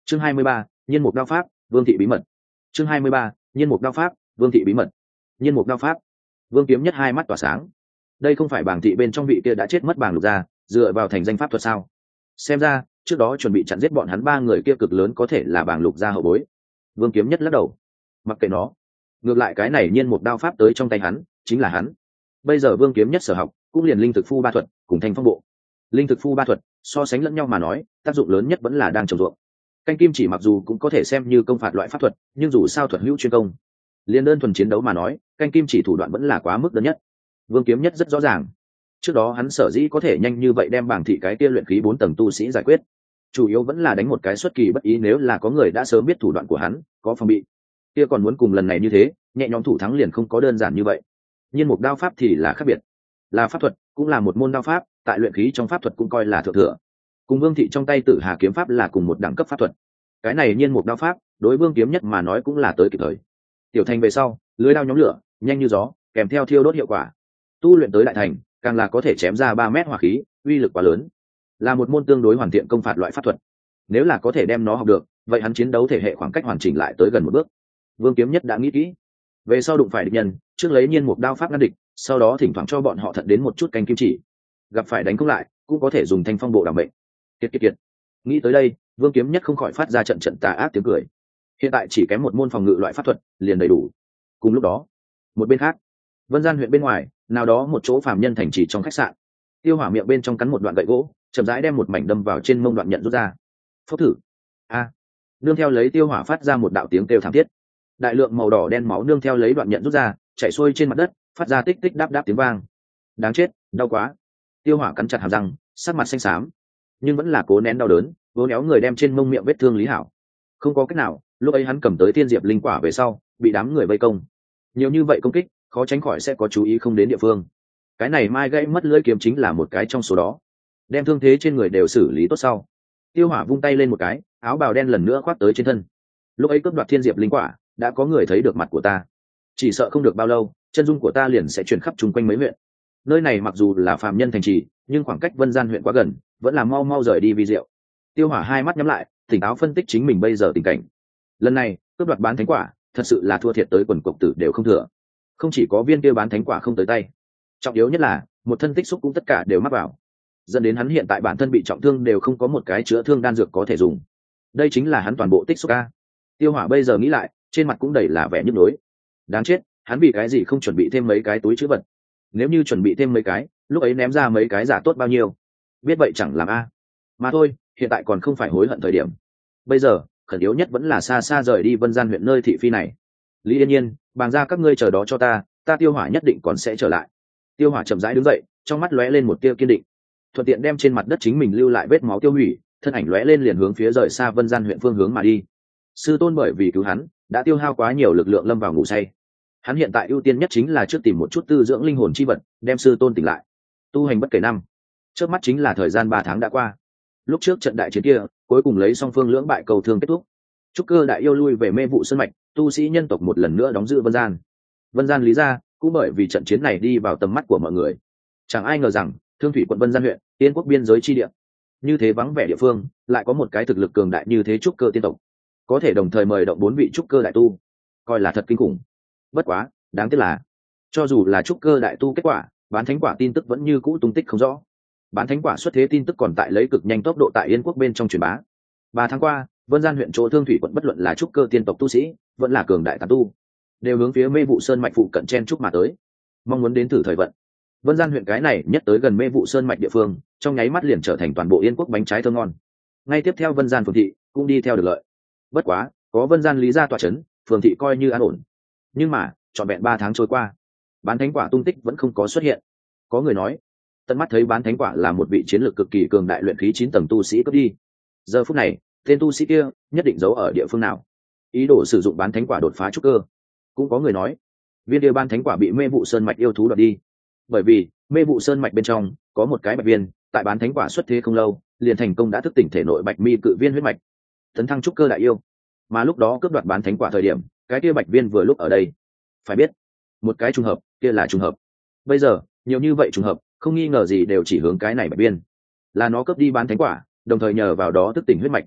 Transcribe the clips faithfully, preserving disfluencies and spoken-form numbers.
chương hai mươi ba, nhiên mục đao pháp, vương thị bí mật. chương hai mươi ba, nhiên mục đao pháp, vương thị bí mật. Nhiên mục đao pháp. Vương Kiếm Nhất hai mắt tỏa sáng. Đây không phải bảng thị bên trong vị kia đã chết mất bảng lục gia, dựa vào thành danh pháp thuật sao? Xem ra trước đó chuẩn bị chặn giết bọn hắn ba người kia cực lớn có thể là bảng lục gia hậu bối. Vương Kiếm Nhất lắc đầu. Mặc kệ nó, ngược lại cái này nhiên mục đao pháp tới trong tay hắn chính là hắn. Bây giờ Vương Kiếm Nhất sở học cũng liền linh thực phu ba thuật cùng thanh phong bộ. Linh thực phu ba thuật so sánh lẫn nhau mà nói, tác dụng lớn nhất vẫn là đang trồng ruộng. Canh kim chỉ mặc dù cũng có thể xem như công phạt loại pháp thuật, nhưng dù sao thuật hữu chuyên công, liên đơn thuần chiến đấu mà nói, canh kim chỉ thủ đoạn vẫn là quá mức đơn nhất. Vương Kiếm Nhất rất rõ ràng, trước đó hắn sở dĩ có thể nhanh như vậy đem bảng thị cái kia luyện khí bốn tầng tu sĩ giải quyết, chủ yếu vẫn là đánh một cái xuất kỳ bất ý. Nếu là có người đã sớm biết thủ đoạn của hắn, có phòng bị, kia còn muốn cùng lần này như thế nhẹ nhõm thủ thắng liền không có đơn giản như vậy. Nhiên mục đao pháp thì là khác biệt, là pháp thuật, cũng là một môn đao pháp, tại luyện khí trong pháp thuật cũng coi là thượng thừa, cùng Vương thị trong tay Tử Hà kiếm pháp là cùng một đẳng cấp pháp thuật. Cái này nhiên mục đao pháp đối Vương Kiếm Nhất mà nói cũng là tới kịp thời. Tiểu thành về sau, lưới đao nhóm lửa nhanh như gió, kèm theo thiêu đốt hiệu quả, tu luyện tới đại thành càng là có thể chém ra ba mét hỏa khí, uy lực quá lớn, là một môn tương đối hoàn thiện công phạt loại pháp thuật. Nếu là có thể đem nó học được, vậy hắn chiến đấu thể hệ khoảng cách hoàn chỉnh lại tới gần một bước. Vương Kiếm Nhất đã nghĩ kỹ, về sau đụng phải địch nhân, trước lấy nhiên mục đao pháp ngăn địch, sau đó thỉnh thoảng cho bọn họ thận đến một chút canh kim chỉ, gặp phải đánh không lại cũng có thể dùng thanh phong bộ đảm mệnh. Kiệt kiệt kiệt. Nghĩ tới đây, Vương Kiếm Nhất không khỏi phát ra trận trận tà ác tiếng cười. Hiện tại chỉ kém một môn phòng ngự loại pháp thuật liền đầy đủ. Cùng lúc đó, một bên khác, Vân Gian huyện bên ngoài, nào đó một chỗ phàm nhân thành trì trong khách sạn, Tiêu Hỏa miệng bên trong cắn một đoạn gậy gỗ, chậm rãi đem một mảnh đâm vào trên mông đoạn nhận rút ra. Phốc thử. A. Nương theo lấy Tiêu Hỏa phát ra một đạo tiếng kêu thảm thiết. Đại lượng màu đỏ đen máu nương theo lấy đoạn nhận rút ra, chảy xuôi trên mặt đất, phát ra tích tích đáp đáp tiếng vang. Đáng chết, đau quá. Tiêu Hỏa cắn chặt hàm răng, sắc mặt xanh xám, nhưng vẫn là cố nén đau đớn, vỗ néo người đem trên mông miệng vết thương lý hảo. Không có cách nào, lúc ấy hắn cầm tới tiên diệp linh quả về sau, bị đám người vây công. Nhiều như vậy công kích, khó tránh khỏi sẽ có chú ý không đến địa phương. Cái này mai gãy mất lưỡi kiếm chính là một cái trong số đó. Đem thương thế trên người đều xử lý tốt sau, Tiêu Hỏa vung tay lên một cái, áo bào đen lần nữa khoác tới trên thân. Lúc ấy cướp đoạt thiên diệp linh quả, đã có người thấy được mặt của ta, chỉ sợ không được bao lâu, chân dung của ta liền sẽ truyền khắp chung quanh mấy huyện. Nơi này mặc dù là phàm nhân thành trì, nhưng khoảng cách Vân Gian huyện quá gần, vẫn là mau mau rời đi vi diệu. Tiêu Hỏa hai mắt nhắm lại, tỉnh táo phân tích chính mình bây giờ tình cảnh. Lần này cướp đoạt bán thánh quả, thật sự là thua thiệt tới quần cộc tử đều không thừa. Không chỉ có viên kia bán thánh quả không tới tay, trọng yếu nhất là một thân tích xúc cũng tất cả đều mắc vào, dẫn đến hắn hiện tại bản thân bị trọng thương đều không có một cái chữa thương đan dược có thể dùng. Đây chính là hắn toàn bộ tích xúc a. Tiêu Hỏa bây giờ nghĩ lại, trên mặt cũng đầy là vẻ nhức nhối. Đáng chết, hắn vì cái gì không chuẩn bị thêm mấy cái túi chữ vật? Nếu như chuẩn bị thêm mấy cái, lúc ấy ném ra mấy cái giả tốt bao nhiêu? Biết vậy chẳng làm a. Mà thôi, hiện tại còn không phải hối hận thời điểm. Bây giờ khẩn yếu nhất vẫn là xa xa rời đi Vân Gian huyện nơi thị phi này. Lý Yên Nhiên, bàng ra các ngươi chờ đó cho ta, ta Tiêu Hỏa nhất định còn sẽ trở lại. Tiêu Hỏa chậm rãi đứng dậy, trong mắt lóe lên một tia kiên định, thuận tiện đem trên mặt đất chính mình lưu lại vết máu tiêu hủy, thân ảnh lóe lên liền hướng phía rời xa Vân Gian huyện phương hướng mà đi. Sư tôn bởi vì cứu hắn đã tiêu hao quá nhiều lực lượng, lâm vào ngủ say. Hắn hiện tại ưu tiên nhất chính là trước tìm một chút tư dưỡng linh hồn chi vật, đem sư tôn tỉnh lại. Tu hành bất kể năm, trước mắt chính là thời gian ba tháng đã qua. Lúc trước trận đại chiến kia, cuối cùng lấy song phương lưỡng bại cầu thương kết thúc. Trúc Cơ đại yêu lui về mê vụ sơn mạch, tu sĩ nhân tộc một lần nữa đóng giữ Vân Gian. Vân Gian lý ra cũng bởi vì trận chiến này đi vào tầm mắt của mọi người. Chẳng ai ngờ rằng Thương Thủy quận Vân Gian huyện, Tiên quốc biên giới chi địa, như thế vắng vẻ địa phương, lại có một cái thực lực cường đại như thế Trúc Cơ tiên tộc, có thể đồng thời mời động bốn vị Trúc Cơ đại tu, coi là thật kinh khủng. Bất quá, đáng tiếc là, cho dù là Trúc Cơ đại tu kết quả, bán thánh quả tin tức vẫn như cũ tung tích không rõ. Bán thánh quả xuất thế tin tức còn tại lấy cực nhanh tốc độ tại Yên quốc bên trong truyền bá. Ba tháng qua, Vân Gian huyện chỗ Thương Thủy quận bất luận là Trúc Cơ tiên tộc tu sĩ, vẫn là cường đại tán tu, đều hướng phía mê vụ sơn mạch phụ cận chen chúc mà tới, mong muốn đến thử thời vận. Vân Gian huyện cái này nhất tới gần mê vụ sơn mạch địa phương, trong nháy mắt liền trở thành toàn bộ Yên quốc bánh trái thơm ngon. Ngay tiếp theo Vân Gian phường thị cũng đi theo được lợi. Bất quá, có Vân Gian lý gia tọa chấn, phường thị coi như an ổn. Nhưng mà, trọn vẹn ba tháng trôi qua, bán thánh quả tung tích vẫn không có xuất hiện. Có người nói, tận mắt thấy bán thánh quả là một vị chiến lược cực kỳ cường đại luyện khí chín tầng tu sĩ cướp đi. Giờ phút này, tên tu sĩ kia nhất định giấu ở địa phương nào, ý đồ sử dụng bán thánh quả đột phá trúc cơ. Cũng có người nói, viên kia bán thánh quả bị mê vụ sơn mạch yêu thú đoạt đi, bởi vì mê vụ sơn mạch bên trong có một cái bạch viên, tại bán thánh quả xuất thế không lâu, liền thành công đã thức tỉnh thể nội bạch mi cự viên huyết mạch, tấn thăng trúc cơ đại yêu. Mà lúc đó cướp đoạt bán thánh quả thời điểm, cái kia bạch viên vừa lúc ở đây. Phải biết, một cái trùng hợp kia là trùng hợp, bây giờ nhiều như vậy trùng hợp, không nghi ngờ gì đều chỉ hướng cái này bạch viên, là nó cướp đi bán thánh quả, đồng thời nhờ vào đó thức tỉnh huyết mạch.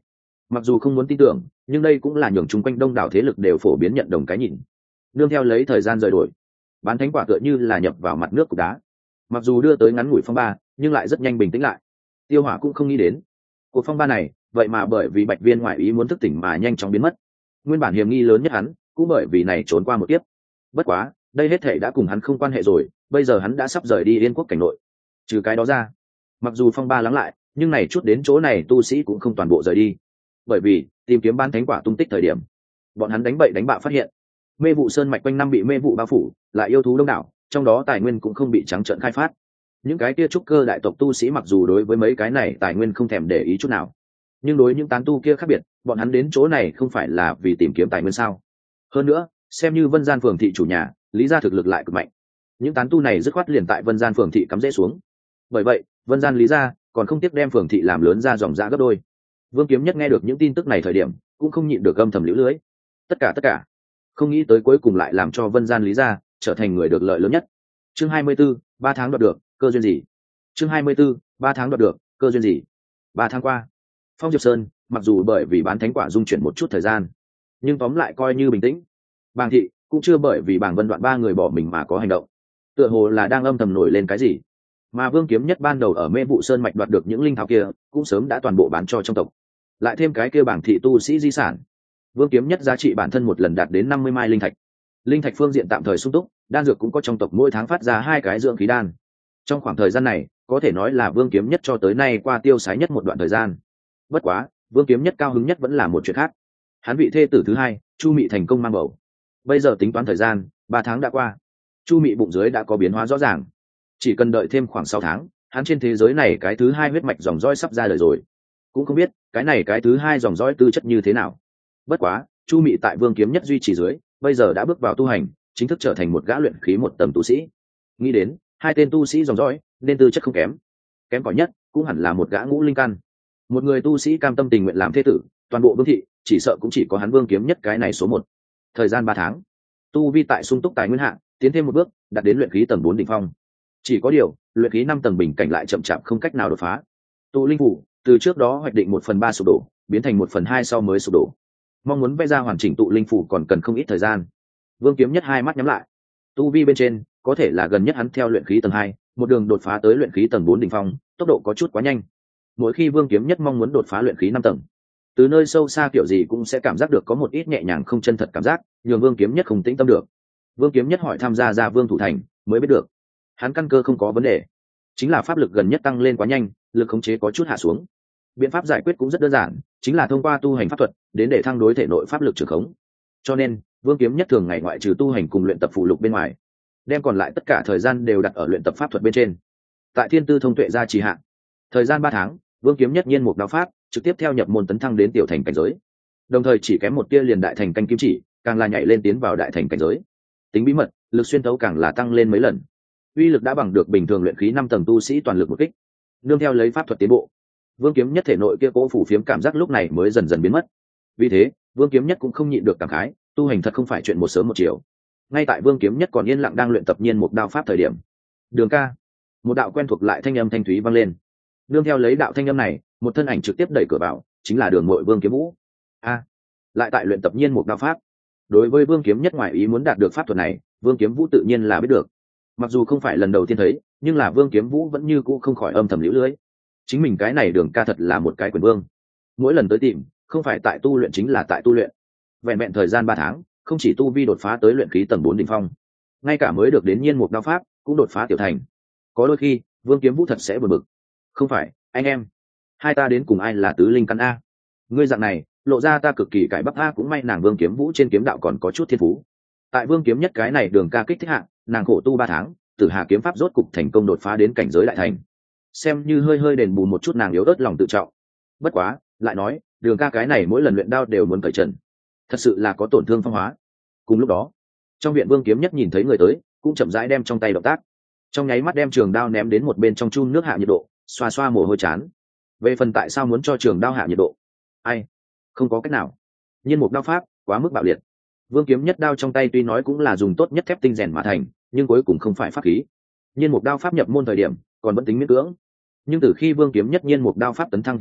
Mặc dù không muốn tin tưởng, nhưng đây cũng là nhường chung quanh đông đảo thế lực đều phổ biến nhận đồng cái nhìn. Nương theo lấy thời gian rời đổi, bán thánh quả tựa như là nhập vào mặt nước cục đá. Mặc dù đưa tới ngắn ngủi phong ba, nhưng lại rất nhanh bình tĩnh lại. Tiêu Hỏa cũng không nghĩ đến, cuộc phong ba này, vậy mà bởi vì Bạch Viên ngoại ý muốn thức tỉnh mà nhanh chóng biến mất. Nguyên bản hiểm nghi lớn nhất hắn, cũng bởi vì này trốn qua một kiếp. Bất quá, đây hết thảy đã cùng hắn không quan hệ rồi, bây giờ hắn đã sắp rời đi Yên Quốc cảnh nội. Trừ cái đó ra, mặc dù phong ba lắng lại, nhưng này chút đến chỗ này tu sĩ cũng không toàn bộ rời đi. Bởi vì, tìm kiếm bán thánh quả tung tích thời điểm, bọn hắn đánh bậy đánh bạ phát hiện, mê vụ sơn mạch quanh năm bị mê vụ bao phủ, lại yêu thú đông đảo, trong đó tài nguyên cũng không bị trắng trợn khai phát. Những cái kia trúc cơ đại tộc tu sĩ mặc dù đối với mấy cái này tài nguyên không thèm để ý chút nào, nhưng đối những tán tu kia khác biệt, bọn hắn đến chỗ này không phải là vì tìm kiếm tài nguyên sao? Hơn nữa, xem như Vân Gian phường thị chủ nhà, lý gia thực lực lại cực mạnh. Những tán tu này dứt khoát liền tại Vân Gian phường thị cắm rễ xuống. Bởi vậy, Vân Gian lý gia còn không tiếc đem phường thị làm lớn ra dòng dã gấp đôi. Vương Kiếm Nhất nghe được những tin tức này thời điểm, cũng không nhịn được âm thầm liễu lưới. Tất cả tất cả, không nghĩ tới cuối cùng lại làm cho Vân Gian lý gia trở thành người được lợi lớn nhất. Chương hai mươi 24, ba tháng đoạt được, cơ duyên gì? Chương hai mươi 24, ba tháng đoạt được, cơ duyên gì? Ba tháng qua, Phong Diệp Sơn, mặc dù bởi vì bán thánh quả dung chuyển một chút thời gian, nhưng tóm lại coi như bình tĩnh. Bàng thị cũng chưa bởi vì Bàng Vân Đoạn ba người bỏ mình mà có hành động, tựa hồ là đang âm thầm nổi lên cái gì. Mà Vương Kiếm Nhất ban đầu ở Mê Vụ Sơn mạch đoạt được những linh thảo kia, cũng sớm đã toàn bộ bán cho trong tộc. Lại thêm cái kia Bàng thị tu sĩ di sản, Vương Kiếm Nhất giá trị bản thân một lần đạt đến năm mươi mai linh thạch. Linh thạch phương diện tạm thời sung túc, đan dược cũng có trong tộc mỗi tháng phát ra hai cái dưỡng khí đan. Trong khoảng thời gian này, có thể nói là Vương Kiếm Nhất cho tới nay qua tiêu sái nhất một đoạn thời gian. Bất quá, Vương Kiếm Nhất cao hứng nhất vẫn là một chuyện khác. Hắn vị thê tử thứ hai, Chu Mị thành công mang bầu. Bây giờ tính toán thời gian, ba tháng đã qua. Chu Mị bụng dưới đã có biến hóa rõ ràng. Chỉ cần đợi thêm khoảng sáu tháng, hắn trên thế giới này cái thứ hai huyết mạch dòng dõi sắp ra đời rồi. Cũng không biết, cái này cái thứ hai dòng dõi tư chất như thế nào. Bất quá, Chu Mị tại Vương Kiếm Nhất duy trì dưới, bây giờ đã bước vào tu hành, chính thức trở thành một gã luyện khí một tầng tu sĩ. Nghĩ đến, hai tên tu sĩ dòng dõi, nên tư chất không kém. Kém cỏi nhất, cũng hẳn là một gã ngũ linh căn. Một người tu sĩ cam tâm tình nguyện làm thế tử, toàn bộ Vương thị, chỉ sợ cũng chỉ có hắn Vương Kiếm Nhất cái này số một. Thời gian ba tháng, tu vi tại sung túc tài nguyên hạng, tiến thêm một bước, đạt đến luyện khí tầng bốn đỉnh phong. Chỉ có điều, luyện khí năm tầng bình cảnh lại chậm chạp không cách nào đột phá. Tụ linh phủ từ trước đó hoạch định một phần ba sụp đổ, biến thành một phần hai sau mới sụp đổ. Mong muốn vẽ ra hoàn chỉnh tụ linh phủ còn cần không ít thời gian. Vương Kiếm Nhất hai mắt nhắm lại. Tu vi bên trên, có thể là gần nhất hắn theo luyện khí tầng hai, một đường đột phá tới luyện khí tầng bốn đỉnh phong, tốc độ có chút quá nhanh. Mỗi khi Vương Kiếm Nhất mong muốn đột phá luyện khí năm tầng, từ nơi sâu xa kiểu gì cũng sẽ cảm giác được có một ít nhẹ nhàng không chân thật cảm giác, nhường Vương Kiếm Nhất không tĩnh tâm được. Vương Kiếm Nhất hỏi tham gia ra Vương Thủ Thành, mới biết được, hắn căn cơ không có vấn đề, chính là pháp lực gần nhất tăng lên quá nhanh, lực khống chế có chút hạ xuống. Biện pháp giải quyết cũng rất đơn giản, chính là thông qua tu hành pháp thuật đến để thăng đối thể nội pháp lực trường khống. Cho nên, Vương Kiếm Nhất thường ngày ngoại trừ tu hành cùng luyện tập phụ lục bên ngoài, đem còn lại tất cả thời gian đều đặt ở luyện tập pháp thuật bên trên. Tại Thiên Tư Thông Tuệ gia trì hạn, thời gian ba tháng, Vương Kiếm Nhất nhiên một đao pháp, trực tiếp theo nhập môn tấn thăng đến tiểu thành cảnh giới. Đồng thời chỉ kém một tia liền đại thành canh kim chỉ, càng là nhảy lên tiến vào đại thành cảnh giới. Tính bí mật, lực xuyên thấu càng là tăng lên mấy lần. Uy lực đã bằng được bình thường luyện khí năm tầng tu sĩ toàn lực một kích. Nương theo lấy pháp thuật tiến bộ, Vương Kiếm Nhất thể nội kia cố phủ phiếm cảm giác lúc này mới dần dần biến mất. Vì thế, Vương Kiếm Nhất cũng không nhịn được cảm khái, tu hành thật không phải chuyện một sớm một chiều. Ngay tại Vương Kiếm Nhất còn yên lặng đang luyện tập nhiên một đao pháp thời điểm, Đường ca, một đạo quen thuộc lại thanh âm thanh thúy vang lên. Nương theo lấy đạo thanh âm này, một thân ảnh trực tiếp đẩy cửa vào, chính là Đường Mội Vương Kiếm Vũ. A, lại tại luyện tập nhiên một đao pháp. Đối với Vương Kiếm Nhất ngoài ý muốn đạt được pháp thuật này, Vương Kiếm Vũ tự nhiên là biết được. Mặc dù không phải lần đầu tiên thấy, nhưng là Vương Kiếm Vũ vẫn như cũ không khỏi âm thầm liễu lưới. Chính mình cái này Đường ca thật là một cái quyền vương. Mỗi lần tới tìm, không phải tại tu luyện chính là tại tu luyện. Vẹn vẹn thời gian ba tháng, không chỉ tu vi đột phá tới luyện khí tầng bốn đỉnh phong, ngay cả mới được đến nhiên một đao pháp cũng đột phá tiểu thành. Có đôi khi, Vương Kiếm Vũ thật sẽ buồn bực. Không phải, anh em, hai ta đến cùng ai là tứ linh căn a? Ngươi dạng này, lộ ra ta cực kỳ cải bắp a, cũng may nàng Vương Kiếm Vũ trên kiếm đạo còn có chút thiên phú. Tại Vương Kiếm Nhất cái này Đường ca kích thích hạng, nàng khổ tu ba tháng, Tử Hà kiếm pháp rốt cục thành công đột phá đến cảnh giới đại thành. Xem như hơi hơi đền bù một chút nàng yếu ớt lòng tự trọng. Bất quá, lại nói, Đường ca cái này mỗi lần luyện đao đều muốn cởi trần, thật sự là có tổn thương phong hóa. Cùng lúc đó, trong viện Vương Kiếm Nhất nhìn thấy người tới, cũng chậm rãi đem trong tay động tác, trong nháy mắt đem trường đao ném đến một bên trong chun nước hạ nhiệt độ, xoa xoa mồ hôi chán. Về phần tại sao muốn cho trường đao hạ nhiệt độ, ai không có cách nào. Nhiên một đao pháp quá mức bạo liệt. Vương Kiếm Nhất đao trong tay tuy nói cũng là dùng tốt nhất thép tinh rèn mà thành, nhưng cuối cùng không phải pháp khí. Nhiên một đao pháp nhập môn thời điểm còn vẫn tính miễn cưỡng, nhưng từ khi Vương Kiếm Nhất nhiên một đao pháp tấn thăng tiểu thành,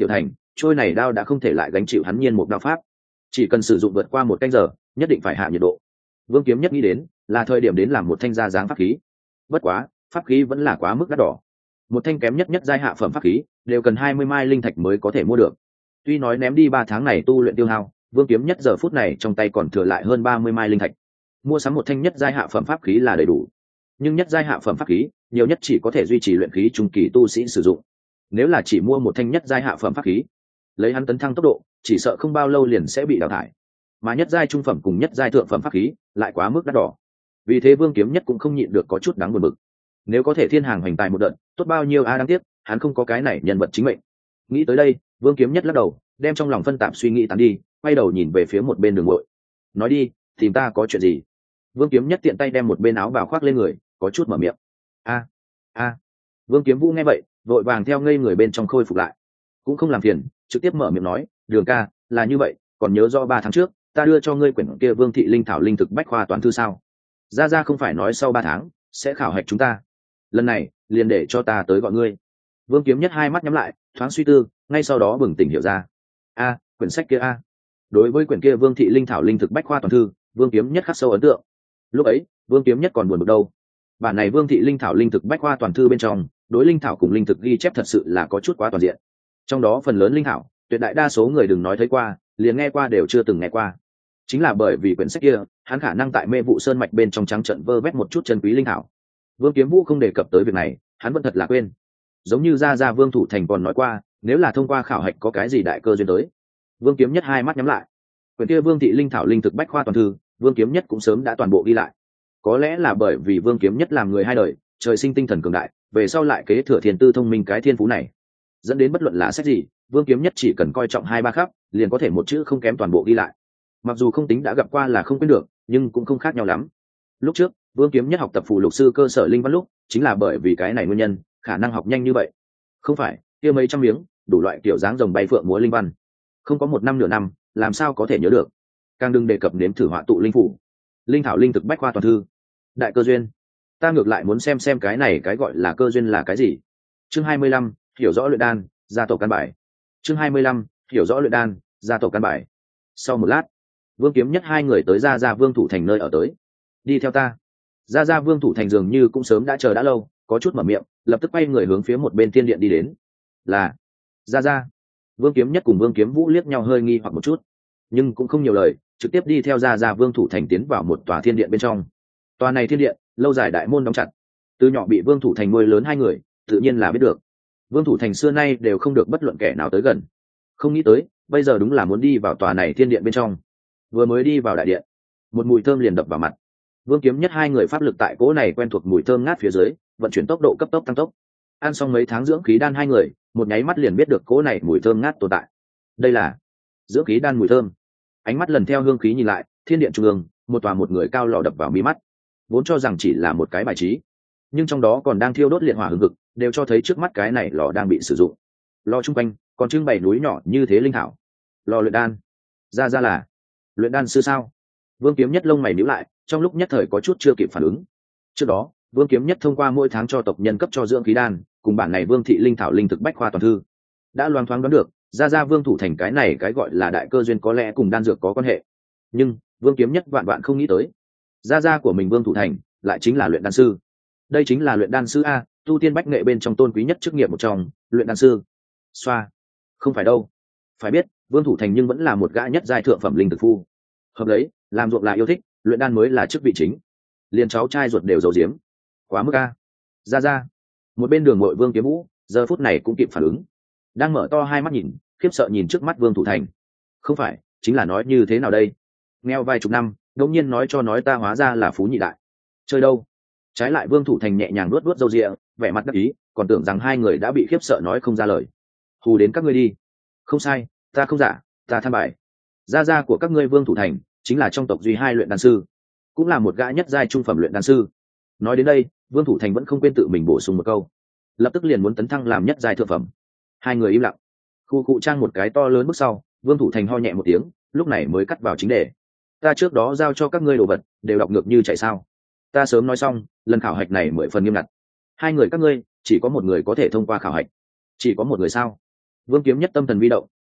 trôi này đao đã không thể lại gánh chịu hắn nhiên một đao pháp, chỉ cần sử dụng vượt qua một canh giờ nhất định phải hạ nhiệt độ. Vương Kiếm Nhất nghĩ đến là thời điểm đến làm một thanh gia dáng pháp khí. Bất quá pháp khí vẫn là quá mức đắt đỏ, một thanh kém nhất nhất giai hạ phẩm pháp khí đều cần hai mươi mai linh thạch mới có thể mua được. Tuy nói ném đi ba tháng này tu luyện tiêu hao, Vương Kiếm Nhất giờ phút này trong tay còn thừa lại hơn ba mươi mai linh thạch, mua sắm một thanh nhất giai hạ phẩm pháp khí là đầy đủ. Nhưng nhất giai hạ phẩm pháp khí nhiều nhất chỉ có thể duy trì luyện khí trung kỳ tu sĩ sử dụng, nếu là chỉ mua một thanh nhất giai hạ phẩm pháp khí, lấy hắn tấn thăng tốc độ chỉ sợ không bao lâu liền sẽ bị đào thải, mà nhất giai trung phẩm cùng nhất giai thượng phẩm pháp khí lại quá mức đắt đỏ. Vì thế Vương Kiếm Nhất cũng không nhịn được có chút đáng buồn bực, nếu có thể thiên hàng hoành tài một đợt tốt bao nhiêu a, đáng tiếc hắn không có cái này nhân vật chính mệnh. Nghĩ tới đây Vương Kiếm Nhất lắc đầu, đem trong lòng phân tạp suy nghĩ tán đi, quay đầu nhìn về phía một bên đường ngội, nói đi, tìm ta có chuyện gì? Vương Kiếm Nhất tiện tay đem một bên áo bào khoác lên người, có chút mở miệng. A a Vương Kiếm Vũ nghe vậy vội vàng theo ngây người bên trong khôi phục lại, cũng không làm phiền, trực tiếp mở miệng nói, đường ca, là như vậy, còn nhớ do ba tháng trước ta đưa cho ngươi quyển kia Vương thị linh thảo linh thực bách khoa toàn thư sao? Gia Gia không phải nói sau ba tháng sẽ khảo hạch chúng ta, lần này liền để cho ta tới gọi ngươi. Vương Kiếm Nhất hai mắt nhắm lại, thoáng suy tư, ngay sau đó bừng tỉnh hiểu ra. A, quyển sách kia a. Đối với quyển kia Vương thị linh thảo linh thực bách khoa toàn thư, Vương Kiếm Nhất khắc sâu ấn tượng. Lúc ấy Vương Kiếm Nhất còn buồn bực đâu, bản này Vương thị linh thảo linh thực bách khoa toàn thư bên trong đối linh thảo cùng linh thực ghi chép thật sự là có chút quá toàn diện. Trong đó phần lớn linh thảo tuyệt đại đa số người đừng nói thấy qua, liền nghe qua đều chưa từng nghe qua. Chính là bởi vì quyển sách kia hắn khả năng tại mê vụ sơn mạch bên trong trắng trận vơ vét một chút chân quý linh thảo. Vương Kiếm Vũ không đề cập tới việc này, hắn vẫn thật là quên. Giống như Gia Gia Vương Thủ Thành còn nói qua, nếu là thông qua khảo hạch có cái gì đại cơ duyên tới. Vương Kiếm Nhất hai mắt nhắm lại, quyển kia Vương thị linh thảo linh thực bách khoa toàn thư Vương Kiếm Nhất cũng sớm đã toàn bộ ghi lại. Có lẽ là bởi vì Vương Kiếm Nhất làm người hai đời, trời sinh tinh thần cường đại, về sau lại kế thừa thiên tư thông minh cái thiên phú này, dẫn đến bất luận là sách gì Vương Kiếm Nhất chỉ cần coi trọng hai ba khắp liền có thể một chữ không kém toàn bộ ghi lại. Mặc dù không tính đã gặp qua là không quên được, nhưng cũng không khác nhau lắm. Lúc trước Vương Kiếm Nhất học tập phù lục sư cơ sở linh văn lúc chính là bởi vì cái này nguyên nhân, khả năng học nhanh như vậy. Không phải kia mấy trăm miếng đủ loại kiểu dáng rồng bay phượng múa linh văn, không có một năm nửa năm làm sao có thể nhớ được, càng đừng đề cập nếm thử họa tụ linh phủ, linh thảo linh thực bách khoa toàn thư. Đại cơ duyên, ta ngược lại muốn xem xem cái này cái gọi là cơ duyên là cái gì. Chương hai mươi lăm, hiểu rõ luyện đan gia tộc căn bài. Chương hai mươi lăm, hiểu rõ luyện đan gia tộc căn bài. Sau một lát Vương Kiếm Nhất hai người tới Gia Gia Vương Thủ Thành nơi ở tới. Đi theo ta. Gia Gia Vương Thủ Thành dường như cũng sớm đã chờ đã lâu, có chút mở miệng, lập tức quay người hướng phía một bên thiên điện đi đến. Là Gia Gia. Vương Kiếm Nhất cùng Vương Kiếm Vũ liếc nhau hơi nghi hoặc một chút, nhưng cũng không nhiều lời, trực tiếp đi theo Gia Gia Vương Thủ Thành tiến vào một tòa thiên điện bên trong. Tòa này thiên điện lâu dài đại môn đóng chặt, từ nhỏ bị Vương Thủ Thành nuôi lớn hai người tự nhiên là biết được, Vương Thủ Thành xưa nay đều không được bất luận kẻ nào tới gần. Không nghĩ tới bây giờ đúng là muốn đi vào tòa này thiên điện bên trong. Vừa mới đi vào đại điện, một mùi thơm liền đập vào mặt. Vương Kiếm Nhất hai người pháp lực tại cỗ này quen thuộc mùi thơm ngát phía dưới vận chuyển tốc độ cấp tốc tăng tốc. Ăn xong mấy tháng dưỡng khí đan hai người một nháy mắt liền biết được cỗ này mùi thơm ngát tồn tại. Đây là dưỡng khí đan mùi thơm. Ánh mắt lần theo hương khí nhìn lại, thiên điện trung ương một tòa một người cao lò đập vào mi mắt. Vốn cho rằng chỉ là một cái bài trí, nhưng trong đó còn đang thiêu đốt liệt hỏa hừng hực, đều cho thấy trước mắt cái này lò đang bị sử dụng. Lò trung quanh còn trưng bày núi nhỏ như thế linh thảo. Lò luyện đan, ra ra là luyện đan sư sao? Vương Kiếm Nhất lông mày nhíu lại, trong lúc nhất thời có chút chưa kịp phản ứng. Trước đó Vương Kiếm Nhất thông qua mỗi tháng cho tộc nhân cấp cho dưỡng khí đan cùng bản này Vương thị linh thảo linh thực bách khoa toàn thư, đã loáng thoáng đoán được Gia Gia Vương Thủ Thành cái này cái gọi là đại cơ duyên có lẽ cùng đan dược có quan hệ. Nhưng Vương Kiếm Nhất vạn vạn không nghĩ tới, Gia Gia của mình Vương Thủ Thành lại chính là luyện đan sư. Đây chính là luyện đan sư a, tu tiên bách nghệ bên trong tôn quý nhất chức nghiệp một trong, luyện đan sư. Xoa, không phải đâu. Phải biết Vương Thủ Thành nhưng vẫn là một gã nhất giai thượng phẩm linh thực phu. Hợp lấy làm ruộng là yêu thích, luyện đan mới là chức vị chính. Liền cháu trai ruột đều giấu giếm, quá mức a. Gia Gia. Một bên đường ngội Vương Kiếm Vũ giờ phút này cũng kịp phản ứng, đang mở to hai mắt nhìn, khiếp sợ nhìn trước mắt Vương Thủ Thành. Không phải, chính là nói như thế nào đây? Nghèo vài chục năm, đột nhiên nói cho nói ta hóa ra là phú nhị đại. Chơi đâu? Trái lại Vương Thủ Thành nhẹ nhàng nuốt nuốt râu ria, vẻ mặt đắc ý, còn tưởng rằng hai người đã bị khiếp sợ nói không ra lời. Hù đến các ngươi đi. Không sai, ta không giả, ta tham bài. Gia gia của các ngươi Vương Thủ Thành chính là trong tộc duy hai luyện đan sư, cũng là một gã nhất giai trung phẩm luyện đan sư. Nói đến đây Vương Thủ Thành vẫn không quên tự mình bổ sung một câu, lập tức liền muốn tấn thăng làm nhất giai thượng phẩm. Hai người im lặng. Khu cụ trang một cái to lớn bước sau, Vương Thủ Thành ho nhẹ một tiếng, lúc này mới cắt vào chính đề. Ta trước đó giao cho các ngươi đồ vật đều đọc ngược như chạy sao? Ta sớm nói xong, lần khảo hạch này mười phần nghiêm ngặt, hai người các ngươi chỉ có một người có thể thông qua khảo hạch. Chỉ có một người sao? Vương Kiếm Nhất tâm thần vi động,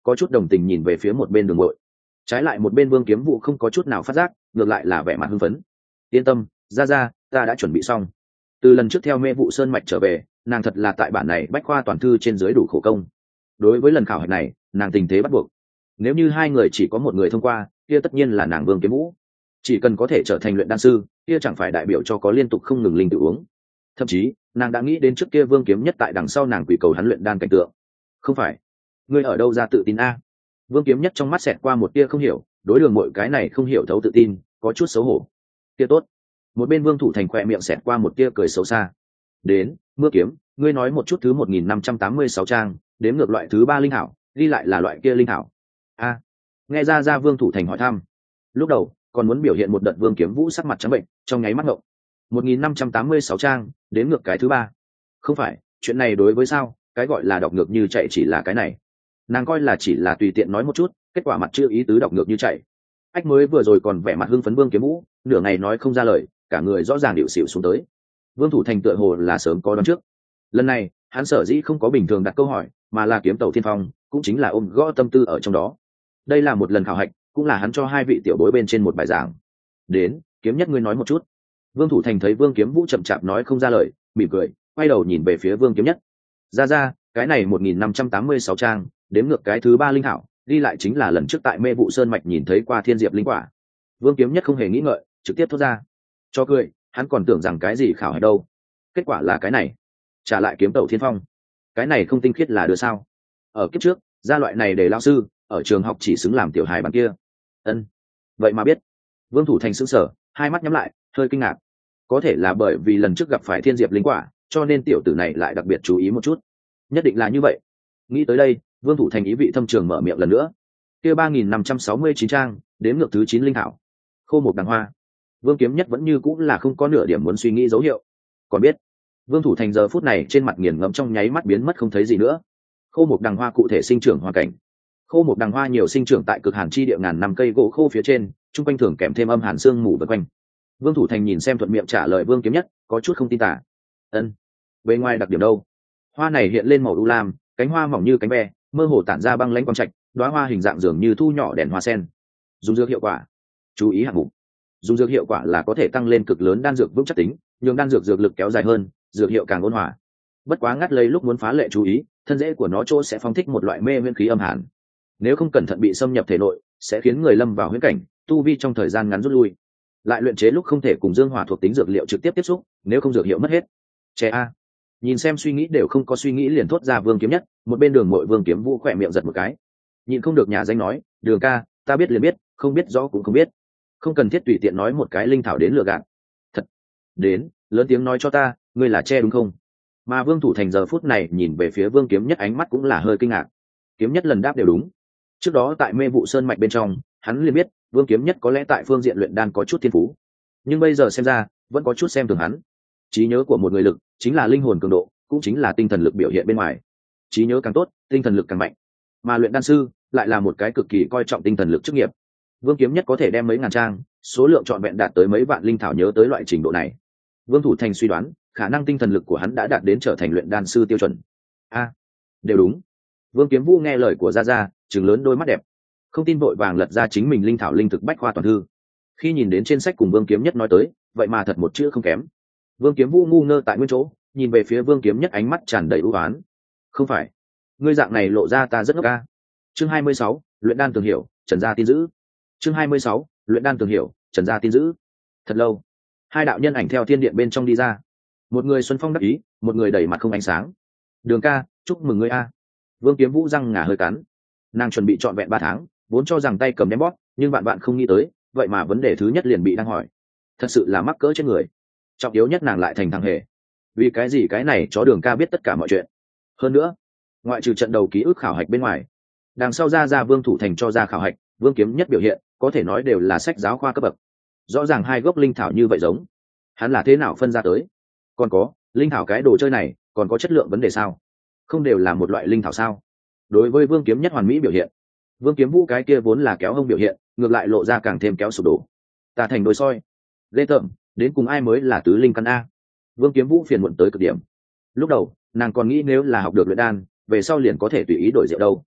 có chút đồng tình nhìn về phía một bên đường bội. Trái lại một bên Vương Kiếm Vũ không có chút nào phát giác, ngược lại là vẻ mặt hưng phấn. Yên tâm, ra ra, ta đã chuẩn bị xong. Từ lần trước theo mê vụ sơn mạch trở về, nàng thật là tại bản này bách khoa toàn thư trên dưới đủ khổ công. Đối với lần khảo hạch này, nàng tình thế bắt buộc. Nếu như hai người chỉ có một người thông qua, kia tất nhiên là nàng Vương Kiếm Vũ. Chỉ cần có thể trở thành luyện đan sư, kia chẳng phải đại biểu cho có liên tục không ngừng linh tự uống. Thậm chí, nàng đã nghĩ đến trước kia Vương Kiếm Nhất tại đằng sau nàng quỷ cầu hắn luyện đan cảnh tượng. Không phải, ngươi ở đâu ra tự tin a? Vương Kiếm Nhất trong mắt xẹt qua một tia không hiểu, đối đường mọi cái này không hiểu thấu tự tin, có chút xấu hổ. Tia tốt. Một bên Vương Thủ Thành khỏe miệng xẹt qua một tia cười xấu xa. Đến, Mưa Kiếm, ngươi nói một chút thứ một nghìn năm trăm tám mươi sáu trang, đếm ngược loại thứ ba linh hảo, ghi lại là loại kia linh hảo. A. Nghe ra ra Vương Thủ Thành hỏi thăm. Lúc đầu, còn muốn biểu hiện một đợt Vương Kiếm Vũ sắc mặt trắng bệnh, trong nháy mắt ngộng. một nghìn năm trăm tám mươi sáu trang, đếm ngược cái thứ ba. Không phải, chuyện này đối với sao, cái gọi là đọc ngược như chạy chỉ là cái này. Nàng coi là chỉ là tùy tiện nói một chút, kết quả mặt chưa ý tứ đọc ngược như chạy. Ách mới vừa rồi còn vẻ mặt hưng phấn Vương Kiếm Vũ, nửa ngày nói không ra lời, cả người rõ ràng điệu xỉu xuống tới. Vương Thủ Thành tựa hồ là sớm có đoán trước. Lần này, hắn sở dĩ không có bình thường đặt câu hỏi, mà là kiếm tàu thiên phong, cũng chính là ôm gõ tâm tư ở trong đó. Đây là một lần khảo hạch, cũng là hắn cho hai vị tiểu bối bên trên một bài giảng. Đến, Kiếm Nhất ngươi nói một chút. Vương Thủ Thành thấy Vương Kiếm Vũ chậm chạp nói không ra lời, mỉm cười, quay đầu nhìn về phía Vương Kiếm Nhất. Ra ra, cái này một nghìn năm trăm tám mươi sáu trang, đếm ngược cái thứ ba linh hảo, đi lại chính là lần trước tại mê vụ sơn mạch nhìn thấy qua thiên diệp linh quả. Vương Kiếm Nhất không hề nghĩ ngợi, trực tiếp thốt ra. Cho cười, hắn còn tưởng rằng cái gì khảo hạch đâu. Kết quả là cái này. Trả lại kiếm tẩu thiên phong. Cái này không tinh khiết là được sao? Ở kiếp trước, gia loại này để lao sư, ở trường học chỉ xứng làm tiểu hài bằng kia. Ân, vậy mà biết. Vương Thủ Thành sững sờ, hai mắt nhắm lại, hơi kinh ngạc. Có thể là bởi vì lần trước gặp phải thiên diệp linh quả, cho nên tiểu tử này lại đặc biệt chú ý một chút. Nhất định là như vậy. Nghĩ tới đây, Vương Thủ Thành ý vị thâm trường mở miệng lần nữa. Kia ba nghìn năm trăm sáu mươi chín trang, đếm ngược thứ chín linh hảo. Khô một đằng hoa. Vương Kiếm Nhất vẫn như cũng là không có nửa điểm muốn suy nghĩ dấu hiệu. Còn biết, Vương Thủ Thành giờ phút này trên mặt nghiền ngẫm trong nháy mắt biến mất không thấy gì nữa. Khô một đằng hoa cụ thể sinh trưởng hoa cảnh. Khô một đằng hoa nhiều sinh trưởng tại cực hàn chi địa ngàn năm cây gỗ khô phía trên, trung quanh thường kèm thêm âm hàn sương mù vần quanh. Vương Thủ Thành nhìn xem thuận miệng trả lời Vương Kiếm Nhất, có chút không tin tả. Ân, bên ngoài đặc điểm đâu? Hoa này hiện lên màu u lam, cánh hoa mỏng như cánh ve, mơ hồ tản ra băng lãnh quang trạch, đóa hoa hình dạng dường như thu nhỏ đèn hoa sen. Dùng dược hiệu quả. Chú ý hạng mục. Dùng dược hiệu quả là có thể tăng lên cực lớn đan dược vững chắc tính, nhường đan dược dược lực kéo dài hơn, dược hiệu càng ôn hòa. Bất quá ngắt lấy lúc muốn phá lệ chú ý, thân rễ của nó chỗ sẽ phóng thích một loại mê nguyên khí âm hàn. Nếu không cẩn thận bị xâm nhập thể nội, sẽ khiến người lâm vào huyễn cảnh, tu vi trong thời gian ngắn rút lui. Lại luyện chế lúc không thể cùng dương hỏa thuộc tính dược liệu trực tiếp tiếp xúc, nếu không dược hiệu mất hết. Trẻ a. Nhìn xem suy nghĩ đều không có suy nghĩ liền thốt ra Vương Kiếm Nhất, một bên Đường Mội Vương Kiếm Vũ khỏe miệng giật một cái. Nhìn không được nhà danh nói, Đường ca, ta biết liền biết, không biết rõ cũng không biết. Không cần thiết tùy tiện nói một cái linh thảo đến lừa gạt. Thật. Đến, lớn tiếng nói cho ta, ngươi là che đúng không? Mà Vương Thủ Thành giờ phút này nhìn về phía Vương Kiếm Nhất ánh mắt cũng là hơi kinh ngạc. Kiếm Nhất lần đáp đều đúng. Trước đó tại mê vụ sơn mạch bên trong, hắn liền biết Vương Kiếm Nhất có lẽ tại phương diện luyện đan có chút thiên phú, nhưng bây giờ xem ra vẫn có chút xem thường hắn. Trí nhớ của một người lực chính là linh hồn cường độ, cũng chính là tinh thần lực biểu hiện bên ngoài. Trí nhớ càng tốt, tinh thần lực càng mạnh. Mà luyện đan sư lại là một cái cực kỳ coi trọng tinh thần lực chức nghiệp. Vương Kiếm Nhất có thể đem mấy ngàn trang, số lượng trọn vẹn đạt tới mấy vạn linh thảo nhớ tới loại trình độ này. Vương Thủ Thành suy đoán, khả năng tinh thần lực của hắn đã đạt đến trở thành luyện đan sư tiêu chuẩn. A, đều đúng. Vương Kiếm Vũ nghe lời của Gia Gia, trừng lớn đôi mắt đẹp, không tin vội vàng lật ra chính mình linh thảo linh thực bách khoa toàn thư. Khi nhìn đến trên sách cùng Vương Kiếm Nhất nói tới, vậy mà thật một chữ không kém. Vương Kiếm Vũ ngu ngơ tại nguyên chỗ, nhìn về phía Vương Kiếm Nhất ánh mắt tràn đầy ưu ái. Không phải, ngươi dạng này lộ ra ta rất ngốc ca. Chương hai mươi sáu, luyện đan tường hiểu, Trần Gia tin giữ. Chương hai mươi sáu, luyện đan tường hiểu, Trần Gia tin giữ. Thật lâu, hai đạo nhân ảnh theo thiên điện bên trong đi ra. Một người xuân phong đắc ý, một người đầy mặt không ánh sáng. Đường ca, chúc mừng ngươi a. Vương Kiếm Vũ răng ngà hơi cắn. Nàng chuẩn bị trọn vẹn ba tháng, vốn cho rằng tay cầm đem bóp, nhưng bạn bạn không nghĩ tới, vậy mà vấn đề thứ nhất liền bị đang hỏi. Thật sự là mắc cỡ trên người. Trọng yếu nhất nàng lại thành thằng hề. Vì cái gì cái này chó Đường ca biết tất cả mọi chuyện. Hơn nữa, ngoại trừ trận đầu ký ức khảo hạch bên ngoài, đằng sau ra ra Vương Thủ Thành cho ra khảo hạch, Vương Kiếm Nhất biểu hiện, có thể nói đều là sách giáo khoa cấp bậc. Rõ ràng hai gốc linh thảo như vậy giống, hắn là thế nào phân ra tới? Còn có, linh thảo cái đồ chơi này, còn có chất lượng vấn đề sao? Không đều là một loại linh thảo sao? Đối với Vương Kiếm Nhất hoàn mỹ biểu hiện, Vương Kiếm Vũ cái kia vốn là kéo hông biểu hiện, ngược lại lộ ra càng thêm kéo sụp đổ. Ta thành đôi soi. Lê tởm, đến cùng ai mới là tứ linh căn a? Vương Kiếm Vũ phiền muộn tới cực điểm. Lúc đầu, nàng còn nghĩ nếu là học được luyện đan, về sau liền có thể tùy ý đổi rượu đâu.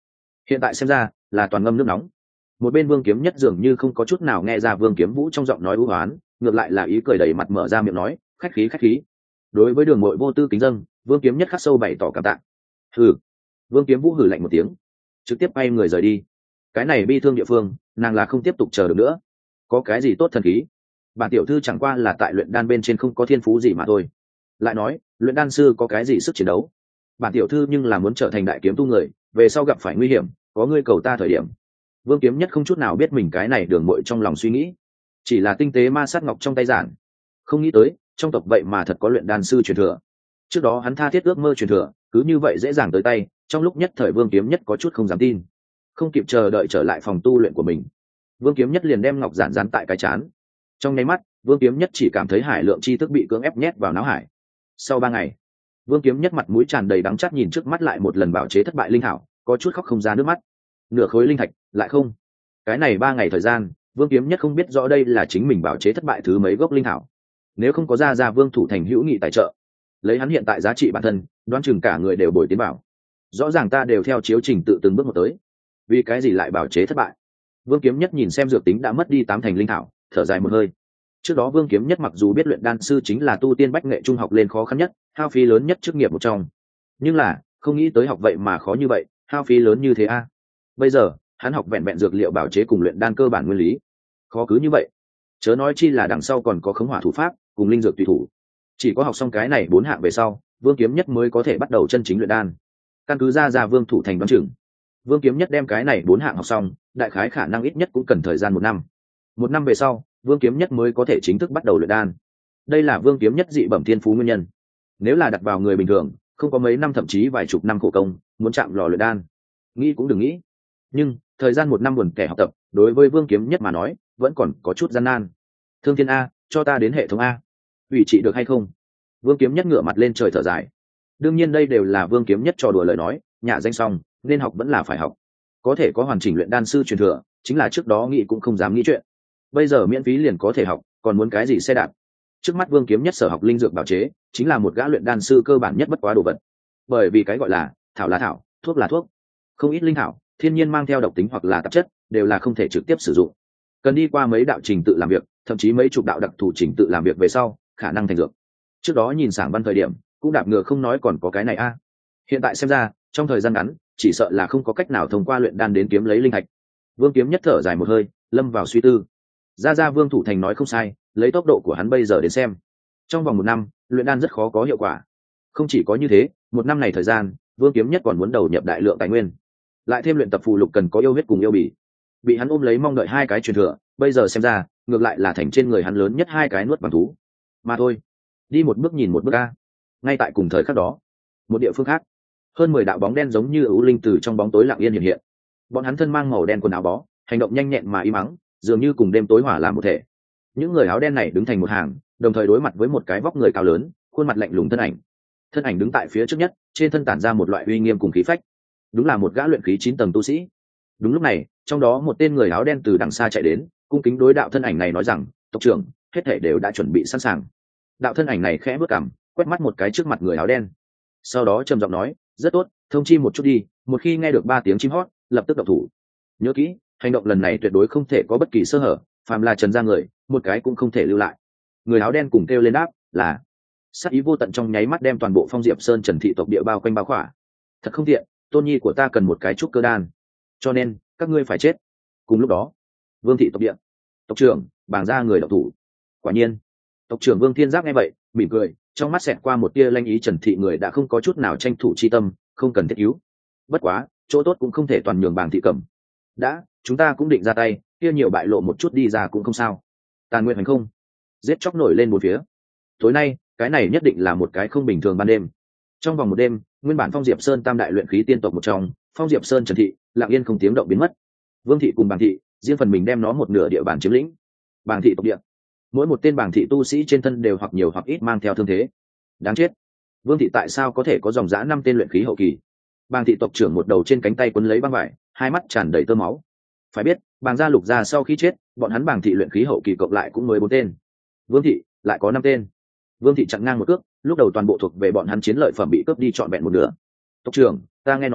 hiện tại xem ra là toàn ngâm nước nóng. Một bên Vương Kiếm Nhất dường như không có chút nào nghe ra Vương Kiếm Vũ trong giọng nói u hoán, ngược lại là ý cười đầy mặt mở ra miệng nói, khách khí khách khí. Đối với Đường Mội vô tư kính dâng, Vương Kiếm Nhất khắc sâu bày tỏ cảm tạ. Hừ. Vương Kiếm Vũ hừ lạnh một tiếng, trực tiếp bay người rời đi. Cái này bi thương địa phương, nàng là không tiếp tục chờ được nữa. Có cái gì tốt thần khí? Bản tiểu thư chẳng qua là tại luyện đan bên trên không có thiên phú gì mà thôi. Lại nói, luyện đan sư có cái gì sức chiến đấu? Bản tiểu thư nhưng là muốn trở thành đại kiếm tu người, về sau gặp phải nguy hiểm, có ngươi cầu ta thời điểm. Vương Kiếm Nhất không chút nào biết mình cái này Đường Mội trong lòng suy nghĩ, chỉ là tinh tế ma sát ngọc trong tay giản, không nghĩ tới trong tộc vậy mà thật có luyện đan sư truyền thừa. Trước đó hắn tha thiết ước mơ truyền thừa, cứ như vậy dễ dàng tới tay, trong lúc nhất thời Vương Kiếm Nhất có chút không dám tin, không kịp chờ đợi trở lại phòng tu luyện của mình. Vương Kiếm Nhất liền đem ngọc giản dán tại cái chán. Trong nháy mắt, Vương Kiếm Nhất chỉ cảm thấy hải lượng tri thức bị cưỡng ép nhét vào não hải. Sau ba ngày, Vương Kiếm Nhất mặt mũi tràn đầy đắng chát nhìn trước mắt lại một lần bảo chế thất bại linh thảo, có chút khóc không ra nước mắt. Nửa khối linh thạch lại không. Cái này ba ngày thời gian, Vương Kiếm Nhất không biết rõ đây là chính mình bảo chế thất bại thứ mấy gốc linh thảo. Nếu không có ra ra Vương Thủ Thành hữu nghị tài trợ, lấy hắn hiện tại giá trị bản thân, đoán chừng cả người đều bồi tiến bảo. Rõ ràng ta đều theo chiếu trình tự từng bước một tới, vì cái gì lại bảo chế thất bại? Vương Kiếm Nhất nhìn xem dược tính đã mất đi tám thành linh thảo, thở dài một hơi. Trước đó Vương Kiếm Nhất mặc dù biết luyện đan sư chính là tu tiên bách nghệ trung học lên khó khăn nhất, hao phí lớn nhất chức nghiệp một trong, nhưng là không nghĩ tới học vậy mà khó như vậy, hao phí lớn như thế a. Bây giờ hắn học vẹn vẹn dược liệu bảo chế cùng luyện đan cơ bản nguyên lý, khó cứ như vậy, chớ nói chi là đằng sau còn có khống hỏa thủ pháp cùng linh dược tùy thủ. Chỉ có học xong cái này bốn hạng về sau, Vương Kiếm Nhất mới có thể bắt đầu chân chính luyện đan. Căn cứ ra ra Vương Thủ Thành đoán chừng, Vương Kiếm Nhất đem cái này bốn hạng học xong, đại khái khả năng ít nhất cũng cần thời gian một năm. Một năm về sau, Vương Kiếm Nhất mới có thể chính thức bắt đầu luyện đan. Đây là Vương Kiếm Nhất dị bẩm thiên phú nguyên nhân. Nếu là đặt vào người bình thường, không có mấy năm thậm chí vài chục năm khổ công, muốn chạm lò luyện đan, nghĩ cũng đừng nghĩ. Nhưng thời gian một năm buồn kẻ học tập, đối với Vương Kiếm Nhất mà nói, vẫn còn có chút gian nan. Thương Thiên a, cho ta đến hệ thống a, ủy trị được hay không? Vương Kiếm Nhất ngửa mặt lên trời thở dài. Đương nhiên đây đều là Vương Kiếm Nhất trò đùa lời nói, nhà danh xong, nên học vẫn là phải học. Có thể có hoàn chỉnh luyện đan sư truyền thừa, chính là trước đó nghĩ cũng không dám nghĩ chuyện. Bây giờ miễn phí liền có thể học, còn muốn cái gì xe đạp? Trước mắt Vương Kiếm Nhất sở học linh dược bảo chế, chính là một gã luyện đan sư cơ bản nhất bất quá đồ vật. Bởi vì cái gọi là thảo là thảo, thuốc là thuốc. Không ít linh thảo, thiên nhiên mang theo độc tính hoặc là tạp chất, đều là không thể trực tiếp sử dụng. Cần đi qua mấy đạo trình tự làm việc, thậm chí mấy chục đạo đặc thù trình tự làm việc về sau, khả năng thành dược. Trước đó nhìn sảng văn thời điểm, cũng đạp ngựa không nói còn có cái này a. Hiện tại xem ra, trong thời gian ngắn, chỉ sợ là không có cách nào thông qua luyện đan đến kiếm lấy linh thạch. Vương Kiếm Nhất thở dài một hơi, lâm vào suy tư. Ra ra Vương Thủ Thành nói không sai, lấy tốc độ của hắn bây giờ đến xem, trong vòng một năm, luyện đan rất khó có hiệu quả. Không chỉ có như thế, một năm này thời gian, Vương Kiếm Nhất còn muốn đầu nhập đại lượng tài nguyên, lại thêm luyện tập phù lục cần có yêu huyết cùng yêu bỉ. Bị hắn ôm lấy mong đợi hai cái truyền thừa, bây giờ xem ra, ngược lại là thành trên người hắn lớn nhất hai cái nuốt bằng thú. Mà thôi, đi một bước nhìn một bước a. Ngay tại cùng thời khắc đó, một địa phương khác, hơn mười đạo bóng đen giống như ưu linh từ trong bóng tối lặng yên hiện hiện. Bọn hắn thân mang màu đen quần áo bó, hành động nhanh nhẹn mà im ắng, dường như cùng đêm tối hỏa làm một thể. Những người áo đen này đứng thành một hàng, đồng thời đối mặt với một cái vóc người cao lớn, khuôn mặt lạnh lùng thân ảnh. Thân ảnh đứng tại phía trước nhất, trên thân tản ra một loại uy nghiêm cùng khí phách. Đúng là một gã luyện khí chín tầng tu sĩ. Đúng lúc này, trong đó một tên người áo đen từ đằng xa chạy đến, cung kính đối đạo thân ảnh này nói rằng, tộc trưởng, hết thảy đều đã chuẩn bị sẵn sàng. Đạo thân ảnh này khẽ bước cằm, quét mắt một cái trước mặt người áo đen, sau đó trầm giọng nói, rất tốt, thông chi một chút đi, một khi nghe được ba tiếng chim hót, lập tức động thủ. Nhớ kỹ, hành động lần này tuyệt đối không thể có bất kỳ sơ hở, phàm là trần ra người, một cái cũng không thể lưu lại. Người áo đen cùng kêu lên đáp, là. Sát ý vô tận trong nháy mắt đem toàn bộ Phong Diệp Sơn Trần thị tộc địa bao quanh bao khỏa. Thật không tiện, tôn nhi của ta cần một cái trúc cơ đan, cho nên các ngươi phải chết. Cùng lúc đó, Vương thị tộc địa, tộc trưởng bàng ra người độc thủ. Quả nhiên, tộc trưởng Vương Thiên Giáp nghe vậy, mỉm cười, trong mắt xẹt qua một tia lanh ý. Trần thị người đã không có chút nào tranh thủ chi tâm, không cần thiết yếu. Bất quá, chỗ tốt cũng không thể toàn nhường Bàng thị cầm. Đã, chúng ta cũng định ra tay, kia nhiều bại lộ một chút đi ra cũng không sao. Tàn nguyện hành không, giết chóc nổi lên một phía. Tối nay, cái này nhất định là một cái không bình thường ban đêm. Trong vòng một đêm, nguyên bản Phong Diệp Sơn tam đại luyện khí tiên tộc một trong, Phong Diệp Sơn Trần thị, lặng yên không tiếng động biến mất. Vương thị cùng Bàng thị, riêng phần mình đem nó một nửa địa bàn chiếm lĩnh. Bàng thị tộc địa, mỗi một tên Bàng thị tu sĩ trên thân đều hoặc nhiều hoặc ít mang theo thương thế. Đáng chết, Vương thị tại sao có thể có dòng dã năm tên luyện khí hậu kỳ? Bàng thị tộc trưởng một đầu trên cánh tay quấn lấy băng vải, hai mắt tràn đầy tơ máu. Phải biết, Bàng gia Lục gia sau khi chết, bọn hắn Bàng thị luyện khí hậu kỳ cộng lại cũng mới bốn tên. Vương thị lại có năm tên. Vương thị chặn ngang một cước, lúc đầu toàn bộ thuộc về bọn hắn chiến lợi phẩm bị cướp đi trọn vẹn một nửa. Tộc trưởng, ta nghe nói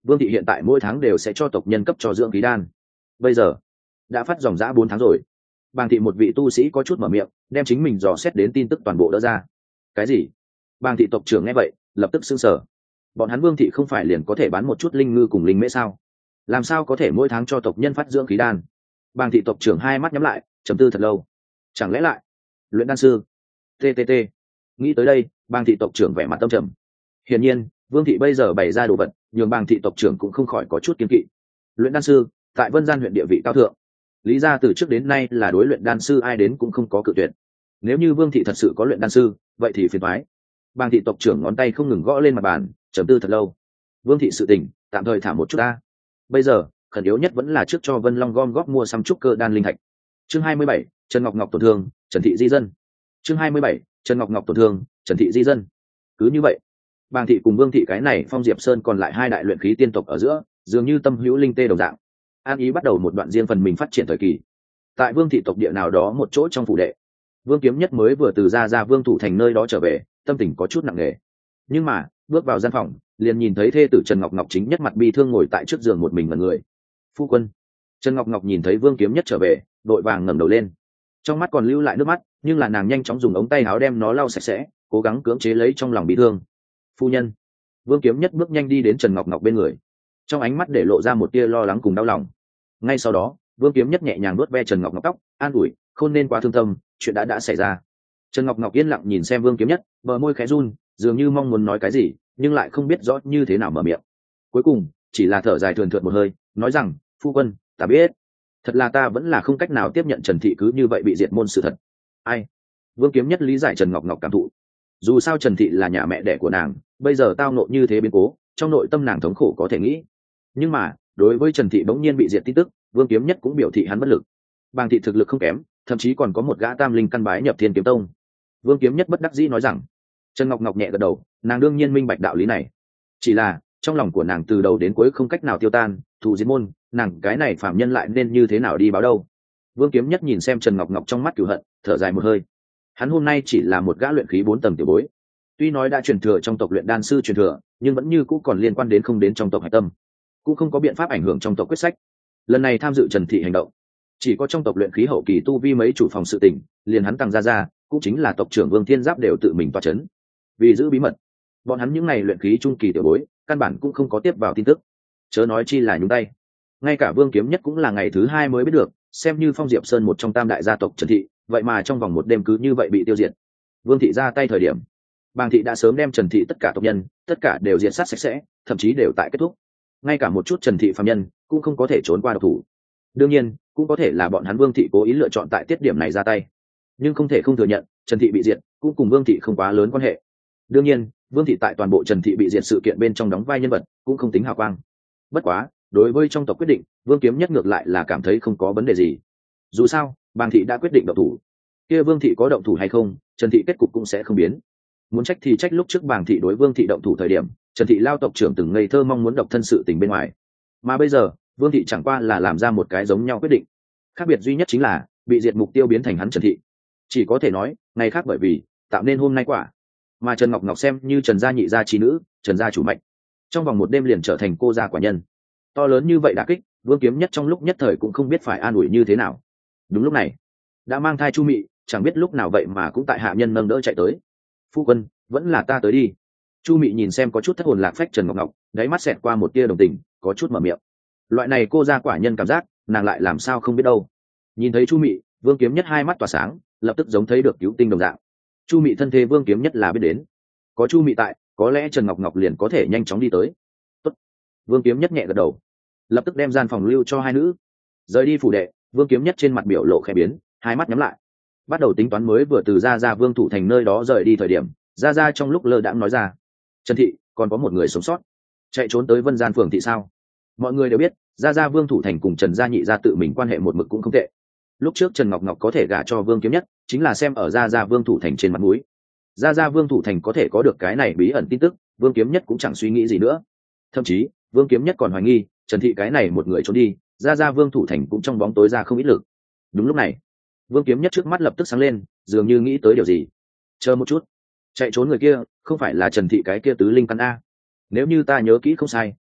Vương thị hiện tại mỗi tháng đều sẽ cho tộc nhân cấp cho dưỡng khí đan, bây giờ đã phát dòng dã bốn tháng rồi. Bàng thị một vị tu sĩ có chút mở miệng, đem chính mình dò xét đến tin tức toàn bộ đỡ ra. Cái gì? Bàng thị tộc trưởng nghe vậy lập tức sững sờ. Bọn hắn Vương thị không phải liền có thể bán một chút linh ngư cùng linh mễ sao? Làm sao có thể mỗi tháng cho tộc nhân phát dưỡng khí đan? Bàng thị tộc trưởng hai mắt nhắm lại, trầm tư thật lâu. Chẳng lẽ lại luyện đan sư? Ttt. Nghĩ tới đây, Bàng thị tộc trưởng vẻ mặt tâm trầm. Hiển nhiên, Vương thị bây giờ bày ra đồ vật, nhường Bàng thị tộc trưởng cũng không khỏi có chút kiêng kỵ. Luyện đan sư, tại Vân Gian huyện địa vị cao thượng. Lý gia từ trước đến nay là đối luyện đan sư ai đến cũng không có cự tuyệt. Nếu như Vương thị thật sự có luyện đan sư, vậy thì phiền toái. Bàng thị tộc trưởng ngón tay không ngừng gõ lên mặt bàn, trầm tư thật lâu. Vương thị sự tình, tạm thời thả một chút ta. Bây giờ, khẩn yếu nhất vẫn là trước cho Vân Long gom góp mua xăm trúc cơ đan linh thạch. Chương hai mươi bảy, Trần Ngọc Ngọc tổn thương, Trần thị di dân. Chương hai mươi bảy, Trần Ngọc Ngọc tổn thương, Trần thị di dân. Cứ như vậy, Bàng thị cùng Vương thị cái này Phong Diệp Sơn còn lại hai đại luyện khí tiên tộc ở giữa, dường như tâm hữu linh tê đồng dạng. An ý bắt đầu một đoạn riêng phần mình phát triển thời kỳ. Tại Vương thị tộc địa nào đó một chỗ trong phủ đệ, Vương Kiếm Nhất mới vừa từ ra ra Vương Thủ Thành nơi đó trở về, tâm tình có chút nặng nề. Nhưng mà, bước vào gian phòng, liền nhìn thấy thê tử Trần Ngọc Ngọc chính nhất mặt bi thương ngồi tại trước giường một mình mà người. Phu quân. Trần Ngọc Ngọc nhìn thấy Vương Kiếm Nhất trở về, đội vàng ngẩng đầu lên. Trong mắt còn lưu lại nước mắt, nhưng là nàng nhanh chóng dùng ống tay áo đem nó lau sạch sẽ, cố gắng cưỡng chế lấy trong lòng bi thương. Phu nhân. Vương Kiếm Nhất bước nhanh đi đến Trần Ngọc Ngọc bên người, trong ánh mắt để lộ ra một tia lo lắng cùng đau lòng. Ngay sau đó, Vương Kiếm Nhất nhẹ nhàng nuốt ve Trần Ngọc Ngọc tóc, an ủi, không nên quá thương tâm, chuyện đã đã xảy ra. Trần Ngọc Ngọc yên lặng nhìn xem Vương Kiếm Nhất, bờ môi khẽ run, dường như mong muốn nói cái gì, nhưng lại không biết rõ như thế nào mở miệng. Cuối cùng, chỉ là thở dài thườn thượt một hơi, nói rằng, phu quân, ta biết, thật là ta vẫn là không cách nào tiếp nhận Trần thị cứ như vậy bị diệt môn sự thật. Ai? Vương Kiếm Nhất lý giải Trần Ngọc Ngọc cảm thụ. Dù sao Trần thị là nhà mẹ đẻ của nàng, bây giờ tao nộ như thế biến cố, trong nội tâm nàng thống khổ có thể nghĩ. Nhưng mà, đối với Trần thị bỗng nhiên bị diệt tin tức, Vương Kiếm Nhất cũng biểu thị hắn bất lực. Bàng thị thực lực không kém, thậm chí còn có một gã tam linh căn bái nhập Thiên Kiếm Tông. Vương Kiếm Nhất bất đắc dĩ nói rằng. Trần Ngọc Ngọc nhẹ gật đầu, nàng đương nhiên minh bạch đạo lý này. Chỉ là, trong lòng của nàng từ đầu đến cuối không cách nào tiêu tan, thù diệt môn, nàng cái này phạm nhân lại nên như thế nào đi báo đâu. Vương Kiếm Nhất nhìn xem Trần Ngọc Ngọc trong mắt cửu hận, thở dài một hơi. Hắn hôm nay chỉ là một gã luyện khí bốn tầng tiểu bối, tuy nói đã truyền thừa trong tộc luyện đan sư truyền thừa, nhưng vẫn như cũ còn liên quan đến không đến trong tộc hải tâm, cũng không có biện pháp ảnh hưởng trong tộc quyết sách. Lần này tham dự Trần thị hành động, chỉ có trong tộc luyện khí hậu kỳ tu vi mấy chủ phòng sự tình, liền hắn tăng ra ra, cũng chính là tộc trưởng Vương Thiên Giáp đều tự mình toa chấn. Vì giữ bí mật, bọn hắn những ngày luyện khí trung kỳ tiểu bối, căn bản cũng không có tiếp vào tin tức, chớ nói chi là nhúng tay. Ngay cả Vương Kiếm Nhất cũng là ngày thứ hai mới biết được, xem như Phong Diệp Sơn một trong tam đại gia tộc Trần thị, vậy mà trong vòng một đêm cứ như vậy bị tiêu diệt. Vương thị ra tay thời điểm, Bàng thị đã sớm đem Trần thị tất cả tộc nhân, tất cả đều diệt sát sạch sẽ, thậm chí đều tại kết thúc. Ngay cả một chút Trần thị phàm nhân cũng không có thể trốn qua độc thủ. Đương nhiên, cũng có thể là bọn hắn Vương thị cố ý lựa chọn tại tiết điểm này ra tay. Nhưng không thể không thừa nhận, Trần thị bị diệt cũng cùng Vương thị không quá lớn quan hệ. Đương nhiên, Vương thị tại toàn bộ Trần thị bị diệt sự kiện bên trong đóng vai nhân vật, cũng không tính hào quang. Bất quá, đối với trong tộc quyết định, Vương Kiếm Nhất ngược lại là cảm thấy không có vấn đề gì. Dù sao, Bàng thị đã quyết định động thủ, kia Vương thị có động thủ hay không, Trần thị kết cục cũng sẽ không biến. Muốn trách thì trách lúc trước Bàng thị đối Vương thị động thủ thời điểm, Trần thị lao tộc trưởng từng ngây thơ mong muốn độc thân sự tình bên ngoài, mà bây giờ Vương thị chẳng qua là làm ra một cái giống nhau quyết định. Khác biệt duy nhất chính là bị diệt mục tiêu biến thành hắn Trần thị. Chỉ có thể nói, ngày khác bởi vì tạo nên hôm nay quả. Mà Trần Ngọc Ngọc xem như Trần gia nhị gia chi nữ, Trần gia chủ mệnh, trong vòng một đêm liền trở thành cô gia quả nhân. To lớn như vậy đả kích, Vương Kiếm Nhất trong lúc nhất thời cũng không biết phải an ủi như thế nào. Đúng lúc này, đã mang thai Chu Mị, chẳng biết lúc nào vậy mà cũng tại hạ nhân nâng đỡ chạy tới. Phu quân, vẫn là ta tới đi. Chu Mị nhìn xem có chút thất hồn lạc phách Trần Ngọc Ngọc, đáy mắt xẹt qua một tia đồng tình, có chút mở miệng. Loại này cô gia quả nhân cảm giác, nàng lại làm sao không biết đâu. Nhìn thấy Chu Mị, Vương Kiếm Nhất hai mắt tỏa sáng, lập tức giống thấy được cứu tinh đồng dạng. Chu Mị thân thế Vương Kiếm Nhất là biết đến, có Chu Mị tại, có lẽ Trần Ngọc Ngọc liền có thể nhanh chóng đi tới. Tốt. Vương Kiếm Nhất nhẹ gật đầu, lập tức đem gian phòng lưu cho hai nữ. Rời đi phủ đệ, Vương Kiếm Nhất trên mặt biểu lộ khẽ biến, hai mắt nhắm lại, bắt đầu tính toán mới vừa từ ra ra Vương Thủ Thành nơi đó rời đi thời điểm, ra ra trong lúc lơ đãng nói ra, Trần thị còn có một người sống sót, chạy trốn tới Vân Gian phường thị sao? Mọi người đều biết, ra ra Vương Thủ Thành cùng Trần gia nhị gia tự mình quan hệ một mực cũng không tệ. Lúc trước Trần Ngọc Ngọc có thể gả cho Vương Kiếm Nhất, chính là xem ở ra ra Vương Thủ Thành trên mặt mũi. Ra ra Vương Thủ Thành có thể có được cái này bí ẩn tin tức, Vương Kiếm Nhất cũng chẳng suy nghĩ gì nữa. Thậm chí, Vương Kiếm Nhất còn hoài nghi, Trần thị cái này một người trốn đi, ra ra Vương Thủ Thành cũng trong bóng tối ra không ít lực. Đúng lúc này, Vương Kiếm Nhất trước mắt lập tức sáng lên, dường như nghĩ tới điều gì. Chờ một chút, chạy trốn người kia, không phải là Trần thị cái kia tứ linh căn a? Nếu như ta nhớ kỹ không sai,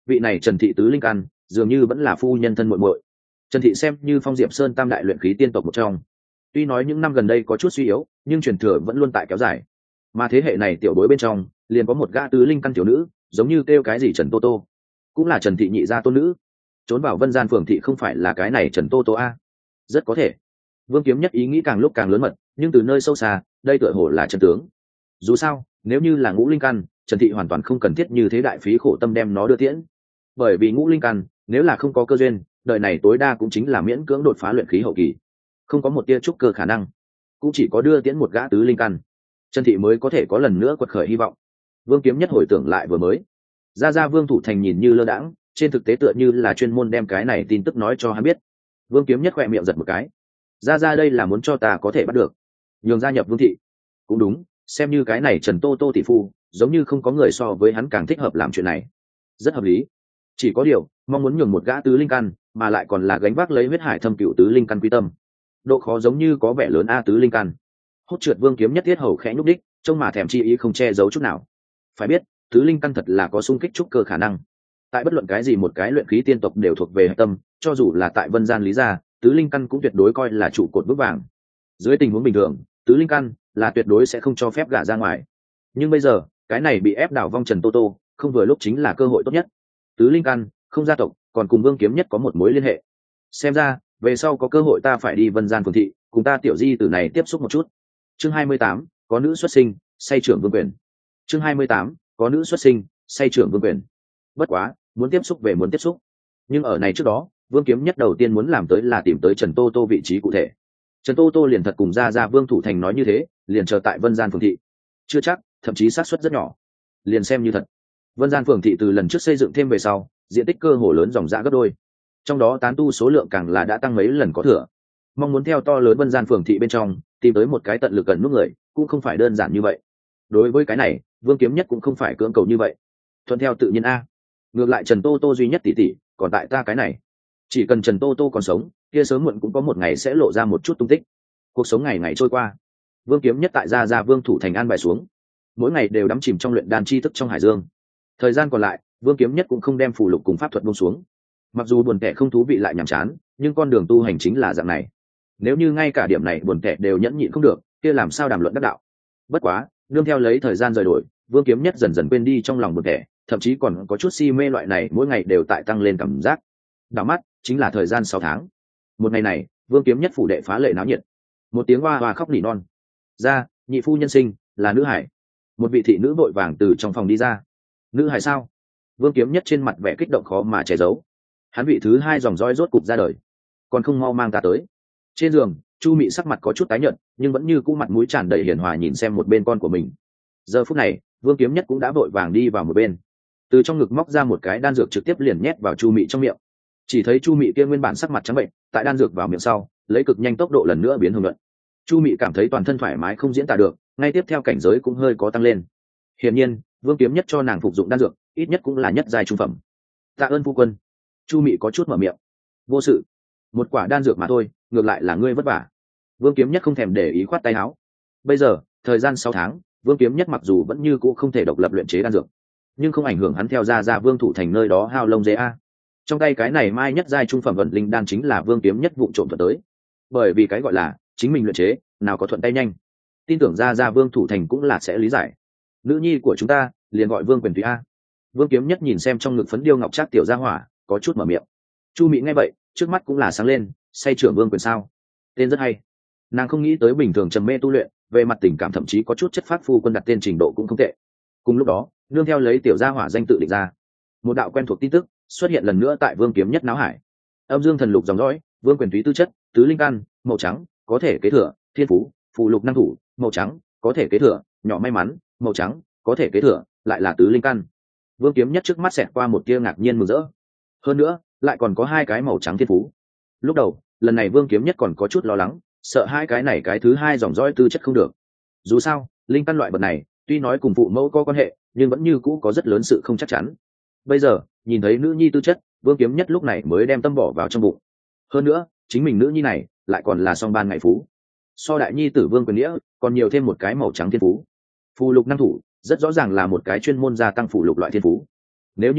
vị này Trần thị tứ linh căn dường như vẫn là phu nhân thân muội muội. Trần thị xem như Phong Diệp Sơn tam đại luyện khí tiên tộc một trong, tuy nói những năm gần đây có chút suy yếu nhưng truyền thừa vẫn luôn tại kéo dài. Mà thế hệ này tiểu bối bên trong liền có một gã tứ linh căn tiểu nữ, giống như kêu cái gì Trần Tô Tô, cũng là Trần thị nhị gia tôn nữ. Trốn vào Vân Gian phường thị không phải là cái này Trần Tô Tô a? Rất có thể. Vương Kiếm Nhất ý nghĩ càng lúc càng lớn mật, nhưng từ nơi sâu xa đây tựa hồ là chân tướng. Dù sao nếu như là ngũ linh căn, Trần thị hoàn toàn không cần thiết như thế đại phí khổ tâm đem nó đưa tiễn. Bởi vì ngũ linh căn nếu là không có cơ duyên, đời này tối đa cũng chính là miễn cưỡng đột phá luyện khí hậu kỳ, không có một tia trúc cơ khả năng, cũng chỉ có đưa tiễn một gã tứ linh căn, Trần thị mới có thể có lần nữa quật khởi hy vọng. Vương Kiếm Nhất hồi tưởng lại vừa mới ra ra Vương Thủ Thành nhìn như lơ đãng, trên thực tế tựa như là chuyên môn đem cái này tin tức nói cho hắn biết. Vương Kiếm Nhất khỏe miệng giật một cái, ra ra đây là muốn cho ta có thể bắt được nhường gia nhập Vương thị. Cũng đúng, xem như cái này Trần Tô Tô tỷ phu giống như không có người so với hắn càng thích hợp làm chuyện này, rất hợp lý. Chỉ có điều mong muốn nhường một gã tứ linh căn mà lại còn là gánh vác lấy huyết hải thâm cựu tứ linh căn quy tâm, độ khó giống như có vẻ lớn a. Tứ linh căn hốt trượt Vương Kiếm Nhất tiết hầu khẽ nhúc đích, trông mà thèm chi ý không che giấu chút nào. Phải biết tứ linh căn thật là có xung kích trúc cơ khả năng, tại bất luận cái gì một cái luyện khí tiên tộc đều thuộc về hạch tâm, cho dù là tại Vân Gian lý gia, tứ linh căn cũng tuyệt đối coi là trụ cột vững vàng. Dưới tình huống bình thường tứ linh căn là tuyệt đối sẽ không cho phép gả ra ngoài, nhưng bây giờ cái này bị ép đảo vong Trần Tô Tô không vừa lúc chính là cơ hội tốt nhất. Tứ linh căn không gia tộc, còn cùng Vương Kiếm Nhất có một mối liên hệ, xem ra về sau có cơ hội ta phải đi Vân Gian phường thị cùng ta tiểu di tử này tiếp xúc một chút. Chương hai mươi tám, có nữ xuất sinh say trưởng vương quyền. Chương hai mươi tám, có nữ xuất sinh say trưởng vương quyền. Bất quá muốn tiếp xúc về muốn tiếp xúc, nhưng ở này trước đó Vương Kiếm Nhất đầu tiên muốn làm tới là tìm tới Trần Tô Tô vị trí cụ thể. Trần Tô Tô liền thật cùng ra ra Vương Thủ Thành nói như thế, liền chờ tại Vân Gian phường thị. Chưa chắc, thậm chí xác suất rất nhỏ, liền xem như thật. Vân Gian phường thị từ lần trước xây dựng thêm về sau, diện tích cơ hồ lớn dòng dã gấp đôi, trong đó tán tu số lượng càng là đã tăng mấy lần có thừa. Mong muốn theo to lớn Vân Gian phường thị bên trong tìm tới một cái tận lực gần nút người cũng không phải đơn giản như vậy. Đối với cái này Vương Kiếm Nhất cũng không phải cưỡng cầu như vậy, thuận theo tự nhiên a. Ngược lại Trần Tô Tô duy nhất tỷ tỷ, còn tại ta cái này, chỉ cần Trần Tô Tô còn sống kia sớm muộn cũng có một ngày sẽ lộ ra một chút tung tích. Cuộc sống ngày ngày trôi qua, Vương Kiếm Nhất tại gia gia Vương Thủ Thành an bài xuống, mỗi ngày đều đắm chìm trong luyện đan chi thức trong hải dương. Thời gian còn lại Vương Kiếm Nhất cũng không đem phù lục cùng pháp thuật buông xuống. Mặc dù buồn tẻ không thú vị lại nhàm chán, nhưng con đường tu hành chính là dạng này, nếu như ngay cả điểm này buồn tẻ đều nhẫn nhịn không được kia làm sao đàm luận đắc đạo. Bất quá nương theo lấy thời gian rời đổi, Vương Kiếm Nhất dần dần quên đi trong lòng buồn tẻ, thậm chí còn có chút si mê loại này mỗi ngày đều tại tăng lên cảm giác. Đảo mắt chính là thời gian sáu tháng. Một ngày này Vương Kiếm Nhất phủ đệ phá lệ náo nhiệt, một tiếng hoa hoa khóc nỉ non. Ra, nhị phu nhân sinh là nữ hải. Một vị thị nữ vội vàng từ trong phòng đi ra. Nữ hải sao? Vương Kiếm Nhất trên mặt vẻ kích động khó mà che giấu. Hắn vị thứ hai dòng dõi rốt cục ra đời, còn không mau mang ta tới. Trên giường Chu Mị sắc mặt có chút tái nhợt, nhưng vẫn như cũ mặt mũi tràn đầy hiền hòa nhìn xem một bên con của mình. Giờ phút này Vương Kiếm Nhất cũng đã vội vàng đi vào một bên, từ trong ngực móc ra một cái đan dược trực tiếp liền nhét vào Chu Mị trong miệng. Chỉ thấy Chu Mị kia nguyên bản sắc mặt trắng bệnh, tại đan dược vào miệng sau lấy cực nhanh tốc độ lần nữa biến hồng nhuận. Chu Mị cảm thấy toàn thân thoải mái không diễn tả được, ngay tiếp theo cảnh giới cũng hơi có tăng lên. Hiển nhiên Vương Kiếm Nhất cho nàng phục dụng đan dược ít nhất cũng là nhất giai trung phẩm. Tạ ơn phu quân. Chu Mị có chút mở miệng. Vô sự, một quả đan dược mà thôi, ngược lại là ngươi vất vả. Vương Kiếm Nhất không thèm để ý khoát tay áo. Bây giờ thời gian sáu tháng, Vương Kiếm Nhất mặc dù vẫn như cũ không thể độc lập luyện chế đan dược, nhưng không ảnh hưởng hắn theo ra ra Vương Thủ Thành nơi đó hao lông dê a. Trong tay cái này mai nhất giai trung phẩm vận linh đan chính là Vương Kiếm Nhất vụng trộm thuận tới, bởi vì cái gọi là chính mình luyện chế nào có thuận tay nhanh. Tin tưởng ra ra Vương Thủ Thành cũng là sẽ lý giải. Nữ nhi của chúng ta liền gọi Vương Quyền Thúy a. Vương Kiếm Nhất nhìn xem trong ngực phấn điêu ngọc trác tiểu gia hỏa, có chút mở miệng. Chu Mị nghe vậy trước mắt cũng là sáng lên, say trưởng Vương Quyền sao, tên rất hay. Nàng không nghĩ tới bình thường trầm mê tu luyện, về mặt tình cảm thậm chí có chút chất phát phu quân đặt tên trình độ cũng không tệ. Cùng lúc đó nương theo lấy tiểu gia hỏa danh tự định ra, một đạo quen thuộc tin tức xuất hiện lần nữa tại Vương Kiếm Nhất náo hải. Âm dương thần lục dòng dõi, Vương Quyền Thúy tư chất tứ linh căn, màu trắng, có thể kế thừa thiên phú, phù lục năng thủ, màu trắng, có thể kế thừa nhỏ may mắn, màu trắng, có thể kế thừa lại là tứ linh căn. Vương Kiếm Nhất trước mắt xẹt qua một tia ngạc nhiên mừng rỡ. Hơn nữa lại còn có hai cái màu trắng thiên phú. Lúc đầu lần này Vương Kiếm Nhất còn có chút lo lắng, sợ hai cái này cái thứ hai dòng dõi tư chất không được. Dù sao linh căn loại vật này tuy nói cùng phụ mẫu có quan hệ, nhưng vẫn như cũ có rất lớn sự không chắc chắn. Bây giờ nhìn thấy nữ nhi tư chất, Vương Kiếm Nhất lúc này mới đem tâm bỏ vào trong bụng. Hơn nữa chính mình nữ nhi này lại còn là song ban ngại phú, so đại nhi tử Vương Quyền Nghĩa còn nhiều thêm một cái màu trắng thiên phú. Phù lục năng thủ rất rõ ràng là một cái chuyên môn gia tăng phù lục loại thiên phú. Nếu như nói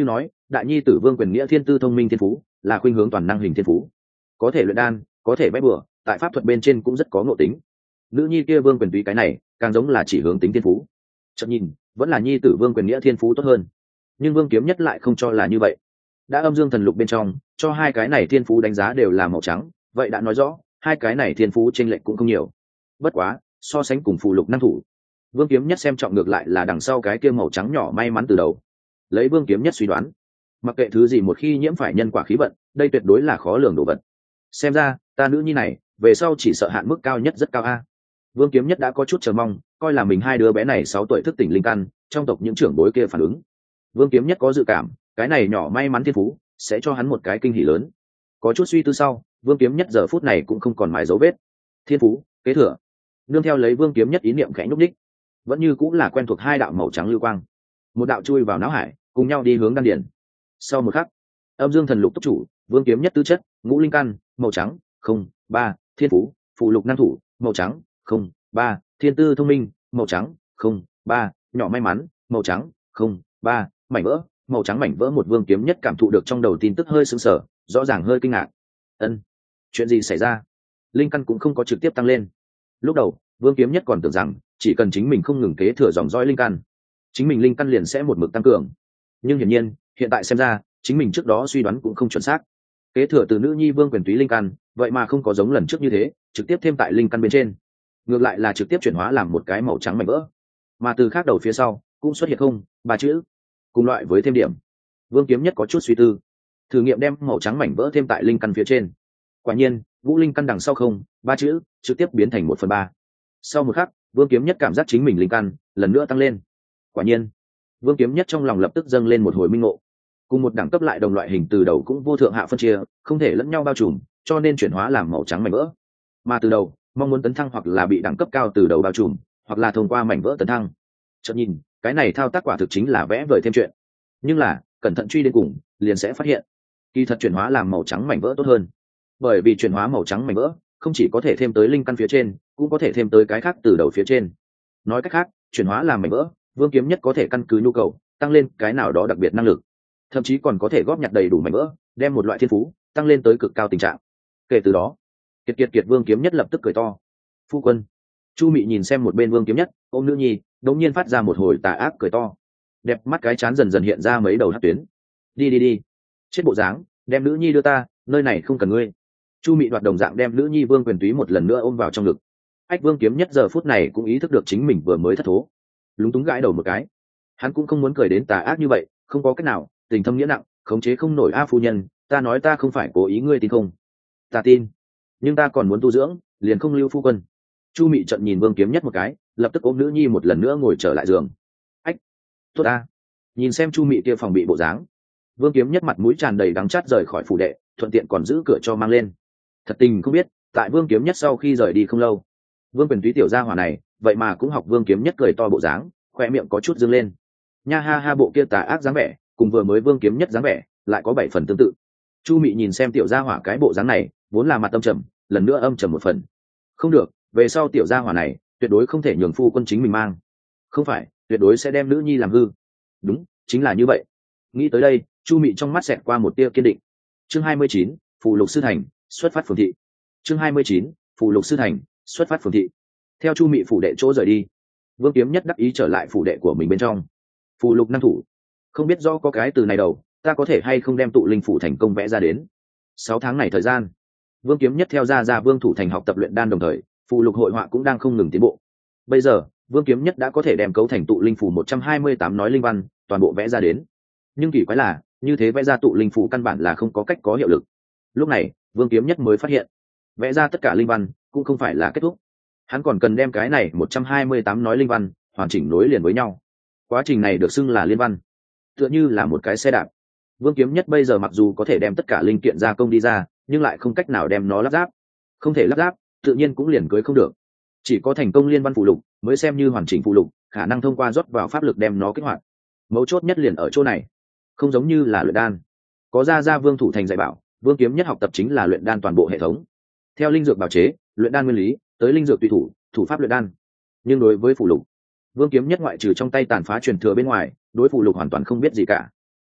đại nhi tử Vương Quyền Nghĩa thiên tư thông minh thiên phú, là khuynh hướng toàn năng hình thiên phú, có thể luyện đan, có thể vẽ bừa, tại pháp thuật bên trên cũng rất có ngộ tính. Nữ nhi kia Vương Quyền Túy cái này càng giống là chỉ hướng tính thiên phú. Chợt nhìn vẫn là nhi tử Vương Quyền Nghĩa thiên phú tốt hơn, nhưng Vương Kiếm Nhất lại không cho là như vậy. Đã âm dương thần lục bên trong cho hai cái này thiên phú đánh giá đều là màu trắng, vậy đã nói rõ hai cái này thiên phú chênh lệch cũng không nhiều. Bất quá so sánh cùng phù lục năng thủ, Vương Kiếm Nhất xem trọng ngược lại là đằng sau cái kia màu trắng nhỏ may mắn từ đầu. Lấy Vương Kiếm Nhất suy đoán, mặc kệ thứ gì một khi nhiễm phải nhân quả khí vận, đây tuyệt đối là khó lường đồ vật. Xem ra ta nữ nhi này về sau chỉ sợ hạn mức cao nhất rất cao a. Vương Kiếm Nhất đã có chút chờ mong, coi là mình hai đứa bé này sáu tuổi thức tỉnh linh căn, trong tộc những trưởng bối kia phản ứng. Vương Kiếm Nhất có dự cảm, cái này nhỏ may mắn thiên phú sẽ cho hắn một cái kinh hỉ lớn. Có chút suy tư sau, Vương Kiếm Nhất giờ phút này cũng không còn mài dấu vết. Thiên phú kế thừa, nương theo lấy Vương Kiếm Nhất ý niệm khẽ nhúc nhích, vẫn như cũng là quen thuộc hai đạo màu trắng lưu quang, một đạo chui vào não hải, cùng nhau đi hướng đan điển. Sau một khắc, âm dương thần lục túc chủ Vương Kiếm Nhất tư chất ngũ linh căn màu trắng không ba thiên phú phụ lục năng thủ màu trắng không ba thiên tư thông minh màu trắng không ba nhỏ may mắn màu trắng không ba mảnh vỡ màu trắng mảnh vỡ. Một Vương Kiếm Nhất cảm thụ được trong đầu tin tức hơi sững sờ, rõ ràng hơi kinh ngạc. Ân, chuyện gì xảy ra? Linh căn cũng không có trực tiếp tăng lên. Lúc đầu Vương Kiếm Nhất còn tưởng rằng chỉ cần chính mình không ngừng kế thừa dòng dõi linh căn, chính mình linh căn liền sẽ một mực tăng cường. Nhưng hiển nhiên hiện tại xem ra chính mình trước đó suy đoán cũng không chuẩn xác. Kế thừa từ nữ nhi Vương Quyền Túy linh căn, vậy mà không có giống lần trước như thế trực tiếp thêm tại linh căn bên trên, ngược lại là trực tiếp chuyển hóa làm một cái màu trắng mảnh vỡ. Mà từ khác đầu phía sau cũng xuất hiện không ba chữ, cùng loại với thêm điểm. Vương Kiếm Nhất có chút suy tư, thử nghiệm đem màu trắng mảnh vỡ thêm tại linh căn phía trên. Quả nhiên ngũ linh căn đằng sau không ba chữ trực tiếp biến thành một phần ba. Sau một khắc, Vương Kiếm Nhất cảm giác chính mình linh căn lần nữa tăng lên. Quả nhiên Vương Kiếm Nhất trong lòng lập tức dâng lên một hồi minh ngộ. Cùng một đẳng cấp lại đồng loại hình từ đầu cũng vô thượng hạ phân chia, không thể lẫn nhau bao trùm, cho nên chuyển hóa làm màu trắng mảnh vỡ. Mà từ đầu mong muốn tấn thăng hoặc là bị đẳng cấp cao từ đầu bao trùm, hoặc là thông qua mảnh vỡ tấn thăng. Chợt nhìn cái này thao tác quả thực chính là vẽ vời thêm chuyện. Nhưng là cẩn thận truy đến cùng liền sẽ phát hiện, kỳ thật chuyển hóa làm màu trắng mảnh vỡ tốt hơn. Bởi vì chuyển hóa màu trắng mảnh vỡ không chỉ có thể thêm tới linh căn phía trên, cũng có thể thêm tới cái khác từ đầu phía trên. Nói cách khác, chuyển hóa làm mảnh vỡ, Vương Kiếm Nhất có thể căn cứ nhu cầu tăng lên cái nào đó đặc biệt năng lực, thậm chí còn có thể góp nhặt đầy đủ mảnh vỡ, đem một loại thiên phú tăng lên tới cực cao tình trạng. Kể từ đó, kiệt kiệt kiệt Vương Kiếm Nhất lập tức cười to. Phu quân. Chu Mị nhìn xem một bên Vương Kiếm Nhất ôm nữ nhi, đống nhiên phát ra một hồi tà ác cười to, đẹp mắt cái chán dần dần hiện ra mấy đầu hắc tuyến. Đi đi đi, chết bộ dáng, đem nữ nhi đưa ta, nơi này không cần ngươi. Chu Mị đoạt đồng dạng đem nữ nhi Vương Quyền Túy một lần nữa ôm vào trong ngực. Ách Vương Kiếm Nhất giờ phút này cũng ý thức được chính mình vừa mới thất thố, lúng túng gãi đầu một cái. Hắn cũng không muốn cười đến tà ác như vậy, không có cách nào, tình thâm nghĩa nặng, khống chế không nổi a. Phu nhân, ta nói ta không phải cố ý, ngươi tin không? Ta tin, nhưng ta còn muốn tu dưỡng, liền không lưu phu quân. Chu Mị trận nhìn Vương Kiếm Nhất một cái, lập tức ôm nữ nhi một lần nữa ngồi trở lại giường. Ách, tốt ta. Nhìn xem Chu Mị kia phòng bị bộ dáng, Vương Kiếm Nhất mặt mũi tràn đầy đắng chát rời khỏi phủ đệ, thuận tiện còn giữ cửa cho mang lên. Thật tình không biết, tại Vương Kiếm Nhất sau khi rời đi không lâu, Vương Quyền Túy tiểu gia hỏa này vậy mà cũng học Vương Kiếm Nhất cười to bộ dáng, khoe miệng có chút dương lên. Nha ha ha, bộ kia tà ác dáng vẻ cùng vừa mới Vương Kiếm Nhất dáng vẻ lại có bảy phần tương tự. Chu Mị nhìn xem tiểu gia hỏa cái bộ dáng này, vốn là mặt âm trầm, lần nữa âm trầm một phần. Không được, về sau tiểu gia hỏa này tuyệt đối không thể nhường phu quân chính mình mang, không phải tuyệt đối sẽ đem nữ nhi làm hư. Đúng, chính là như vậy. Nghĩ tới đây, Chu Mị trong mắt xẹt qua một tia kiên định. Chương hai mươi chín, Phù Lục Sư Thành, xuất phát phường thị. Chương hai mươi chín, Phù Lục Sư Thành, xuất phát phường thị. Theo Chu Mị phủ đệ chỗ rời đi, Vương Kiếm Nhất đắc ý trở lại phủ đệ của mình bên trong. Phù lục năng thủ, không biết do có cái từ này đầu, ta có thể hay không đem tụ linh phủ thành công vẽ ra đến. Sáu tháng này thời gian, Vương Kiếm Nhất theo ra ra Vương Thủ Thành học tập luyện đan, đồng thời phù lục hội họa cũng đang không ngừng tiến bộ. Bây giờ Vương Kiếm Nhất đã có thể đem cấu thành tụ linh phủ một trăm hai mươi tám nói linh văn toàn bộ vẽ ra đến. Nhưng kỳ quái là, như thế vẽ ra tụ linh phủ căn bản là không có cách có hiệu lực. Lúc này Vương Kiếm Nhất mới phát hiện, vẽ ra tất cả linh văn cũng không phải là kết thúc, hắn còn cần đem cái này một trăm hai mươi tám nói linh văn hoàn chỉnh nối liền với nhau. Quá trình này được xưng là liên văn, tựa như là một cái xe đạp. Vương Kiếm Nhất bây giờ mặc dù có thể đem tất cả linh kiện gia công đi ra, nhưng lại không cách nào đem nó lắp ráp. Không thể lắp ráp, tự nhiên cũng liền cưới không được. Chỉ có thành công liên văn phụ lục mới xem như hoàn chỉnh phụ lục, khả năng thông qua rót vào pháp lực đem nó kích hoạt. Mấu chốt nhất liền ở chỗ này, không giống như là luyện đan, có ra ra Vương Thủ Thành dạy bảo, Vương Kiếm Nhất học tập chính là luyện đan toàn bộ hệ thống, theo linh dược bào chế, luyện đan nguyên lý, tới linh dược tùy thủ, thủ pháp luyện đan. Nhưng đối với phụ lục, Vương Kiếm Nhất ngoại trừ trong tay tàn phá truyền thừa bên ngoài, đối phụ lục hoàn toàn không biết gì cả.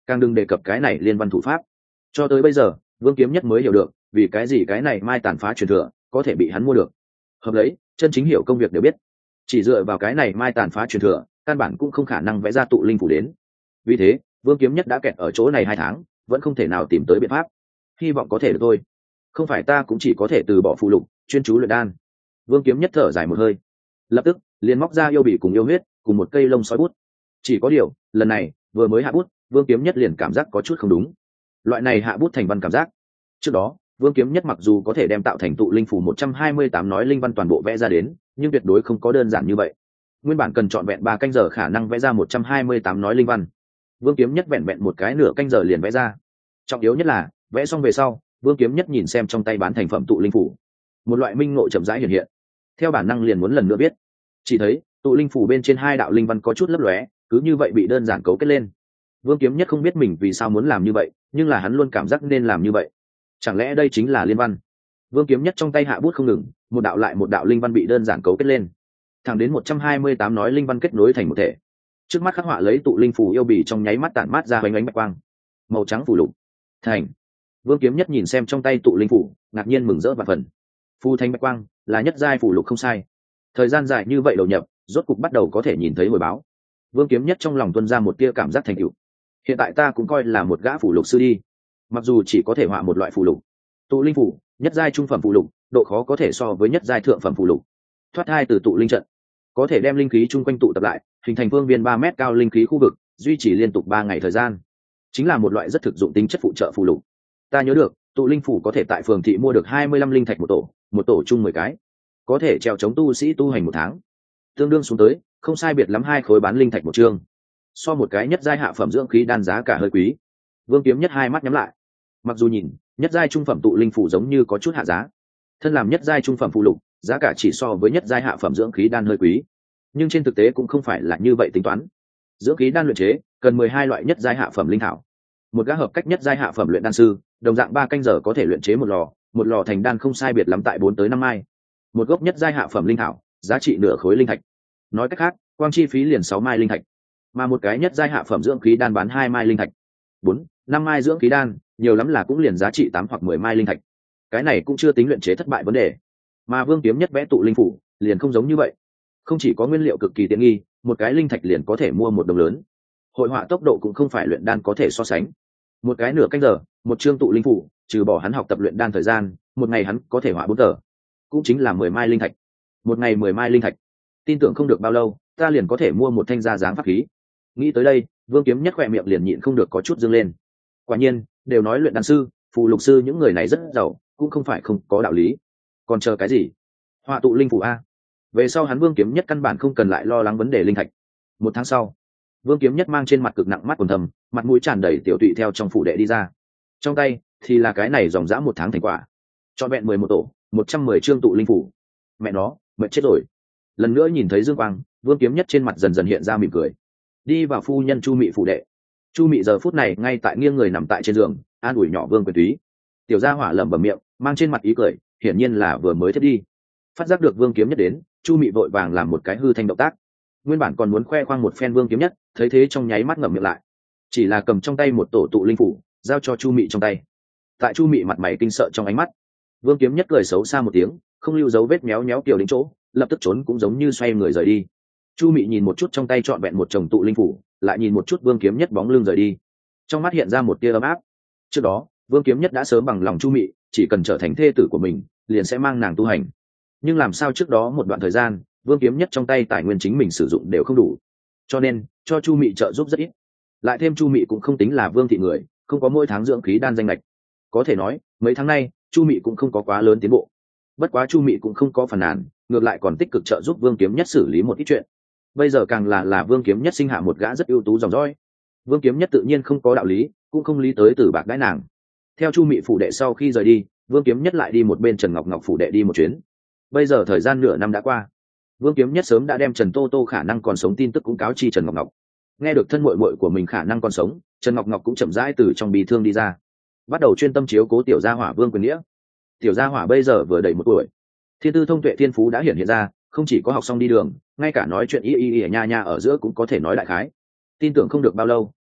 càng đừng đề cập cái này liên văn thủ pháp. Cho tới bây giờ Vương Kiếm Nhất mới hiểu được vì cái gì cái này mai tàn phá truyền thừa có thể bị hắn mua được. Hợp lấy chân chính hiểu công việc đều biết, chỉ dựa vào cái này mai tàn phá truyền thừa căn bản cũng không khả năng vẽ ra tụ linh phủ đến. Vì thế Vương Kiếm Nhất đã kẹt ở chỗ này hai tháng, vẫn không thể nào tìm tới biện pháp. Hy vọng có thể được thôi, không phải ta cũng chỉ có thể từ bỏ phụ lục chuyên chú luyện đan. Vương Kiếm Nhất thở dài một hơi, lập tức liền móc ra yêu bỉ cùng yêu huyết cùng một cây lông sói bút. Chỉ có điều lần này vừa mới hạ bút, Vương Kiếm Nhất liền cảm giác có chút không đúng. Loại này hạ bút thành văn cảm giác, trước đó Vương Kiếm Nhất mặc dù có thể đem tạo thành tụ linh phủ một trăm hai mươi tám nói linh văn toàn bộ vẽ ra đến, nhưng tuyệt đối không có đơn giản như vậy. Nguyên bản cần trọn vẹn ba canh giờ khả năng vẽ ra một trăm hai mươi tám nói linh văn, Vương Kiếm Nhất vẹn vẹn một cái nửa canh giờ liền vẽ ra. Trọng yếu nhất là vẽ xong về sau, Vương Kiếm Nhất nhìn xem trong tay bán thành phẩm tụ linh phủ, một loại minh ngộ chậm rãi hiện hiện. Theo bản năng liền muốn lần nữa biết, chỉ thấy tụ linh phủ bên trên hai đạo linh văn có chút lấp lóe, cứ như vậy bị đơn giản cấu kết lên. Vương Kiếm Nhất không biết mình vì sao muốn làm như vậy, nhưng là hắn luôn cảm giác nên làm như vậy. Chẳng lẽ đây chính là liên văn? Vương Kiếm Nhất trong tay hạ bút không ngừng, một đạo lại một đạo linh văn bị đơn giản cấu kết lên, thẳng đến một trăm hai mươi tám nói linh văn kết nối thành một thể. Trước mắt khắc họa lấy tụ linh phủ yêu bì trong nháy mắt tản mát ra ánh ánh bạch quang, màu trắng phủ lục thành. Vương Kiếm Nhất nhìn xem trong tay tụ linh phủ, ngạc nhiên mừng rỡ và phần. Phù thành bạch quang là nhất giai phủ lục không sai. Thời gian dài như vậy đầu nhập, rốt cục bắt đầu có thể nhìn thấy hồi báo. Vương Kiếm Nhất trong lòng tuôn ra một tia cảm giác thành tựu. Hiện tại ta cũng coi là một gã phủ lục sư đi, mặc dù chỉ có thể họa một loại phủ lục. Tụ linh phủ nhất giai trung phẩm phủ lục, độ khó có thể so với nhất giai thượng phẩm phủ lục. Thoát thai từ tụ linh trận, có thể đem linh khí chung quanh tụ tập lại, hình thành phương viên ba mét cao linh khí khu vực, duy trì liên tục ba ngày thời gian, chính là một loại rất thực dụng tính chất phụ trợ phù lục. Ta nhớ được tụ linh phủ có thể tại phường thị mua được hai mươi lăm linh thạch một tổ, một tổ chung mười cái, có thể trèo chống tu sĩ tu hành một tháng, tương đương xuống tới không sai biệt lắm hai khối bán linh thạch một chương, so một cái nhất giai hạ phẩm dưỡng khí đan giá cả hơi quý. Vương Kiếm Nhất hai mắt nhắm lại, mặc dù nhìn nhất giai trung phẩm tụ linh phủ giống như có chút hạ giá, thân làm nhất giai trung phẩm phụ lục giá cả chỉ so với nhất giai hạ phẩm dưỡng khí đan hơi quý, nhưng trên thực tế cũng không phải là như vậy tính toán. Dưỡng khí đan luyện chế cần mười hai loại nhất giai hạ phẩm linh thảo, một gã hợp cách nhất giai hạ phẩm luyện đan sư đồng dạng ba canh giờ có thể luyện chế một lò, một lò thành đan không sai biệt lắm tại bốn tới năm mai. Một gốc nhất giai hạ phẩm linh thảo giá trị nửa khối linh thạch, nói cách khác quang chi phí liền sáu mai linh thạch, mà một cái nhất giai hạ phẩm dưỡng khí đan bán hai mai linh thạch, bốn năm mai dưỡng khí đan nhiều lắm là cũng liền giá trị tám hoặc mười mai linh thạch. Cái này cũng chưa tính luyện chế thất bại vấn đề, mà Vương Kiếm Nhất vẽ tụ linh phủ liền không giống như vậy, không chỉ có nguyên liệu cực kỳ tiện nghi, một cái linh thạch liền có thể mua một đồng lớn. Hội họa tốc độ cũng không phải luyện đan có thể so sánh. Một cái nửa canh giờ, một chương tụ linh phủ, trừ bỏ hắn học tập luyện đan thời gian, một ngày hắn có thể họa bốn tờ, cũng chính là mười mai linh thạch. Một ngày mười mai linh thạch, tin tưởng không được bao lâu, ta liền có thể mua một thanh gia dáng pháp khí. Nghĩ tới đây, Vương Kiếm Nhất khỏe miệng liền nhịn không được có chút dương lên. Quả nhiên, đều nói luyện đan sư, phù lục sư những người này rất giàu, cũng không phải không có đạo lý. Còn chờ cái gì? Họa tụ linh phủ a. Về sau hắn Vương Kiếm Nhất căn bản không cần lại lo lắng vấn đề linh thạch. Một tháng sau, Vương Kiếm Nhất mang trên mặt cực nặng mắt quần thầm, mặt mũi tràn đầy tiểu tụy theo trong phủ đệ đi ra. Trong tay thì là cái này dòng dã một tháng thành quả, trọn vẹn mười một tổ, một trăm mười chương tụ linh phủ. Mẹ nó, mệt chết rồi. Lần nữa nhìn thấy Dương Quang, Vương Kiếm Nhất trên mặt dần dần hiện ra mỉm cười. Đi vào phu nhân Chu Mị phủ đệ. Chu Mị giờ phút này ngay tại nghiêng người nằm tại trên giường, an ủi nhỏ Vương Quyền Túy. Tiểu gia hỏa lẩm bẩm miệng, mang trên mặt ý cười, hiển nhiên là vừa mới thiết đi. Phát giác được Vương Kiếm Nhất đến, Chu Mị vội vàng làm một cái hư thanh động tác. Nguyên bản còn muốn khoe khoang một phen Vương Kiếm Nhất, thấy thế trong nháy mắt ngậm miệng lại, chỉ là cầm trong tay một tổ tụ linh phủ, giao cho Chu Mị trong tay. Tại Chu Mị mặt mày kinh sợ trong ánh mắt, Vương Kiếm Nhất cười xấu xa một tiếng, không lưu dấu vết méo méo Kiều đến chỗ, lập tức trốn cũng giống như xoay người rời đi. Chu Mị nhìn một chút trong tay trọn vẹn một chồng tụ linh phủ, lại nhìn một chút Vương Kiếm Nhất bóng lưng rời đi, trong mắt hiện ra một tia ấm áp. Trước đó Vương Kiếm Nhất đã sớm bằng lòng Chu Mị, chỉ cần trở thành thê tử của mình, liền sẽ mang nàng tu hành. Nhưng làm sao trước đó một đoạn thời gian, Vương Kiếm Nhất trong tay tài nguyên chính mình sử dụng đều không đủ, cho nên cho Chu Mị trợ giúp rất ít. Lại thêm Chu Mị cũng không tính là vương thị người, không có mỗi tháng dưỡng khí đan danh lệch. Có thể nói mấy tháng nay Chu Mị cũng không có quá lớn tiến bộ. Bất quá Chu Mị cũng không có phàn nàn, ngược lại còn tích cực trợ giúp Vương Kiếm Nhất xử lý một ít chuyện. Bây giờ càng là là Vương Kiếm Nhất sinh hạ một gã rất ưu tú dòng dõi, Vương Kiếm Nhất tự nhiên không có đạo lý, cũng không lý tới từ bạc đãi nàng. Theo Chu Mị phủ đệ sau khi rời đi, Vương Kiếm Nhất lại đi một bên Trần Ngọc Ngọc phủ đệ đi một chuyến. Bây giờ thời gian nửa năm đã qua, Vương Kiếm Nhất sớm đã đem Trần Tô Tô khả năng còn sống tin tức cũng cáo chi Trần Ngọc Ngọc. Nghe được thân muội muội của mình khả năng còn sống, Trần Ngọc Ngọc cũng chậm rãi từ trong bi thương đi ra, bắt đầu chuyên tâm chiếu cố tiểu gia hỏa Vương Quyền Nghĩa. Tiểu gia hỏa bây giờ vừa đầy một tuổi, thiên tư thông tuệ thiên phú đã hiển hiện ra, không chỉ có học xong đi đường, ngay cả nói chuyện y y y nha nha ở giữa cũng có thể nói đại khái. Tin tưởng không được bao lâu,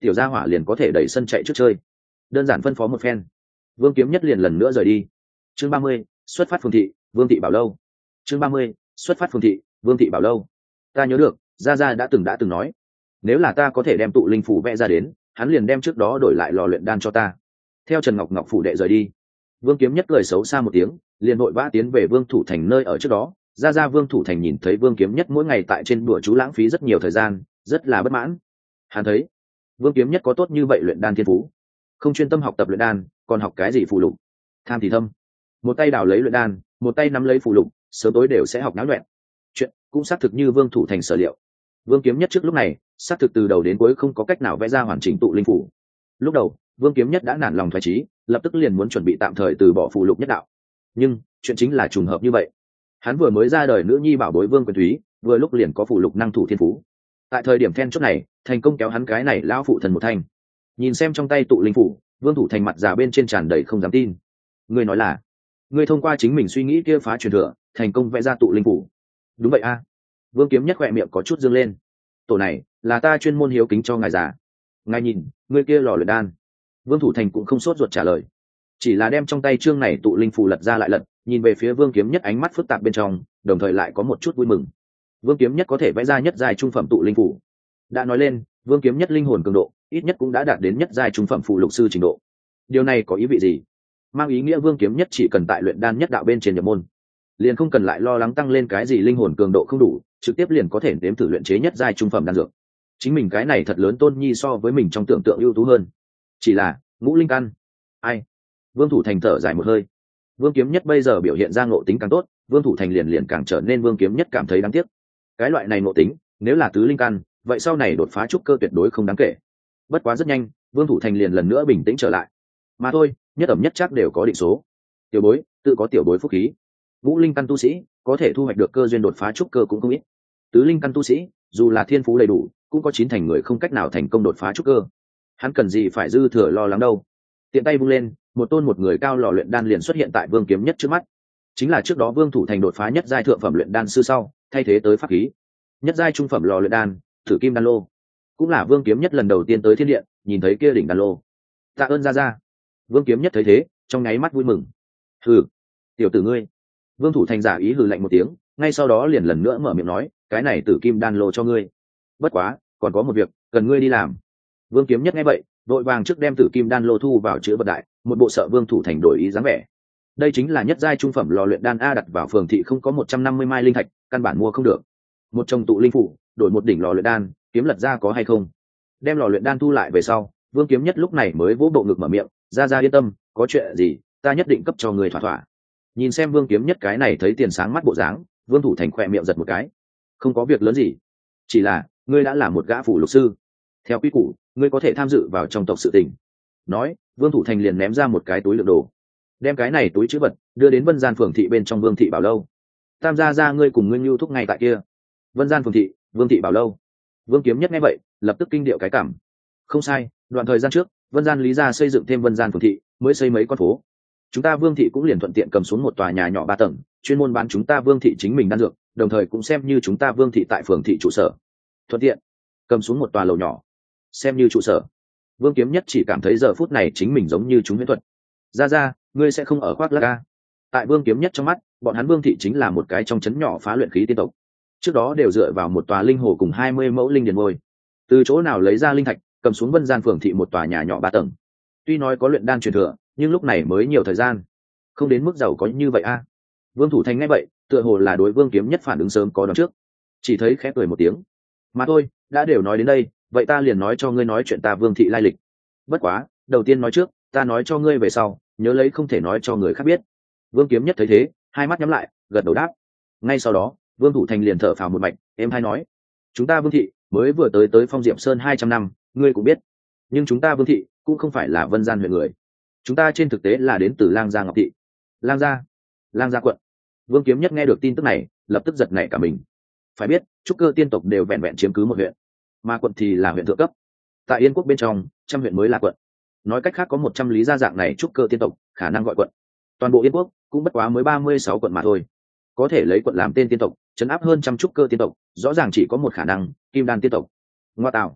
tiểu gia hỏa liền có thể đẩy sân chạy trước chơi. Đơn giản phân phó một phen, Vương Kiếm Nhất liền lần nữa rời đi. Chương ba mươi, xuất phát phường thị, Vương thị bảo lâu. Chương ba mươi, xuất phát phường thị, Vương thị bảo lâu. Ta nhớ được, gia gia đã từng đã từng nói, nếu là ta có thể đem tụ linh phủ vẽ ra đến, hắn liền đem trước đó đổi lại lò luyện đan cho ta. Theo Trần Ngọc Ngọc phủ đệ rời đi, Vương Kiếm Nhất cười xấu xa một tiếng, liền vội vã tiến về Vương Thủ Thành nơi ở trước đó. Gia gia Vương Thủ Thành nhìn thấy Vương Kiếm Nhất mỗi ngày tại trên đùa chú lãng phí rất nhiều thời gian, rất là bất mãn. Hắn thấy Vương Kiếm Nhất có tốt như vậy luyện đan thiên phú, không chuyên tâm học tập luyện đan, còn học cái gì phù lục, tham thì thâm, một tay đào lấy luyện đan, một tay nắm lấy phù lục, sớm tối đều sẽ học náo loạn. Chuyện cũng xác thực như Vương Thủ Thành sở liệu, Vương Kiếm Nhất trước lúc này xác thực từ đầu đến cuối không có cách nào vẽ ra hoàn chỉnh tụ linh phủ. Lúc đầu Vương Kiếm Nhất đã nản lòng thoái chí, lập tức liền muốn chuẩn bị tạm thời từ bỏ phù lục nhất đạo. Nhưng chuyện chính là trùng hợp như vậy, hắn vừa mới ra đời nữ nhi bảo bối Vương Quyền Thúy, vừa lúc liền có phù lục năng thủ thiên phú. Tại thời điểm then chốt này, thành công kéo hắn cái này lão phụ thần một thanh. Nhìn xem trong tay tụ linh phủ, Vương Thủ Thành mặt già bên trên tràn đầy không dám tin. Ngươi nói là, ngươi thông qua chính mình suy nghĩ kia phá truyền thừa, thành công vẽ ra tụ linh phủ? Đúng vậy a. Vương Kiếm Nhất khỏe miệng có chút dương lên. Tổ này là ta chuyên môn hiếu kính cho ngài già. Ngài nhìn, ngươi kia lò luyện đan. Vương Thủ Thành cũng không sốt ruột trả lời, chỉ là đem trong tay chương này tụ linh phù lật ra lại lật, nhìn về phía Vương Kiếm Nhất ánh mắt phức tạp bên trong, đồng thời lại có một chút vui mừng. Vương Kiếm Nhất có thể vẽ ra nhất giai trung phẩm tụ linh phù. Đã nói lên, Vương Kiếm Nhất linh hồn cường độ ít nhất cũng đã đạt đến nhất giai trung phẩm phù lục sư trình độ. Điều này có ý vị gì? Mang ý nghĩa Vương Kiếm Nhất chỉ cần tại luyện đan nhất đạo bên trên nhập môn, liền không cần lại lo lắng tăng lên cái gì linh hồn cường độ không đủ, trực tiếp liền có thể nếm thử luyện chế nhất giai trung phẩm đan dược. Chính mình cái này thật lớn tôn nhi so với mình trong tưởng tượng ưu tú hơn. Chỉ là ngũ linh căn. Ai? Vương Thủ Thành thở dài một hơi. Vương Kiếm Nhất bây giờ biểu hiện ra ngộ tính càng tốt, Vương Thủ Thành liền liền càng trở nên Vương Kiếm Nhất cảm thấy đáng tiếc. Cái loại này ngộ tính, nếu là tứ linh căn, vậy sau này đột phá trúc cơ tuyệt đối không đáng kể. Bất quá rất nhanh, Vương Thủ Thành liền lần nữa bình tĩnh trở lại. Mà thôi, nhất ẩm nhất chắc đều có định số. Tiểu bối, tự có tiểu bối phúc khí. Ngũ linh căn tu sĩ có thể thu hoạch được cơ duyên đột phá trúc cơ cũng không ít. Tứ linh căn tu sĩ, dù là thiên phú đầy đủ, cũng có chín thành người không cách nào thành công đột phá trúc cơ. Hắn cần gì phải dư thừa lo lắng đâu. Tiện tay vung lên, một tôn một người cao lò luyện đan liền xuất hiện tại Vương Kiếm Nhất trước mắt. Chính là trước đó Vương Thủ Thành đột phá nhất giai thượng phẩm luyện đan sư sau, thay thế tới pháp khí. Nhất giai trung phẩm lò luyện đan, Thử Kim đan lô. Cũng là Vương Kiếm Nhất lần đầu tiên tới thiên điện, nhìn thấy kia đỉnh đan lô. Tạ ơn gia gia. Vương Kiếm Nhất thấy thế, trong nháy mắt vui mừng. Hừ, tiểu tử ngươi. Vương Thủ Thành giả ý hừ lạnh một tiếng, ngay sau đó liền lần nữa mở miệng nói, cái này Tử Kim đan lô cho ngươi. Bất quá, còn có một việc, cần ngươi đi làm. Vương Kiếm Nhất nghe vậy, vội vàng trước đem Tử Kim đan lô thu vào chữ vật đại, một bộ sợ Vương Thủ Thành đổi ý dáng vẻ. Đây chính là nhất giai trung phẩm lò luyện đan a, đặt vào phường thị không có một trăm năm mươi mai linh thạch, căn bản mua không được. Một chồng tụ linh phủ, đổi một đỉnh lò luyện đan, kiếm lật ra có hay không? Đem lò luyện đan thu lại về sau, Vương Kiếm Nhất lúc này mới vỗ bộ ngực mở miệng, ra ra yên tâm, có chuyện gì, ta nhất định cấp cho người thỏa thỏa. Nhìn xem Vương Kiếm Nhất cái này thấy tiền sáng mắt bộ dáng, Vương Thủ Thành khỏe miệng giật một cái. Không có việc lớn gì, chỉ là ngươi đã là một gã phủ lục sư, theo quy củ ngươi có thể tham dự vào trong tộc sự tình. Nói, Vương Thủ Thành liền ném ra một cái túi lượng đồ, đem cái này túi chữ vật đưa đến Vân Gian phường thị bên trong Vương thị bảo lâu. Tam gia gia ngươi cùng ngươi nhu thúc ngay tại kia. Vân Gian phường thị, Vương thị bảo lâu. Vương Kiếm Nhất nghe vậy, lập tức kinh điệu cái cảm. Không sai, đoạn thời gian trước, Vân Gian lý gia xây dựng thêm Vân Gian phường thị, mới xây mấy con phố. Chúng ta Vương thị cũng liền thuận tiện cầm xuống một tòa nhà nhỏ ba tầng, chuyên môn bán chúng ta Vương thị chính mình đan dược, đồng thời cũng xem như chúng ta Vương thị tại phường thị trụ sở. Thuận tiện cầm xuống một tòa lầu nhỏ, xem như trụ sở. Vương Kiếm Nhất chỉ cảm thấy giờ phút này chính mình giống như chúng huyễn thuật. Ra ra, ngươi sẽ không ở khoác lác a? Tại Vương Kiếm Nhất trong mắt, bọn hắn Vương thị chính là một cái trong trấn nhỏ phá luyện khí tiên tộc. Trước đó đều dựa vào một tòa linh hồ cùng hai mươi mẫu linh điền ngôi, từ chỗ nào lấy ra linh thạch, cầm xuống Vân Gian phường thị một tòa nhà nhỏ ba tầng. Tuy nói có luyện đan truyền thừa, nhưng lúc này mới nhiều thời gian, không đến mức giàu có như vậy a. Vương Thủ Thành nghe vậy, tựa hồ là đối Vương Kiếm Nhất phản ứng sớm có đón trước, chỉ thấy khẽ cười một tiếng. Mà thôi, đã đều nói đến đây, vậy ta liền nói cho ngươi nói chuyện ta Vương thị lai lịch. Bất quá, đầu tiên nói trước, ta nói cho ngươi về sau, nhớ lấy không thể nói cho người khác biết. Vương Kiếm Nhất thấy thế, hai mắt nhắm lại, gật đầu đáp. Ngay sau đó, Vương Thủ Thành liền thở phào một mạch, em hay nói, chúng ta Vương thị mới vừa tới tới Phong Diệm Sơn hai trăm năm, ngươi cũng biết, nhưng chúng ta Vương thị cũng không phải là Vân Gian huyện người, chúng ta trên thực tế là đến từ Lang Gia Ngọc thị. Lang Gia? Lang Gia quận? Vương Kiếm Nhất nghe được tin tức này, lập tức giật nảy cả mình. Phải biết, trúc cơ tiên tộc đều vẹn vẹn chiếm cứ một huyện, mà quận thì là huyện thượng cấp. Tại Yên quốc bên trong, trăm huyện mới là quận. Nói cách khác có một trăm lý gia dạng này trúc cơ tiên tộc, khả năng gọi quận. Toàn bộ Yên quốc cũng bất quá mới ba mươi sáu quận mà thôi. Có thể lấy quận làm tên tiên tộc, trấn áp hơn trăm trúc cơ tiên tộc, rõ ràng chỉ có một khả năng, Kim Đan tiên tộc. Ngoa tạo,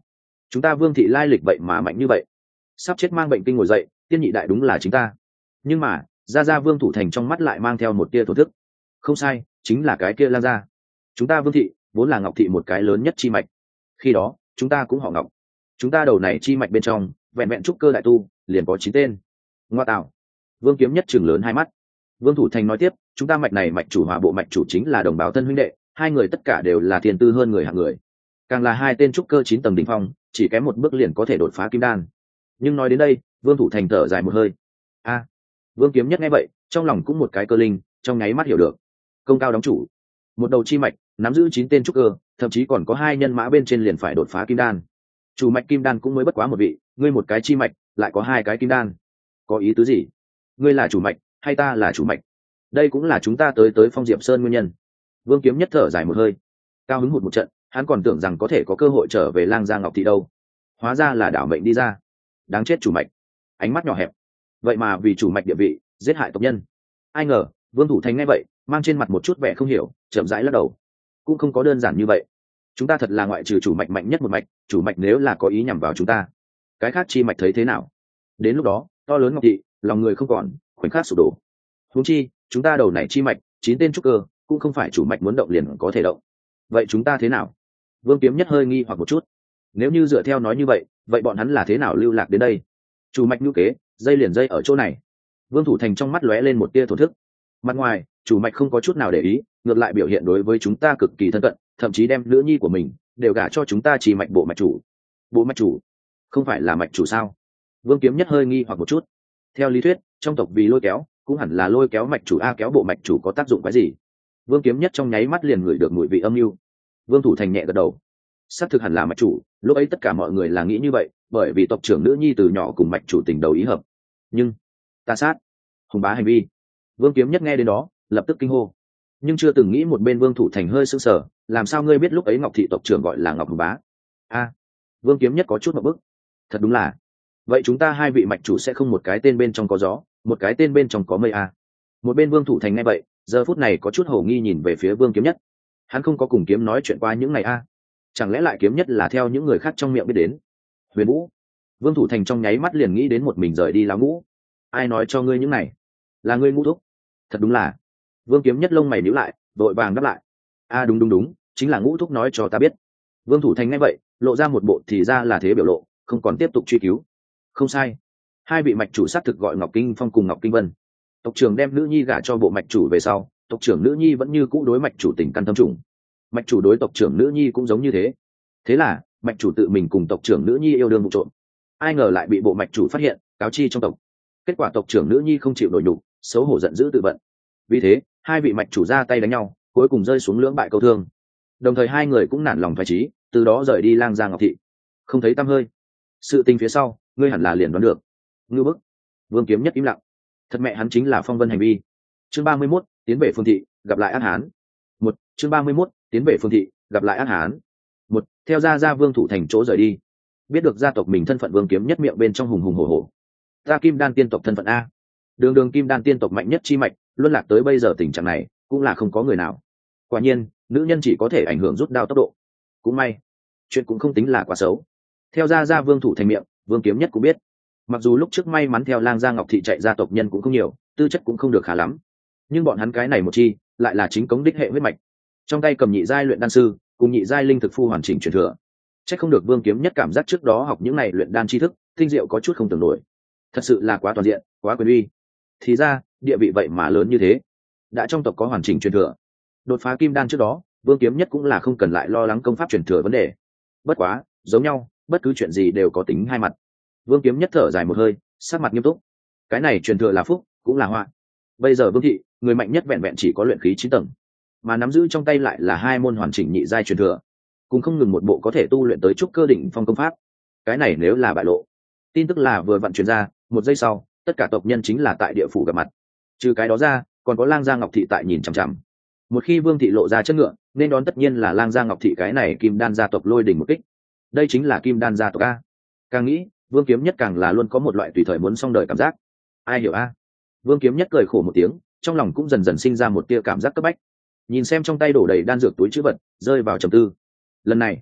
chúng ta Vương thị lai lịch vậy mà mạnh như vậy, sắp chết mang bệnh kinh ngồi dậy, tiên nhị đại đúng là chính ta. Nhưng mà ra ra Vương Thủ Thành trong mắt lại mang theo một tia thổ thức. Không sai, chính là cái kia Lang gia. Chúng ta Vương thị vốn là Ngọc thị một cái lớn nhất chi mạch, khi đó chúng ta cũng họ Ngọc. Chúng ta đầu này chi mạch bên trong vẹn vẹn trúc cơ đại tu liền có chín tên. Ngoa tạo. Vương Kiếm Nhất chừng lớn hai mắt. Vương Thủ Thành nói tiếp, chúng ta mạch này mạch chủ Hỏa Bộ mạch chủ chính là đồng bào thân huynh đệ, hai người tất cả đều là tiền tư hơn người hạng người, càng là hai tên trúc cơ chín tầng đỉnh phong, chỉ kém một bước liền có thể đột phá kim đan. Nhưng nói đến đây, Vương Thủ Thành thở dài một hơi. A. Vương Kiếm Nhất nghe vậy, trong lòng cũng một cái cơ linh, trong nháy mắt hiểu được. Công cao đóng chủ, một đầu chi mạch nắm giữ chín tên trúc cơ, thậm chí còn có hai nhân mã bên trên liền phải đột phá kim đan. Chủ mạch kim đan cũng mới bất quá một vị, ngươi một cái chi mạch lại có hai cái kim đan, có ý tứ gì? Ngươi là chủ mạch hay ta là chủ mạch? Đây cũng là chúng ta tới tới Phong Diệp Sơn nguyên nhân. Vương Kiếm Nhất thở dài một hơi, cao hứng hụt một trận, hắn còn tưởng rằng có thể có cơ hội trở về Lang gia Ngọc thị đâu, hóa ra là đảo mệnh đi ra. Đáng chết chủ mạch, ánh mắt nhỏ hẹp, vậy mà vì chủ mạch địa vị giết hại tộc nhân. Ai ngờ Vương Thủ Thành nghe vậy, mang trên mặt một chút vẻ không hiểu, chậm rãi lắc đầu. Cũng không có đơn giản như vậy, chúng ta thật là ngoại trừ chủ mạch mạnh nhất một mạch, chủ mạch nếu là có ý nhằm vào chúng ta, cái khác chi mạch thấy thế nào? Đến lúc đó to lớn Ngọc thị lòng người không còn, khoảnh khắc sụp đổ. Huống chi chúng ta đầu này chi mạch chín tên trúc cơ, cũng không phải chủ mạch muốn động liền có thể động. Vậy chúng ta thế nào? Vương Kiếm Nhất hơi nghi hoặc một chút. Nếu như dựa theo nói như vậy, vậy bọn hắn là thế nào lưu lạc đến đây? Chủ mạch ngữ kế, dây liền dây ở chỗ này. Vương Thủ Thành trong mắt lóe lên một tia thổ thức. Mặt ngoài chủ mạch không có chút nào để ý, ngược lại biểu hiện đối với chúng ta cực kỳ thân cận, thậm chí đem nữ nhi của mình đều gả cho chúng ta chỉ mạch bộ mạch chủ. Bộ mạch chủ không phải là mạch chủ sao? Vương Kiếm Nhất hơi nghi hoặc một chút. Theo lý thuyết trong tộc vì lôi kéo cũng hẳn là lôi kéo mạch chủ, a kéo bộ mạch chủ có tác dụng cái gì? Vương Kiếm Nhất trong nháy mắt liền ngửi được mùi vị âm mưu. Vương Thủ Thành nhẹ gật đầu, xác thực hẳn là mạch chủ, lúc ấy tất cả mọi người là nghĩ như vậy, bởi vì tộc trưởng nữ nhi từ nhỏ cùng mạch chủ tình đầu ý hợp. Nhưng ta sát hùng bá hành vi. Vương Kiếm Nhất nghe đến đó lập tức kinh hô, nhưng chưa từng nghĩ một bên Vương Thủ Thành hơi sững sờ, làm sao ngươi biết lúc ấy Ngọc thị tộc trưởng gọi là Ngọc Hùng bá? A. Vương Kiếm Nhất có chút một bức. Thật đúng là, vậy chúng ta hai vị mạch chủ sẽ không một cái tên bên trong có gió, một cái tên bên trong có mây a? Một bên Vương Thủ Thành nghe vậy, giờ phút này có chút hồ nghi nhìn về phía Vương Kiếm Nhất. Hắn không có cùng Kiếm nói chuyện qua những ngày a, chẳng lẽ lại Kiếm Nhất là theo những người khác trong miệng biết đến? Huyền Vũ. Vương Thủ Thành trong nháy mắt liền nghĩ đến một mình rời đi lão ngũ. Ai nói cho ngươi những này? Là ngươi ngũ thúc? Thật đúng là. Vương Kiếm Nhất lông mày nhíu lại, vội vàng đáp lại. A đúng đúng đúng, chính là ngũ thúc nói cho ta biết. Vương Thủ Thành nghe vậy, lộ ra một bộ thì ra là thế biểu lộ, không còn tiếp tục truy cứu. Không sai, hai vị mạch chủ xác thực gọi Ngọc Kinh Phong cùng Ngọc Kinh Vân. Tộc trưởng đem nữ nhi gả cho bộ mạch chủ về sau, tộc trưởng nữ nhi vẫn như cũ đối mạch chủ tình căn thâm trùng, mạch chủ đối tộc trưởng nữ nhi cũng giống như thế. Thế là mạch chủ tự mình cùng tộc trưởng nữ nhi yêu đương vụ trộm, ai ngờ lại bị bộ mạch chủ phát hiện, cáo chi trong tộc. Kết quả tộc trưởng nữ nhi không chịu nổi nhục, xấu hổ giận dữ tự vận. Vì thế hai vị mạch chủ ra tay đánh nhau, cuối cùng rơi xuống lưỡng bại câu thương. Đồng thời hai người cũng nản lòng phái trí, từ đó rời đi Lang gia Ngọc thị, không thấy tăm hơi. Sự tình phía sau ngươi hẳn là liền đoán được. Ngưu bức. Vương Kiếm Nhất im lặng. Thật mẹ hắn chính là phong vân hành vi. Chương ba mươi mốt, tiến về phương thị, gặp lại ác hán. Một, chương ba mươi mốt, tiến về phương thị, gặp lại ác hán. Một, theo ra ra Vương Thủ Thành chỗ rời đi. Biết được gia tộc mình thân phận, Vương Kiếm Nhất miệng bên trong hùng hùng hổ hổ. Ta Kim Đan tiên tộc thân phận a, đường đường Kim Đan tiên tộc mạnh nhất chi mạch, luân lạc tới bây giờ tình trạng này, cũng là không có người nào. Quả nhiên nữ nhân chỉ có thể ảnh hưởng rút đao tốc độ. Cũng may chuyện cũng không tính là quá xấu. Theo ra ra Vương Thủ Thành miệng, Vương Kiếm Nhất cũng biết, mặc dù lúc trước may mắn theo Lang gia Ngọc thị chạy ra tộc nhân cũng không nhiều, tư chất cũng không được khá lắm, nhưng bọn hắn cái này một chi lại là chính cống đích hệ huyết mạch, trong tay cầm nhị giai luyện đan sư cùng nhị giai linh thực phu hoàn chỉnh truyền thừa. Chắc không được Vương Kiếm Nhất cảm giác trước đó học những này luyện đan tri thức tinh diệu có chút không tưởng nổi, thật sự là quá toàn diện, quá quyền uy. Thì ra địa vị vậy mà lớn như thế, đã trong tộc có hoàn chỉnh truyền thừa. Đột phá kim đan trước đó, Vương Kiếm Nhất cũng là không cần lại lo lắng công pháp truyền thừa vấn đề. Bất quá giống nhau, bất cứ chuyện gì đều có tính hai mặt. Vương Kiếm Nhất thở dài một hơi, sắc mặt nghiêm túc. Cái này truyền thừa là phúc cũng là họa. Bây giờ Vương thị người mạnh nhất vẹn vẹn chỉ có luyện khí chín tầng, mà nắm giữ trong tay lại là hai môn hoàn chỉnh nhị giai truyền thừa, cùng không ngừng một bộ có thể tu luyện tới trúc cơ đỉnh phong công pháp. Cái này nếu là bại lộ, tin tức là vừa vặn truyền ra, một giây sau tất cả tộc nhân chính là tại địa phủ gặp mặt. Trừ cái đó ra, còn có Lang gia Ngọc thị tại nhìn chằm chằm. Một khi Vương thị lộ ra chất ngựa, nên đón tất nhiên là Lang gia Ngọc thị cái này Kim Đan gia tộc lôi đỉnh một kích. Đây chính là Kim Đan gia tộc a. Càng nghĩ Vương Kiếm Nhất càng là luôn có một loại tùy thời muốn xong đời cảm giác. Ai hiểu a? Vương Kiếm Nhất cười khổ một tiếng, trong lòng cũng dần dần sinh ra một tia cảm giác cấp bách. Nhìn xem trong tay đổ đầy đan dược túi trữ vật, rơi vào trầm tư. Lần này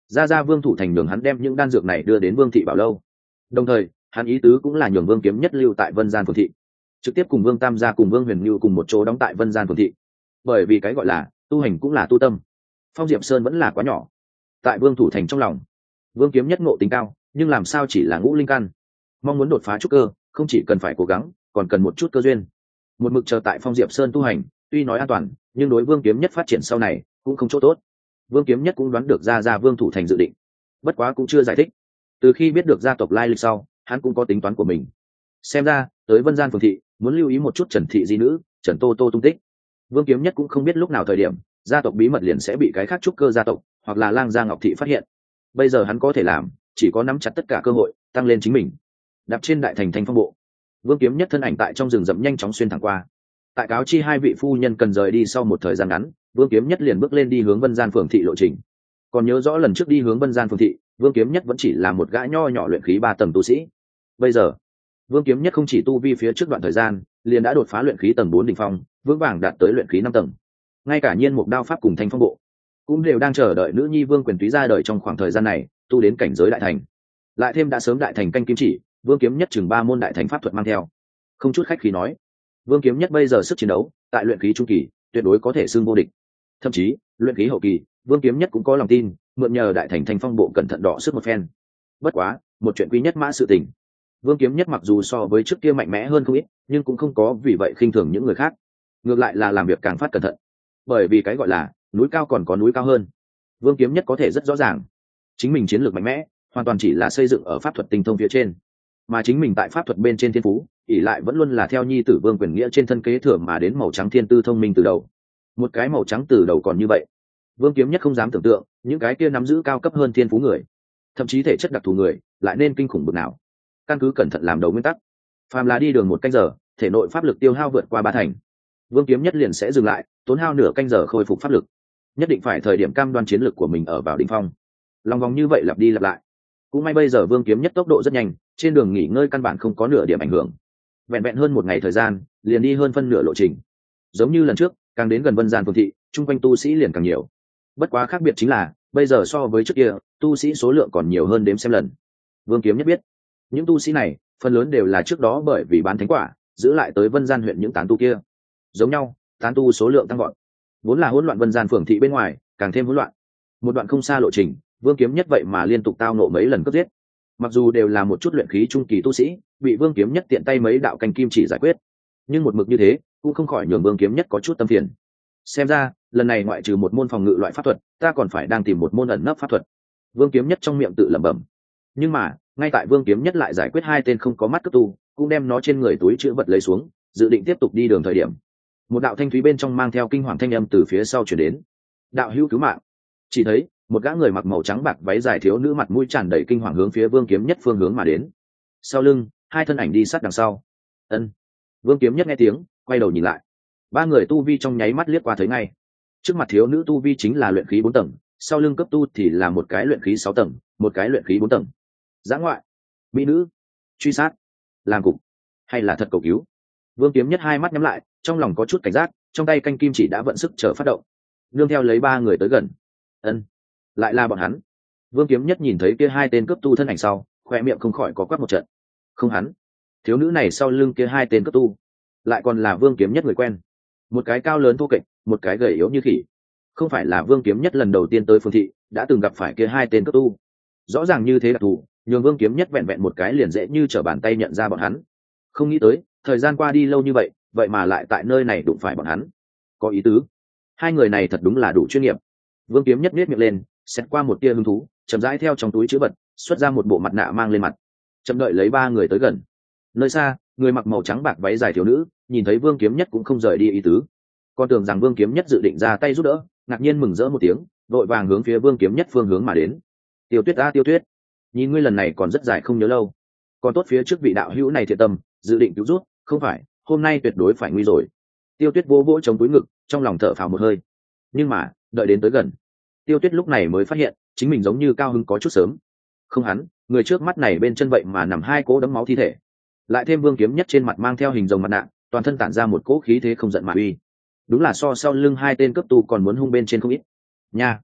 ra ra Vương Thủ Thành nhường hắn đem những đan dược này đưa đến Vương thị bảo lâu, đồng thời hắn ý tứ cũng là nhường Vương Kiếm Nhất lưu tại Vân Gian Phường thị, trực tiếp cùng Vương Tam gia cùng Vương Huyền Nhu cùng một chỗ đóng tại Vân Gian Phường thị. Bởi vì cái gọi là tu hành cũng là tu tâm, Phong Diệp Sơn vẫn là quá nhỏ. Tại Vương Thủ Thành trong lòng, Vương Kiếm Nhất ngộ tính cao, nhưng làm sao chỉ là ngũ linh căn, mong muốn đột phá trúc cơ không chỉ cần phải cố gắng, còn cần một chút cơ duyên. Một mực chờ tại Phong Diệp Sơn tu hành tuy nói an toàn, nhưng đối Vương Kiếm Nhất phát triển sau này cũng không chỗ tốt. Vương Kiếm Nhất cũng đoán được ra ra Vương Thủ Thành dự định, bất quá cũng chưa giải thích. Từ khi biết được gia tộc lai lịch sau, hắn cũng có tính toán của mình. Xem ra tới Vân Gian Phường thị muốn lưu ý một chút Trần thị di nữ Trần Tô Tô tung tích. Vương Kiếm Nhất cũng không biết lúc nào thời điểm gia tộc bí mật liền sẽ bị cái khác trúc cơ gia tộc hoặc là Lang Gia Ngọc thị phát hiện. Bây giờ hắn có thể làm chỉ có nắm chặt tất cả cơ hội tăng lên chính mình. Đạp trên đại thành Thanh Phong bộ, Vương Kiếm Nhất thân ảnh tại trong rừng rậm nhanh chóng xuyên thẳng qua. Tại cáo chi hai vị phu nhân cần rời đi sau một thời gian ngắn, Vương Kiếm Nhất liền bước lên đi hướng Vân Gian Phường thị lộ trình. Còn nhớ rõ lần trước đi hướng Vân Gian Phường thị, Vương Kiếm Nhất vẫn chỉ là một gã nho nhỏ luyện khí ba tầng tu sĩ. Bây giờ, Vương Kiếm Nhất không chỉ tu vi phía trước đoạn thời gian, liền đã đột phá luyện khí tầng bốn đỉnh phong, vững vàng đạt tới luyện khí năm tầng. Ngay cả Nhiên Mục Đao pháp cùng Thanh Phong bộ cũng đều đang chờ đợi nữ nhi Vương Quyền Túy ra đời trong khoảng thời gian này, tu đến cảnh giới đại thành. Lại thêm đã sớm đại thành canh kim chỉ, Vương Kiếm Nhất chừng ba môn đại thành pháp thuật mang theo. Không chút khách khí nói, Vương Kiếm Nhất bây giờ sức chiến đấu, tại luyện khí trung kỳ, tuyệt đối có thể xưng vô địch. Thậm chí, luyện khí hậu kỳ, Vương Kiếm Nhất cũng có lòng tin, mượn nhờ đại thành Thanh Phong bộ cẩn thận đọ sức một phen. Bất quá, một chuyện quý nhất mã sự tình. Vương Kiếm Nhất mặc dù so với trước kia mạnh mẽ hơn không ít, nhưng cũng không có vì vậy khinh thường những người khác. Ngược lại là làm việc càng phát cẩn thận. Bởi vì cái gọi là núi cao còn có núi cao hơn. Vương Kiếm Nhất có thể rất rõ ràng, chính mình chiến lược mạnh mẽ, hoàn toàn chỉ là xây dựng ở pháp thuật tinh thông phía trên, mà chính mình tại pháp thuật bên trên thiên phú, ỷ lại vẫn luôn là theo nhi tử Vương Quyền Nghĩa trên thân kế thừa mà đến màu trắng thiên tư thông minh từ đầu. Một cái màu trắng từ đầu còn như vậy, Vương Kiếm Nhất không dám tưởng tượng, những cái kia nắm giữ cao cấp hơn thiên phú người, thậm chí thể chất đặc thù người, lại nên kinh khủng bực nào. Căn cứ cẩn thận làm đầu nguyên tắc, phàm là đi đường một canh giờ, thể nội pháp lực tiêu hao vượt qua ba thành, Vương Kiếm Nhất liền sẽ dừng lại, tốn hao nửa canh giờ khôi phục pháp lực. Nhất định phải thời điểm cam đoan chiến lực của mình ở vào đỉnh phong. Lòng vòng như vậy lặp đi lặp lại. Cũng may bây giờ Vương Kiếm Nhất tốc độ rất nhanh, trên đường nghỉ ngơi căn bản không có nửa điểm ảnh hưởng. Vẹn vẹn hơn một ngày thời gian, liền đi hơn phân nửa lộ trình. Giống như lần trước, càng đến gần Vân Gian Phường thị, trung quanh tu sĩ liền càng nhiều. Bất quá khác biệt chính là, bây giờ so với trước kia, tu sĩ số lượng còn nhiều hơn đếm xem lần. Vương Kiếm Nhất biết, những tu sĩ này, phần lớn đều là trước đó bởi vì bán thánh quả, giữ lại tới Vân Gian huyện những tán tu kia. Giống nhau, tán tu số lượng tăng vọt. Vốn là hỗn loạn Vân Gian Phường thị bên ngoài, càng thêm hỗn loạn. Một đoạn không xa lộ trình, Vương Kiếm Nhất vậy mà liên tục tao nộ mấy lần cướp giết. Mặc dù đều là một chút luyện khí trung kỳ tu sĩ, bị Vương Kiếm Nhất tiện tay mấy đạo canh kim chỉ giải quyết, nhưng một mực như thế, cũng không khỏi nhường Vương Kiếm Nhất có chút tâm phiền. Xem ra, lần này ngoại trừ một môn phòng ngự loại pháp thuật, ta còn phải đang tìm một môn ẩn nấp pháp thuật. Vương Kiếm Nhất trong miệng tự lẩm bẩm. Nhưng mà, ngay tại Vương Kiếm Nhất lại giải quyết hai tên không có mắt cấp tu, cũng đem nó trên người túi chữ vật lấy xuống, dự định tiếp tục đi đường thời điểm, một đạo thanh thúy bên trong mang theo kinh hoàng thanh âm từ phía sau chuyển đến. Đạo hữu cứu mạng! Chỉ thấy một gã người mặc màu trắng bạc váy dài thiếu nữ mặt mũi tràn đầy kinh hoàng hướng phía Vương Kiếm Nhất phương hướng mà đến. Sau lưng, hai thân ảnh đi sát đằng sau. Ân. Vương Kiếm Nhất nghe tiếng, quay đầu nhìn lại. Ba người tu vi trong nháy mắt liếc qua thấy ngay. Trước mặt thiếu nữ tu vi chính là luyện khí bốn tầng, sau lưng cấp tu thì là một cái luyện khí sáu tầng, một cái luyện khí bốn tầng. Giã ngoại, mỹ nữ, truy sát, làm cục, hay là thật cầu cứu? Vương Kiếm Nhất hai mắt nhắm lại, trong lòng có chút cảnh giác, trong tay canh kim chỉ đã vận sức chờ phát động, nương theo lấy ba người tới gần. Ân, lại là bọn hắn. Vương Kiếm Nhất nhìn thấy kia hai tên cấp tu thân ảnh sau, khoe miệng không khỏi có quắc một trận. Không hắn, thiếu nữ này sau lưng kia hai tên cấp tu, lại còn là Vương Kiếm Nhất người quen. Một cái cao lớn thô kệch, một cái gầy yếu như khỉ. Không phải là Vương Kiếm Nhất lần đầu tiên tới Phương thị, đã từng gặp phải kia hai tên cấp tu. Rõ ràng như thế đặc thù, nhường Vương Kiếm Nhất vẹn vẹn một cái liền dễ như trở bàn tay nhận ra bọn hắn. Không nghĩ tới, thời gian qua đi lâu như vậy, vậy mà lại tại nơi này đụng phải bọn hắn. Có ý tứ. Hai người này thật đúng là đủ chuyên nghiệp. Vương Kiếm Nhất nhếch miệng lên, xẹt qua một tia hứng thú, chậm rãi theo trong túi chữ vật, xuất ra một bộ mặt nạ mang lên mặt. Chậm đợi lấy ba người tới gần. Nơi xa, người mặc màu trắng bạc váy dài thiếu nữ, nhìn thấy Vương Kiếm Nhất cũng không rời đi ý tứ. Con tưởng rằng Vương Kiếm Nhất dự định ra tay giúp đỡ, ngạc nhiên mừng rỡ một tiếng, đội vàng hướng phía Vương Kiếm Nhất phương hướng mà đến. Tiêu Tuyết a Tiêu Tuyết, nhìn ngươi lần này còn rất dài không nhớ lâu. Còn tốt phía trước vị đạo hữu này thiện tâm, dự định cứu rút, không phải, hôm nay tuyệt đối phải nguy rồi. Tiêu Tuyết vỗ vỗ chống túi ngực, trong lòng thở phào một hơi. Nhưng mà, đợi đến tới gần, Tiêu Tuyết lúc này mới phát hiện, chính mình giống như cao hứng có chút sớm. Không hắn, người trước mắt này bên chân vậy mà nằm hai cỗ đấm máu thi thể. Lại thêm Vương Kiếm Nhất trên mặt mang theo hình rồng mặt nạ, toàn thân tản ra một cỗ khí thế không giận mà uy. Đúng là so sau lưng hai tên cấp tu còn muốn hung bên trên không ít. Nha.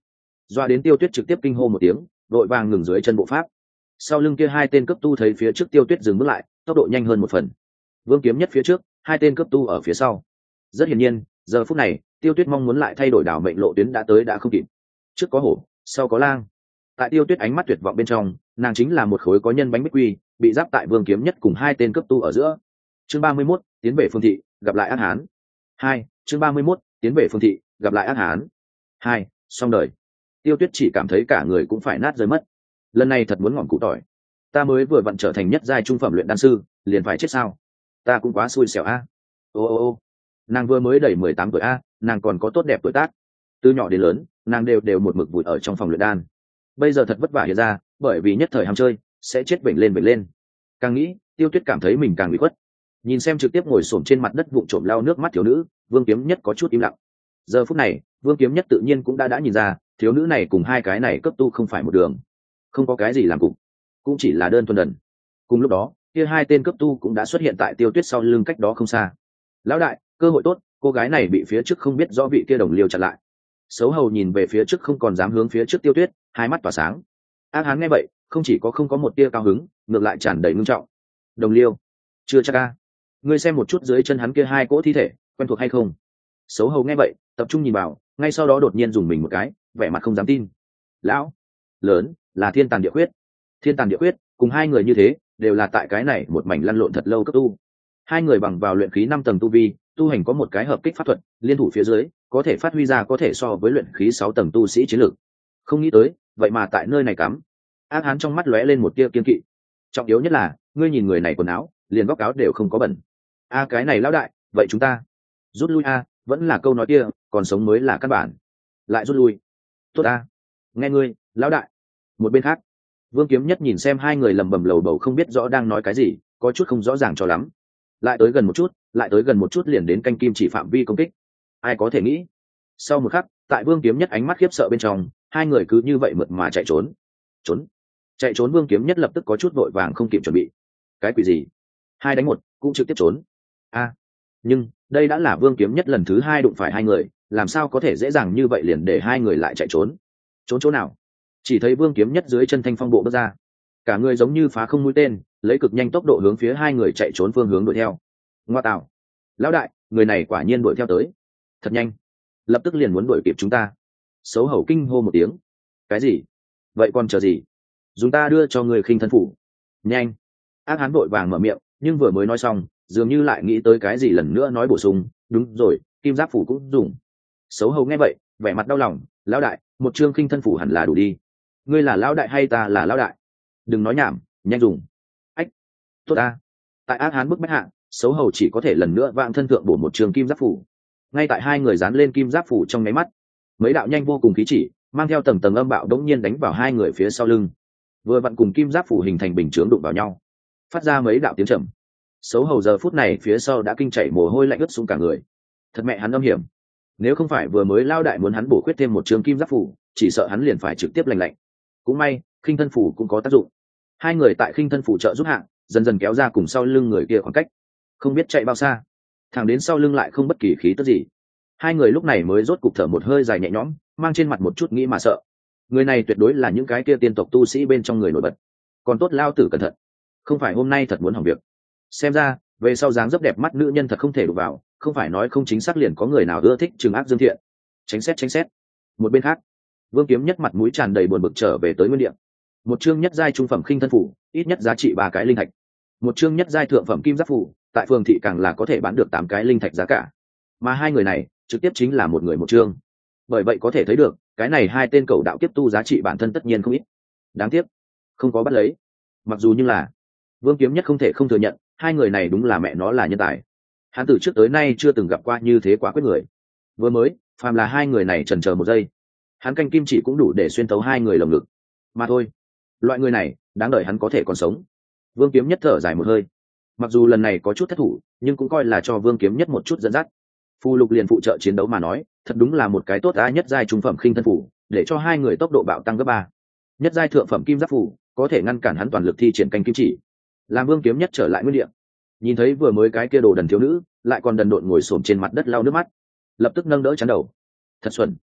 doa đến Tiêu Tuyết trực tiếp kinh hô một tiếng, đội vàng ngừng dưới chân bộ pháp. Sau lưng kia hai tên cấp tu thấy phía trước Tiêu Tuyết dừng bước lại, tốc độ nhanh hơn một phần. Vương Kiếm Nhất phía trước, hai tên cấp tu ở phía sau. Rất hiển nhiên, giờ phút này, Tiêu Tuyết mong muốn lại thay đổi đảo mệnh lộ tuyến đã tới đã không kịp. Trước có hổ, sau có lang. Tại Tiêu Tuyết ánh mắt tuyệt vọng bên trong, nàng chính là một khối có nhân bánh bích quy, bị giáp tại Vương Kiếm Nhất cùng hai tên cấp tu ở giữa. Chương ba mươi mốt, tiến về phương thị, gặp lại ác hán. Hai, chương ba mươi mốt, tiến về phương thị, gặp lại ác hán. Hai, xong đời. Tiêu Tuyết chỉ cảm thấy cả người cũng phải nát rơi mất. Lần này thật muốn ngọn cụ tỏi. Ta mới vừa vặn trở thành nhất giai trung phẩm luyện đan sư, liền phải chết sao? Ta cũng quá xui xẻo a. Ô ô ô. Nàng vừa mới đầy mười tám tuổi a, nàng còn có tốt đẹp tuổi tác. Từ nhỏ đến lớn, nàng đều đều một mực vùi ở trong phòng luyện đan. Bây giờ thật vất vả hiện ra, bởi vì nhất thời ham chơi, sẽ chết bệnh lên bệnh lên. Càng nghĩ, Tiêu Tuyết cảm thấy mình càng bị khuất. Nhìn xem trực tiếp ngồi xổm trên mặt đất vụng trộm lau nước mắt thiếu nữ, Vương Kiếm Nhất có chút im lặng. Giờ phút này, Vương Kiếm Nhất tự nhiên cũng đã đã nhìn ra, thiếu nữ này cùng hai cái này cấp tu không phải một đường, không có cái gì làm cục, cũng chỉ là đơn thuần đần. Cùng lúc đó, kia hai tên cấp tu cũng đã xuất hiện tại Tiêu Tuyết sau lưng cách đó không xa. Lão đại, cơ hội tốt, cô gái này bị phía trước không biết rõ vị kia đồng liêu chặn lại. Xấu hầu nhìn về phía trước không còn dám hướng phía trước Tiêu Tuyết, hai mắt tỏa sáng. Ác hán nghe vậy, không chỉ có không có một tia cao hứng, ngược lại tràn đầy ngưng trọng. Đồng liêu? Chưa chắc a. Ngươi xem một chút dưới chân hắn kia hai cỗ thi thể, quen thuộc hay không? Xấu hầu nghe vậy, tập trung nhìn vào, ngay sau đó đột nhiên dùng mình một cái, vẻ mặt không dám tin. Lão, lớn, là thiên tàn địa huyết. Thiên tàn địa huyết, cùng hai người như thế, đều là tại cái này một mảnh lăn lộn thật lâu cấp tu. Hai người bằng vào luyện khí năm tầng tu vi, tu hành có một cái hợp kích pháp thuật, liên thủ phía dưới, có thể phát huy ra có thể so với luyện khí sáu tầng tu sĩ chiến lược. Không nghĩ tới, vậy mà tại nơi này cắm. Ác hán trong mắt lóe lên một tia kiên kỵ. Trọng yếu nhất là, ngươi nhìn người này quần áo, liền góc áo đều không có bẩn. A cái này lão đại, vậy chúng ta rút lui a, vẫn là câu nói kia, còn sống mới là căn bản. Lại rút lui. Tốt a. Nghe ngươi, lão đại. Một bên khác, Vương Kiếm Nhất nhìn xem hai người lầm bầm lầu bầu không biết rõ đang nói cái gì, có chút không rõ ràng cho lắm. Lại tới gần một chút, lại tới gần một chút liền đến canh kim chỉ phạm vi công kích. Ai có thể nghĩ? Sau một khắc, tại Vương Kiếm Nhất ánh mắt khiếp sợ bên trong, hai người cứ như vậy mượt mà chạy trốn. Trốn. Chạy trốn Vương Kiếm Nhất lập tức có chút vội vàng không kịp chuẩn bị. Cái quỷ gì? Hai đánh một, cũng trực tiếp trốn. A. Nhưng, đây đã là Vương Kiếm Nhất lần thứ hai đụng phải hai người, làm sao có thể dễ dàng như vậy liền để hai người lại chạy trốn? Trốn chỗ nào? Chỉ thấy Vương Kiếm Nhất dưới chân thanh phong bộ bước ra, cả người giống như phá không mũi tên, lấy cực nhanh tốc độ hướng phía hai người chạy trốn phương hướng đuổi theo. Ngoa tạo, lão đại, người này quả nhiên đuổi theo tới, thật nhanh, lập tức liền muốn đuổi kịp chúng ta. Xấu hổ kinh hô một tiếng. Cái gì? Vậy còn chờ gì? Dùng ta đưa cho người khinh thân phủ. Nhanh! Ác hán vội vàng mở miệng, nhưng vừa mới nói xong, dường như lại nghĩ tới cái gì lần nữa nói bổ sung. Đúng rồi, kim giáp phủ cũng dùng. Xấu hổ nghe vậy, vẻ mặt đau lòng. Lão đại, một chương khinh thân phủ hẳn là đủ đi. Ngươi là lão đại hay ta là lão đại? Đừng nói nhảm, nhanh dùng. Ách, tốt ta. Tại ác hán bức bách hạ, xấu hầu chỉ có thể lần nữa vạng thân thượng bổ một trường kim giáp phủ. Ngay tại hai người dán lên kim giáp phủ trong nháy mắt, mấy đạo nhanh vô cùng khí chỉ mang theo tầng tầng âm bạo đống nhiên đánh vào hai người phía sau lưng, vừa vặn cùng kim giáp phủ hình thành bình chướng đụng vào nhau, phát ra mấy đạo tiếng trầm. Xấu hầu giờ phút này phía sau đã kinh chảy mồ hôi lạnh ướt xuống cả người. Thật mẹ hắn âm hiểm, nếu không phải vừa mới lao đại muốn hắn bổ khuyết thêm một trường kim giáp phủ, chỉ sợ hắn liền phải trực tiếp lành lạnh. Cũng may khinh thân phủ cũng có tác dụng, hai người tại khinh thân phủ trợ giúp hạng dần dần kéo ra cùng sau lưng người kia khoảng cách, không biết chạy bao xa, thẳng đến sau lưng lại không bất kỳ khí tức gì. Hai người lúc này mới rốt cục thở một hơi dài nhẹ nhõm, mang trên mặt một chút nghĩ mà sợ. Người này tuyệt đối là những cái kia tiên tộc tu sĩ bên trong người nổi bật. Còn tốt lao tử cẩn thận, không phải hôm nay thật muốn hỏng việc. Xem ra về sau dáng dấp đẹp mắt nữ nhân thật không thể đụng vào, không phải nói không chính xác liền có người nào ưa thích trừng ác dương thiện. Tránh xét tránh xét. Một bên khác, Vương Kiếm Nhất mặt mũi tràn đầy buồn bực trở về tới nguyên địa. Một chương nhất giai trung phẩm khinh thân phủ, ít nhất giá trị ba cái linh thạch. Một chương nhất giai thượng phẩm kim giáp phủ, tại phường thị càng là có thể bán được tám cái linh thạch giá cả. Mà hai người này trực tiếp chính là một người một chương. Bởi vậy có thể thấy được, cái này hai tên cầu đạo tiếp tu giá trị bản thân tất nhiên không ít. Đáng tiếc, không có bắt lấy. Mặc dù như là Vương Kiếm Nhất không thể không thừa nhận, hai người này đúng là mẹ nó là nhân tài. Hắn từ trước tới nay chưa từng gặp qua như thế quá quyết người. Vừa mới, phàm là hai người này chần chờ một giây, hắn canh kim chỉ cũng đủ để xuyên tấu hai người lồng ngực. Mà thôi, loại người này, đáng đợi hắn có thể còn sống. Vương Kiếm Nhất thở dài một hơi. Mặc dù lần này có chút thất thủ, nhưng cũng coi là cho Vương Kiếm Nhất một chút dẫn dắt. Phù lục liền phụ trợ chiến đấu mà nói, thật đúng là một cái tốt á. Nhất giai trung phẩm khinh thân phủ, để cho hai người tốc độ bạo tăng gấp ba. Nhất giai thượng phẩm kim giáp phủ, có thể ngăn cản hắn toàn lực thi triển canh kim chỉ. Làm Vương Kiếm Nhất trở lại nguyên địa, nhìn thấy vừa mới cái kia đồ đần thiếu nữ, lại còn đần độn ngồi xổm trên mặt đất lau nước mắt, lập tức nâng đỡ chán đầu. Thật xuẩn,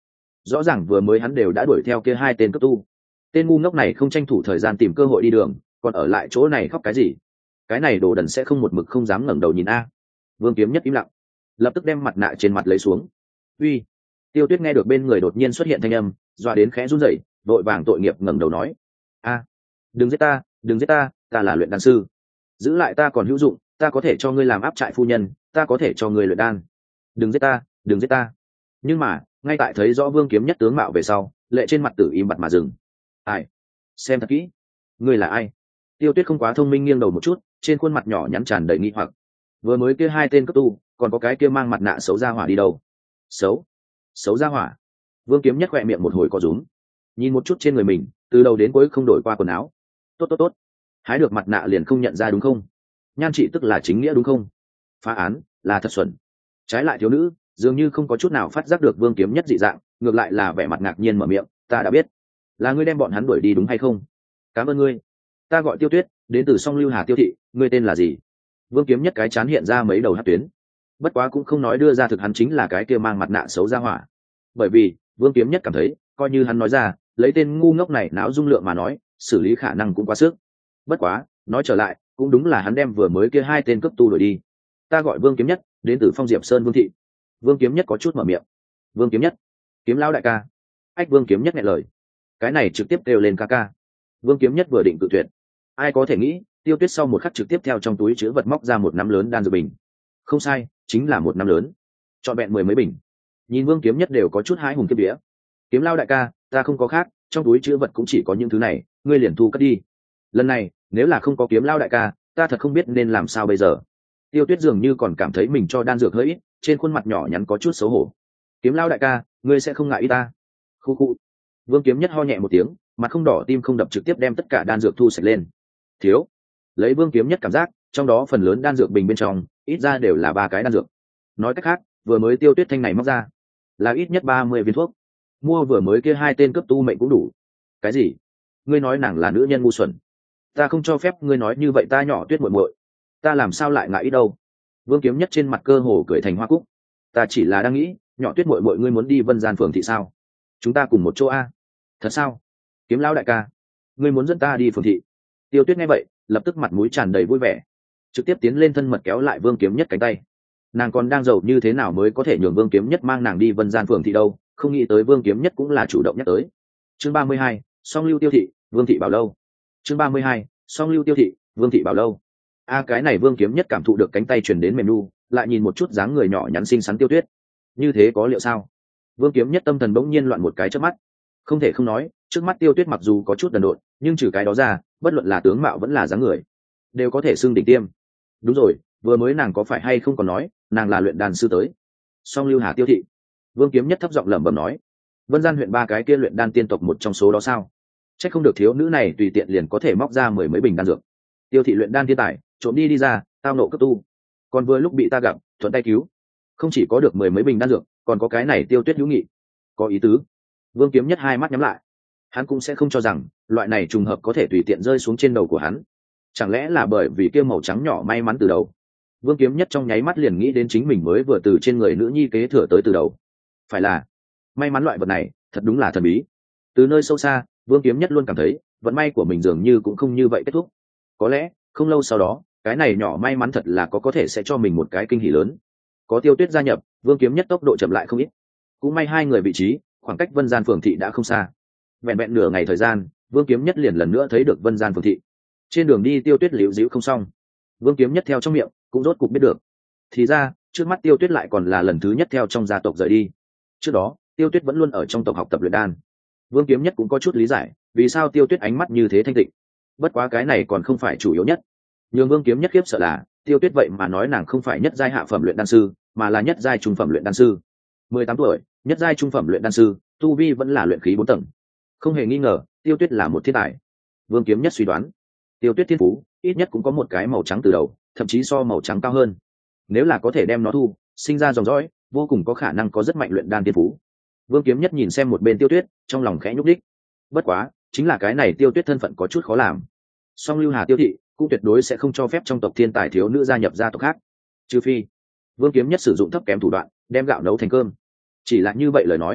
rõ ràng vừa mới hắn đều đã đuổi theo kia hai tên cấp tu. Tên ngu ngốc này không tranh thủ thời gian tìm cơ hội đi đường, còn ở lại chỗ này khóc cái gì? Cái này đồ đần sẽ không một mực không dám ngẩng đầu nhìn a. Vương Kiếm Nhất im lặng, lập tức đem mặt nạ trên mặt lấy xuống. Uy. Tiêu Tuyết nghe được bên người đột nhiên xuất hiện thanh âm, dọa đến khẽ run rẩy, vội vàng tội nghiệp ngẩng đầu nói: "A, đừng giết ta, đừng giết ta, ta là luyện đan sư. Giữ lại ta còn hữu dụng, ta có thể cho ngươi làm áp trại phu nhân, ta có thể cho ngươi luyện đan. Đừng giết ta, đừng giết ta." Nhưng mà, ngay tại thấy rõ Vương Kiếm Nhất tướng mạo về sau, lệ trên mặt tử im bặt mà dừng. "Ai? Xem thật kỹ, ngươi là ai?" Tiêu Tuyết không quá thông minh nghiêng đầu một chút, trên khuôn mặt nhỏ nhắn tràn đầy nghi hoặc. Vừa mới kia hai tên cấp tu, còn có cái kia mang mặt nạ xấu ra hỏa đi đâu? Xấu? Xấu ra hỏa? Vương Kiếm Nhất khẽ miệng một hồi co rúm, nhìn một chút trên người mình, từ đầu đến cuối không đổi qua quần áo. Tốt tốt tốt, hái được mặt nạ liền không nhận ra đúng không? Nhan trị tức là chính nghĩa đúng không? Phá án là thật xuẩn. Trái lại thiếu nữ dường như không có chút nào phát giác được Vương Kiếm Nhất dị dạng, ngược lại là vẻ mặt ngạc nhiên mở miệng: "Ta đã biết, là ngươi đem bọn hắn đuổi đi đúng hay không? Cảm ơn ngươi. Ta gọi Tiêu Tuyết, đến từ Song Lưu Hà Tiêu thị, ngươi tên là gì?" Vương Kiếm Nhất cái chán hiện ra mấy đầu hắc tuyến, bất quá cũng không nói đưa ra thực hắn chính là cái kia mang mặt nạ xấu ra hỏa, bởi vì Vương Kiếm Nhất cảm thấy coi như hắn nói ra, lấy tên ngu ngốc này não dung lượng mà nói, xử lý khả năng cũng quá sức. Bất quá nói trở lại, cũng đúng là hắn đem vừa mới kia hai tên cấp tu đuổi đi. "Ta gọi Vương Kiếm Nhất, đến từ Phong Diệp Sơn Vương thị." Vương Kiếm Nhất có chút mở miệng. "Vương Kiếm Nhất, Kiếm lão đại ca." Ách, Vương Kiếm Nhất nghe lời, cái này trực tiếp kêu lên ca ca. Vương Kiếm Nhất vừa định cự tuyệt, ai có thể nghĩ Tiêu Tuyết sau một khắc trực tiếp theo trong túi chứa vật móc ra một nắm lớn đan dược bình. Không sai, chính là một nắm lớn, trọn vẹn mười mấy bình. Nhìn Vương Kiếm Nhất đều có chút hái hùng kiếp vía. "Kiếm lao đại ca, ta không có khác, trong túi chứa vật cũng chỉ có những thứ này, ngươi liền thu cất đi. Lần này nếu là không có Kiếm lao đại ca, ta thật không biết nên làm sao bây giờ." Tiêu Tuyết dường như còn cảm thấy mình cho đan dược hơi ít, trên khuôn mặt nhỏ nhắn có chút xấu hổ. "Kiếm lao đại ca, ngươi sẽ không ngại ý ta?" Khu khu. Vương Kiếm Nhất ho nhẹ một tiếng, mặt không đỏ tim không đập trực tiếp đem tất cả đan dược thu sạch lên. "Thiếu." Lấy Vương Kiếm Nhất cảm giác, trong đó phần lớn đan dược bình bên trong, ít ra đều là ba cái đan dược. Nói cách khác, vừa mới Tiêu Tuyết thanh này móc ra, là ít nhất ba mươi viên thuốc. Mua vừa mới kia hai tên cấp tu mệnh cũng đủ. Cái gì? Ngươi nói nàng là nữ nhân ngu xuẩn? Ta không cho phép ngươi nói như vậy, ta nhỏ Tuyết muội muội. Ta làm sao lại ngại ít đâu? Vương Kiếm Nhất trên mặt cơ hồ cười thành hoa cúc. Ta chỉ là đang nghĩ, nhỏ Tuyết muội muội ngươi muốn đi Vân Gian phường thị sao? Chúng ta cùng một chỗ a? Thật sao? Kiếm lão đại ca, ngươi muốn dẫn ta đi phường thị? Tiêu Tuyết nghe vậy, lập tức mặt mũi tràn đầy vui vẻ, trực tiếp tiến lên thân mật kéo lại Vương Kiếm Nhất cánh tay. Nàng còn đang giàu như thế nào mới có thể nhường Vương Kiếm Nhất mang nàng đi Vân Gian phường thị đâu, không nghĩ tới Vương Kiếm Nhất cũng là chủ động nhắc tới. Chương ba mươi hai, Song Lưu Tiêu thị, Vương thị bảo lâu. Chương ba mươi hai, Song Lưu Tiêu thị, Vương thị bảo lâu. A cái này Vương Kiếm Nhất cảm thụ được cánh tay truyền đến mềm nu, lại nhìn một chút dáng người nhỏ nhắn xinh xắn Tiêu Tuyết. Như thế có liệu sao? Vương Kiếm Nhất tâm thần bỗng nhiên loạn một cái chớp mắt. Không thể không nói, trước mắt Tiêu Tuyết mặc dù có chút đần độn, nhưng trừ cái đó ra, bất luận là tướng mạo vẫn là dáng người, đều có thể xưng đỉnh tiêm. Đúng rồi, vừa mới nàng có phải hay không còn nói, nàng là luyện đan sư tới. Song Lưu Hà Tiêu thị. Vương Kiếm Nhất thấp giọng lẩm bẩm nói, Vân Gian huyện ba cái kia luyện đan tiên tộc một trong số đó sao? Chắc không được thiếu nữ này tùy tiện liền có thể móc ra mười mấy bình đan dược. Tiêu thị luyện đan thiên tài, trộm đi đi ra, tao nộ cấp tu. Còn vừa lúc bị ta gặp, thuận tay cứu. Không chỉ có được mười mấy bình đan dược, còn có cái này Tiêu Tuyết hữu nghị. Có ý tứ. Vương Kiếm Nhất hai mắt nhắm lại. Hắn cũng sẽ không cho rằng loại này trùng hợp có thể tùy tiện rơi xuống trên đầu của hắn. Chẳng lẽ là bởi vì kia màu trắng nhỏ may mắn từ đầu? Vương Kiếm Nhất trong nháy mắt liền nghĩ đến chính mình mới vừa từ trên người nữ nhi kế thừa tới từ đầu. Phải là may mắn loại vật này thật đúng là thần bí. Từ nơi sâu xa, Vương Kiếm Nhất luôn cảm thấy vận may của mình dường như cũng không như vậy kết thúc. Có lẽ không lâu sau đó, cái này nhỏ may mắn thật là có có thể sẽ cho mình một cái kinh hỉ lớn. Có Tiêu Tuyết gia nhập, Vương Kiếm Nhất tốc độ chậm lại không ít. Cũng may hai người vị trí, khoảng cách Vân Gian phường thị đã không xa. Vẹn vẹn nửa ngày thời gian, Vương Kiếm Nhất liền lần nữa thấy được Vân Gian phường thị. Trên đường đi Tiêu Tuyết liễu díu không xong, Vương Kiếm Nhất theo trong miệng cũng rốt cục biết được, thì ra trước mắt Tiêu Tuyết lại còn là lần thứ nhất theo trong gia tộc rời đi. Trước đó Tiêu Tuyết vẫn luôn ở trong tộc học tập luyện đan. Vương Kiếm Nhất cũng có chút lý giải vì sao Tiêu Tuyết ánh mắt như thế thanh tịnh. Bất quá cái này còn không phải chủ yếu nhất. Nhưng Vương Kiếm Nhất khiếp sợ là Tiêu Tuyết vậy mà nói nàng không phải nhất giai hạ phẩm luyện đan sư, mà là nhất giai trung phẩm luyện đan sư. mười tám tuổi, nhất giai trung phẩm luyện đan sư, tu vi vẫn là luyện khí bốn tầng. Không hề nghi ngờ, Tiêu Tuyết là một thiên tài. Vương Kiếm Nhất suy đoán, Tiêu Tuyết thiên phú ít nhất cũng có một cái màu trắng từ đầu, thậm chí so màu trắng cao hơn. Nếu là có thể đem nó thu, sinh ra dòng dõi, vô cùng có khả năng có rất mạnh luyện đan thiên phú. Vương Kiếm Nhất nhìn xem một bên Tiêu Tuyết, trong lòng khẽ nhúc đích. Bất quá, chính là cái này Tiêu Tuyết thân phận có chút khó làm. Song Lưu Hà Tiêu thị cũng tuyệt đối sẽ không cho phép trong tộc thiên tài thiếu nữ gia nhập gia tộc khác, trừ phi Vương Kiếm Nhất sử dụng thấp kém thủ đoạn, đem gạo nấu thành cơm. Chỉ là như vậy lời nói,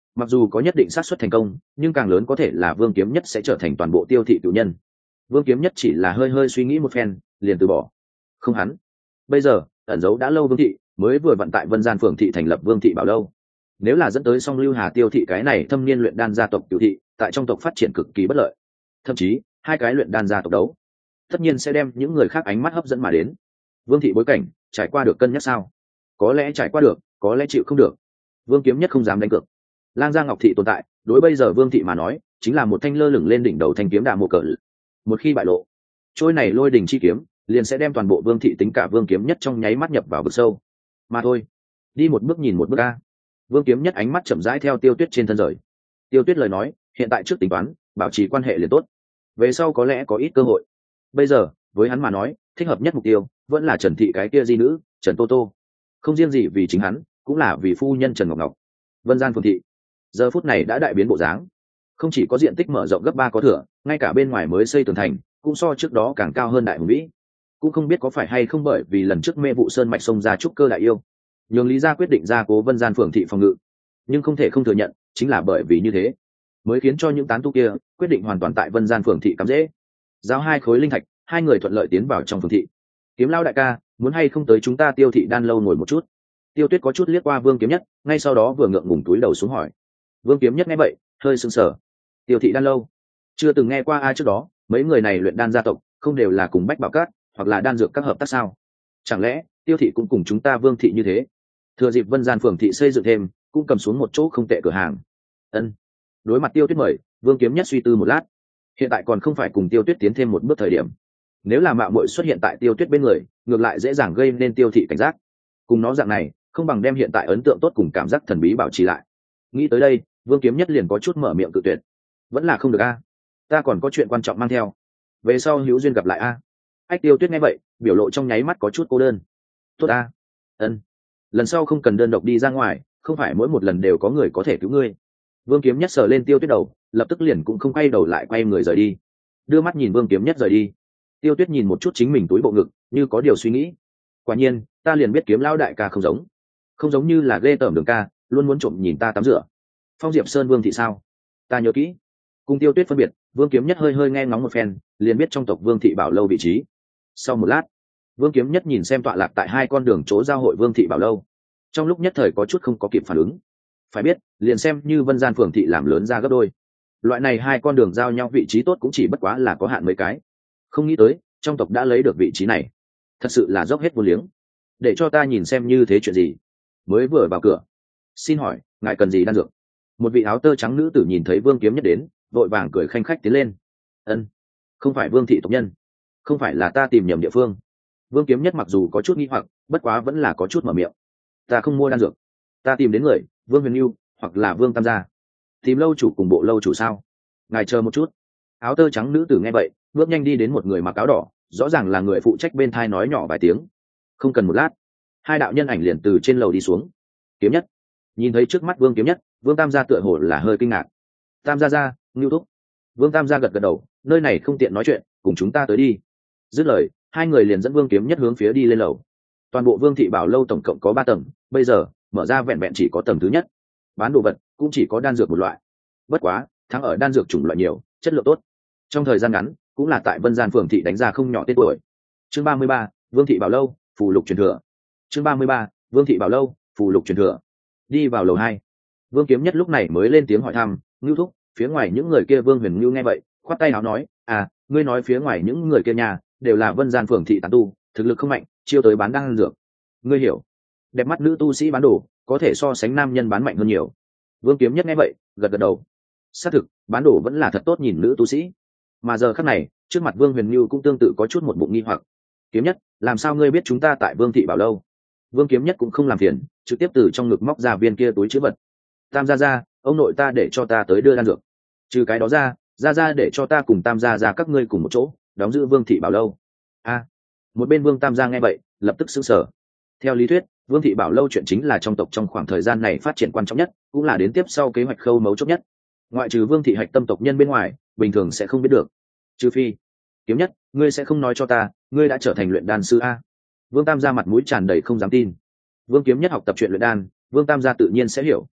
mặc dù có nhất định xác suất thành công, nhưng càng lớn có thể là Vương Kiếm Nhất sẽ trở thành toàn bộ Tiêu thị cựu nhân. Vương Kiếm Nhất chỉ là hơi hơi suy nghĩ một phen, liền từ bỏ. Không hắn, bây giờ ẩn giấu đã lâu Vương thị, mới vừa vận tại Vân Gian phường thị thành lập Vương thị Bảo Lâu. Nếu là dẫn tới song lưu Hà Tiêu thị cái này thâm niên luyện đan gia tộc Tiêu thị, tại trong tộc phát triển cực kỳ bất lợi. Thậm chí, hai cái luyện đan gia tộc đấu, tất nhiên sẽ đem những người khác ánh mắt hấp dẫn mà đến. Vương thị bối cảnh, trải qua được cân nhắc sao? Có lẽ trải qua được, có lẽ chịu không được. Vương Kiếm Nhất không dám đánh cược. Lang Gia Ngọc thị tồn tại, đối bây giờ Vương thị mà nói, chính là một thanh lơ lửng lên đỉnh đầu thanh kiếm đà mộ cỡ. Một khi bại lộ, trôi này lôi đỉnh chi kiếm, liền sẽ đem toàn bộ Vương thị tính cả Vương Kiếm Nhất trong nháy mắt nhập vào vực sâu. Mà thôi, đi một bước nhìn một bước a. Vương Kiếm Nhất ánh mắt chậm rãi theo Tiêu Tuyết trên thân rời. Tiêu Tuyết lời nói, hiện tại trước tính toán, bảo trì quan hệ liền tốt. Về sau có lẽ có ít cơ hội. Bây giờ, với hắn mà nói, thích hợp nhất mục tiêu vẫn là Trần thị cái kia di nữ, Trần Tô Tô. Không riêng gì vì chính hắn, cũng là vì phu nhân Trần Ngọc Ngọc. Vân Gian phường thị giờ phút này đã đại biến bộ dáng, không chỉ có diện tích mở rộng gấp ba có thừa, ngay cả bên ngoài mới xây tường thành cũng so trước đó càng cao hơn đại hùng vĩ. Cũng không biết có phải hay không bởi vì lần trước mê vụ sơn mạch sông ra trúc cơ đại yêu, nhường Lý gia quyết định ra cố Vân Gian phường thị phòng ngự, nhưng không thể không thừa nhận, chính là bởi vì như thế mới khiến cho những tán tu kia quyết định hoàn toàn tại Vân Gian phường thị cắm dễ. Giao hai khối linh thạch, hai người thuận lợi tiến vào trong phường thị. Kiếm Lao đại ca, muốn hay không tới chúng ta Tiêu thị đan lâu ngồi một chút? Tiêu Tuyết có chút liếc qua Vương Kiếm Nhất, ngay sau đó vừa ngượng ngùng túi đầu xuống hỏi. Vương Kiếm Nhất nghe vậy, hơi sững sờ. Tiêu thị đan lâu, chưa từng nghe qua ai trước đó, mấy người này luyện đan gia tộc, không đều là cùng Bách Bảo Cát, hoặc là đan dược các hợp tác sao? Chẳng lẽ Tiêu thị cũng cùng chúng ta Vương thị như thế? Thừa dịp Vân Gian phường thị xây dựng thêm, cũng cầm xuống một chỗ không tệ cửa hàng. Ân. Đối mặt Tiêu Tuyết mời, Vương Kiếm Nhất suy tư một lát. Hiện tại còn không phải cùng Tiêu Tuyết tiến thêm một bước thời điểm. Nếu là mạo muội xuất hiện tại Tiêu Tuyết bên người, ngược lại dễ dàng gây nên Tiêu thị cảnh giác. Cùng nó dạng này, không bằng đem hiện tại ấn tượng tốt cùng cảm giác thần bí bảo trì lại. Nghĩ tới đây, Vương Kiếm Nhất liền có chút mở miệng cự tuyệt. Vẫn là không được a, ta còn có chuyện quan trọng mang theo. Về sau hữu duyên gặp lại a. Ách Tiêu Tuyết nghe vậy, biểu lộ trong nháy mắt có chút cô đơn. Tốt a. Ân. Lần sau không cần đơn độc đi ra ngoài, không phải mỗi một lần đều có người có thể cứu ngươi. Vương Kiếm Nhất sờ lên Tiêu Tuyết đầu, lập tức liền cũng không quay đầu lại quay người rời đi. Đưa mắt nhìn Vương Kiếm Nhất rời đi. Tiêu Tuyết nhìn một chút chính mình túi bộ ngực, như có điều suy nghĩ. Quả nhiên, ta liền biết Kiếm Lão đại ca không giống, không giống như là ghê tởm Đường ca, luôn muốn trộm nhìn ta tắm rửa. Phong Diệp Sơn Vương thị sao? Ta nhớ kỹ. Cùng Tiêu Tuyết phân biệt, Vương Kiếm Nhất hơi hơi nghe ngóng một phen, liền biết trong tộc Vương thị Bảo Lâu vị trí. Sau một lát, Vương Kiếm Nhất nhìn xem tọa lạc tại hai con đường chỗ giao hội Vương thị Bảo Lâu, trong lúc nhất thời có chút không có kịp phản ứng. Phải biết, liền xem như Vân Gian phường thị làm lớn ra gấp đôi, loại này hai con đường giao nhau vị trí tốt cũng chỉ bất quá là có hạn mấy cái. Không nghĩ tới trong tộc đã lấy được vị trí này, thật sự là dốc hết vô liếng. Để cho ta nhìn xem như thế chuyện gì. Mới vừa vào cửa, xin hỏi ngài cần gì đan dược? Một vị áo tơ trắng nữ tử nhìn thấy Vương Kiếm Nhất đến, vội vàng cười khanh khách tiến lên. Ân, không phải Vương thị tộc nhân, không phải là ta tìm nhầm địa phương. Vương Kiếm Nhất mặc dù có chút nghi hoặc, bất quá vẫn là có chút mở miệng. Ta không mua đan dược, ta tìm đến người, Vương Huyền Nưu hoặc là Vương Tam gia. Tìm lâu chủ cùng bộ lâu chủ sao? Ngài chờ một chút. Áo tơ trắng nữ tử nghe vậy, bước nhanh đi đến một người mặc áo đỏ, rõ ràng là người phụ trách bên thai nói nhỏ vài tiếng. Không cần một lát, hai đạo nhân ảnh liền từ trên lầu đi xuống. Kiếm Nhất nhìn thấy trước mắt Vương Kiếm Nhất, Vương Tam gia tựa hồ là hơi kinh ngạc. Tam gia gia, Ngưu Thúc. Vương Tam gia gật gật đầu, nơi này không tiện nói chuyện, cùng chúng ta tới đi. Dứt lời, hai người liền dẫn Vương Kiếm Nhất hướng phía đi lên lầu. Toàn bộ Vương thị Bảo Lâu tổng cộng có ba tầng, bây giờ mở ra vẹn vẹn chỉ có tầng thứ nhất. Bán đồ vật cũng chỉ có đan dược một loại. Bất quá, thắng ở đan dược chủng loại nhiều, chất lượng tốt. Trong thời gian ngắn, cũng là tại Vân Gian phường thị đánh ra không nhỏ tên tuổi. Chương ba mươi ba, Vương thị Bảo Lâu, phù lục truyền thừa. Chương ba mươi ba, Vương thị Bảo Lâu, phù lục truyền thừa. Đi vào lầu hai, Vương Kiếm Nhất lúc này mới lên tiếng hỏi thăm, "Ngưu Thúc, phía ngoài những người kia?" Vương Huyền Ngưu nghe vậy, khoát tay áo nói, "À, ngươi nói phía ngoài những người kia nhà, đều là Vân Gian phường thị tán tu, thực lực không mạnh, chiêu tới bán đan dược. Ngươi hiểu, đẹp mắt nữ tu sĩ bán đồ, có thể so sánh nam nhân bán mạnh hơn nhiều." Vương Kiếm Nhất nghe vậy, gật gật đầu. Xác thực, bán đồ vẫn là thật tốt nhìn nữ tu sĩ. Mà giờ khắc này, trước mặt Vương Huyền Nưu cũng tương tự có chút một bụng nghi hoặc. "Kiếm Nhất, làm sao ngươi biết chúng ta tại Vương thị Bảo Lâu?" Vương Kiếm Nhất cũng không làm phiền, trực tiếp từ trong ngực móc ra viên kia túi trữ vật. "Tam gia gia, ông nội ta để cho ta tới đưa đan dược. Trừ cái đó ra, gia gia để cho ta cùng Tam gia gia các ngươi cùng một chỗ, đóng giữ Vương thị Bảo Lâu." A. Một bên Vương Tam gia nghe vậy, lập tức sửng sở. Theo lý thuyết, Vương thị Bảo Lâu chuyện chính là trong tộc trong khoảng thời gian này phát triển quan trọng nhất, cũng là đến tiếp sau kế hoạch khâu mấu chốt nhất. Ngoại trừ Vương thị hạch tâm tộc nhân bên ngoài, bình thường sẽ không biết được. Trừ phi, Kiếm Nhất, ngươi sẽ không nói cho ta, ngươi đã trở thành luyện đan sư a? Vương Tam gia mặt mũi tràn đầy không dám tin. Vương Kiếm Nhất học tập chuyện luyện đan, Vương Tam gia tự nhiên sẽ hiểu.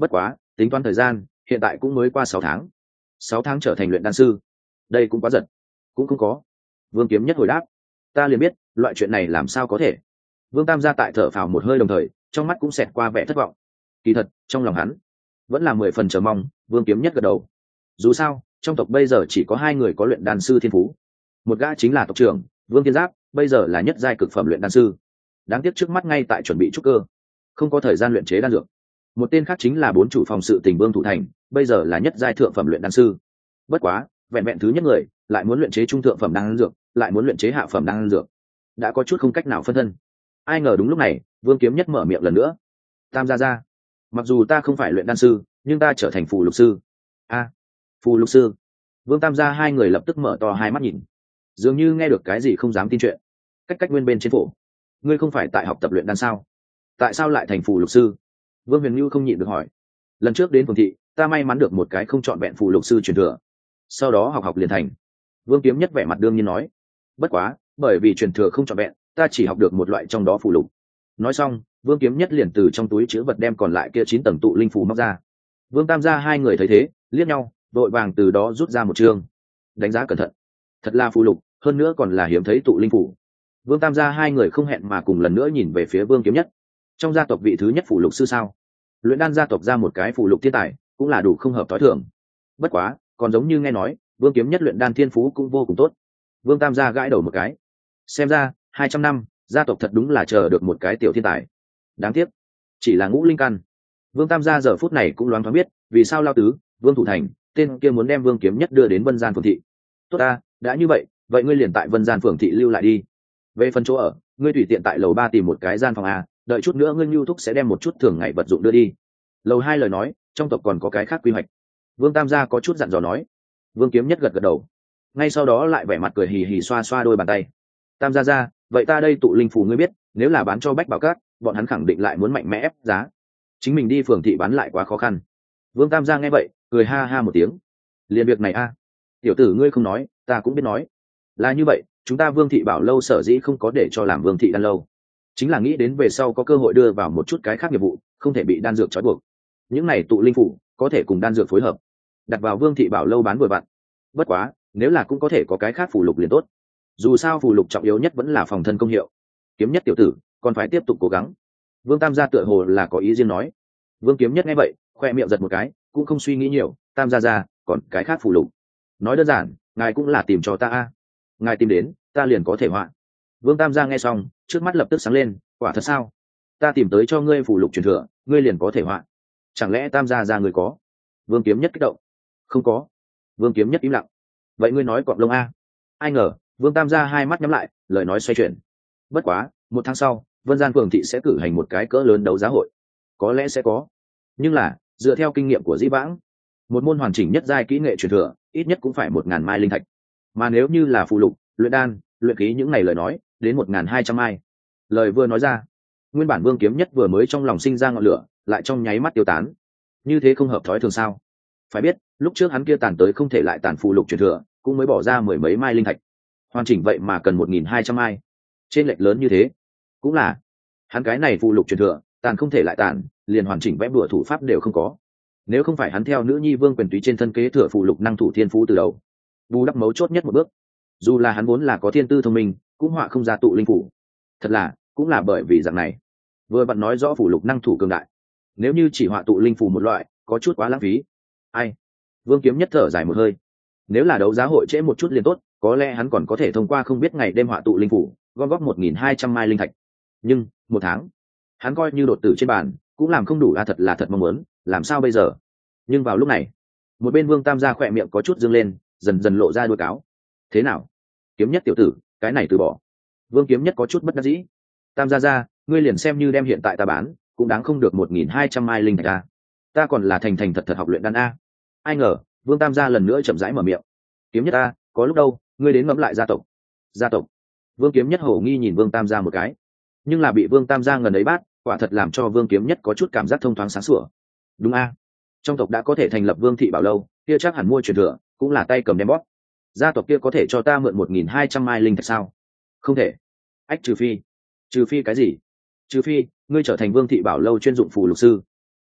Bất quá tính toán thời gian hiện tại cũng mới qua sáu tháng. Sáu tháng trở thành luyện đan sư, đây cũng quá giật. Cũng không có. Vương Kiếm Nhất hồi đáp. Ta liền biết loại chuyện này làm sao có thể. Vương Tam gia tại thở phào một hơi, đồng thời trong mắt cũng xẹt qua vẻ thất vọng. Kỳ thật trong lòng hắn vẫn là mười phần chờ mong. Vương Kiếm Nhất gật đầu. Dù sao trong tộc bây giờ chỉ có hai người có luyện đan sư thiên phú, một gã chính là tộc trưởng Vương Thiên Giáp, bây giờ là nhất giai cực phẩm luyện đan sư, đáng tiếc trước mắt ngay tại chuẩn bị trúc cơ, không có thời gian luyện chế đan dược. Một tên khác chính là bốn chủ phòng sự tình Vương Thủ Thành, bây giờ là nhất giai thượng phẩm luyện đan sư. Bất quá vẹn vẹn thứ nhất người lại muốn luyện chế trung thượng phẩm đan dược, lại muốn luyện chế hạ phẩm đan dược, đã có chút không cách nào phân thân. Ai ngờ đúng lúc này Vương Kiếm Nhất mở miệng lần nữa. Tam gia gia, mặc dù ta không phải luyện đan sư, nhưng ta trở thành phù lục sư. A, phù lục sư? Vương Tam gia hai người lập tức mở to hai mắt nhìn, dường như nghe được cái gì không dám tin chuyện. Cách cách nguyên bên trên phổ, ngươi không phải tại học tập luyện đan sao? Tại sao lại thành phù lục sư? Vương Huyền Nhu không nhịn được hỏi. Lần trước đến phường thị, ta may mắn được một cái không chọn vẹn phù lục sư truyền thừa, sau đó học học liền thành. Vương Kiếm Nhất vẻ mặt đương nhiên nói. Bất quá bởi vì truyền thừa không chọn vẹn, ta chỉ học được một loại trong đó phù lục. Nói xong Vương Kiếm Nhất liền từ trong túi chứa vật đem còn lại kia chín tầng tụ linh phù móc ra. Vương Tam gia hai người thấy thế liếc nhau, đội vàng từ đó rút ra một chương, đánh giá cẩn thận. Thật là phù lục, hơn nữa còn là hiếm thấy tụ linh phù. Vương Tam gia hai người không hẹn mà cùng lần nữa nhìn về phía Vương Kiếm Nhất. Trong gia tộc vị thứ nhất phù lục sư sao? Luyện đan gia tộc ra một cái phù lục thiên tài cũng là đủ không hợp tối thường. Bất quá còn giống như nghe nói Vương Kiếm Nhất luyện đan thiên phú cũng vô cùng tốt. Vương Tam gia gãi đầu một cái. Xem ra hai trăm năm gia tộc thật đúng là chờ được một cái tiểu thiên tài. Đáng tiếc chỉ là ngũ linh căn. Vương Tam gia giờ phút này cũng loáng thoáng biết vì sao Lao Tứ, Vương Thủ Thành, tên kia muốn đem Vương Kiếm Nhất đưa đến Vân Gian phường thị. Tốt ta, đã như vậy, vậy ngươi liền tại Vân Gian phường thị lưu lại đi. Về phần chỗ ở, ngươi tùy tiện tại lầu ba tìm một cái gian phòng a, đợi chút nữa ngươi Nhu Thúc sẽ đem một chút thường ngày vật dụng đưa đi. Lầu hai lời nói, trong tộc còn có cái khác quy hoạch. Vương Tam gia có chút dặn dò nói. Vương Kiếm Nhất gật gật đầu, ngay sau đó lại vẻ mặt cười hì hì xoa xoa đôi bàn tay. Tam gia gia, vậy ta đây tụ linh phù ngươi biết, nếu là bán cho Bách Bảo Các, bọn hắn khẳng định lại muốn mạnh mẽ ép giá. Chính mình đi phường thị bán lại quá khó khăn. Vương Tam gia nghe vậy cười ha ha một tiếng. Liền việc này a, tiểu tử ngươi không nói ta cũng biết nói. Là như vậy, chúng ta Vương thị Bảo lâu sở dĩ không có để cho làm Vương thị đan lâu, chính là nghĩ đến về sau có cơ hội đưa vào một chút cái khác nghiệp vụ, không thể bị đan dược trói buộc. Những này tụ linh phủ có thể cùng đan dược phối hợp, đặt vào Vương thị Bảo lâu bán vừa vặn. Bất quá nếu là cũng có thể có cái khác phù lục liền tốt, dù sao phù lục trọng yếu nhất vẫn là phòng thân công hiệu. Kiếm Nhất tiểu tử còn phải tiếp tục cố gắng. Vương Tam gia tựa hồ là có ý riêng nói. Vương Kiếm Nhất nghe vậy khoe miệng giật một cái, cũng không suy nghĩ nhiều. Tam gia gia, còn cái khác phù lục? Nói đơn giản, ngài cũng là tìm cho ta a. Ngài tìm đến ta liền có thể họa. Vương Tam gia nghe xong trước mắt lập tức sáng lên. Quả thật sao? Ta tìm tới cho ngươi phù lục truyền thừa, ngươi liền có thể họa? Chẳng lẽ Tam gia gia ngươi có? Vương Kiếm Nhất kích động. Không có. Vương Kiếm Nhất im lặng. Vậy ngươi nói cọp lông a? Ai ngờ Vương Tam gia hai mắt nhắm lại, lời nói xoay chuyển. Bất quá một tháng sau Vân Gian phường thị sẽ cử hành một cái cỡ lớn đấu giá hội. Có lẽ sẽ có, nhưng là dựa theo kinh nghiệm của Dĩ Vãng, một môn hoàn chỉnh nhất giai kỹ nghệ truyền thừa ít nhất cũng phải một ngàn mai linh thạch, mà nếu như là phù lục, luyện đan, luyện khí những ngày lời nói đến một ngàn hai trăm mai. Lời vừa nói ra, nguyên bản Vương Kiếm Nhất vừa mới trong lòng sinh ra ngọn lửa lại trong nháy mắt tiêu tán. Như thế không hợp thói thường sao? Phải biết lúc trước hắn kia tàn tới không thể lại tàn phù lục truyền thừa cũng mới bỏ ra mười mấy mai linh thạch, hoàn chỉnh vậy mà cần một nghìn hai trăm mai. Trên lệch lớn như thế, cũng là hắn cái này phù lục truyền thừa tàn không thể lại tàn, liền hoàn chỉnh vẽ bùa thủ pháp đều không có. Nếu không phải hắn theo nữ nhi Vương Quyền Túy trên thân kế thừa phù lục năng thủ thiên phú từ đầu, bù đắp mấu chốt nhất một bước, dù là hắn vốn là có thiên tư thông minh cũng họa không ra tụ linh phủ. Thật là cũng là bởi vì dạng này, vừa bạn nói rõ phù lục năng thủ cường đại, nếu như chỉ họa tụ linh phủ một loại có chút quá lãng phí. Ai? Vương Kiếm Nhất thở dài một hơi. Nếu là đấu giá hội trễ một chút liền tốt, có lẽ hắn còn có thể thông qua không biết ngày đêm họa tụ linh phủ gom góp một nghìn hai trăm mai linh thạch. Nhưng một tháng hắn coi như đột tử trên bàn cũng làm không đủ. A, thật là thật mong muốn, làm sao bây giờ? Nhưng vào lúc này một bên Vương Tam gia khỏe miệng có chút dương lên, dần dần lộ ra đuôi cáo. Thế nào, Kiếm Nhất tiểu tử, cái này từ bỏ? Vương Kiếm Nhất có chút bất đắc dĩ. Tam gia gia, ngươi liền xem như đem hiện tại ta bán cũng đáng không được một nghìn hai trăm mai linh thạch a. Ta còn là thành thành thật thật học luyện đan a. Ai ngờ Vương Tam gia lần nữa chậm rãi mở miệng. Kiếm Nhất ta, có lúc đâu ngươi đến ngẫm lại gia tộc. Gia tộc? Vương Kiếm Nhất hổ nghi nhìn Vương Tam gia một cái, nhưng là bị Vương Tam gia ngần ấy bát, quả thật làm cho Vương Kiếm Nhất có chút cảm giác thông thoáng sáng sủa. Đúng a, trong tộc đã có thể thành lập Vương thị Bảo lâu, kia chắc hẳn mua truyền thừa cũng là tay cầm đem bóp. Gia tộc kia có thể cho ta mượn một nghìn hai trăm mai linh thạch sao? Không thể. Ách, trừ phi. Trừ phi cái gì? Trừ phi ngươi trở thành Vương thị Bảo lâu chuyên dụng phù lục sư.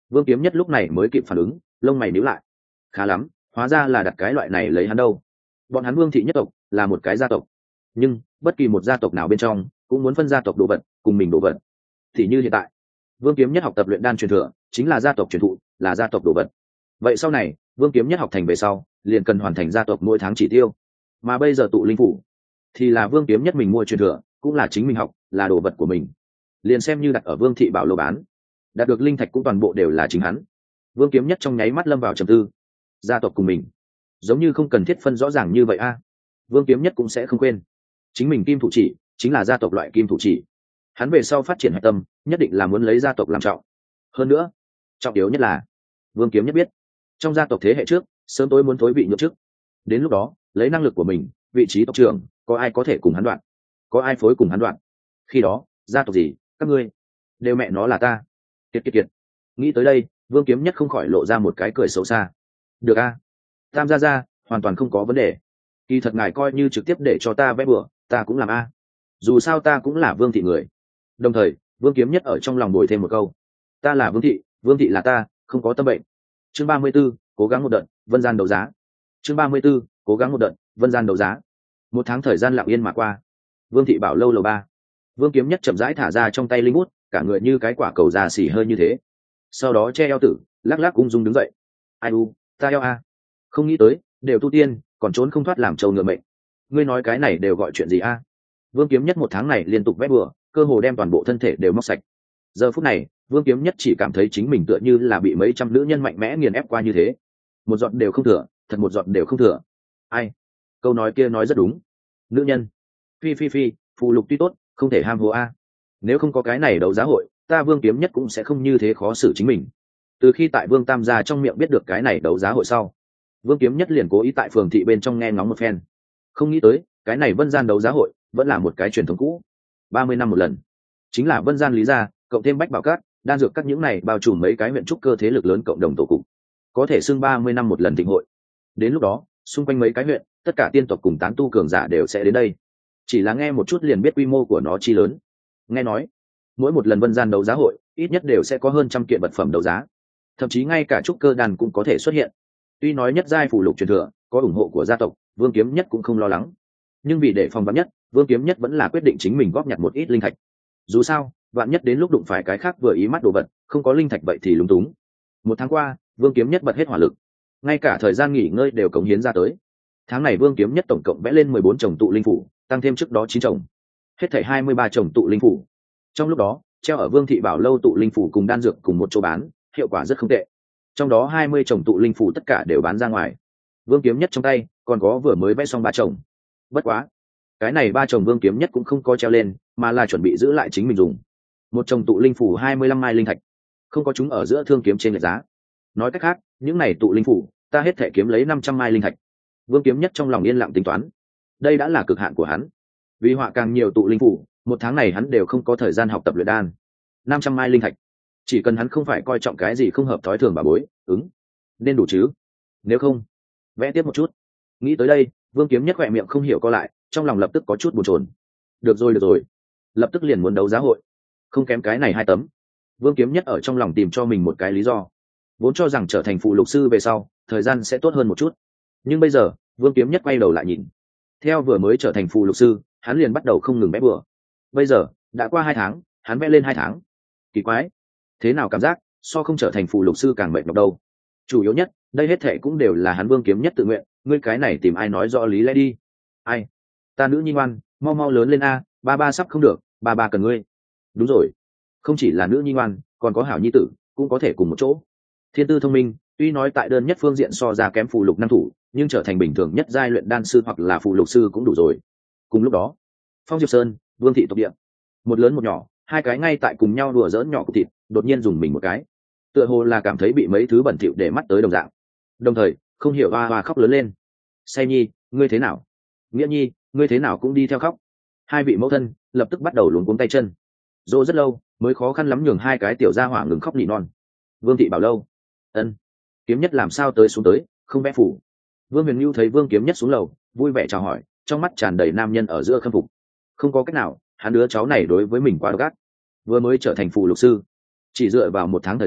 Vương Kiếm Nhất lúc này mới kịp phản ứng, lông mày nhíu lại. Khá lắm, hóa ra là đặt cái loại này lấy hắn đâu. Bọn hắn Vương thị nhất tộc là một cái gia tộc, nhưng bất kỳ một gia tộc nào bên trong cũng muốn phân gia tộc đồ vật cùng mình đồ vật. Thì như hiện tại, Vương Kiếm Nhất học tập luyện đan truyền thừa, chính là gia tộc truyền thụ, là gia tộc đồ vật. Vậy sau này, Vương Kiếm Nhất học thành về sau, liền cần hoàn thành gia tộc mỗi tháng chỉ tiêu. Mà bây giờ tụ linh phủ thì là Vương Kiếm Nhất mình mua truyền thừa, cũng là chính mình học, là đồ vật của mình. Liền xem như đặt ở Vương thị bảo lô bán, đạt được linh thạch cũng toàn bộ đều là chính hắn. Vương Kiếm Nhất trong nháy mắt lâm vào trầm tư. Gia tộc cùng mình, giống như không cần thiết phân rõ ràng như vậy a. Vương Kiếm Nhất cũng sẽ không quên, chính mình kim thủ chỉ chính là gia tộc loại kim thủ chỉ. Hắn về sau phát triển hạch tâm, nhất định là muốn lấy gia tộc làm trọng. Hơn nữa, trọng yếu nhất là Vương Kiếm Nhất biết, trong gia tộc thế hệ trước sớm tối muốn thối vị nhượng chức. Đến lúc đó, lấy năng lực của mình, vị trí tộc trưởng, có ai có thể cùng hắn đoạn, có ai phối cùng hắn đoạn. Khi đó, gia tộc gì, các ngươi đều mẹ nó là ta. Kiệt kiệt kiệt. Nghĩ tới đây, Vương Kiếm Nhất không khỏi lộ ra một cái cười xấu xa. Được a, Tam gia gia, hoàn toàn không có vấn đề. Kỳ thật ngài coi như trực tiếp để cho ta vẽ bừa, ta cũng làm a. Dù sao ta cũng là Vương thị người. Đồng thời, Vương Kiếm Nhất ở trong lòng bồi thêm một câu: ta là Vương thị, Vương thị là ta, không có tâm bệnh. Chương ba mươi 34, cố gắng một đợt, Vân Gian đấu giá. Chương ba mươi 34, cố gắng một đợt, Vân Gian đấu giá. Một tháng thời gian lặng yên mà qua. Vương thị bảo lâu lầu ba. Vương Kiếm Nhất chậm rãi thả ra trong tay linh bút, cả người như cái quả cầu già xỉ hơi như thế. Sau đó che eo tử, lắc lắc ung dung đứng dậy. Ai u, ta eo a. Không nghĩ tới, đều tu tiên, còn trốn không thoát làm trâu ngựa mệnh. Ngươi nói cái này đều gọi chuyện gì a? Vương Kiếm Nhất một tháng này liên tục vét bừa, cơ hồ đem toàn bộ thân thể đều móc sạch. Giờ phút này, Vương Kiếm Nhất chỉ cảm thấy chính mình tựa như là bị mấy trăm nữ nhân mạnh mẽ nghiền ép qua như thế, một giọt đều không thừa, thật một giọt đều không thừa. Ai? Câu nói kia nói rất đúng. Nữ nhân. Phi phi phi, phù lục tuy tốt, không thể ham hồ a. Nếu không có cái này đấu giá hội, ta Vương Kiếm Nhất cũng sẽ không như thế khó xử chính mình. Từ khi tại Vương Tam gia trong miệng biết được cái này đấu giá hội sau, Vương Kiếm Nhất liền cố ý tại phường thị bên trong nghe ngóng một phen. Không nghĩ tới, cái này Vân Gian đấu giá hội vẫn là một cái truyền thống cũ, ba mươi năm một lần. Chính là Vân Gian Lý gia, cộng thêm Bách Bảo Các, đan dược các những này bao trùm mấy cái huyện trúc cơ thế lực lớn cộng đồng tổ cục, có thể xưng ba mươi năm một lần thịnh hội. Đến lúc đó, xung quanh mấy cái huyện, tất cả tiên tộc cùng tán tu cường giả đều sẽ đến đây. Chỉ là nghe một chút liền biết quy mô của nó chi lớn. Nghe nói, mỗi một lần Vân Gian đấu giá hội, ít nhất đều sẽ có hơn trăm kiện vật phẩm đấu giá, thậm chí ngay cả trúc cơ đan cũng có thể xuất hiện. Tuy nói nhất giai phù lục truyền thừa có ủng hộ của gia tộc, Vương Kiếm Nhất cũng không lo lắng. Nhưng vì để phòng vạn nhất, Vương Kiếm Nhất vẫn là quyết định chính mình góp nhặt một ít linh thạch. Dù sao, vạn nhất đến lúc đụng phải cái khác vừa ý mắt đồ vật, không có linh thạch vậy thì lúng túng. Một tháng qua, Vương Kiếm Nhất bật hết hỏa lực, ngay cả thời gian nghỉ ngơi đều cống hiến ra tới. Tháng này Vương Kiếm Nhất tổng cộng vẽ lên mười bốn chồng tụ linh phủ, tăng thêm trước đó chín chồng, hết thảy hai mươi ba chồng tụ linh phủ. Trong lúc đó, treo ở Vương thị bảo lâu tụ linh phủ cùng đan dược cùng một chỗ bán, hiệu quả rất không tệ. Trong đó hai mươi chồng tụ linh phủ tất cả đều bán ra ngoài. Vương Kiếm Nhất trong tay còn có vừa mới vẽ xong ba chồng. Bất quá, cái này ba chồng Vương Kiếm Nhất cũng không có treo lên, mà là chuẩn bị giữ lại chính mình dùng. Một chồng tụ linh phủ hai mươi lăm mai linh thạch, không có chúng ở giữa thương kiếm trên lệch giá. Nói cách khác, những này tụ linh phủ, ta hết thể kiếm lấy năm trăm mai linh thạch. Vương Kiếm Nhất trong lòng yên lặng tính toán, đây đã là cực hạn của hắn. Vì họa càng nhiều tụ linh phủ, một tháng này hắn đều không có thời gian học tập luyện đan. năm trăm mai linh thạch, chỉ cần hắn không phải coi trọng cái gì không hợp thói thường bà bối, ứng nên đủ chứ. Nếu không, vẽ tiếp một chút. Nghĩ tới đây, Vương Kiếm Nhất khỏe miệng không hiểu co lại, trong lòng lập tức có chút buồn chồn. Được rồi được rồi, lập tức liền muốn đấu giá hội, không kém cái này hai tấm. Vương Kiếm Nhất ở trong lòng tìm cho mình một cái lý do, vốn cho rằng trở thành phụ lục sư về sau thời gian sẽ tốt hơn một chút, nhưng bây giờ Vương Kiếm Nhất quay đầu lại nhìn, theo vừa mới trở thành phụ lục sư, hắn liền bắt đầu không ngừng vẽ bừa. Bây giờ đã qua hai tháng, hắn vẽ lên hai tháng. Kỳ quái, thế nào cảm giác so không trở thành phụ lục sư càng mệt nhọc đâu. Chủ yếu nhất, đây hết thệ cũng đều là hắn Vương Kiếm Nhất tự nguyện. Ngươi cái này tìm ai nói rõ lý lẽ đi. Ai? Ta nữ nhi ngoan, mau mau lớn lên a, ba ba sắp không được, ba ba cần ngươi. Đúng rồi, không chỉ là nữ nhi ngoan, còn có hảo nhi tử, cũng có thể cùng một chỗ. Thiên tư thông minh, tuy nói tại đơn nhất phương diện so ra kém phụ lục năm thủ, nhưng trở thành bình thường nhất giai luyện đan sư hoặc là phụ lục sư cũng đủ rồi. Cùng lúc đó, Phong Diệp Sơn, Vương thị tộc địa, một lớn một nhỏ, hai cái ngay tại cùng nhau đùa giỡn nhỏ cục thịt, đột nhiên dùng mình một cái, tựa hồ là cảm thấy bị mấy thứ bẩn thỉu để mắt tới đồng dạng. Đồng thời, không hiểu hoa hoa khóc lớn lên. Say nhi, ngươi thế nào? Nghĩa nhi, ngươi thế nào cũng đi theo khóc. Hai vị mẫu thân lập tức bắt đầu luống cuống tay chân. Dỗ rất lâu mới khó khăn lắm nhường hai cái tiểu gia hỏa ngừng khóc nỉ non. Vương thị bảo lâu, ân, Kiếm Nhất làm sao tới xuống tới, không vẽ phủ. Vương Huyền Nhu thấy Vương Kiếm Nhất xuống lầu, vui vẻ chào hỏi, trong mắt tràn đầy nam nhân ở giữa khâm phục. Không có cách nào, hắn đứa cháu này đối với mình quá độc ác. Vừa mới trở thành phù lục sư, chỉ dựa vào một tháng thời gian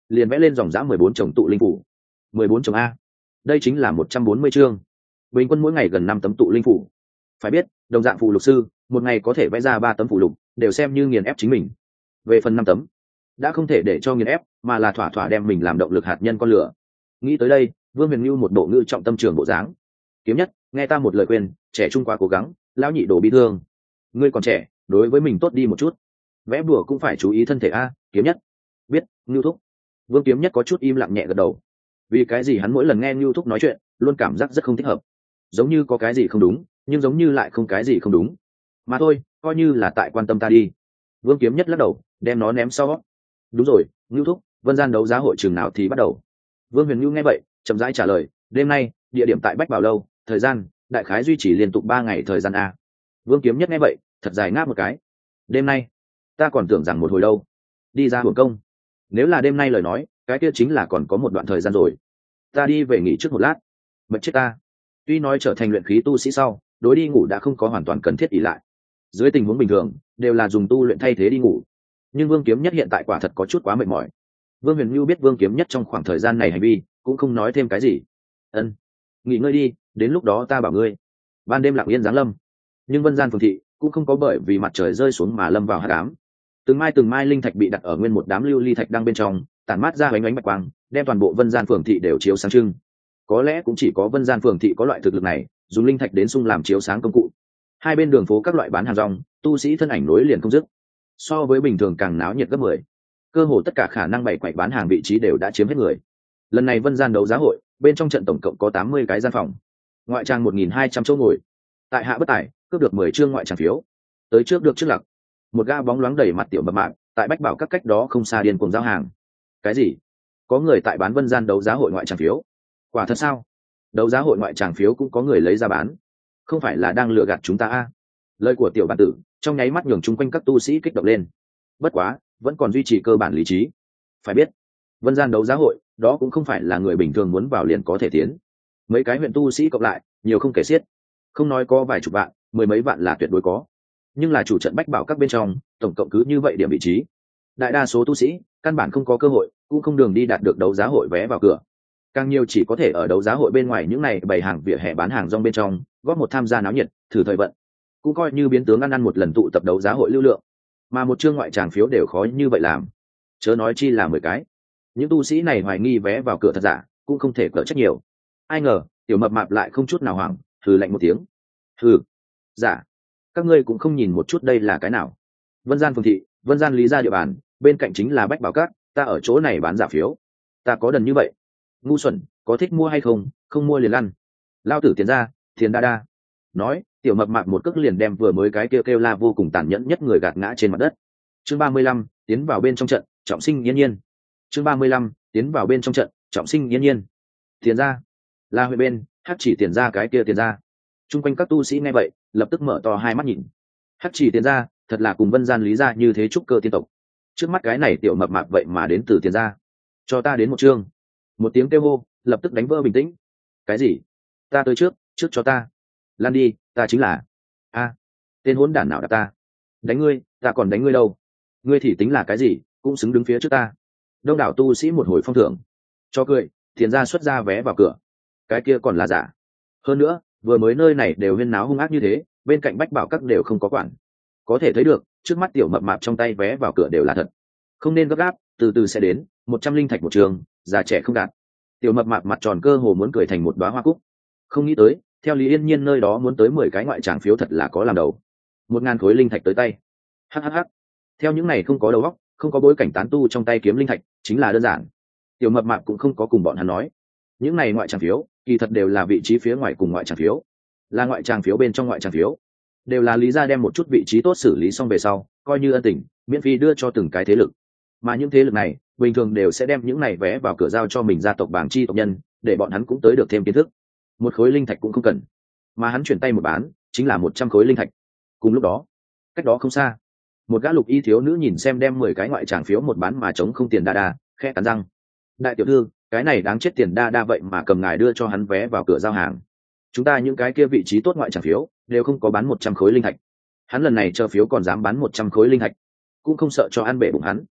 liền vẽ lên dòng dã mười bốn chồng tụ linh phủ. Mười bốn chồng a, đây chính là một trăm bốn mươi chương, bình quân mỗi ngày gần năm tấm tụ linh phủ. Phải biết đồng dạng phù lục sư một ngày có thể vẽ ra ba tấm phù lục đều xem như nghiền ép chính mình. Về phần năm tấm đã không thể để cho nghiền ép, mà là thỏa thỏa đem mình làm động lực hạt nhân con lửa. Nghĩ tới đây, Vương Huyền Nhu một bộ ngữ trọng tâm trường bộ dáng. Kiếm Nhất, nghe ta một lời khuyên, trẻ trung quá cố gắng, lão nhị đổ bị thương. Ngươi còn trẻ, đối với mình tốt đi một chút. Vẽ bùa cũng phải chú ý thân thể a, Kiếm Nhất. Biết, Nhu thúc. Vương Kiếm Nhất có chút im lặng nhẹ gật đầu. Vì cái gì hắn mỗi lần nghe Nhu thúc nói chuyện, luôn cảm giác rất không thích hợp. Giống như có cái gì không đúng, nhưng giống như lại không cái gì không đúng. Mà thôi, coi như là tại quan tâm ta đi. Vương Kiếm Nhất lắc đầu, đem nó ném sau. Đúng rồi, Nhu thúc, Vân Gian đấu giá hội trường nào thì bắt đầu? Vương Huyền Nhu nghe vậy, chậm rãi trả lời, đêm nay, địa điểm tại Bách Bảo lâu, thời gian, đại khái duy trì liên tục ba ngày thời gian a. Vương Kiếm Nhất nghe vậy, thật dài ngáp một cái. Đêm nay, ta còn tưởng rằng một hồi đâu. Đi ra hưởng công. Nếu là đêm nay lời nói, cái kia chính là còn có một đoạn thời gian rồi. Ta đi về nghỉ trước một lát. Mệt chết ta. Tuy nói trở thành luyện khí tu sĩ sau, đối đi ngủ đã không có hoàn toàn cần thiết ỷ lại. Dưới tình huống bình thường, đều là dùng tu luyện thay thế đi ngủ. Nhưng Vương Kiếm Nhất hiện tại quả thật có chút quá mệt mỏi. Vương Huyền Nhu biết Vương Kiếm Nhất trong khoảng thời gian này hành vi, cũng không nói thêm cái gì. Ân, nghỉ ngơi đi, đến lúc đó ta bảo ngươi. Ban đêm lặng yên giáng lâm, nhưng Vân Gian phường thị cũng không có bởi vì mặt trời rơi xuống mà lâm vào hắc ám. Từng mai từng mai linh thạch bị đặt ở nguyên một đám lưu ly thạch đang bên trong, tản mát ra ánh ánh bạch quang, đem toàn bộ Vân Gian phường thị đều chiếu sáng trưng. Có lẽ cũng chỉ có Vân Gian phường thị có loại thực lực này, dùng linh thạch đến xung làm chiếu sáng công cụ. Hai bên đường phố các loại bán hàng rong, tu sĩ thân ảnh nối liền không dứt. So với bình thường càng náo nhiệt gấp mười. Cơ hồ tất cả khả năng bày quậy bán hàng vị trí đều đã chiếm hết người. Lần này Vân Gian đấu giá hội, bên trong trận tổng cộng có tám mươi cái gian phòng, ngoại trang một nghìn hai trăm chỗ ngồi. Tại hạ bất tài, cướp được mười chương ngoại trang phiếu. Tới trước được trước lặc. Một ga bóng loáng đầy mặt tiểu mập mạp, tại Bách Bảo các cách đó không xa điên cuồng giao hàng. Cái gì? Có người tại bán Vân Gian đấu giá hội ngoại trang phiếu? Quả thật sao? Đấu giá hội ngoại trang phiếu cũng có người lấy ra bán. Không phải là đang lừa gạt chúng ta a? Lời của tiểu bản tử trong nháy mắt nhường chung quanh các tu sĩ kích động lên. Bất quá, vẫn còn duy trì cơ bản lý trí. Phải biết, Vân Gian đấu giá hội, đó cũng không phải là người bình thường muốn vào liền có thể tiến. Mấy cái huyện tu sĩ cộng lại, nhiều không kể xiết. Không nói có vài chục vạn, mười mấy vạn là tuyệt đối có. Nhưng là chủ trận Bách Bảo các bên trong, tổng cộng cứ như vậy điểm vị trí. Đại đa số tu sĩ, căn bản không có cơ hội, cũng không đường đi đạt được đấu giá hội vé vào cửa. Càng nhiều chỉ có thể ở đấu giá hội bên ngoài những này bày hàng vỉa hè bán hàng rong bên trong, góp một tham gia náo nhiệt, thử thời vận. Cũng coi như biến tướng ăn ăn một lần tụ tập đấu giá hội lưu lượng. Mà một chương ngoại tràng phiếu đều khó như vậy làm. Chớ nói chi là mười cái. Những tu sĩ này hoài nghi vé vào cửa thật giả, cũng không thể cỡ trách nhiều. Ai ngờ, tiểu mập mạp lại không chút nào hoảng, hừ lạnh một tiếng. Hừ, giả. Các ngươi cũng không nhìn một chút đây là cái nào? Vân Gian phường thị, Vân Gian lý gia địa bàn, bên cạnh chính là Bách Bảo các, ta ở chỗ này bán giả phiếu. Ta có đần như vậy? Ngu xuẩn, có thích mua hay không, không mua liền lăn. Lao tử tiền ra, tiền đa đa. Nói, tiểu mập mạp một cước liền đem vừa mới cái kêu kêu la vô cùng tàn nhẫn nhất người gạt ngã trên mặt đất. Chương ba mươi lăm, tiến vào bên trong trận, trọng sinh yên nhiên. Chương ba mươi lăm, tiến vào bên trong trận, trọng sinh yên nhiên. Tiền ra, là huệ bên, hắc chỉ tiền ra cái kia tiền ra. Trung quanh các tu sĩ nghe vậy, lập tức mở to hai mắt nhìn. Hắc chỉ tiền ra, thật là cùng Vân Gian lý gia như thế trúc cơ tiên tộc. Trước mắt cái này tiểu mập mạp vậy mà đến từ tiền ra. Cho ta đến một chương. Một tiếng kêu hô, lập tức đánh vỡ bình tĩnh. Cái gì? Ta tới trước, trước cho ta. Lan đi, ta chính là. A, tên hỗn đản nào đạp ta? Đánh ngươi, ta còn đánh ngươi đâu? Ngươi thì tính là cái gì, cũng xứng đứng phía trước ta. Đông đảo tu sĩ một hồi phong thưởng. Cho cười, tiền ra xuất ra vé vào cửa. Cái kia còn là giả. Hơn nữa, vừa mới nơi này đều huyên náo hung ác như thế, bên cạnh Bách Bảo các đều không có quản. Có thể thấy được, trước mắt tiểu mập mạp trong tay vé vào cửa đều là thật. Không nên gấp gáp, từ từ sẽ đến, một trăm linh thạch một trường, già trẻ không đạt. Tiểu mập mạp mặt tròn cơ hồ muốn cười thành một đóa hoa cúc. Không nghĩ tới, theo Lý Yên Nhiên nơi đó muốn tới mười cái ngoại tràng phiếu thật là có làm đầu. Một ngàn khối linh thạch tới tay. Hhh. Theo những này không có đầu óc, không có bối cảnh tán tu trong tay kiếm linh thạch, chính là đơn giản. Tiểu mập mạp cũng không có cùng bọn hắn nói. Những này ngoại tràng phiếu, kỳ thật đều là vị trí phía ngoài cùng ngoại tràng phiếu. Là ngoại tràng phiếu bên trong ngoại tràng phiếu. Đều là lý gia đem một chút vị trí tốt xử lý xong về sau, coi như ân tình, miễn phí đưa cho từng cái thế lực. Mà những thế lực này, bình thường đều sẽ đem những này vé vào cửa giao cho mình gia tộc bảng chi tộc nhân, để bọn hắn cũng tới được thêm kiến thức. Một khối linh thạch cũng không cần, mà hắn chuyển tay một bán, chính là một trăm khối linh thạch. Cùng lúc đó, cách đó không xa, một gã lục y thiếu nữ nhìn xem đem mười cái ngoại tràng phiếu một bán mà chống không tiền đa đa, khẽ cắn răng. Đại tiểu thư, cái này đáng chết tiền đa đa vậy mà cầm ngài đưa cho hắn vé vào cửa giao hàng. Chúng ta những cái kia vị trí tốt ngoại tràng phiếu đều không có bán một trăm khối linh thạch. Hắn lần này chờ phiếu còn dám bán một trăm khối linh thạch, cũng không sợ cho ăn bể bụng hắn.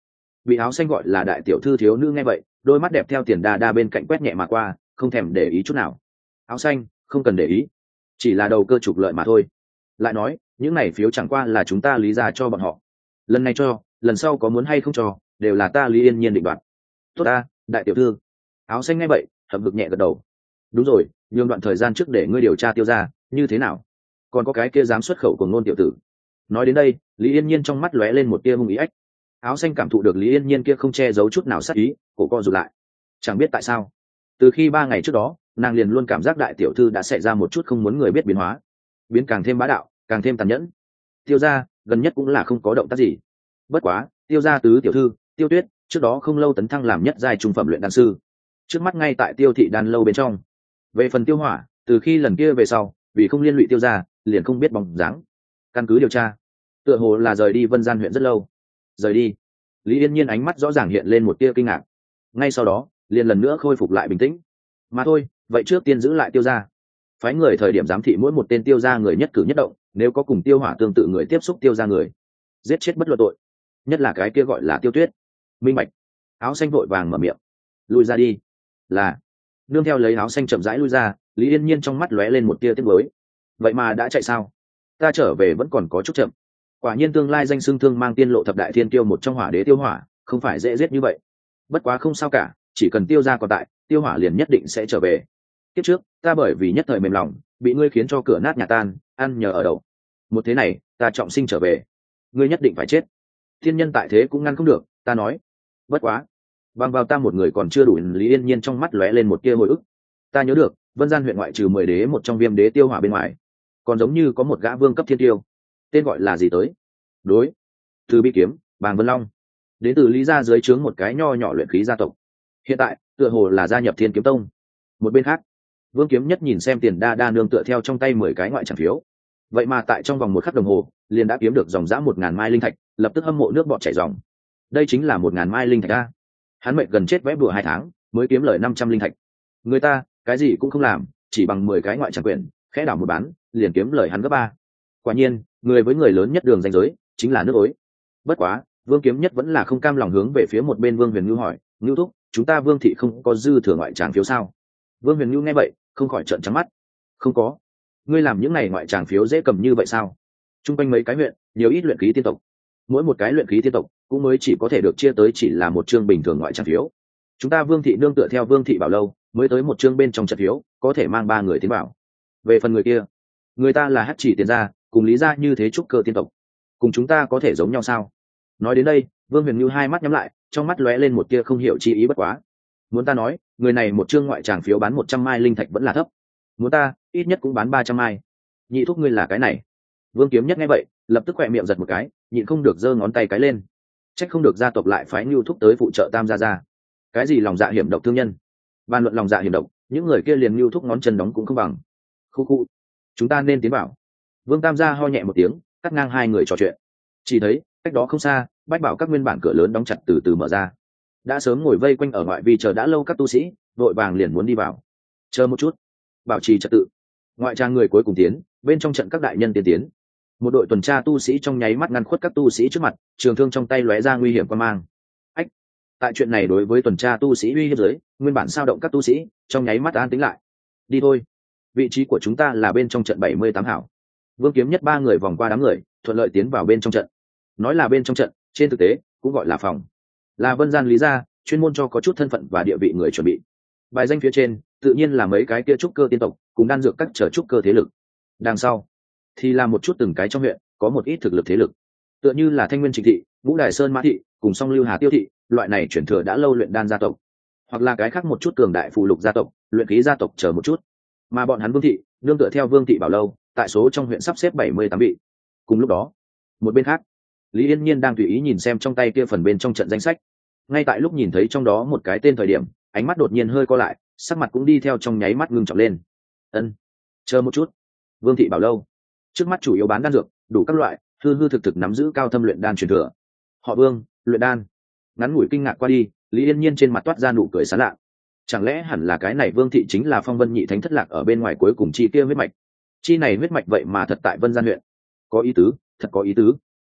bị áo xanh gọi là đại tiểu thư thiếu nữ nghe vậy, đôi mắt đẹp theo tiền đa đa bên cạnh quét nhẹ mà qua, không thèm để ý chút nào. Áo xanh, không cần để ý, chỉ là đầu cơ trục lợi mà thôi. Lại nói, những này phiếu chẳng qua là chúng ta lý ra cho bọn họ, lần này cho, lần sau có muốn hay không cho, đều là ta Lý Yên Nhiên định đoạt. Tốt ta, đại tiểu thư. Áo xanh nghe vậy, hậm hực nhẹ gật đầu. Đúng rồi, nhường đoạn thời gian trước để ngươi điều tra Tiêu gia, như thế nào? Còn có cái kia dám xuất khẩu của ngôn tiểu tử. Nói đến đây, Lý Yên Nhiên trong mắt lóe lên một tia hung ý ách. Áo xanh cảm thụ được Lý Yên Nhiên kia không che giấu chút nào sát ý, cổ co rụt lại. Chẳng biết tại sao, từ khi ba ngày trước đó, nàng liền luôn cảm giác đại tiểu thư đã xảy ra một chút không muốn người biết biến hóa, biến càng thêm bá đạo, càng thêm tàn nhẫn. Tiêu gia gần nhất cũng là không có động tác gì. Bất quá, Tiêu gia tứ tiểu thư, Tiêu Tuyết, trước đó không lâu tấn thăng làm nhất giai trung phẩm luyện đan sư, trước mắt ngay tại Tiêu thị đan lâu bên trong. Về phần Tiêu Hỏa, từ khi lần kia về sau, vì không liên lụy Tiêu gia, liền không biết bóng dáng. Căn cứ điều tra, tựa hồ là rời đi Vân Gian huyện rất lâu. Rời đi. Lý Yên Nhiên ánh mắt rõ ràng hiện lên một tia kinh ngạc. Ngay sau đó, liền lần nữa khôi phục lại bình tĩnh. Mà thôi, vậy trước tiên giữ lại Tiêu gia, phái người thời điểm giám thị mỗi một tên Tiêu gia người nhất cử nhất động, nếu có cùng Tiêu Hỏa tương tự người tiếp xúc Tiêu gia người, giết chết bất luận tội. Nhất là cái kia gọi là Tiêu Tuyết. Minh bạch. Áo xanh vội vàng mở miệng. Lui ra đi. Là. Nương theo lấy áo xanh chậm rãi lui ra, Lý Yên Nhiên trong mắt lóe lên một tia tiếc nuối. Vậy mà đã chạy sao? Ta trở về vẫn còn có chút chậm. Quả nhiên tương lai danh xưng thương mang tiên lộ thập đại thiên tiêu một trong Hỏa đế Tiêu Hỏa, không phải dễ giết như vậy. Bất quá không sao cả, chỉ cần Tiêu gia còn tại, Tiêu Hỏa liền nhất định sẽ trở về. Kiếp trước, ta bởi vì nhất thời mềm lòng, bị ngươi khiến cho cửa nát nhà tan, ăn nhờ ở đậu. Một thế này, ta trọng sinh trở về, ngươi nhất định phải chết. Thiên nhân tại thế cũng ngăn không được, ta nói. Bất quá, bằng vào ta một người còn chưa đủ. Lý Yên Nhiên trong mắt lóe lên một tia hồi ức. Ta nhớ được, Vân Gian huyện ngoại trừ mười đế một trong Viêm đế Tiêu Hỏa bên ngoài, còn giống như có một gã vương cấp thiên tiêu, tên gọi là gì tới? Đối, từ Bi Kiếm, Bàng Vân Long, đến từ Lý gia dưới trướng một cái nho nhỏ luyện khí gia tộc. Hiện tại, tựa hồ là gia nhập Thiên Kiếm Tông. Một bên khác, Vương Kiếm Nhất nhìn xem Tiền Đa Đa nương tựa theo trong tay mười cái ngoại tràng phiếu, vậy mà tại trong vòng một khắc đồng hồ, liền đã kiếm được dòng dã một ngàn mai linh thạch, lập tức hâm mộ nước bọt chảy ròng. Đây chính là một ngàn mai linh thạch a. Hắn mệt gần chết vẽ bùa hai tháng, mới kiếm lời năm trăm linh thạch. Người ta, cái gì cũng không làm, chỉ bằng mười cái ngoại tràng quyền, khẽ đảo một bán, liền kiếm lời hắn gấp ba. Quả nhiên, người với người lớn nhất đường ranh giới, chính là nước ối. Bất quá, Vương Kiếm Nhất vẫn là không cam lòng hướng về phía một bên Vương Huyền Nhu hỏi, "Nhu thúc, chúng ta Vương thị không có dư thừa ngoại tràng phiếu sao?" Vương Huyền Nhu nghe vậy, không khỏi trợn trắng mắt. "Không có. Ngươi làm những này ngoại tràng phiếu dễ cầm như vậy sao? Trung quanh mấy cái huyện, nhiều ít luyện khí tiên tộc, mỗi một cái luyện khí tiên tộc cũng mới chỉ có thể được chia tới chỉ là một chương bình thường ngoại tràng phiếu. Chúng ta Vương thị nương tựa theo Vương thị bảo lâu, mới tới một chương bên trong trận phiếu, có thể mang ba người tiến vào. Về phần người kia, người ta là Hắc Chỉ Tiền gia, cùng Lý gia như thế trúc cơ tiên tộc, cùng chúng ta có thể giống nhau sao?" Nói đến đây, Vương Huyền Nhu hai mắt nhắm lại, trong mắt lóe lên một tia không hiểu chi ý. Bất quá, muốn ta nói, người này một chương ngoại tràng phiếu bán một trăm mai linh thạch vẫn là thấp. Muốn ta, ít nhất cũng bán ba trăm mai. Nhị thúc ngươi là cái này. Vương Kiếm Nhất nghe vậy, lập tức khỏe miệng giật một cái, nhịn không được giơ ngón tay cái lên. Trách không được gia tộc lại phái Nhu thúc tới phụ trợ Tam gia gia. Cái gì lòng dạ hiểm độc thương nhân? Bàn luận lòng dạ hiểm độc, những người kia liền Nhu thúc ngón chân đóng cũng không bằng. Khu khu, chúng ta nên tiến vào. Vương Tam gia ho nhẹ một tiếng, cắt ngang hai người trò chuyện. Chỉ thấy, cách đó không xa, bách bảo các nguyên bản cửa lớn đóng chặt từ từ mở ra. Đã sớm ngồi vây quanh ở ngoại vi chờ đã lâu các tu sĩ, vội vàng liền muốn đi vào. Chờ một chút, bảo trì trật tự. Ngoại trang người cuối cùng tiến, bên trong trận các đại nhân tiên tiến. Một đội tuần tra tu sĩ trong nháy mắt ngăn khuất các tu sĩ trước mặt, trường thương trong tay lóe ra nguy hiểm quan mang. Ách, tại chuyện này đối với tuần tra tu sĩ uy hiếp dưới, nguyên bản sao động các tu sĩ trong nháy mắt an tĩnh lại. Đi thôi, vị trí của chúng ta là bên trong trận bảy mươi tám hảo. Vương Kiếm Nhất ba người vòng qua đám người, thuận lợi tiến vào bên trong trận. Nói là bên trong trận, trên thực tế cũng gọi là phòng, là Vân Gian Lý gia chuyên môn cho có chút thân phận và địa vị người chuẩn bị. Bài danh phía trên tự nhiên là mấy cái kia trúc cơ tiên tộc cùng đan dược các trở trúc cơ thế lực. Đằng sau thì là một chút từng cái trong huyện có một ít thực lực thế lực, tựa như là Thanh Nguyên Trịnh thị, Vũ Đài Sơn Mã thị, cùng Song Lưu Hà Tiêu thị, loại này chuyển thừa đã lâu luyện đan gia tộc, hoặc là cái khác một chút cường đại phù lục gia tộc, luyện khí gia tộc chờ một chút. Mà bọn hắn Vương thị nương tựa theo Vương thị bảo lâu, tại số trong huyện sắp xếp bảy mươi tám vị. Cùng lúc đó, một bên khác, Lý Yên Nhiên đang tùy ý nhìn xem trong tay kia phần bên trong trận danh sách. Ngay tại lúc nhìn thấy trong đó một cái tên thời điểm, ánh mắt đột nhiên hơi co lại, sắc mặt cũng đi theo trong nháy mắt ngưng trọng lên. Ân, chờ một chút. Vương thị bảo lâu, trước mắt chủ yếu bán đan dược, đủ các loại, hư hư thực thực nắm giữ cao thâm luyện đan truyền thừa. Họ Vương, luyện đan. Ngắn ngủi kinh ngạc qua đi, Lý Yên Nhiên trên mặt toát ra nụ cười sán lạ. Chẳng lẽ hẳn là cái này Vương thị chính là Phong Vân nhị thánh thất lạc ở bên ngoài cuối cùng chi kia huyết mạch? Chi này huyết mạch vậy mà thật tại Vân Gian huyện. Có ý tứ, thật có ý tứ.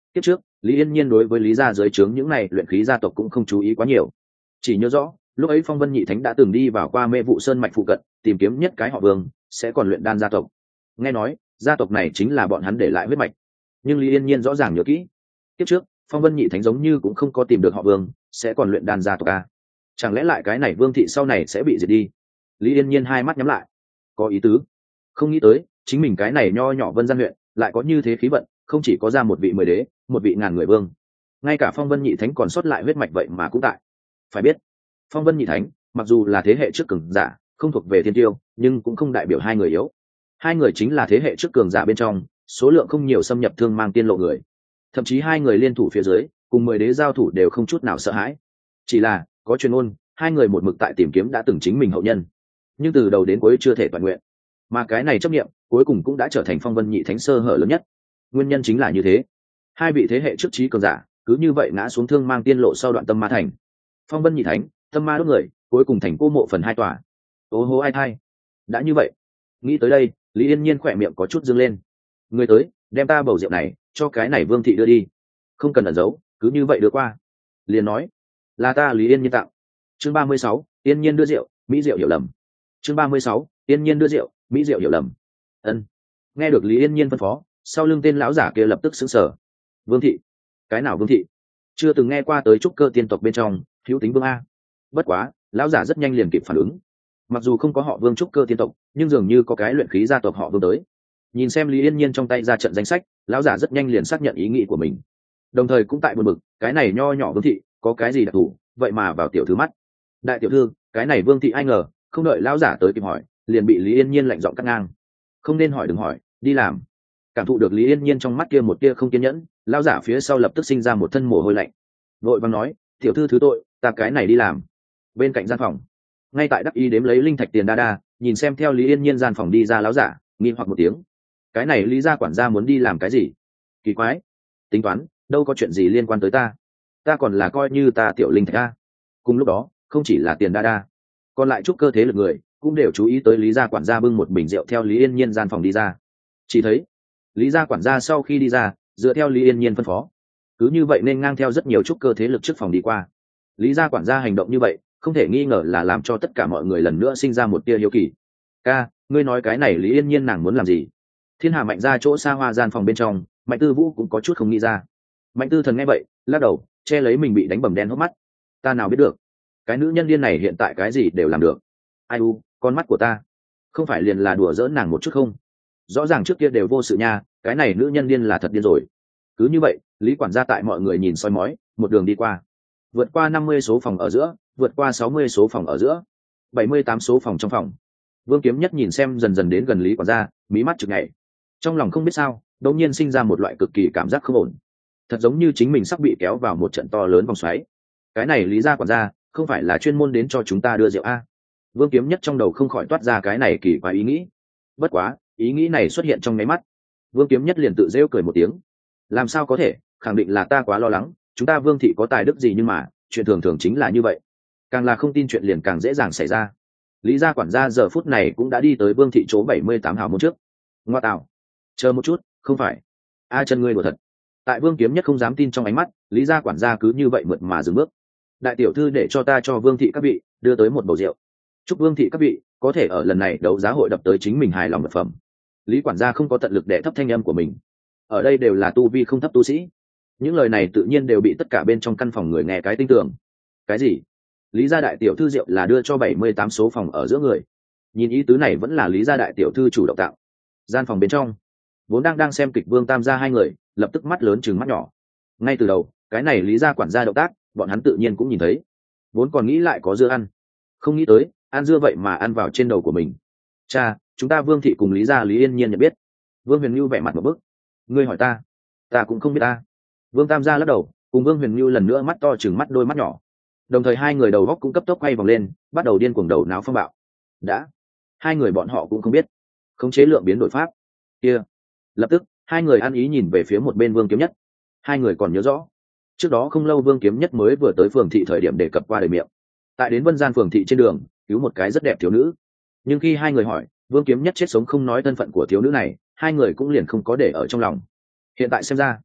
Kiếp trước Lý Yên Nhiên đối với Lý gia dưới trướng những này luyện khí gia tộc cũng không chú ý quá nhiều, chỉ nhớ rõ lúc ấy Phong Vân Nhị Thánh đã từng đi vào qua Mê Vụ Sơn mạch phụ cận tìm kiếm nhất cái họ Vương sẽ còn luyện đan gia tộc. Nghe nói gia tộc này chính là bọn hắn để lại huyết mạch, nhưng Lý Yên Nhiên rõ ràng nhớ kỹ kiếp trước Phong Vân Nhị Thánh giống như cũng không có tìm được họ Vương sẽ còn luyện đan gia tộc a. Chẳng lẽ lại cái này Vương thị sau này sẽ bị diệt đi? Lý Yên Nhiên hai mắt nhắm lại, có ý tứ. Không nghĩ tới chính mình cái này nho nhỏ Vân Gian huyện lại có như thế khí vận, không chỉ có ra một vị mười đế, một vị ngàn người vương, ngay cả Phong Vân Nhị Thánh còn sót lại huyết mạch vậy mà cũng tại. Phải biết Phong Vân Nhị Thánh mặc dù là thế hệ trước cường giả, không thuộc về thiên tiêu, nhưng cũng không đại biểu hai người yếu. Hai người chính là thế hệ trước cường giả bên trong số lượng không nhiều xâm nhập thương mang tiên lộ người, thậm chí hai người liên thủ phía dưới cùng mười đế giao thủ đều không chút nào sợ hãi. Chỉ là có truyền ngôn hai người một mực tại tìm kiếm đã từng chính mình hậu nhân, nhưng từ đầu đến cuối chưa thể toàn nguyện, mà cái này chấp nghiệm cuối cùng cũng đã trở thành Phong Vân Nhị Thánh sơ hở lớn nhất. Nguyên nhân chính là như thế, hai vị thế hệ trước trí cường giả cứ như vậy ngã xuống thương mang tiên lộ sau đoạn tâm ma thành. Phong Vân Nhị Thánh tâm ma đốt người, cuối cùng thành cô mộ phần hai tòa. Ô hô ai thai, đã như vậy, nghĩ tới đây Lý Yên Nhiên khỏe miệng có chút dương lên. Người tới đem ta bầu rượu này cho cái này Vương thị đưa đi, không cần ẩn giấu, cứ như vậy đưa qua. Liền nói là ta Lý Yên Nhiên tặng. Chương ba mươi sáu, Yên Nhiên đưa rượu, mỹ rượu hiểu lầm. Chương ba mươi sáu, Yên Nhiên đưa rượu, mỹ rượu hiểu lầm. Ân. Nghe được Lý Yên Nhiên phân phó, sau lưng tên lão giả kia lập tức sững sờ. Vương thị? Cái nào Vương thị? Chưa từng nghe qua tới trúc cơ tiên tộc bên trong hữu tính Vương a. Bất quá lão giả rất nhanh liền kịp phản ứng, mặc dù không có họ Vương trúc cơ tiên tộc, nhưng dường như có cái luyện khí gia tộc họ Vương tới. Nhìn xem Lý Yên Nhiên trong tay ra trận danh sách, lão giả rất nhanh liền xác nhận ý nghĩ của mình, đồng thời cũng tại buồn bực, cái này nho nhỏ Vương thị có cái gì đặc thù, vậy mà vào tiểu thư mắt. Đại tiểu thư, cái này Vương thị ai ngờ, không đợi lão giả tới kịp hỏi, liền bị Lý Yên Nhiên lạnh giọng cắt ngang. Không nên hỏi đừng hỏi, đi làm. Cảm thụ được Lý Yên Nhiên trong mắt kia một tia không kiên nhẫn, lão giả phía sau lập tức sinh ra một thân mồ hôi lạnh, vội vàng nói, tiểu thư thứ tội, ta cái này đi làm. Bên cạnh gian phòng, ngay tại đắc y đếm lấy linh thạch tiền đa đa, nhìn xem theo Lý Yên Nhiên gian phòng đi ra lão giả, nghi hoặc một tiếng, cái này Lý gia quản gia muốn đi làm cái gì? Kỳ quái, tính toán đâu có chuyện gì liên quan tới ta, ta còn là coi như ta tiểu linh thạch a. Cùng lúc đó không chỉ là tiền đa đa, còn lại chút cơ thế lực người cũng đều chú ý tới Lý gia quản gia bưng một bình rượu theo Lý Yên Nhiên gian phòng đi ra. Chỉ thấy Lý gia quản gia sau khi đi ra, dựa theo Lý Yên Nhiên phân phó, cứ như vậy nên ngang theo rất nhiều chút cơ thế lực trước phòng đi qua. Lý gia quản gia hành động như vậy không thể nghi ngờ là làm cho tất cả mọi người lần nữa sinh ra một tia hiếu kỳ. Ca, ngươi nói cái này Lý Yên Nhiên nàng muốn làm gì? Thiên Hà Mạnh ra chỗ xa hoa gian phòng bên trong, Mạnh Tư Vũ cũng có chút không nghĩ ra. Mạnh Tư Thần nghe vậy lắc đầu, che lấy mình bị đánh bầm đen hốc mắt. Ta nào biết được, cái nữ nhân điên này hiện tại cái gì đều làm được. Ai u, con mắt của ta không phải liền là đùa giỡn nàng một chút không? Rõ ràng trước kia đều vô sự nha, cái này nữ nhân điên là thật điên rồi. Cứ như vậy Lý quản gia tại mọi người nhìn soi mói, một đường đi qua, vượt qua năm mươi số phòng ở giữa, vượt qua sáu mươi số phòng ở giữa, bảy mươi tám số phòng trong phòng. Vương Kiếm Nhất nhìn xem dần dần đến gần Lý quản gia, mí mắt chực nhảy, trong lòng không biết sao đột nhiên sinh ra một loại cực kỳ cảm giác không ổn, thật giống như chính mình sắp bị kéo vào một trận to lớn vòng xoáy. Cái này Lý gia quản gia không phải là chuyên môn đến cho chúng ta đưa rượu a? Vương Kiếm Nhất trong đầu không khỏi toát ra cái này kỳ quái ý nghĩ. Bất quá ý nghĩ này xuất hiện trong nháy mắt, Vương Kiếm Nhất liền tự rêu cười một tiếng. Làm sao có thể, khẳng định là ta quá lo lắng, chúng ta Vương thị có tài đức gì, nhưng mà chuyện thường thường chính là như vậy, càng là không tin chuyện liền càng dễ dàng xảy ra. Lý gia quản gia giờ phút này cũng đã đi tới Vương thị chỗ bảy mươi tám hào môn trước. Ngoa tạo, chờ một chút, không phải a chân ngươi đùa thật? Tại Vương Kiếm Nhất không dám tin trong ánh mắt, Lý gia quản gia cứ như vậy mượt mà dừng bước. Đại tiểu thư để cho ta cho Vương thị các vị đưa tới một bầu rượu, chúc Vương thị các vị có thể ở lần này đấu giá hội đập tới chính mình hài lòng vật phẩm. Lý quản gia không có tận lực để thấp thanh âm của mình, ở đây đều là tu vi không thấp tu sĩ, những lời này tự nhiên đều bị tất cả bên trong căn phòng người nghe cái tinh tường. Cái gì? Lý gia đại tiểu thư rượu là đưa cho bảy mươi tám số phòng ở giữa người? Nhìn ý tứ này vẫn là Lý gia đại tiểu thư chủ động tạo. Gian phòng bên trong vốn đang đang xem kịch Vương Tam gia hai người lập tức mắt lớn chừng mắt nhỏ. Ngay từ đầu cái này Lý gia quản gia động tác bọn hắn tự nhiên cũng nhìn thấy, vốn còn nghĩ lại có dưa ăn, không nghĩ tới ăn dưa vậy mà ăn vào trên đầu của mình. Cha, chúng ta Vương thị cùng Lý gia Lý Yên Nhiên nhận biết? Vương Huyền Nhu vẻ mặt một bức. Ngươi hỏi ta, ta cũng không biết ta. Vương Tam gia lắc đầu, cùng Vương Huyền Nhu lần nữa mắt to chừng mắt đôi mắt nhỏ, đồng thời hai người đầu góc cũng cấp tốc quay vòng lên, bắt đầu điên cuồng đầu náo phong bạo. Đã, hai người bọn họ cũng không biết khống chế lượng biến đổi pháp kia. Lập tức hai người ăn ý nhìn về phía một bên Vương Kiếm Nhất. Hai người còn nhớ rõ trước đó không lâu Vương Kiếm Nhất mới vừa tới phường thị thời điểm đề cập qua đời miệng, tại đến Vân Gian phường thị trên đường cứu một cái rất đẹp thiếu nữ, nhưng khi hai người hỏi Vương Kiếm Nhất chết sống không nói thân phận của thiếu nữ này, hai người cũng liền không có để ở trong lòng. Hiện tại xem ra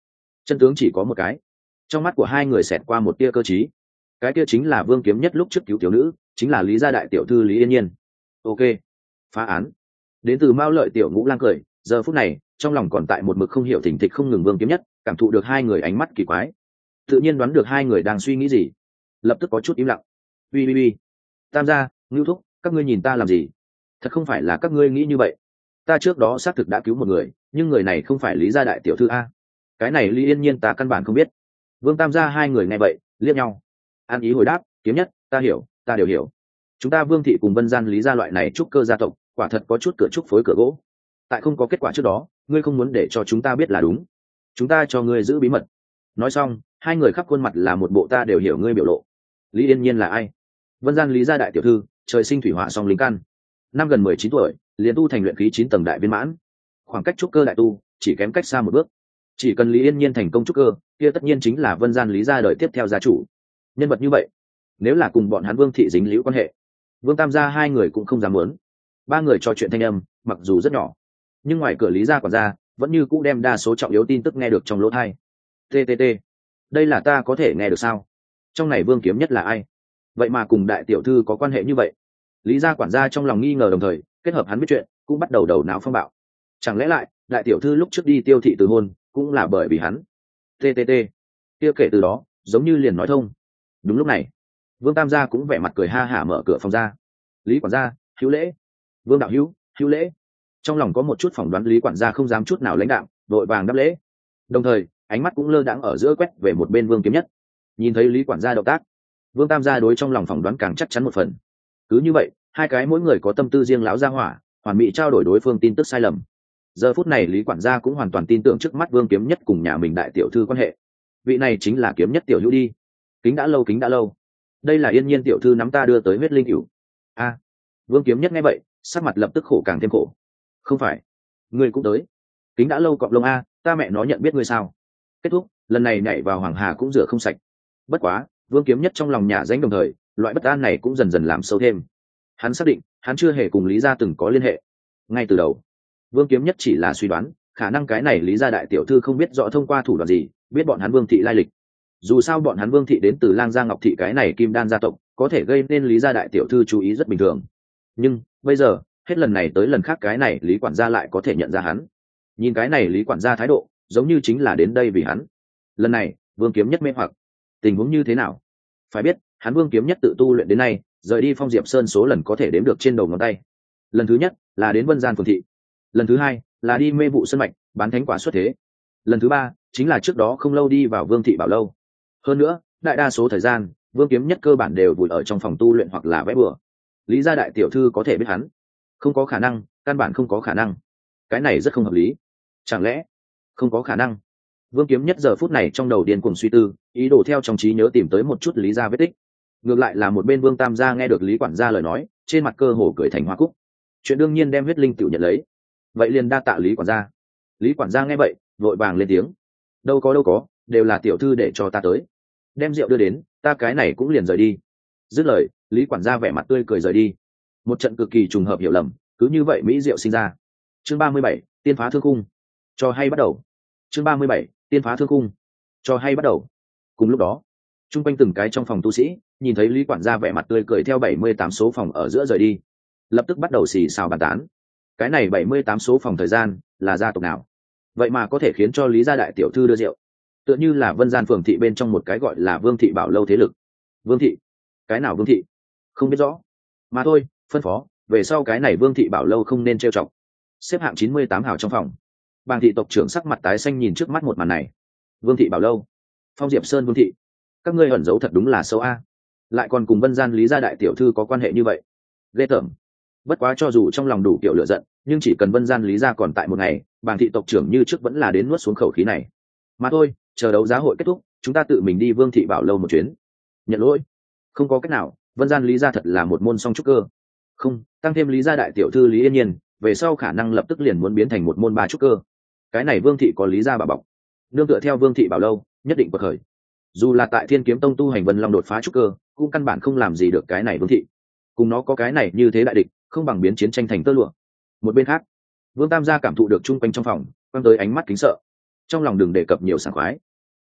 chân tướng chỉ có một cái. Trong mắt của hai người xẹt qua một tia cơ trí. Cái kia chính là Vương Kiếm Nhất lúc trước cứu tiểu nữ, chính là Lý gia đại tiểu thư Lý Yên Nhiên. Ok, phá án. Đến từ Mao Lợi tiểu ngũ lang cười, giờ phút này trong lòng còn tại một mực không hiểu thỉnh thịch không ngừng. Vương Kiếm Nhất cảm thụ được hai người ánh mắt kỳ quái, tự nhiên đoán được hai người đang suy nghĩ gì, lập tức có chút im lặng. Ui ui ui, Tam gia, Ngưu thúc, các ngươi nhìn ta làm gì? Thật không phải là các ngươi nghĩ như vậy. Ta trước đó xác thực đã cứu một người, nhưng người này không phải Lý gia đại tiểu thư a. Cái này Lý Yên Nhiên ta căn bản không biết. Vương Tam gia hai người nghe vậy liếc nhau, an ý hồi đáp. Kiếm Nhất, ta hiểu, ta đều hiểu. Chúng ta Vương thị cùng Vân Gian Lý gia loại này trúc cơ gia tộc, quả thật có chút cửa trúc phối cửa gỗ. Tại không có kết quả trước đó, ngươi không muốn để cho chúng ta biết là đúng. Chúng ta cho ngươi giữ bí mật. Nói xong, hai người khắp khuôn mặt là một bộ ta đều hiểu ngươi biểu lộ. Lý Yên Nhiên là ai? Vân Gian Lý gia đại tiểu thư, trời sinh thủy hỏa song linh căn, năm gần mười chín tuổi liền tu thành luyện khí chín tầng đại viên mãn, khoảng cách trúc cơ đại tu chỉ kém cách xa một bước. Chỉ cần Lý Yên Nhiên thành công trúc cơ, kia tất nhiên chính là Vân Gian Lý gia đời tiếp theo gia chủ. Nhân vật như vậy, nếu là cùng bọn hắn Vương thị dính liễu quan hệ, Vương Tam gia hai người cũng không dám muốn. Ba người trò chuyện thanh âm mặc dù rất nhỏ, nhưng ngoài cửa Lý gia quản gia vẫn như cũ đem đa số trọng yếu tin tức nghe được trong lỗ tai. Ttt, đây là ta có thể nghe được sao? Trong này Vương Kiếm Nhất là ai? Vậy mà cùng đại tiểu thư có quan hệ như vậy? Lý gia quản gia trong lòng nghi ngờ, đồng thời kết hợp hắn biết chuyện cũng bắt đầu đầu não phong bạo. Chẳng lẽ lại đại tiểu thư lúc trước đi tiêu thị từ hôn cũng là bởi vì hắn? Ttt, kia kể từ đó giống như liền nói thông. Đúng lúc này, Vương Tam gia cũng vẻ mặt cười ha hả mở cửa phòng ra. Lý quản gia, hữu lễ. Vương đạo hữu, hữu lễ. Trong lòng có một chút phỏng đoán Lý quản gia không dám chút nào lãnh đạm, vội vàng đáp lễ, đồng thời ánh mắt cũng lơ đãng ở giữa quét về một bên Vương Kiếm Nhất. Nhìn thấy Lý quản gia động tác, Vương Tam gia đối trong lòng phỏng đoán càng chắc chắn một phần. Cứ như vậy, hai cái mỗi người có tâm tư riêng lão gia hỏa, hoàn mỹ trao đổi đối phương tin tức sai lầm. Giờ phút này Lý quản gia cũng hoàn toàn tin tưởng trước mắt Vương Kiếm Nhất cùng nhà mình đại tiểu thư quan hệ. Vị này chính là Kiếm Nhất tiểu hữu đi. Kính đã lâu, kính đã lâu. Đây là Yên Nhiên tiểu thư nắm ta đưa tới huyết linh cửu. A. Vương Kiếm Nhất nghe vậy, sắc mặt lập tức khổ càng thêm khổ. Không phải, ngươi cũng tới. Kính đã lâu cọp lông a, ta mẹ nó nhận biết ngươi sao? Kết thúc, lần này nhảy vào Hoàng Hà cũng rửa không sạch. Bất quá, Vương Kiếm Nhất trong lòng nhà danh, đồng thời loại bất an này cũng dần dần làm sâu thêm. Hắn xác định hắn chưa hề cùng Lý gia từng có liên hệ. Ngay từ đầu, Vương Kiếm Nhất chỉ là suy đoán khả năng cái này Lý gia đại tiểu thư không biết rõ thông qua thủ đoạn gì biết bọn hắn Vương thị lai lịch. Dù sao bọn hắn Vương thị đến từ Lang Gia Ngọc thị cái này kim đan gia tộc, có thể gây nên Lý gia đại tiểu thư chú ý rất bình thường. Nhưng bây giờ hết lần này tới lần khác cái này Lý quản gia lại có thể nhận ra hắn. Nhìn cái này Lý quản gia thái độ giống như chính là đến đây vì hắn. Lần này Vương Kiếm Nhất mê hoặc. Tình huống như thế nào? Phải biết hắn Vương Kiếm Nhất tự tu luyện đến nay, rời đi Phong Diệp Sơn số lần có thể đếm được trên đầu ngón tay. Lần thứ nhất là đến Vân Gian phường thị, lần thứ hai là đi Mê Vụ Sơn mạch bán thánh quả xuất thế, lần thứ ba chính là trước đó không lâu đi vào Vương thị Bảo lâu. Hơn nữa đại đa số thời gian Vương Kiếm Nhất cơ bản đều vùi ở trong phòng tu luyện hoặc là vẽ bừa. Lý gia đại tiểu thư có thể biết hắn? Không có khả năng, căn bản không có khả năng. Cái này rất không hợp lý. Chẳng lẽ không có khả năng? Vương Kiếm Nhất giờ phút này trong đầu điên cuồng suy tư, ý đồ theo trong trí nhớ tìm tới một chút Lý gia vết tích. Ngược lại là một bên Vương Tam gia nghe được Lý quản gia lời nói, trên mặt cơ hồ cười thành hoa cúc. Chuyện đương nhiên đem huyết linh tiểu nhận lấy. Vậy liền đa tạ Lý quản gia. Lý quản gia nghe vậy vội vàng lên tiếng. Đâu có đâu có, đều là tiểu thư để cho ta tới. Đem rượu đưa đến, ta cái này cũng liền rời đi. Dứt lời, Lý quản gia vẻ mặt tươi cười rời đi. Một trận cực kỳ trùng hợp hiểu lầm, cứ như vậy mỹ rượu sinh ra. Chương ba mươi bảy, tiên phá thương khung. Cho hay bắt đầu. Chương ba mươi bảy, tiên phá thương khung. Cho hay bắt đầu. Cùng lúc đó, chung quanh từng cái trong phòng tu sĩ nhìn thấy Lý quản gia vẻ mặt tươi cười theo bảy mươi tám số phòng ở giữa rời đi, lập tức bắt đầu xì xào bàn tán. Cái này bảy mươi tám số phòng thời gian là gia tộc nào? Vậy mà có thể khiến cho Lý gia đại tiểu thư đưa rượu? Tựa như là Vân Gian phường thị bên trong một cái gọi là Vương thị Bảo lâu thế lực. Vương thị? Cái nào Vương thị? Không biết rõ. Mà thôi, phân phó, về sau cái này Vương thị Bảo lâu không nên trêu chọc. Xếp hạng chín mươi tám hào trong phòng. Bàng thị tộc trưởng sắc mặt tái xanh nhìn trước mắt một màn này. Vương thị Bảo lâu, Phong Diệp Sơn Vương thị, các ngươi ẩn giấu thật đúng là sâu a. Lại còn cùng Vân Gian Lý gia đại tiểu thư có quan hệ như vậy, ghê tởm. Bất quá cho dù trong lòng đủ kiểu lửa giận, nhưng chỉ cần Vân Gian Lý gia còn tại một ngày, Bàng thị tộc trưởng như trước vẫn là đến nuốt xuống khẩu khí này. Mà thôi, chờ đấu giá hội kết thúc, chúng ta tự mình đi Vương thị Bảo lâu một chuyến. Nhận lỗi, không có cách nào, Vân Gian Lý gia thật là một môn song trúc cơ. Không, tăng thêm Lý gia đại tiểu thư Lý Yên Nhiên, về sau khả năng lập tức liền muốn biến thành một môn ba trúc cơ. Cái này Vương thị có Lý gia bà bọc, nương tựa theo Vương thị Bảo lâu, nhất định quật khởi. Dù là tại Thiên Kiếm Tông tu hành Vân Long đột phá trúc cơ, cũng căn bản không làm gì được cái này Vương thị. Cùng nó có cái này như thế đại địch, không bằng biến chiến tranh thành tơ lụa. Một bên khác, Vương Tam gia cảm thụ được chung quanh trong phòng, quăng tới ánh mắt kính sợ. Trong lòng đừng đề cập nhiều sảng khoái.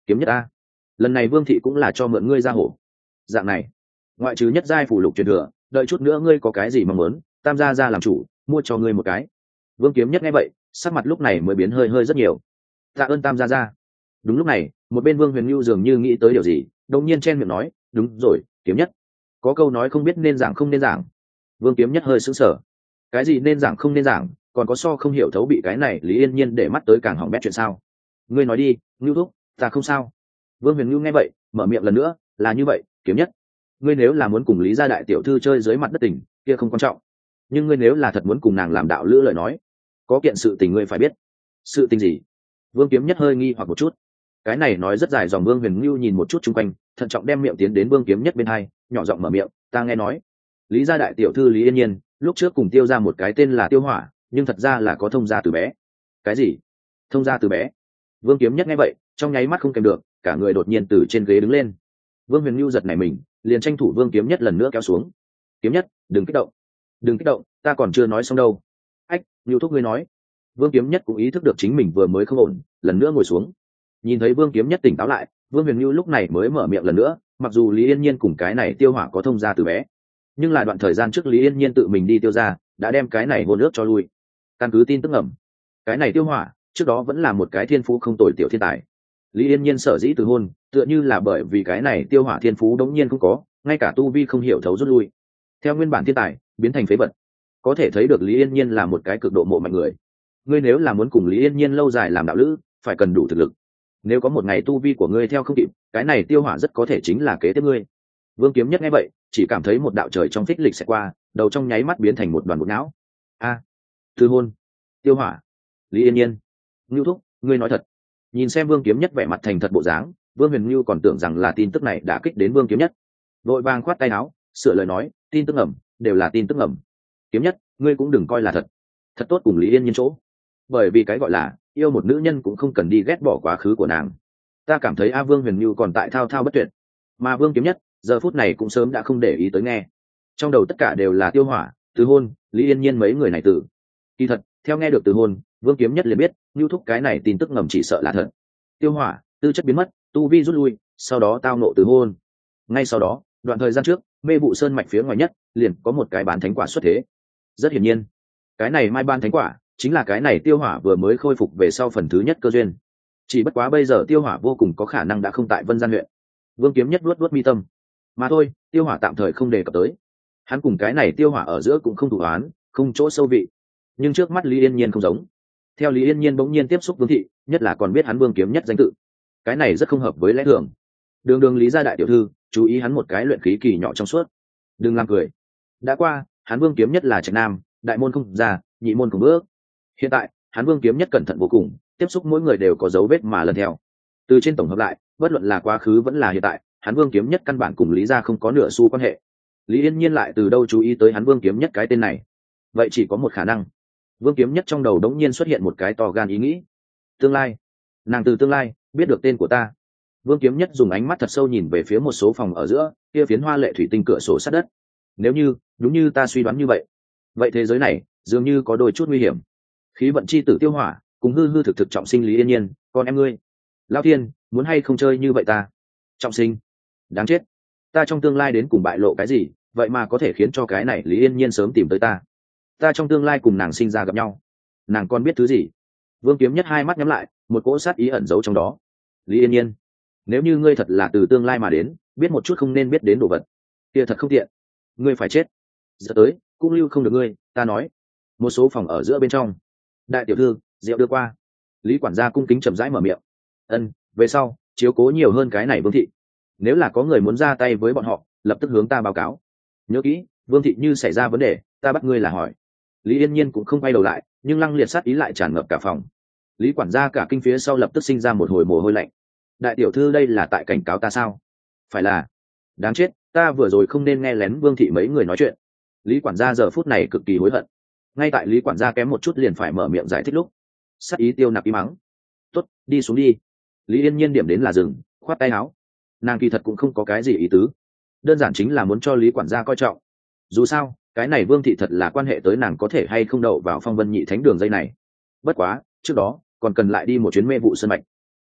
kiếm nhất a, lần này vương thị cũng là cho mượn ngươi ra hổ. Dạng này, ngoại trừ nhất giai phủ lục truyền thừa, đợi chút nữa ngươi có cái gì mong muốn, tam gia ra làm chủ, mua cho ngươi một cái. Vương kiếm nhất nghe vậy, sắc mặt lúc này mới biến hơi hơi rất nhiều. Tạ ơn tam gia ra. Đúng lúc này, một bên Vương Huyền Nhu dường như nghĩ tới điều gì, đột nhiên chen miệng nói, đúng rồi, kiếm nhất, có câu nói không biết nên giảng không nên giảng. Vương kiếm nhất hơi sững sờ. Cái gì nên giảng không nên giảng, còn có so không hiểu thấu bị cái này Lý Yên Nhiên để mắt tới càng hỏng bét chuyện sao? Ngươi nói đi, Nhu thúc, ta không sao. Vương Huyền Nhu nghe vậy, mở miệng lần nữa, là như vậy, kiếm nhất, ngươi nếu là muốn cùng Lý gia đại tiểu thư chơi dưới mặt đất tình, kia không quan trọng, nhưng ngươi nếu là thật muốn cùng nàng làm đạo lữ lời nói, có kiện sự tình ngươi phải biết. Sự tình gì? Vương kiếm nhất hơi nghi hoặc một chút. Cái này nói rất dài dòng. Vương Huyền Nhu nhìn một chút chung quanh, thận trọng đem miệng tiến đến Vương kiếm nhất bên hai, nhỏ giọng mở miệng, ta nghe nói Lý gia đại tiểu thư Lý Yên Nhiên lúc trước cùng Tiêu ra một cái tên là Tiêu Hỏa, nhưng thật ra là có thông gia từ bé. Cái gì? Thông gia từ bé? Vương kiếm nhất nghe vậy, trong nháy mắt không kèm được, cả người đột nhiên từ trên ghế đứng lên. Vương Huyền Nhu giật nảy mình, liền tranh thủ Vương kiếm nhất lần nữa kéo xuống. Kiếm nhất, đừng kích động, đừng kích động, ta còn chưa nói xong đâu. Ách, Nhu thúc ngươi nói. Vương kiếm nhất cũng ý thức được chính mình vừa mới không ổn, lần nữa ngồi xuống. Nhìn thấy Vương kiếm nhất tỉnh táo lại, Vương Huyền Nhu lúc này mới mở miệng lần nữa, mặc dù Lý Yên Nhiên cùng cái này Tiêu Hỏa có thông gia từ bé, nhưng là đoạn thời gian trước Lý Yên Nhiên tự mình đi Tiêu gia, đã đem cái này hôn ước cho lui. Căn cứ tin tức ngầm, cái này Tiêu Hỏa trước đó vẫn là một cái thiên phú không tồi tiểu thiên tài. Lý Yên Nhiên sở dĩ từ hôn, tựa như là bởi vì cái này Tiêu Hỏa thiên phú đống nhiên không có, ngay cả tu vi không hiểu thấu rút lui, theo nguyên bản thiên tài biến thành phế vật. Có thể thấy được Lý Yên Nhiên là một cái cực độ mộ mạnh người. Ngươi nếu là muốn cùng Lý Yên Nhiên lâu dài làm đạo lữ, phải cần đủ thực lực. Nếu có một ngày tu vi của ngươi theo không kịp, cái này Tiêu Hỏa rất có thể chính là kế tiếp ngươi. Vương kiếm nhất nghe vậy, chỉ cảm thấy một đạo trời trong phích lịch sẽ qua, đầu trong nháy mắt biến thành một đoàn bột não. A, từ hôn, Tiêu Hỏa, Lý Yên Nhiên, Ngưu thúc, ngươi nói thật? Nhìn xem Vương kiếm nhất vẻ mặt thành thật bộ dáng, Vương Huyền Nhu còn tưởng rằng là tin tức này đã kích đến Vương kiếm nhất, vội vàng khoát tay áo, sửa lời nói, tin tức ẩm, đều là tin tức ẩm. Kiếm nhất, ngươi cũng đừng coi là thật, thật tốt cùng Lý Yên Nhiên chỗ, bởi vì cái gọi là yêu một nữ nhân cũng không cần đi ghét bỏ quá khứ của nàng. Ta cảm thấy A Vương Huyền Nhu còn tại thao thao bất tuyệt, mà Vương kiếm nhất giờ phút này cũng sớm đã không để ý tới nghe, trong đầu tất cả đều là Tiêu Hỏa, từ hôn, Lý Yên Nhiên mấy người này tử. Kỳ thật, theo nghe được từ hôn, Vương kiếm nhất liền biết, Nhu thúc cái này tin tức ngầm chỉ sợ là thật. Tiêu Hỏa tư chất biến mất, tu vi rút lui, sau đó tao nộ từ hôn. Ngay sau đó, đoạn thời gian trước, mê vụ sơn mạch phía ngoài nhất liền có một cái bán thánh quả xuất thế. Rất hiển nhiên, cái này mai ban thánh quả chính là cái này Tiêu Hỏa vừa mới khôi phục về sau phần thứ nhất cơ duyên. Chỉ bất quá bây giờ Tiêu Hỏa vô cùng có khả năng đã không tại Vân Gian huyện. Vương kiếm nhất vuốt vuốt mi tâm, mà thôi, Tiêu Hỏa tạm thời không đề cập tới. Hắn cùng cái này Tiêu Hỏa ở giữa cũng không thù oán, không chỗ sâu vị. Nhưng trước mắt Lý Yên Nhiên không giống. Theo Lý Yên Nhiên bỗng nhiên tiếp xúc Vương thị, nhất là còn biết hắn Vương kiếm nhất danh tự, cái này rất không hợp với lẽ thường. Đường đường Lý gia đại tiểu thư, chú ý hắn một cái luyện khí kỳ nhỏ trong suốt, đừng làm cười. Đã qua, hắn Vương kiếm nhất là trạch nam, đại môn không ra, nhị môn không bước. Hiện tại, hắn Vương kiếm nhất cẩn thận vô cùng, tiếp xúc mỗi người đều có dấu vết mà lần theo. Từ trên tổng hợp lại, bất luận là quá khứ vẫn là hiện tại, hắn Vương kiếm nhất căn bản cùng Lý gia không có nửa xu quan hệ. Lý Yên Nhiên lại từ đâu chú ý tới hắn Vương kiếm nhất cái tên này? Vậy chỉ có một khả năng. Vương kiếm nhất trong đầu đống nhiên xuất hiện một cái to gan ý nghĩ. Tương lai, nàng từ tương lai biết được tên của ta. Vương kiếm nhất dùng ánh mắt thật sâu nhìn về phía một số phòng ở giữa kia phiến hoa lệ thủy tinh cửa sổ sát đất. Nếu như đúng như ta suy đoán như vậy, vậy thế giới này dường như có đôi chút nguy hiểm. Khí vận chi tử Tiêu Hỏa cùng hư hư thực thực trọng sinh Lý Yên Nhiên, con em ngươi Lão Thiên muốn hay không chơi như vậy ta? Trọng sinh, đáng chết, ta trong tương lai đến cùng bại lộ cái gì vậy mà có thể khiến cho cái này Lý Yên Nhiên sớm tìm tới ta? Ta trong tương lai cùng nàng sinh ra gặp nhau, nàng còn biết thứ gì? Vương kiếm nhất hai mắt nhắm lại, một cỗ sát ý ẩn giấu trong đó. Lý Yên Nhiên, nếu như ngươi thật là từ tương lai mà đến, biết một chút không nên biết đến đồ vật, kia thật không tiện, ngươi phải chết. Giờ tới cũng lưu không được ngươi, ta nói. Một số phòng ở giữa bên trong, đại tiểu thư rượu đưa qua. Lý quản gia cung kính chậm rãi mở miệng. Ân, về sau chiếu cố nhiều hơn cái này Vương thị, nếu là có người muốn ra tay với bọn họ, lập tức hướng ta báo cáo. Nhớ kỹ, Vương thị như xảy ra vấn đề, ta bắt ngươi là hỏi. Lý Yên Nhiên cũng không quay đầu lại, nhưng lăng liệt sát ý lại tràn ngập cả phòng. Lý quản gia cả kinh phía sau lập tức sinh ra một hồi mồ hôi lạnh. Đại tiểu thư đây là tại cảnh cáo ta sao? Phải là, đáng chết, ta vừa rồi không nên nghe lén Vương thị mấy người nói chuyện. Lý quản gia giờ phút này cực kỳ hối hận. Ngay tại Lý quản gia kém một chút liền phải mở miệng giải thích lúc, sát ý tiêu nạp ý mắng. Tốt, đi xuống đi. Lý Yên Nhiên điểm đến là dừng, khoát tay áo. Nàng kỳ thật cũng không có cái gì ý tứ, đơn giản chính là muốn cho Lý quản gia coi trọng. Dù sao, cái này Vương thị thật là quan hệ tới nàng có thể hay không đậu vào Phong Vân Nhị Thánh đường dây này. Bất quá, trước đó còn cần lại đi một chuyến mê vụ sơn mạch.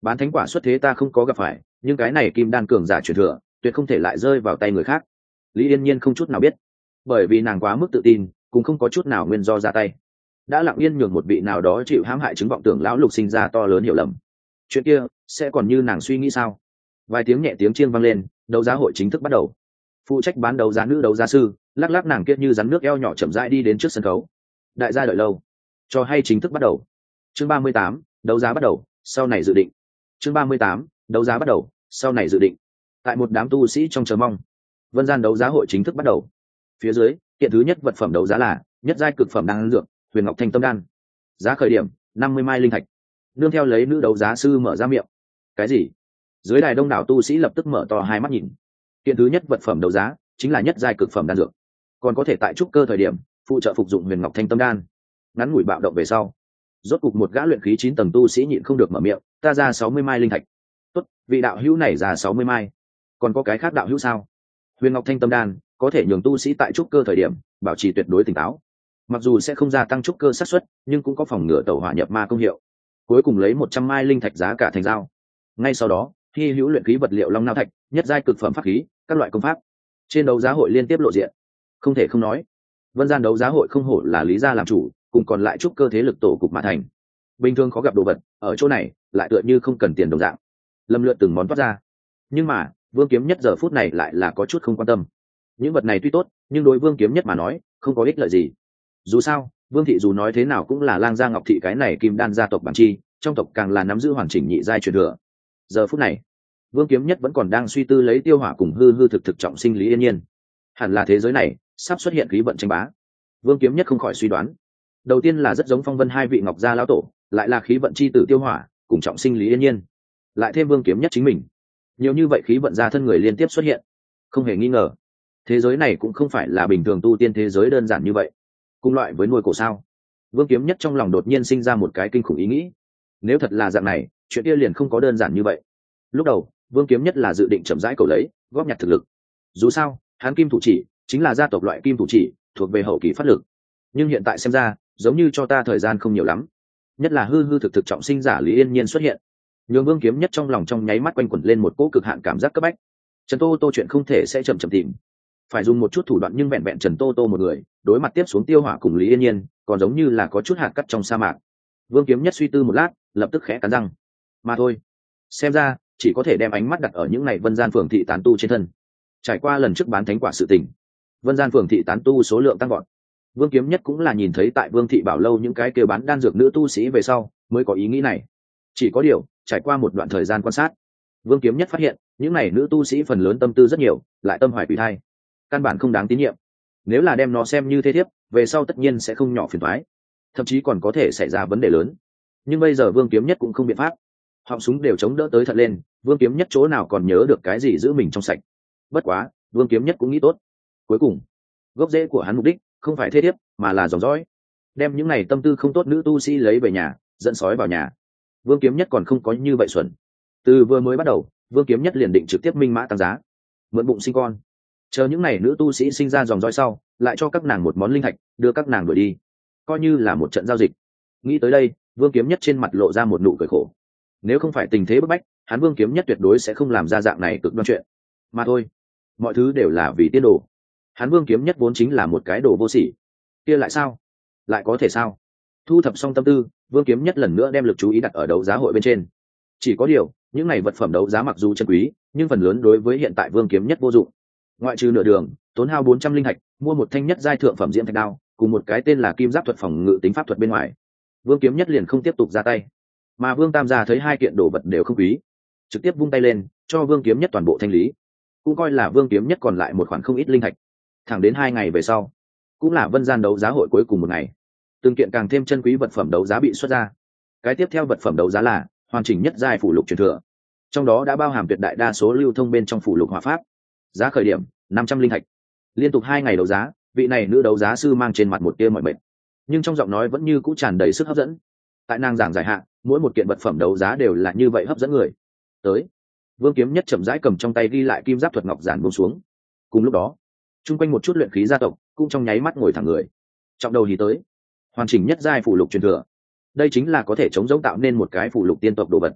bán thánh quả xuất thế ta không có gặp phải, nhưng cái này kim đan cường giả truyền thừa tuyệt không thể lại rơi vào tay người khác. Lý Yên Nhiên không chút nào biết, bởi vì nàng quá mức tự tin, cũng không có chút nào nguyên do ra tay, đã lặng yên nhường một vị nào đó chịu hãm hại chứng vọng tưởng lão lục sinh ra to lớn hiểu lầm. Chuyện kia sẽ còn như nàng suy nghĩ sao? Vài tiếng nhẹ tiếng chiêng vang lên, đấu giá hội chính thức bắt đầu. Phụ trách bán đấu giá nữ đấu giá sư lắc lắc nàng kia như rắn nước eo nhỏ chậm rãi đi đến trước sân khấu. Đại gia đợi lâu, cho hay chính thức bắt đầu. Chương ba mươi tám, đấu giá bắt đầu, sau này dự định. Chương ba mươi tám, đấu giá bắt đầu, sau này dự định. Tại một đám tu sĩ trong chờ mong, vân gian đấu giá hội chính thức bắt đầu. Phía dưới, kiện thứ nhất vật phẩm đấu giá là nhất giai cực phẩm đan dược, Huyền Ngọc Thanh Tâm Đan. Giá khởi điểm năm mươi mai linh thạch. Nương theo lấy nữ đấu giá sư mở ra miệng. Cái gì? Dưới đài đông đảo tu sĩ lập tức mở to hai mắt nhìn. Kiện thứ nhất vật phẩm đấu giá chính là nhất giai cực phẩm đan dược, còn có thể tại trúc cơ thời điểm phụ trợ phục dụng Huyền Ngọc Thanh Tâm Đan. Ngắn ngủi bạo động về sau, rốt cục một gã luyện khí chín tầng tu sĩ nhịn không được mở miệng, ta ra sáu mươi mai linh thạch. Tốt, vị đạo hữu này ra sáu mươi mai. Còn có cái khác đạo hữu sao? Huyền Ngọc Thanh Tâm Đan có thể nhường tu sĩ tại trúc cơ thời điểm bảo trì tuyệt đối tỉnh táo, mặc dù sẽ không gia tăng trúc cơ xác suất, nhưng cũng có phòng ngừa tẩu hỏa nhập ma công hiệu. Cuối cùng lấy một trăm mai linh thạch giá cả thành giao. Ngay sau đó, hy hữu luyện khí vật liệu long nao thạch, nhất giai cực phẩm pháp khí, các loại công pháp trên đấu giá hội liên tiếp lộ diện. Không thể không nói, vân gian đấu giá hội không hổ là lý gia làm chủ, cùng còn lại trúc cơ thế lực tổ cục mà thành. Bình thường khó gặp đồ vật, ở chỗ này lại tựa như không cần tiền đồng dạng, lâm lượt từng món toát ra. Nhưng mà Vương Kiếm Nhất giờ phút này lại là có chút không quan tâm. Những vật này tuy tốt, nhưng đối Vương Kiếm Nhất mà nói không có ích lợi gì. Dù sao Vương thị dù nói thế nào cũng là lang gia ngọc thị cái này kim đan gia tộc bản chi, trong tộc càng là nắm giữ hoàn chỉnh nhị giai truyền thừa. Giờ phút này Vương Kiếm Nhất vẫn còn đang suy tư lấy tiêu hỏa cùng hư hư thực thực trọng sinh Lý Yên Nhiên. Hẳn là thế giới này sắp xuất hiện khí vận tranh bá. Vương Kiếm Nhất không khỏi suy đoán, đầu tiên là rất giống Phong Vân hai vị ngọc gia lão tổ, lại là khí vận chi tử tiêu hỏa cùng trọng sinh Lý Yên Nhiên, lại thêm Vương Kiếm Nhất chính mình, nhiều như vậy khí vận gia thân người liên tiếp xuất hiện. Không hề nghi ngờ, thế giới này cũng không phải là bình thường tu tiên thế giới đơn giản như vậy. Cùng loại với nuôi cổ sao? Vương Kiếm Nhất trong lòng đột nhiên sinh ra một cái kinh khủng ý nghĩ. Nếu thật là dạng này, chuyện kia liền không có đơn giản như vậy. Lúc đầu Vương Kiếm Nhất là dự định chậm rãi cầu lấy, góp nhặt thực lực. Dù sao hắn kim thủ chỉ chính là gia tộc loại kim thủ chỉ, thuộc về hậu kỳ phát lực. Nhưng hiện tại xem ra giống như cho ta thời gian không nhiều lắm, nhất là hư hư thực thực trọng sinh giả Lý Yên Nhiên xuất hiện, nhường Vương Kiếm Nhất trong lòng trong nháy mắt quanh quẩn lên một cỗ cực hạn cảm giác cấp bách. Trần Tô Tô chuyện không thể sẽ chậm chậm tìm, phải dùng một chút thủ đoạn, nhưng vẹn vẹn Trần Tô Tô một người đối mặt tiếp xuống tiêu hỏa cùng Lý Yên Nhiên, còn giống như là có chút hạt cát trong sa mạc. Vương Kiếm Nhất suy tư một lát, lập tức khẽ cắn răng. Mà thôi, xem ra chỉ có thể đem ánh mắt đặt ở những ngày vân gian phường thị tán tu trên thân. Trải qua lần trước bán thánh quả sự tình, vân gian phường thị tán tu số lượng tăng gọn. Vương Kiếm Nhất cũng là nhìn thấy tại Vương thị Bảo Lâu những cái kêu bán đan dược nữ tu sĩ về sau mới có ý nghĩ này. Chỉ có điều trải qua một đoạn thời gian quan sát, Vương Kiếm Nhất phát hiện những này nữ tu sĩ phần lớn tâm tư rất nhiều, lại tâm hoài quỷ thai, căn bản không đáng tín nhiệm. Nếu là đem nó xem như thế thiếp, về sau tất nhiên sẽ không nhỏ phiền toái, thậm chí còn có thể xảy ra vấn đề lớn. Nhưng bây giờ Vương Kiếm Nhất cũng không biện pháp, họng súng đều chống đỡ tới thật lên, Vương Kiếm Nhất chỗ nào còn nhớ được cái gì giữ mình trong sạch. Bất quá Vương Kiếm Nhất cũng nghĩ tốt, cuối cùng gốc rễ của hắn mục đích không phải thế thiếp, mà là dòng dõi. Đem những này tâm tư không tốt nữ tu sĩ lấy về nhà, dẫn sói vào nhà. Vương Kiếm Nhất còn không có như vậy xuẩn. Từ vừa mới bắt đầu, Vương Kiếm Nhất liền định trực tiếp minh mã tăng giá, mượn bụng sinh con, chờ những này nữ tu sĩ sinh ra dòng dõi sau, lại cho các nàng một món linh thạch, đưa các nàng đuổi đi, coi như là một trận giao dịch. Nghĩ tới đây, Vương Kiếm Nhất trên mặt lộ ra một nụ cười khổ. Nếu không phải tình thế bức bách, hắn Vương Kiếm Nhất tuyệt đối sẽ không làm ra dạng này cực đoan chuyện. Mà thôi, mọi thứ đều là vì tiên đồ. Hắn Vương Kiếm Nhất vốn chính là một cái đồ vô sỉ, kia lại sao? Lại có thể sao? Thu thập xong tâm tư, Vương Kiếm Nhất lần nữa đem lực chú ý đặt ở đấu giá hội bên trên. Chỉ có điều, những này vật phẩm đấu giá mặc dù chân quý, nhưng phần lớn đối với hiện tại Vương Kiếm Nhất vô dụng. Ngoại trừ nửa đường tốn hao bốn trăm linh thạch mua một thanh nhất giai thượng phẩm diễm thạch đao cùng một cái tên là kim giáp thuật phòng ngự tính pháp thuật bên ngoài, Vương Kiếm Nhất liền không tiếp tục ra tay. Mà Vương Tam gia thấy hai kiện đồ vật đều không quý, trực tiếp vung tay lên cho Vương Kiếm Nhất toàn bộ thanh lý, cũng coi là Vương Kiếm Nhất còn lại một khoản không ít linh thạch. Thẳng đến hai ngày về sau, cũng là vân gian đấu giá hội cuối cùng một ngày, từng kiện càng thêm chân quý vật phẩm đấu giá bị xuất ra. Cái tiếp theo vật phẩm đấu giá là hoàn chỉnh nhất giai phủ lục truyền thừa, trong đó đã bao hàm tuyệt đại đa số lưu thông bên trong phủ lục hỏa pháp. Giá khởi điểm năm trăm linh thạch. Liên tục hai ngày đấu giá, vị này nữ đấu giá sư mang trên mặt một tia mọi mệt, nhưng trong giọng nói vẫn như cũ tràn đầy sức hấp dẫn. Tại nàng giảng giải hạn, mỗi một kiện vật phẩm đấu giá đều là như vậy hấp dẫn người. Tới, Vương Kiếm Nhất chậm rãi cầm trong tay ghi lại kim giáp thuật ngọc giản buông xuống. Cùng lúc đó, chung quanh một chút luyện khí gia tộc cũng trong nháy mắt ngồi thẳng người. Trọng đầu thì tới, hoàn chỉnh nhất giai phủ lục truyền thừa. Đây chính là có thể chống giống tạo nên một cái phủ lục tiên tộc đồ vật.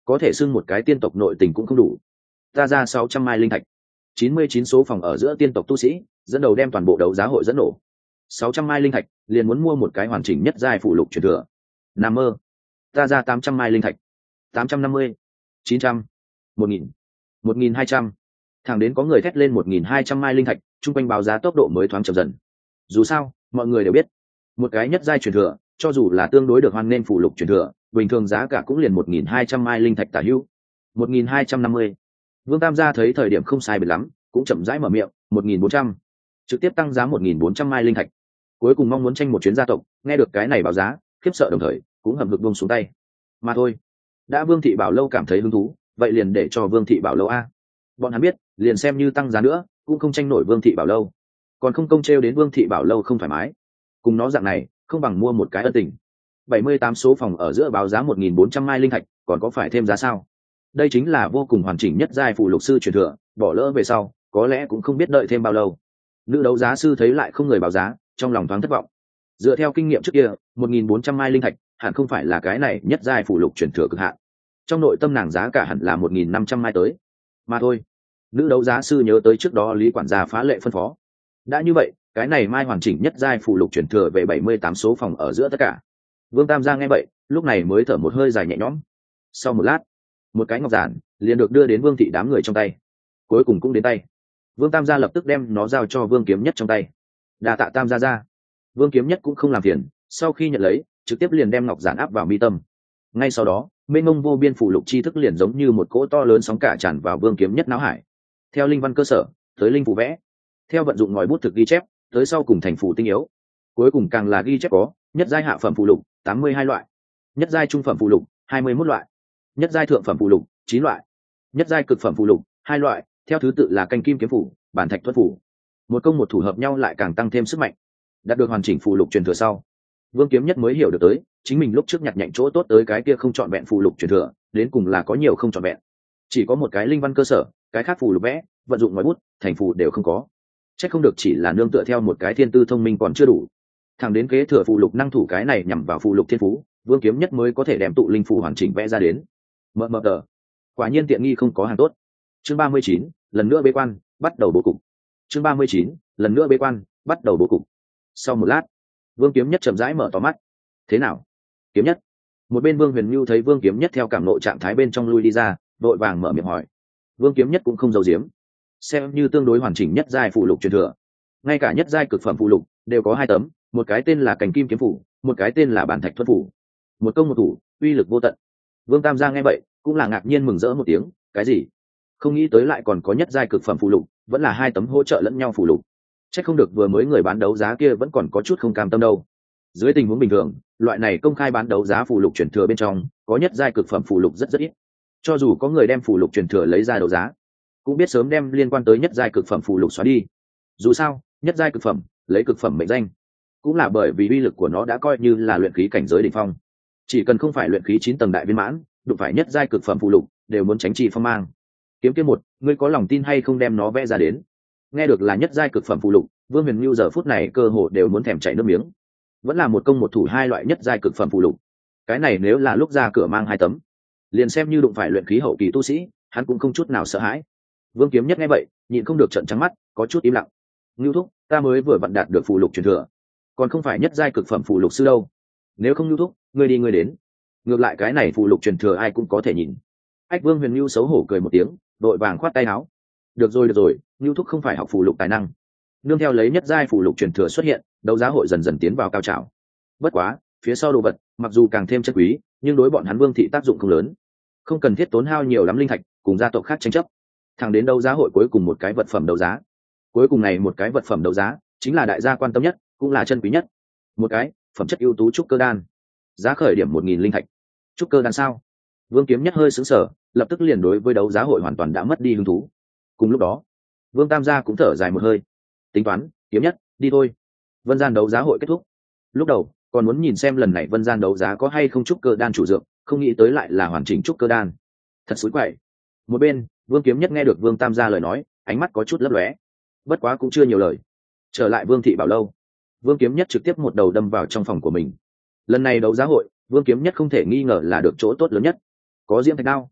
có thể xưng một cái tiên tộc nội tình cũng không đủ. Ta ra sáu trăm mai linh thạch, chín mươi chín số phòng ở giữa tiên tộc tu sĩ dẫn đầu đem toàn bộ đấu giá hội dẫn nổ. Sáu trăm mai linh thạch liền muốn mua một cái hoàn chỉnh nhất giai phụ lục truyền thừa. Nằm mơ. Ta ra tám trăm mai linh thạch, tám trăm năm mươi, chín trăm, một nghìn, một nghìn hai trăm. Thẳng đến có người thét lên một nghìn hai trăm mai linh thạch, chung quanh báo giá tốc độ mới thoáng chậm dần. Dù sao, mọi người đều biết, một cái nhất giai truyền thừa, cho dù là tương đối được hoan nên phụ lục truyền thừa, bình thường giá cả cũng liền một nghìn hai trăm mai linh thạch tả hữu. một nghìn hai trăm năm mươi. Vương Tam gia thấy thời điểm không sai biệt lắm, cũng chậm rãi mở miệng, một nghìn bốn trăm. Trực tiếp tăng giá một nghìn bốn trăm mai linh thạch. Cuối cùng mong muốn tranh một chuyến gia tộc, nghe được cái này báo giá, khiếp sợ đồng thời, cũng hầm hực buông xuống tay. Mà thôi, đã Vương thị Bảo Lâu cảm thấy hứng thú, vậy liền để cho Vương thị Bảo Lâu a. Bọn hắn biết, liền xem như tăng giá nữa, cũng không tranh nổi Vương thị Bảo Lâu. Còn không công treo đến Vương thị Bảo Lâu không thoải mái. Cùng nó dạng này, không bằng mua một cái ân tình. bảy mươi tám số phòng ở giữa báo giá một nghìn bốn trăm mai linh thạch, còn có phải thêm giá sao? Đây chính là vô cùng hoàn chỉnh nhất giai phụ lục sư truyền thừa, bỏ lỡ về sau, có lẽ cũng không biết đợi thêm bao lâu. Nữ đấu giá sư thấy lại không người báo giá, trong lòng thoáng thất vọng. Dựa theo kinh nghiệm trước kia, một nghìn bốn trăm mai linh thạch, hẳn không phải là cái này nhất giai phụ lục truyền thừa cực hạn. Trong nội tâm nàng giá cả hẳn là một nghìn năm trăm mai tới. Mà thôi, nữ đấu giá sư nhớ tới trước đó Lý quản gia phá lệ phân phó. Đã như vậy, cái này mai hoàn chỉnh nhất giai phụ lục truyền thừa về bảy mươi tám số phòng ở giữa tất cả. Vương Tam Giang nghe vậy, lúc này mới thở một hơi dài nhẹ nhõm. Sau một lát, một cái ngọc giản liền được đưa đến Vương thị đám người trong tay. Cuối cùng cũng đến tay. Vương Tam gia lập tức đem nó giao cho Vương Kiếm Nhất trong tay. Đa tạ Tam gia gia. Vương Kiếm Nhất cũng không làm phiền, sau khi nhận lấy, trực tiếp liền đem ngọc giản áp vào mi tâm. Ngay sau đó, mênh mông vô biên phụ lục chi thức liền giống như một cỗ to lớn sóng cả tràn vào Vương Kiếm Nhất não hải. Theo linh văn cơ sở, tới linh phù vẽ, theo vận dụng ngòi bút thực ghi chép, tới sau cùng thành phù tinh yếu. Cuối cùng càng là ghi chép có nhất giai hạ phẩm phụ lục tám mươi hai loại, nhất giai trung phẩm phụ lục hai mươi mốt loại, nhất giai thượng phẩm phụ lục chín loại, nhất giai cực phẩm phụ lục hai loại, theo thứ tự là canh kim kiếm phủ, bản thạch tuất phủ. Một công một thủ hợp nhau lại càng tăng thêm sức mạnh. Đạt được hoàn chỉnh phụ lục truyền thừa sau, Vương Kiếm Nhất mới hiểu được tới, chính mình lúc trước nhặt nhạnh chỗ tốt tới cái kia không chọn vẹn phụ lục truyền thừa, đến cùng là có nhiều không chọn vẹn. Chỉ có một cái linh văn cơ sở, cái khác phụ lục vẽ, vận dụng ngòi bút, thành phù đều không có. Chắc không được chỉ là nương tựa theo một cái thiên tư thông minh còn chưa đủ. Thẳng đến kế thừa phụ lục năng thủ cái này nhằm vào phụ lục thiên phú, Vương Kiếm Nhất mới có thể đem tụ linh phù hoàn chỉnh vẽ ra đến. Mờ mờ tờ. Quả nhiên tiện nghi không có hàng tốt. Chương ba mươi chín, lần nữa bế quan, bắt đầu bố cục. Chương ba mươi chín, lần nữa bế quan, bắt đầu bố cục. Sau một lát, Vương Kiếm Nhất chậm rãi mở to mắt. Thế nào? Kiếm Nhất. Một bên Vương Huyền Nưu thấy Vương Kiếm Nhất theo cảm nội trạng thái bên trong lui đi ra, vội vàng mở miệng hỏi. Vương Kiếm Nhất cũng không giấu giếm, xem như tương đối hoàn chỉnh nhất giai phụ lục truyền thừa. Ngay cả nhất giai cực phẩm phụ lục đều có hai tấm, một cái tên là Cành Kim Kiếm Phủ, một cái tên là Bản Thạch Thuẫn Phủ. Một công một thủ, uy lực vô tận. Vương Tam Giang nghe vậy, cũng là ngạc nhiên mừng rỡ một tiếng, cái gì? Không nghĩ tới lại còn có nhất giai cực phẩm phụ lục, vẫn là hai tấm hỗ trợ lẫn nhau phụ lục. Chắc không được vừa mới người bán đấu giá kia vẫn còn có chút không cam tâm đâu. Dưới tình huống bình thường, loại này công khai bán đấu giá phụ lục truyền thừa bên trong, có nhất giai cực phẩm phụ lục rất rất ít. Cho dù có người đem phụ lục truyền thừa lấy ra đấu giá, cũng biết sớm đem liên quan tới nhất giai cực phẩm phụ lục xóa đi. Dù sao, nhất giai cực phẩm, lấy cực phẩm mệnh danh, cũng là bởi vì uy lực của nó đã coi như là luyện khí cảnh giới đỉnh phong. Chỉ cần không phải luyện khí chín tầng đại viên mãn, đụng phải nhất giai cực phẩm phụ lục, đều muốn tránh trị phong mang. Kiếm Kiếm một, ngươi có lòng tin hay không đem nó vẽ ra đến? Nghe được là nhất giai cực phẩm phụ lục, Vương Huyền Nưu giờ phút này cơ hồ đều muốn thèm chảy nước miếng. Vẫn là một công một thủ hai loại nhất giai cực phẩm phụ lục. Cái này nếu là lúc ra cửa mang hai tấm, liền xem như đụng phải luyện khí hậu kỳ tu sĩ, hắn cũng không chút nào sợ hãi. Vương Kiếm Nhất nghe vậy, nhịn không được trợn trắng mắt, có chút im lặng. Nưu thúc, ta mới vừa vặn đạt được phụ lục truyền thừa, còn không phải nhất giai cực phẩm phụ lục sư đâu. Nếu không Nưu thúc, ngươi đi ngươi đến. Ngược lại cái này phụ lục truyền thừa ai cũng có thể nhìn. Ách Vương Huyền Nưu xấu hổ cười một tiếng, đội vàng khoát tay áo. Được rồi được rồi, Nưu thúc không phải học phụ lục tài năng. Nương theo lấy nhất giai phụ lục truyền thừa xuất hiện, đấu giá hội dần dần tiến vào cao trào. Bất quá, phía sau đồ vật, mặc dù càng thêm chất quý, nhưng đối bọn hắn Vương thị tác dụng không lớn, không cần thiết tốn hao nhiều lắm linh thạch, cùng gia tộc khác tranh chấp. Thẳng đến đấu giá hội cuối cùng một cái vật phẩm đấu giá. Cuối cùng này một cái vật phẩm đấu giá, chính là đại gia quan tâm nhất, cũng là chân quý nhất. Một cái phẩm chất ưu tú trúc cơ đan, giá khởi điểm một nghìn linh thạch. Trúc cơ đan sao? Vương Kiếm Nhất hơi sững sờ, lập tức liền đối với đấu giá hội hoàn toàn đã mất đi hứng thú. Cùng lúc đó, Vương Tam gia cũng thở dài một hơi. Tính toán, Kiếm Nhất, đi thôi. Vân gian đấu giá hội kết thúc. Lúc đầu, còn muốn nhìn xem lần này Vân gian đấu giá có hay không trúc cơ đan chủ dược, không nghĩ tới lại là hoàn chỉnh trúc cơ đan. Thật xối quậy. Một bên, Vương Kiếm Nhất nghe được Vương Tam gia lời nói, ánh mắt có chút lấp lóe. Bất quá cũng chưa nhiều lời. Trở lại Vương thị Bảo Lâu, Vương Kiếm Nhất trực tiếp một đầu đâm vào trong phòng của mình. Lần này đấu giá hội, Vương Kiếm Nhất không thể nghi ngờ là được chỗ tốt lớn nhất. Có diễm thạch đao,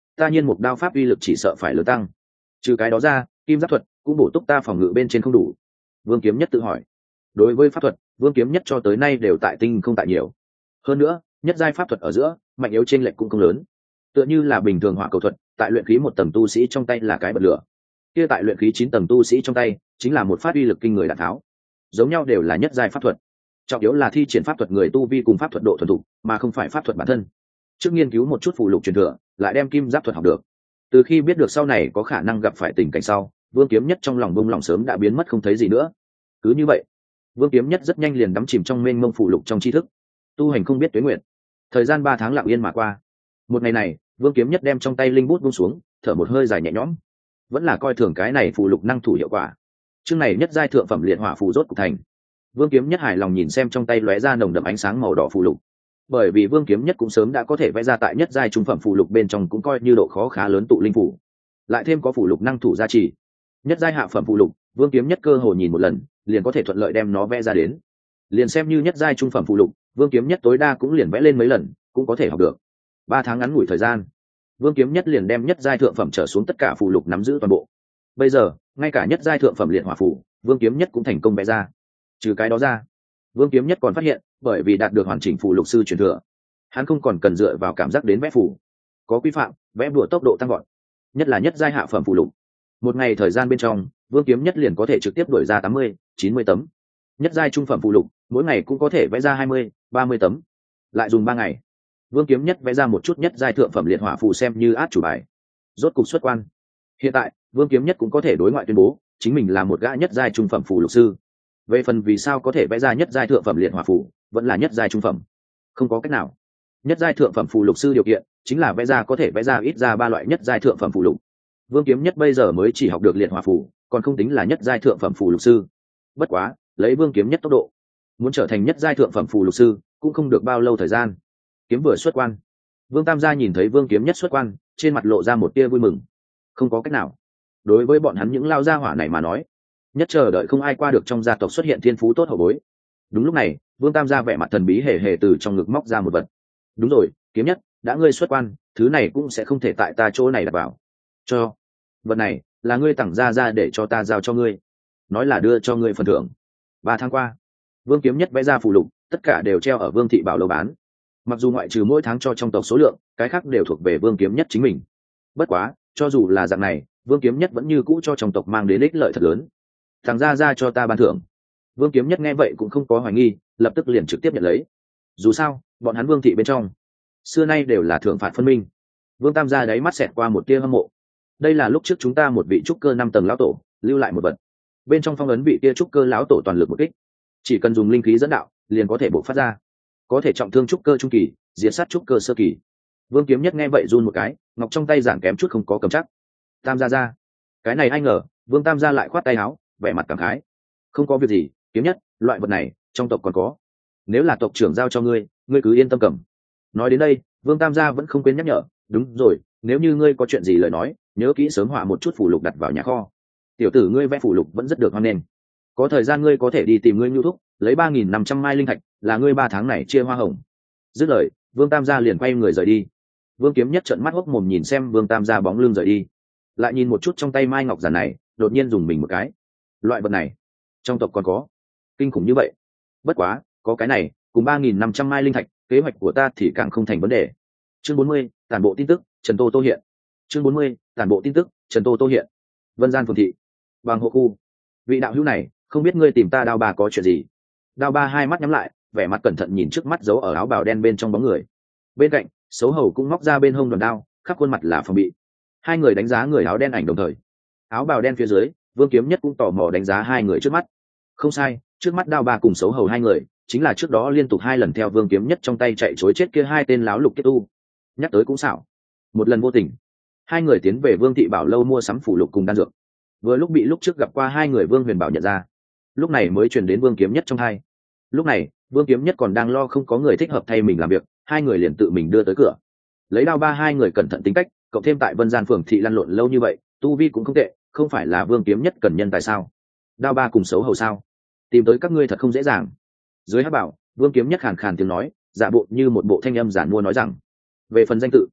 ta nhiên mục đao pháp uy lực chỉ sợ phải lớn tăng. Trừ cái đó ra, kim giáp thuật cũng bổ túc ta phòng ngự bên trên không đủ. Vương Kiếm Nhất tự hỏi. Đối với pháp thuật, Vương Kiếm Nhất cho tới nay đều tại tinh không tại nhiều. Hơn nữa, nhất giai pháp thuật ở giữa, mạnh yếu chênh lệch cũng không lớn. Tựa như là bình thường hỏa cầu thuật, tại luyện khí một tầng tu sĩ trong tay là cái bật lửa, kia tại luyện khí chín tầng tu sĩ trong tay chính là một phát uy lực kinh người đạn tháo. Giống nhau đều là nhất giai pháp thuật, trọng yếu là thi triển pháp thuật người tu vi cùng pháp thuật độ thuần thục, mà không phải pháp thuật bản thân. Trước nghiên cứu một chút phù lục truyền thừa, lại đem kim giáp thuật học được. Từ khi biết được sau này có khả năng gặp phải tình cảnh sau, Vương Kiếm Nhất trong lòng bông lòng sớm đã biến mất không thấy gì nữa. Cứ như vậy, Vương Kiếm Nhất rất nhanh liền đắm chìm trong mênh mông phù lục trong tri thức, tu hành không biết tuế nguyện. Thời gian ba tháng lặng yên mà qua. Một ngày này, Vương Kiếm Nhất đem trong tay linh bút buông xuống, thở một hơi dài nhẹ nhõm. Vẫn là coi thường cái này phù lục năng thủ hiệu quả. Chương này nhất giai thượng phẩm liệt hỏa phù rốt cục thành. Vương Kiếm Nhất hài lòng nhìn xem trong tay lóe ra nồng đậm ánh sáng màu đỏ phù lục. Bởi vì Vương Kiếm Nhất cũng sớm đã có thể vẽ ra tại nhất giai trung phẩm phù lục bên trong cũng coi như độ khó khá lớn tụ linh phù. Lại thêm có phù lục năng thủ gia trì, nhất giai hạ phẩm phù lục, Vương Kiếm Nhất cơ hồ nhìn một lần, liền có thể thuận lợi đem nó vẽ ra đến. Liền xem như nhất giai trung phẩm phù lục, Vương Kiếm Nhất tối đa cũng liền vẽ lên mấy lần, cũng có thể học được. Ba tháng ngắn ngủi thời gian, Vương Kiếm Nhất liền đem nhất giai thượng phẩm trở xuống tất cả phù lục nắm giữ toàn bộ. Bây giờ, ngay cả nhất giai thượng phẩm liệt hỏa phù, Vương Kiếm Nhất cũng thành công vẽ ra. Trừ cái đó ra, Vương Kiếm Nhất còn phát hiện, bởi vì đạt được hoàn chỉnh phù lục sư truyền thừa, hắn không còn cần dựa vào cảm giác đến vẽ phù, có quy phạm, vẽ bùa tốc độ tăng gọn, nhất là nhất giai hạ phẩm phù lục. Một ngày thời gian bên trong, Vương Kiếm Nhất liền có thể trực tiếp đuổi ra tám mươi, chín mươi tấm. Nhất giai trung phẩm phù lục, mỗi ngày cũng có thể vẽ ra hai mươi, ba mươi tấm. Lại dùng ba ngày, Vương Kiếm Nhất vẽ ra một chút nhất giai thượng phẩm liệt hỏa phù xem như át chủ bài. Rốt cục xuất quan. Hiện tại, Vương Kiếm Nhất cũng có thể đối ngoại tuyên bố, chính mình là một gã nhất giai trung phẩm phù lục sư. Về phần vì sao có thể vẽ ra nhất giai thượng phẩm liệt hỏa phù, vẫn là nhất giai trung phẩm. Không có cách nào. Nhất giai thượng phẩm phù lục sư điều kiện chính là vẽ ra có thể vẽ ra ít ra ba loại nhất giai thượng phẩm phù lục. Vương Kiếm Nhất bây giờ mới chỉ học được liệt hỏa phù, còn không tính là nhất giai thượng phẩm phù lục sư. Bất quá, lấy Vương Kiếm Nhất tốc độ, muốn trở thành nhất giai thượng phẩm phù lục sư, cũng không được bao lâu thời gian. Kiếm vừa xuất quan, Vương Tam gia nhìn thấy Vương Kiếm Nhất xuất quan, trên mặt lộ ra một tia vui mừng. Không có cách nào, đối với bọn hắn những lao gia hỏa này mà nói, nhất chờ đợi không ai qua được trong gia tộc xuất hiện thiên phú tốt hậu bối. Đúng lúc này, Vương Tam gia vẻ mặt thần bí hề hề từ trong ngực móc ra một vật. Đúng rồi, Kiếm Nhất, đã ngươi xuất quan, thứ này cũng sẽ không thể tại ta chỗ này đặt vào. Cho vật này là ngươi tặng ra ra để cho ta giao cho ngươi, nói là đưa cho ngươi phần thưởng. Ba tháng qua, Vương Kiếm Nhất vẽ ra phù lục, tất cả đều treo ở Vương thị bảo lâu bán. Mặc dù ngoại trừ mỗi tháng cho trong tộc số lượng, cái khác đều thuộc về Vương Kiếm Nhất chính mình. Bất quá, cho dù là dạng này, Vương Kiếm Nhất vẫn như cũ cho trong tộc mang đến ích lợi thật lớn. Thằng ra ra cho ta ban thưởng. Vương Kiếm Nhất nghe vậy cũng không có hoài nghi, lập tức liền trực tiếp nhận lấy. Dù sao, bọn hắn Vương thị bên trong xưa nay đều là thưởng phạt phân minh. Vương Tam gia đáy mắt xẹt qua một tia hâm mộ. Đây là lúc trước chúng ta một vị trúc cơ năm tầng lão tổ lưu lại một vật, bên trong phong ấn vị tia trúc cơ lão tổ toàn lực một kích, chỉ cần dùng linh khí dẫn đạo liền có thể bộc phát ra, có thể trọng thương trúc cơ trung kỳ, diệt sát trúc cơ sơ kỳ. Vương Kiếm Nhất nghe vậy run một cái, ngọc trong tay giảng kém chút không có cầm chắc. Tam gia ra, cái này ai ngờ, Vương Tam gia lại khoát tay áo, vẻ mặt cảm khái. Không có việc gì, Kiếm Nhất, loại vật này trong tộc còn có, nếu là tộc trưởng giao cho ngươi, ngươi cứ yên tâm cầm. Nói đến đây, Vương Tam gia vẫn không quên nhắc nhở, đúng rồi, nếu như ngươi có chuyện gì lời nói, nhớ kỹ sớm họa một chút phù lục đặt vào nhà kho. Tiểu tử ngươi vẽ phù lục vẫn rất được hoan nghênh, có thời gian ngươi có thể đi tìm ngươi nhu thúc, lấy ba nghìn năm trăm mai linh thạch, là ngươi ba tháng này chia hoa hồng. Dứt lời, Vương Tam gia liền quay người rời đi. Vương Kiếm Nhất trợn mắt hốc mồm nhìn xem Vương Tam gia bóng lưng rời đi, lại nhìn một chút trong tay mai ngọc giản này, đột nhiên dùng mình một cái. Loại vật này trong tộc còn có, kinh khủng như vậy. Bất quá, có cái này cùng ba nghìn năm trăm mai linh thạch, kế hoạch của ta thì càng không thành vấn đề. Chương bốn mươi, tản bộ tin tức, Trần Tô Tô hiện. Chương bốn mươi, tản bộ tin tức, Trần Tô Tô hiện. Vân Gian phường thị, Bằng Hộ khu. Vị đạo hữu này, không biết ngươi tìm ta Đao Ba có chuyện gì? Đao Ba hai mắt nhắm lại, vẻ mặt cẩn thận nhìn trước mắt giấu ở áo bào đen bên trong bóng người. Bên cạnh, Sấu Hầu cũng móc ra bên hông đòn đao, khắp khuôn mặt là phòng bị. Hai người đánh giá người áo đen ảnh đồng thời. Áo bào đen phía dưới, Vương Kiếm Nhất cũng tò mò đánh giá hai người trước mắt. Không sai, trước mắt Đao Ba cùng Sấu Hầu hai người, chính là trước đó liên tục hai lần theo Vương Kiếm Nhất trong tay chạy trối chết kia hai tên láo lục kết tu. Nhắc tới cũng xảo, một lần vô tình, hai người tiến về Vương thị bảo lâu mua sắm phủ lục cùng đan dược, vừa lúc bị lúc trước gặp qua hai người Vương Huyền Bảo nhận ra, lúc này mới truyền đến Vương Kiếm Nhất trong hai. Lúc này Vương Kiếm Nhất còn đang lo không có người thích hợp thay mình làm việc, hai người liền tự mình đưa tới cửa. Lấy Đao Ba hai người cẩn thận tính cách, cộng thêm tại Vân Gian phường thị lăn lộn lâu như vậy, tu vi cũng không tệ, không phải là Vương Kiếm Nhất cần nhân tại sao? Đao Ba cùng Sấu Hầu sao? Tìm tới các ngươi thật không dễ dàng. Dưới hắc bảo, Vương Kiếm Nhất khàn khàn tiếng nói, giả bộ như một bộ thanh âm giản mua nói rằng, về phần danh tự,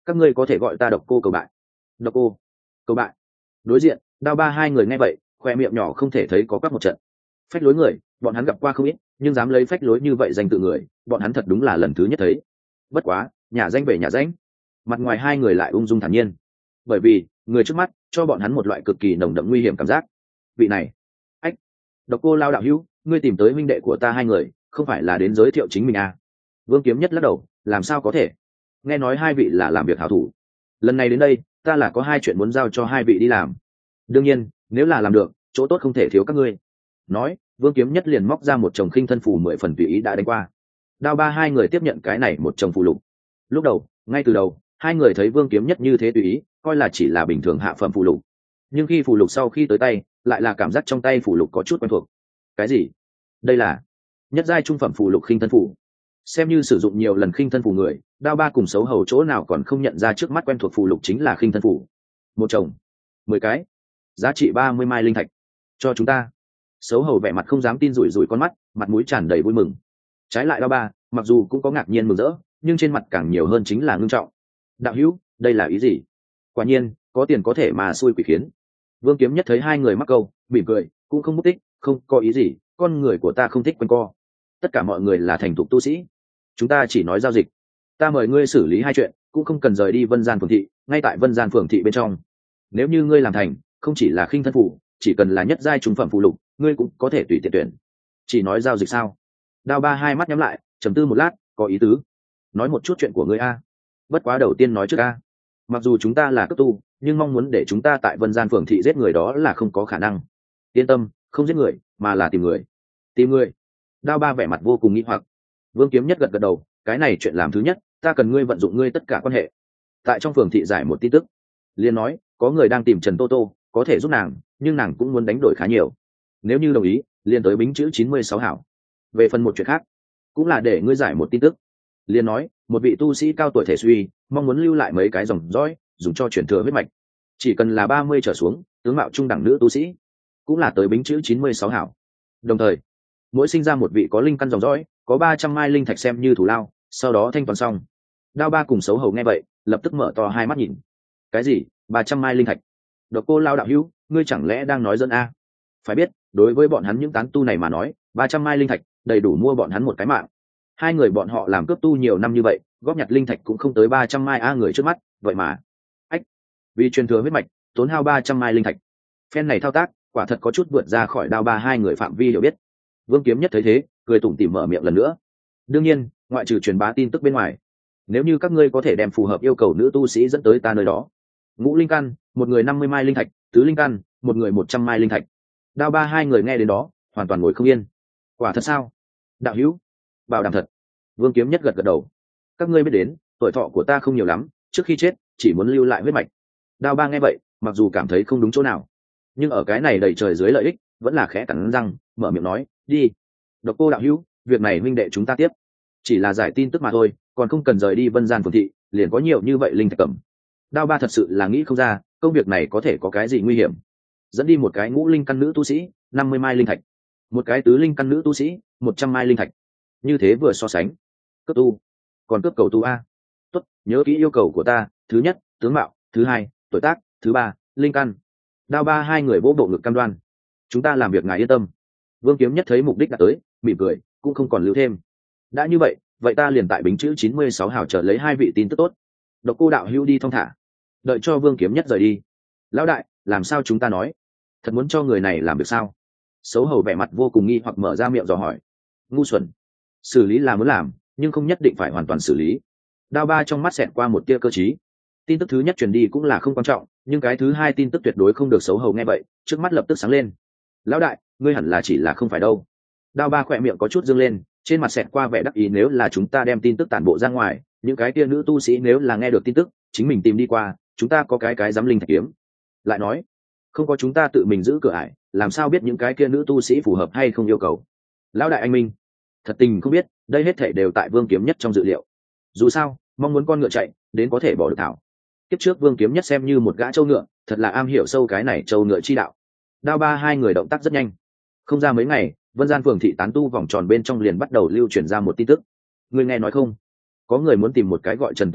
các ngươi có thể gọi ta độc cô cầu bại. Độc cô cầu bại. Đối diện đao ba hai người nghe vậy khoe miệng nhỏ không thể thấy có các một trận. Phách lối người bọn hắn gặp qua không ít, nhưng dám lấy phách lối như vậy danh tự người bọn hắn thật đúng là lần thứ nhất thấy. Bất quá nhà danh về nhà danh, mặt ngoài hai người lại ung dung thản nhiên, bởi vì người trước mắt cho bọn hắn một loại cực kỳ nồng đậm nguy hiểm cảm giác. Vị này ách, độc cô lao đạo hữu, ngươi tìm tới huynh đệ của ta hai người không phải là đến giới thiệu chính mình à? Vương Kiếm Nhất lắc đầu, làm sao có thể, nghe nói hai vị là làm việc hảo thủ, lần này đến đây ta là có hai chuyện muốn giao cho hai vị đi làm. Đương nhiên nếu là làm được, chỗ tốt không thể thiếu các ngươi. Nói Vương Kiếm Nhất liền móc ra một chồng khinh thân phù mười phần tùy ý đã đánh qua. Đao ba hai người tiếp nhận cái này một chồng phù lục. Lúc đầu ngay từ đầu hai người thấy Vương Kiếm Nhất như thế tùy ý coi là chỉ là bình thường hạ phẩm phù lục, nhưng khi phù lục sau khi tới tay lại là cảm giác trong tay phù lục có chút quen thuộc. Cái gì? Đây là nhất giai trung phẩm phù lục khinh thân phù. Xem như sử dụng nhiều lần khinh thân phù người, đao ba cùng xấu hầu chỗ nào còn không nhận ra trước mắt quen thuộc phù lục chính là khinh thân phù. Một chồng mười cái, giá trị ba mươi mai linh thạch cho chúng ta. Xấu hầu vẻ mặt không dám tin, rủi rủi con mắt, mặt mũi tràn đầy vui mừng. Trái lại đao ba mặc dù cũng có ngạc nhiên mừng rỡ, nhưng trên mặt càng nhiều hơn chính là ngưng trọng. Đạo hữu, đây là ý gì? Quả nhiên có tiền có thể mà xui quỷ khiến. Vương Kiếm Nhất thấy hai người mắc câu mỉm cười, cũng không mất tích. Không có ý gì, con người của ta không thích quanh co, tất cả mọi người là thành thục tu sĩ, chúng ta chỉ nói giao dịch. Ta mời ngươi xử lý hai chuyện, cũng không cần rời đi Vân Gian Phường thị, ngay tại Vân Gian Phường thị bên trong. Nếu như ngươi làm thành, không chỉ là khinh thân phù, chỉ cần là nhất giai trung phẩm phù lục, ngươi cũng có thể tùy tiện tuyển. Chỉ nói giao dịch sao? Đao ba hai mắt nhắm lại, trầm tư một lát, có ý tứ. Nói một chút chuyện của ngươi a. Bất quá đầu tiên nói trước a. Mặc dù chúng ta là cấp tu, nhưng mong muốn để chúng ta tại Vân Gian Phường thị giết người đó là không có khả năng. Yên tâm, không giết người, mà là tìm người. Tìm người? Đao ba vẻ mặt vô cùng nghi hoặc. Vương Kiếm Nhất gật gật đầu, cái này chuyện làm thứ nhất, ta cần ngươi vận dụng ngươi tất cả quan hệ, tại trong phường thị giải một tin tức. Liên nói có người đang tìm Trần Tô Tô, có thể giúp nàng, nhưng nàng cũng muốn đánh đổi khá nhiều. Nếu như đồng ý, liền tới Bính chữ chín mươi sáu hảo. Về phần một chuyện khác, cũng là để ngươi giải một tin tức. Liên nói một vị tu sĩ cao tuổi thể suy, mong muốn lưu lại mấy cái dòng dõi, dùng cho chuyển thừa huyết mạch. Chỉ cần là ba mươi trở xuống, tướng mạo trung đẳng nữ tu sĩ, cũng là tới Bính chữ chín mươi sáu hảo. Đồng thời mỗi sinh ra một vị có linh căn dòng dõi, có ba trăm mai linh thạch xem như thù lao, sau đó thanh toán xong. Đao ba cùng xấu hầu nghe vậy lập tức mở to hai mắt nhìn. Cái gì? Ba trăm mai linh thạch? Độc cô lao đạo hữu, ngươi chẳng lẽ đang nói dân a? Phải biết đối với bọn hắn những tán tu này mà nói, ba trăm mai linh thạch đầy đủ mua bọn hắn một cái mạng. Hai người bọn họ làm cướp tu nhiều năm như vậy, góp nhặt linh thạch cũng không tới ba trăm mai a. Người trước mắt vậy mà ách, vì truyền thừa huyết mạch tốn hao ba trăm mai linh thạch. Phen này thao tác quả thật có chút vượt ra khỏi đao ba hai người phạm vi hiểu biết. Vương Kiếm Nhất thấy thế cười tủm tỉm mở miệng lần nữa. Đương nhiên ngoại trừ truyền bá tin tức bên ngoài, nếu như các ngươi có thể đem phù hợp yêu cầu nữ tu sĩ dẫn tới ta nơi đó, ngũ linh căn một người năm mươi mai linh thạch, tứ linh căn một người một trăm mai linh thạch. Đao ba hai người nghe đến đó hoàn toàn ngồi không yên. Quả thật sao? Đạo hữu bảo đảm thật. Vương Kiếm Nhất gật gật đầu. Các ngươi biết đến tuổi thọ của ta không nhiều lắm, trước khi chết chỉ muốn lưu lại huyết mạch. Đao ba nghe vậy mặc dù cảm thấy không đúng chỗ nào, nhưng ở cái này đầy trời dưới lợi ích vẫn là khẽ cắn răng mở miệng nói, đi. Độc cô đạo hữu, việc này huynh đệ chúng ta tiếp, chỉ là giải tin tức mà thôi, còn không cần rời đi Vân Gian Phường thị, liền có nhiều như vậy linh thạch cầm. Đao ba thật sự là nghĩ không ra công việc này có thể có cái gì nguy hiểm. Dẫn đi một cái ngũ linh căn nữ tu sĩ năm mươi mai linh thạch, một cái tứ linh căn nữ tu sĩ một trăm mai linh thạch, như thế vừa so sánh, cướp tu còn cướp cầu tu a. Tốt, nhớ kỹ yêu cầu của ta. Thứ nhất, tướng mạo. Thứ hai, tuổi tác. Thứ ba, linh căn. Đao ba hai người vỗ bộ ngực cam đoan. Chúng ta làm việc ngài yên tâm. Vương Kiếm Nhất thấy mục đích đã tới mỉm cười, cũng không còn lưu thêm. Đã như vậy vậy ta liền tại Bính chữ chín mươi sáu hào chờ lấy hai vị tin tức tốt. Độc cô đạo hữu đi thong thả, đợi cho Vương Kiếm Nhất rời đi. Lão đại, làm sao chúng ta nói, thật muốn cho người này làm việc sao? Xấu hầu vẻ mặt vô cùng nghi hoặc mở ra miệng dò hỏi. Ngu xuẩn, xử lý là muốn làm, nhưng không nhất định phải hoàn toàn xử lý. Đao ba trong mắt xẹt qua một tia cơ trí. Tin tức thứ nhất truyền đi cũng là không quan trọng, nhưng cái thứ hai tin tức tuyệt đối không được. Xấu hầu nghe vậy trước mắt lập tức sáng lên. Lão đại, ngươi hẳn là chỉ là không phải đâu. Đao ba khỏe miệng có chút dương lên, trên mặt xẹt qua vẻ đắc ý. Nếu là chúng ta đem tin tức tản bộ ra ngoài, những cái kia nữ tu sĩ nếu là nghe được tin tức chính mình tìm đi qua, chúng ta có cái cái dám linh thạch kiếm. Lại nói không có chúng ta tự mình giữ cửa ải, làm sao biết những cái kia nữ tu sĩ phù hợp hay không yêu cầu? Lão đại anh minh, thật tình không biết, đây hết thảy đều tại Vương Kiếm Nhất trong dự liệu. Dù sao mong muốn con ngựa chạy đến có thể bỏ được thảo. Kiếp trước Vương Kiếm Nhất xem như một gã trâu ngựa, thật là am hiểu sâu cái này trâu ngựa chi đạo. Đao ba hai người động tác rất nhanh, không ra mấy ngày Vân Gian Phường thị tán tu vòng tròn bên trong liền bắt đầu lưu truyền ra một tin tức. Người nghe nói không, có người muốn tìm một cái gọi Trần Tô Tô,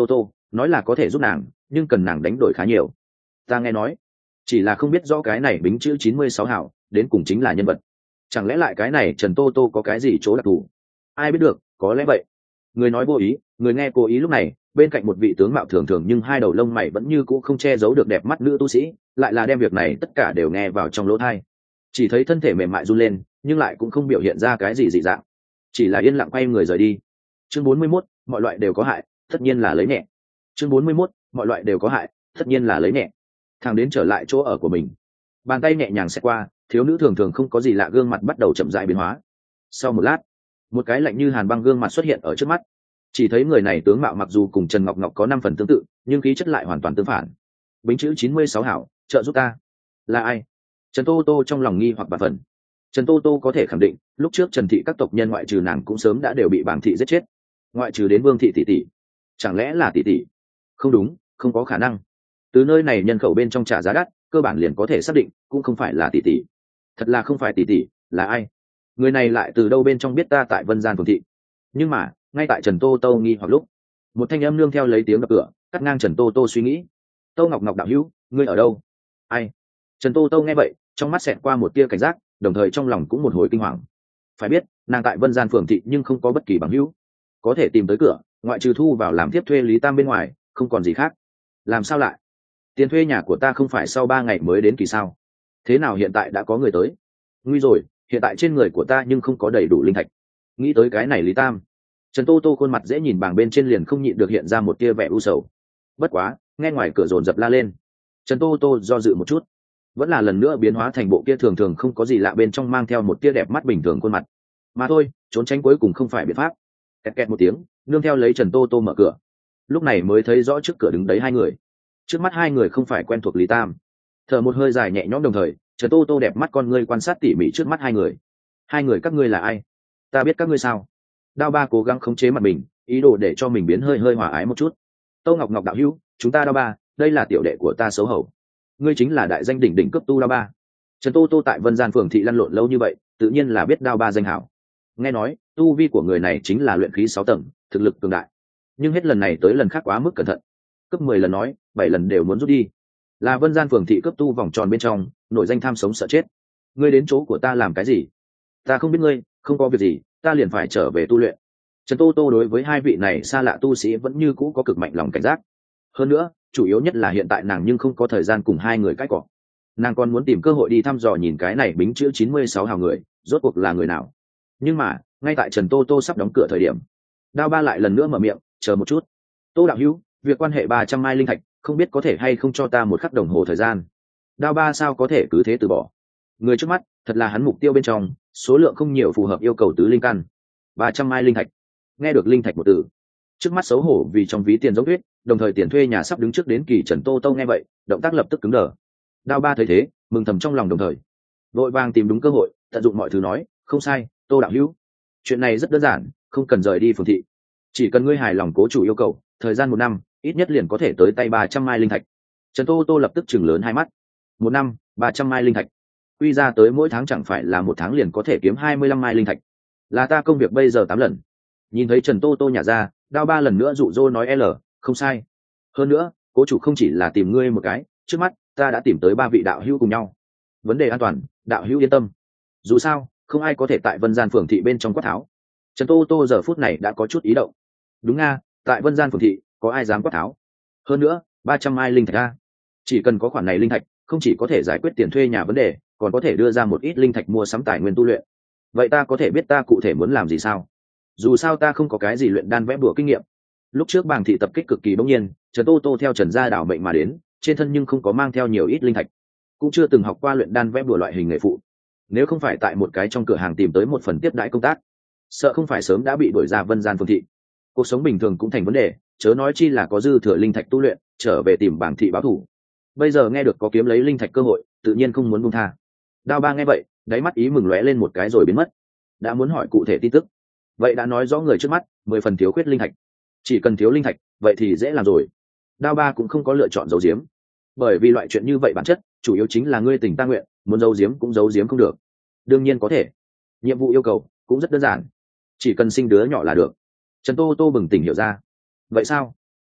nói là có thể giúp nàng, nhưng cần nàng đánh đổi khá nhiều. Ta nghe nói, chỉ là không biết rõ cái này bính chữ chín mươi sáu hảo đến cùng chính là nhân vật, chẳng lẽ lại cái này Trần Tô Tô có cái gì chỗ đặc thù? Ai biết được, có lẽ vậy. Người nói vô ý, người nghe cố ý. Lúc này bên cạnh một vị tướng mạo thường thường nhưng hai đầu lông mày vẫn như cũ không che giấu được đẹp mắt nữ tu sĩ, lại là đem việc này tất cả đều nghe vào trong lỗ tai. Chỉ thấy thân thể mềm mại run lên, nhưng lại cũng không biểu hiện ra cái gì dị dạng, chỉ là yên lặng quay người rời đi. Chương bốn mươi mốt, mọi loại đều có hại, tất nhiên là lấy nhẹ. Chương bốn mươi mốt, mọi loại đều có hại, tất nhiên là lấy nhẹ. Thằng đến trở lại chỗ ở của mình, bàn tay nhẹ nhàng xẹt qua, thiếu nữ thường thường không có gì lạ gương mặt bắt đầu chậm rãi biến hóa. Sau một lát, một cái lạnh như hàn băng gương mặt xuất hiện ở trước mắt. Chỉ thấy người này tướng mạo mặc dù cùng Trần Ngọc Ngọc có năm phần tương tự, nhưng khí chất lại hoàn toàn tương phản. Bính chữ chín mươi sáu hảo, trợ giúp ta. Là ai? Trần Tô Tô trong lòng nghi hoặc bà phần. Trần Tô Tô có thể khẳng định, lúc trước Trần thị các tộc nhân ngoại trừ nàng cũng sớm đã đều bị bảng thị giết chết, ngoại trừ đến Vương thị tỷ tỷ. Chẳng lẽ là tỷ tỷ? Không đúng, không có khả năng. Từ nơi này nhân khẩu bên trong trả giá đắt, cơ bản liền có thể xác định, cũng không phải là tỷ tỷ. Thật là không phải tỷ tỷ, là ai? Người này lại từ đâu bên trong biết ta tại Vân Gian Phường thị? Nhưng mà, ngay tại Trần Tô Tô nghi hoặc lúc, một thanh âm nương theo lấy tiếng đập cửa, cắt ngang Trần Tô Tô suy nghĩ. Tô Ngọc Ngọc đạo hữu, ngươi ở đâu? Ai? Trần Tô Tô nghe vậy, trong mắt xẹt qua một tia cảnh giác, đồng thời trong lòng cũng một hồi kinh hoàng. Phải biết, nàng tại Vân Gian Phường thị nhưng không có bất kỳ bằng hữu, có thể tìm tới cửa, ngoại trừ thu vào làm tiếp thuê Lý Tam bên ngoài, không còn gì khác. Làm sao lại? Tiền thuê nhà của ta không phải sau ba ngày mới đến kỳ sao? Thế nào hiện tại đã có người tới? Nguy rồi, hiện tại trên người của ta nhưng không có đầy đủ linh thạch. Nghĩ tới cái này Lý Tam, Trần Tô Tô khuôn mặt dễ nhìn bảng bên trên liền không nhịn được hiện ra một tia vẻ u sầu. Bất quá, nghe ngoài cửa rồn rập la lên, Trần Tô Tô do dự một chút, vẫn là lần nữa biến hóa thành bộ kia thường thường không có gì lạ bên trong mang theo một tia đẹp mắt bình thường khuôn mặt. Mà thôi, trốn tránh cuối cùng không phải biện pháp. Kẹt kẹt một tiếng, nương theo lấy Trần Tô Tô mở cửa. Lúc này mới thấy rõ trước cửa đứng đấy hai người. Trước mắt hai người không phải quen thuộc Lý Tam. Thở một hơi dài nhẹ nhõm đồng thời, Trần Tô Tô đẹp mắt con ngươi quan sát tỉ mỉ trước mắt hai người. Hai người các ngươi là ai? Ta biết các ngươi sao? Đao Ba cố gắng khống chế mặt mình, ý đồ để cho mình biến hơi hơi hòa ái một chút. Tô Ngọc Ngọc đạo hữu, chúng ta Đao Ba, đây là tiểu đệ của ta xấu hổ. Ngươi chính là đại danh đỉnh đỉnh cấp tu Đao Ba. Trần Tô Tô tại Vân Gian Phường thị lăn lộn lâu như vậy, tự nhiên là biết Đao Ba danh hảo. Nghe nói, tu vi của người này chính là luyện khí sáu tầng, thực lực cường đại. Nhưng hết lần này tới lần khác quá mức cẩn thận. Cấp mười lần nói, bảy lần đều muốn rút đi. Là Vân Gian Phường thị cấp tu vòng tròn bên trong, nội danh tham sống sợ chết. Ngươi đến chỗ của ta làm cái gì? Ta không biết ngươi, không có việc gì, ta liền phải trở về tu luyện. Trần Tô Tô đối với hai vị này xa lạ tu sĩ vẫn như cũ có cực mạnh lòng cảnh giác. Hơn nữa, chủ yếu nhất là hiện tại nàng nhưng không có thời gian cùng hai người cãi cọ. Nàng còn muốn tìm cơ hội đi thăm dò nhìn cái này bính chữ chín mươi sáu hào người, rốt cuộc là người nào. Nhưng mà, ngay tại Trần Tô Tô sắp đóng cửa thời điểm, Đao Ba lại lần nữa mở miệng, chờ một chút. Tô đạo hữu, việc quan hệ ba trăm mai linh thạch, không biết có thể hay không cho ta một khắc đồng hồ thời gian. Đao Ba sao có thể cứ thế từ bỏ. Người trước mắt, thật là hắn mục tiêu bên trong, số lượng không nhiều phù hợp yêu cầu tứ linh căn. Ba trăm mai linh thạch. Nghe được linh thạch một từ, trước mắt xấu hổ vì trong ví tiền giống tuyết, đồng thời tiền thuê nhà sắp đứng trước đến kỳ. Trần Tô Tô nghe vậy, động tác lập tức cứng đờ. Đao Ba thấy thế, mừng thầm trong lòng đồng thời vội vàng tìm đúng cơ hội, tận dụng mọi thứ nói, không sai, Tô đạo hữu, chuyện này rất đơn giản, không cần rời đi phường thị, chỉ cần ngươi hài lòng cố chủ yêu cầu, thời gian một năm ít nhất liền có thể tới tay ba trăm mai linh thạch. Trần Tô Tô lập tức chừng lớn hai mắt. Một năm ba trăm mai linh thạch, quy ra tới mỗi tháng chẳng phải là một tháng liền có thể kiếm hai mươi lăm mai linh thạch, là ta công việc bây giờ tám lần. Nhìn thấy Trần Tô Tô nhả ra, Đao Ba lần nữa dụ dỗ nói l không sai. Hơn nữa, cố chủ không chỉ là tìm ngươi một cái, trước mắt ta đã tìm tới ba vị đạo hữu cùng nhau. Vấn đề an toàn, đạo hữu yên tâm, dù sao không ai có thể tại Vân Gian Phường thị bên trong quát tháo. Trần Tô Tô giờ phút này đã có chút ý động. Đúng nga, tại Vân Gian Phường thị có ai dám quát tháo? Hơn nữa, ba trăm mai linh thạch a, chỉ cần có khoản này linh thạch, không chỉ có thể giải quyết tiền thuê nhà vấn đề, còn có thể đưa ra một ít linh thạch mua sắm tài nguyên tu luyện. Vậy ta có thể biết ta cụ thể muốn làm gì sao? Dù sao ta không có cái gì luyện đan vẽ bùa kinh nghiệm. Lúc trước bàng thị tập kích cực kỳ bỗng nhiên, Trần Tô Tô theo Trần gia đảo mệnh mà đến, trên thân nhưng không có mang theo nhiều ít linh thạch, cũng chưa từng học qua luyện đan vẽ bùa loại hình nghề phụ. Nếu không phải tại một cái trong cửa hàng tìm tới một phần tiếp đãi công tác, sợ không phải sớm đã bị đuổi ra Vân Gian Phường thị. Cuộc sống bình thường cũng thành vấn đề, chớ nói chi là có dư thừa linh thạch tu luyện, trở về tìm bàng thị báo thù. Bây giờ nghe được có kiếm lấy linh thạch cơ hội, tự nhiên không muốn buông tha. Đao Ba nghe vậy, đáy mắt ý mừng lóe lên một cái rồi biến mất. Đã muốn hỏi cụ thể tin tức, vậy đã nói rõ người trước mắt mười phần thiếu khuyết linh thạch. Chỉ cần thiếu linh thạch, vậy thì dễ làm rồi. Đao Ba cũng không có lựa chọn giấu giếm, bởi vì loại chuyện như vậy bản chất chủ yếu chính là ngươi tình ta nguyện, muốn giấu giếm cũng giấu giếm không được. Đương nhiên có thể, nhiệm vụ yêu cầu cũng rất đơn giản, chỉ cần sinh đứa nhỏ là được. Trần Tô Tô bừng tỉnh hiểu ra. Vậy sao?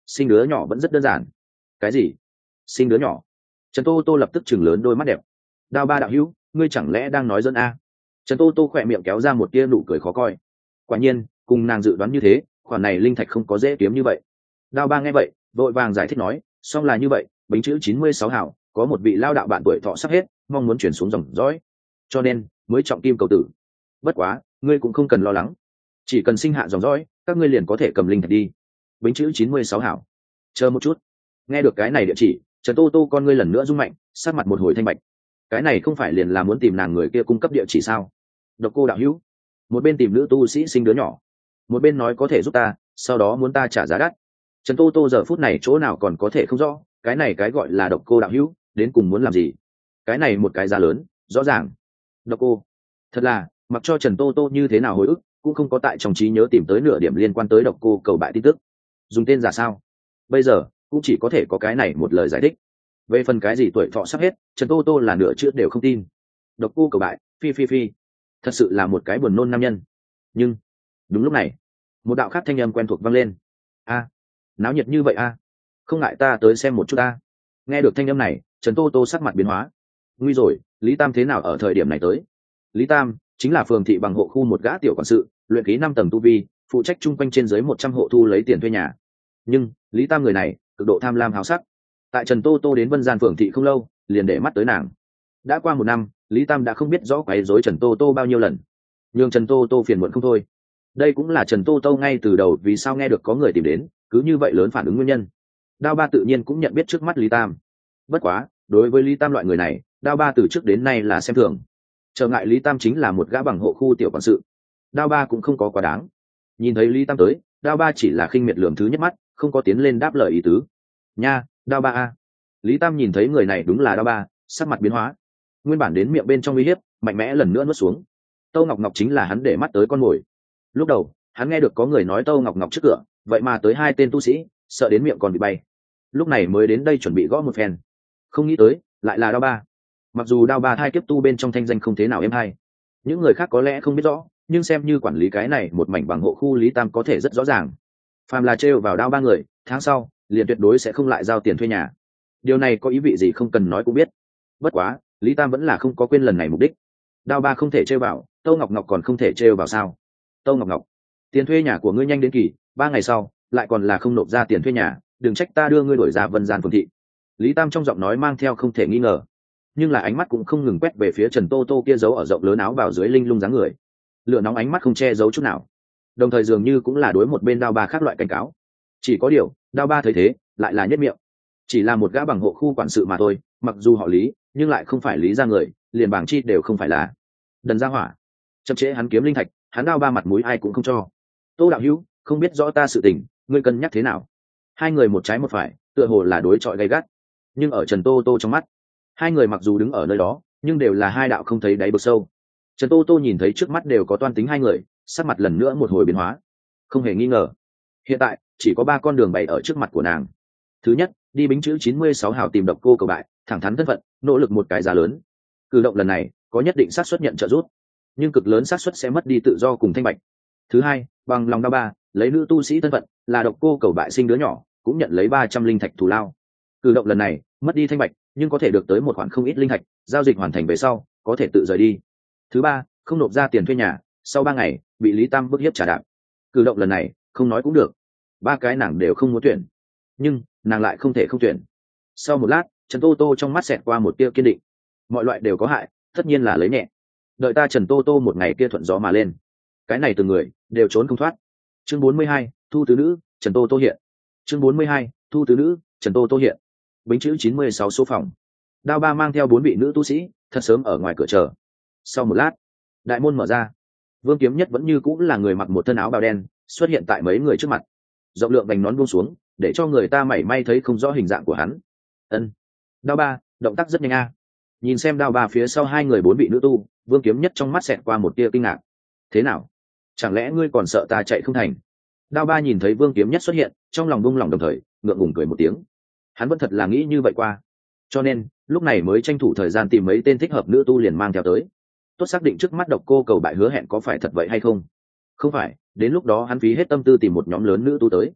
sinh đứa nhỏ vẫn rất đơn giản. Cái gì? Sinh đứa nhỏ? Trần Tô Tô lập tức chừng lớn đôi mắt đẹp. Đao ba đạo hữu, ngươi chẳng lẽ đang nói dân a? Trần Tô Tô khỏe miệng kéo ra một tia nụ cười khó coi. Quả nhiên, cùng nàng dự đoán như thế, khoản này linh thạch không có dễ kiếm như vậy. Đao ba nghe vậy, vội vàng giải thích nói, song là như vậy, bính chữ chín mươi sáu hảo, có một vị lao đạo bạn tuổi thọ sắp hết, mong muốn chuyển xuống dòng dõi, cho nên mới trọng kim cầu tử. Bất quá, ngươi cũng không cần lo lắng, chỉ cần sinh hạ dòng dõi, các ngươi liền có thể cầm linh thạch đi. Bính chữ chín mươi sáu hảo. Chờ một chút. Nghe được cái này địa chỉ, Trần Tô Tô con ngươi lần nữa rung mạnh, sát mặt một hồi thanh bạch. Cái này không phải liền là muốn tìm nàng người kia cung cấp địa chỉ sao? Độc Cô đạo hữu, một bên tìm nữ tu sĩ sinh đứa nhỏ, một bên nói có thể giúp ta, sau đó muốn ta trả giá đắt. Trần Tô Tô giờ phút này chỗ nào còn có thể không rõ, cái này cái gọi là Độc Cô đạo hữu, đến cùng muốn làm gì? Cái này một cái giá lớn, rõ ràng. Độc Cô, thật là, mặc cho Trần Tô Tô như thế nào hồi ức, cũng không có tại trong trí nhớ tìm tới nửa điểm liên quan tới Độc Cô cầu bại tin tức. Dùng tên giả sao? Bây giờ cũng chỉ có thể có cái này một lời giải thích. Về phần cái gì tuổi thọ sắp hết, Trần Tô Tô là nửa chữ đều không tin. Độc Cô cầu bại, phi phi phi, thật sự là một cái buồn nôn nam nhân. Nhưng đúng lúc này, một đạo khác thanh âm quen thuộc vang lên. A, náo nhiệt như vậy a, không ngại ta tới xem một chút a. Nghe được thanh âm này, Trần Tô Tô sắc mặt biến hóa. Nguy rồi, Lý Tam thế nào ở thời điểm này tới? Lý Tam chính là phường thị bằng hộ khu một gã tiểu quản sự, luyện khí năm tầng tu vi, phụ trách chung quanh trên dưới một trăm hộ thu lấy tiền thuê nhà. Nhưng Lý Tam người này cực độ tham lam háo sắc, tại Trần Tô Tô đến Vân Gian phường thị không lâu, liền để mắt tới nàng. Đã qua một năm, Lý Tam đã không biết rõ quấy rối Trần Tô Tô bao nhiêu lần, nhưng Trần Tô Tô phiền muộn không thôi. Đây cũng là Trần Tô Tô ngay từ đầu vì sao nghe được có người tìm đến, cứ như vậy lớn phản ứng nguyên nhân. Đao Ba tự nhiên cũng nhận biết trước mắt Lý Tam. Bất quá, đối với Lý Tam loại người này, Đao Ba từ trước đến nay là xem thường. Trở ngại Lý Tam chính là một gã bằng hộ khu tiểu quản sự, Đao Ba cũng không có quá đáng. Nhìn thấy Lý Tam tới, Đao Ba chỉ là khinh miệt lườm thứ nhất mắt, không có tiến lên đáp lời ý tứ. Nha, Đao Ba a. Lý Tam nhìn thấy người này đúng là Đao Ba, sắc mặt biến hóa. Nguyên bản đến miệng bên trong uy hiếp, mạnh mẽ lần nữa nuốt xuống. Tâu Ngọc Ngọc chính là hắn để mắt tới con mồi. Lúc đầu, hắn nghe được có người nói Tâu Ngọc Ngọc trước cửa, vậy mà tới hai tên tu sĩ, sợ đến miệng còn bị bay. Lúc này mới đến đây chuẩn bị gõ một phen. Không nghĩ tới, lại là Đao Ba. Mặc dù Đao Ba hai kiếp tu bên trong thanh danh không thế nào êm hay, những người khác có lẽ không biết rõ, nhưng xem như quản lý cái này một mảnh bằng hộ khu Lý Tam có thể rất rõ ràng. Phàm là trêu vào Đao Ba người, tháng sau liền tuyệt đối sẽ không lại giao tiền thuê nhà. Điều này có ý vị gì không cần nói cũng biết. Bất quá, Lý Tam vẫn là không có quên lần này mục đích. Đao Ba không thể trêu vào, Tâu Ngọc Ngọc còn không thể trêu vào sao? Tâu Ngọc Ngọc, tiền thuê nhà của ngươi nhanh đến kỳ, ba ngày sau lại còn là không nộp ra tiền thuê nhà, đừng trách ta đưa ngươi đổi ra Vân Gian phường thị. Lý Tam trong giọng nói mang theo không thể nghi ngờ, nhưng là ánh mắt cũng không ngừng quét về phía Trần Tô Tô kia giấu ở rộng lớn áo vào dưới linh lung dáng người. Lửa nóng ánh mắt không che giấu chút nào, đồng thời dường như cũng là đối một bên Đao Ba khác loại cảnh cáo. Chỉ có điều, Đao Ba thấy thế, lại là nhất miệng. Chỉ là một gã bằng hộ khu quản sự mà thôi, mặc dù họ Lý, nhưng lại không phải Lý gia người, liền bảng chi đều không phải là. Đần gia hỏa, chậm trễ hắn kiếm linh thạch, hắn Đao Ba mặt mũi ai cũng không cho. Tô đạo hữu, không biết rõ ta sự tình, ngươi cân nhắc thế nào? Hai người một trái một phải, tựa hồ là đối chọi gay gắt. Nhưng ở Trần Tô Tô trong mắt, hai người mặc dù đứng ở nơi đó, nhưng đều là hai đạo không thấy đáy vực sâu. Trần Tô Tô nhìn thấy trước mắt đều có toan tính hai người, sắc mặt lần nữa một hồi biến hóa. Không hề nghi ngờ, hiện tại chỉ có ba con đường bày ở trước mặt của nàng. Thứ nhất, đi bính chữ chín mươi sáu hào tìm Độc Cô cầu bại, thẳng thắn thân phận, nỗ lực một cái giá lớn. Cử động lần này có nhất định xác suất nhận trợ giúp, nhưng cực lớn xác suất sẽ mất đi tự do cùng thanh bạch. Thứ hai, bằng lòng Đao Ba, lấy nữ tu sĩ thân phận, là Độc Cô cầu bại sinh đứa nhỏ, cũng nhận lấy ba trăm linh thạch thù lao. Cử động lần này mất đi thanh bạch, nhưng có thể được tới một khoản không ít linh thạch, giao dịch hoàn thành về sau có thể tự rời đi. Thứ ba, không nộp ra tiền thuê nhà, sau ba ngày bị Lý Tam bức hiếp trả đạp. Cử động lần này không nói cũng được, ba cái nàng đều không muốn tuyển, nhưng nàng lại không thể không tuyển. Sau một lát, Trần Tô Tô trong mắt xẹt qua một tia kiên định. Mọi loại đều có hại, tất nhiên là lấy nhẹ. Đợi ta Trần Tô Tô một ngày kia thuận gió mà lên, cái này từng người đều trốn không thoát. Chương bốn mươi hai, thu tứ nữ, Trần Tô Tô hiện. Chương bốn mươi hai, thu tứ nữ, Trần Tô Tô hiện. Bính chữ chín mươi sáu số phòng. Đao Ba mang theo bốn vị nữ tu sĩ, thật sớm ở ngoài cửa chờ. Sau một lát, đại môn mở ra. Vương Kiếm Nhất vẫn như cũng là người mặc một thân áo bào đen, xuất hiện tại mấy người trước mặt. Rộng lượng vành nón buông xuống, để cho người ta mảy may thấy không rõ hình dạng của hắn. Ân. Đao Ba, động tác rất nhanh a. Nhìn xem Đao Ba phía sau hai người bốn vị nữ tu, Vương Kiếm Nhất trong mắt xẹt qua một tia kinh ngạc. Thế nào? Chẳng lẽ ngươi còn sợ ta chạy không thành? Đao Ba nhìn thấy Vương Kiếm Nhất xuất hiện, trong lòng buông lòng đồng thời, ngượng ngùng cười một tiếng. Hắn vẫn thật là nghĩ như vậy qua, cho nên lúc này mới tranh thủ thời gian tìm mấy tên thích hợp nữ tu liền mang theo tới. Tốt xác định trước mắt Độc Cô cầu bại hứa hẹn có phải thật vậy hay không. Không phải, đến lúc đó hắn phí hết tâm tư tìm một nhóm lớn nữ tu tới.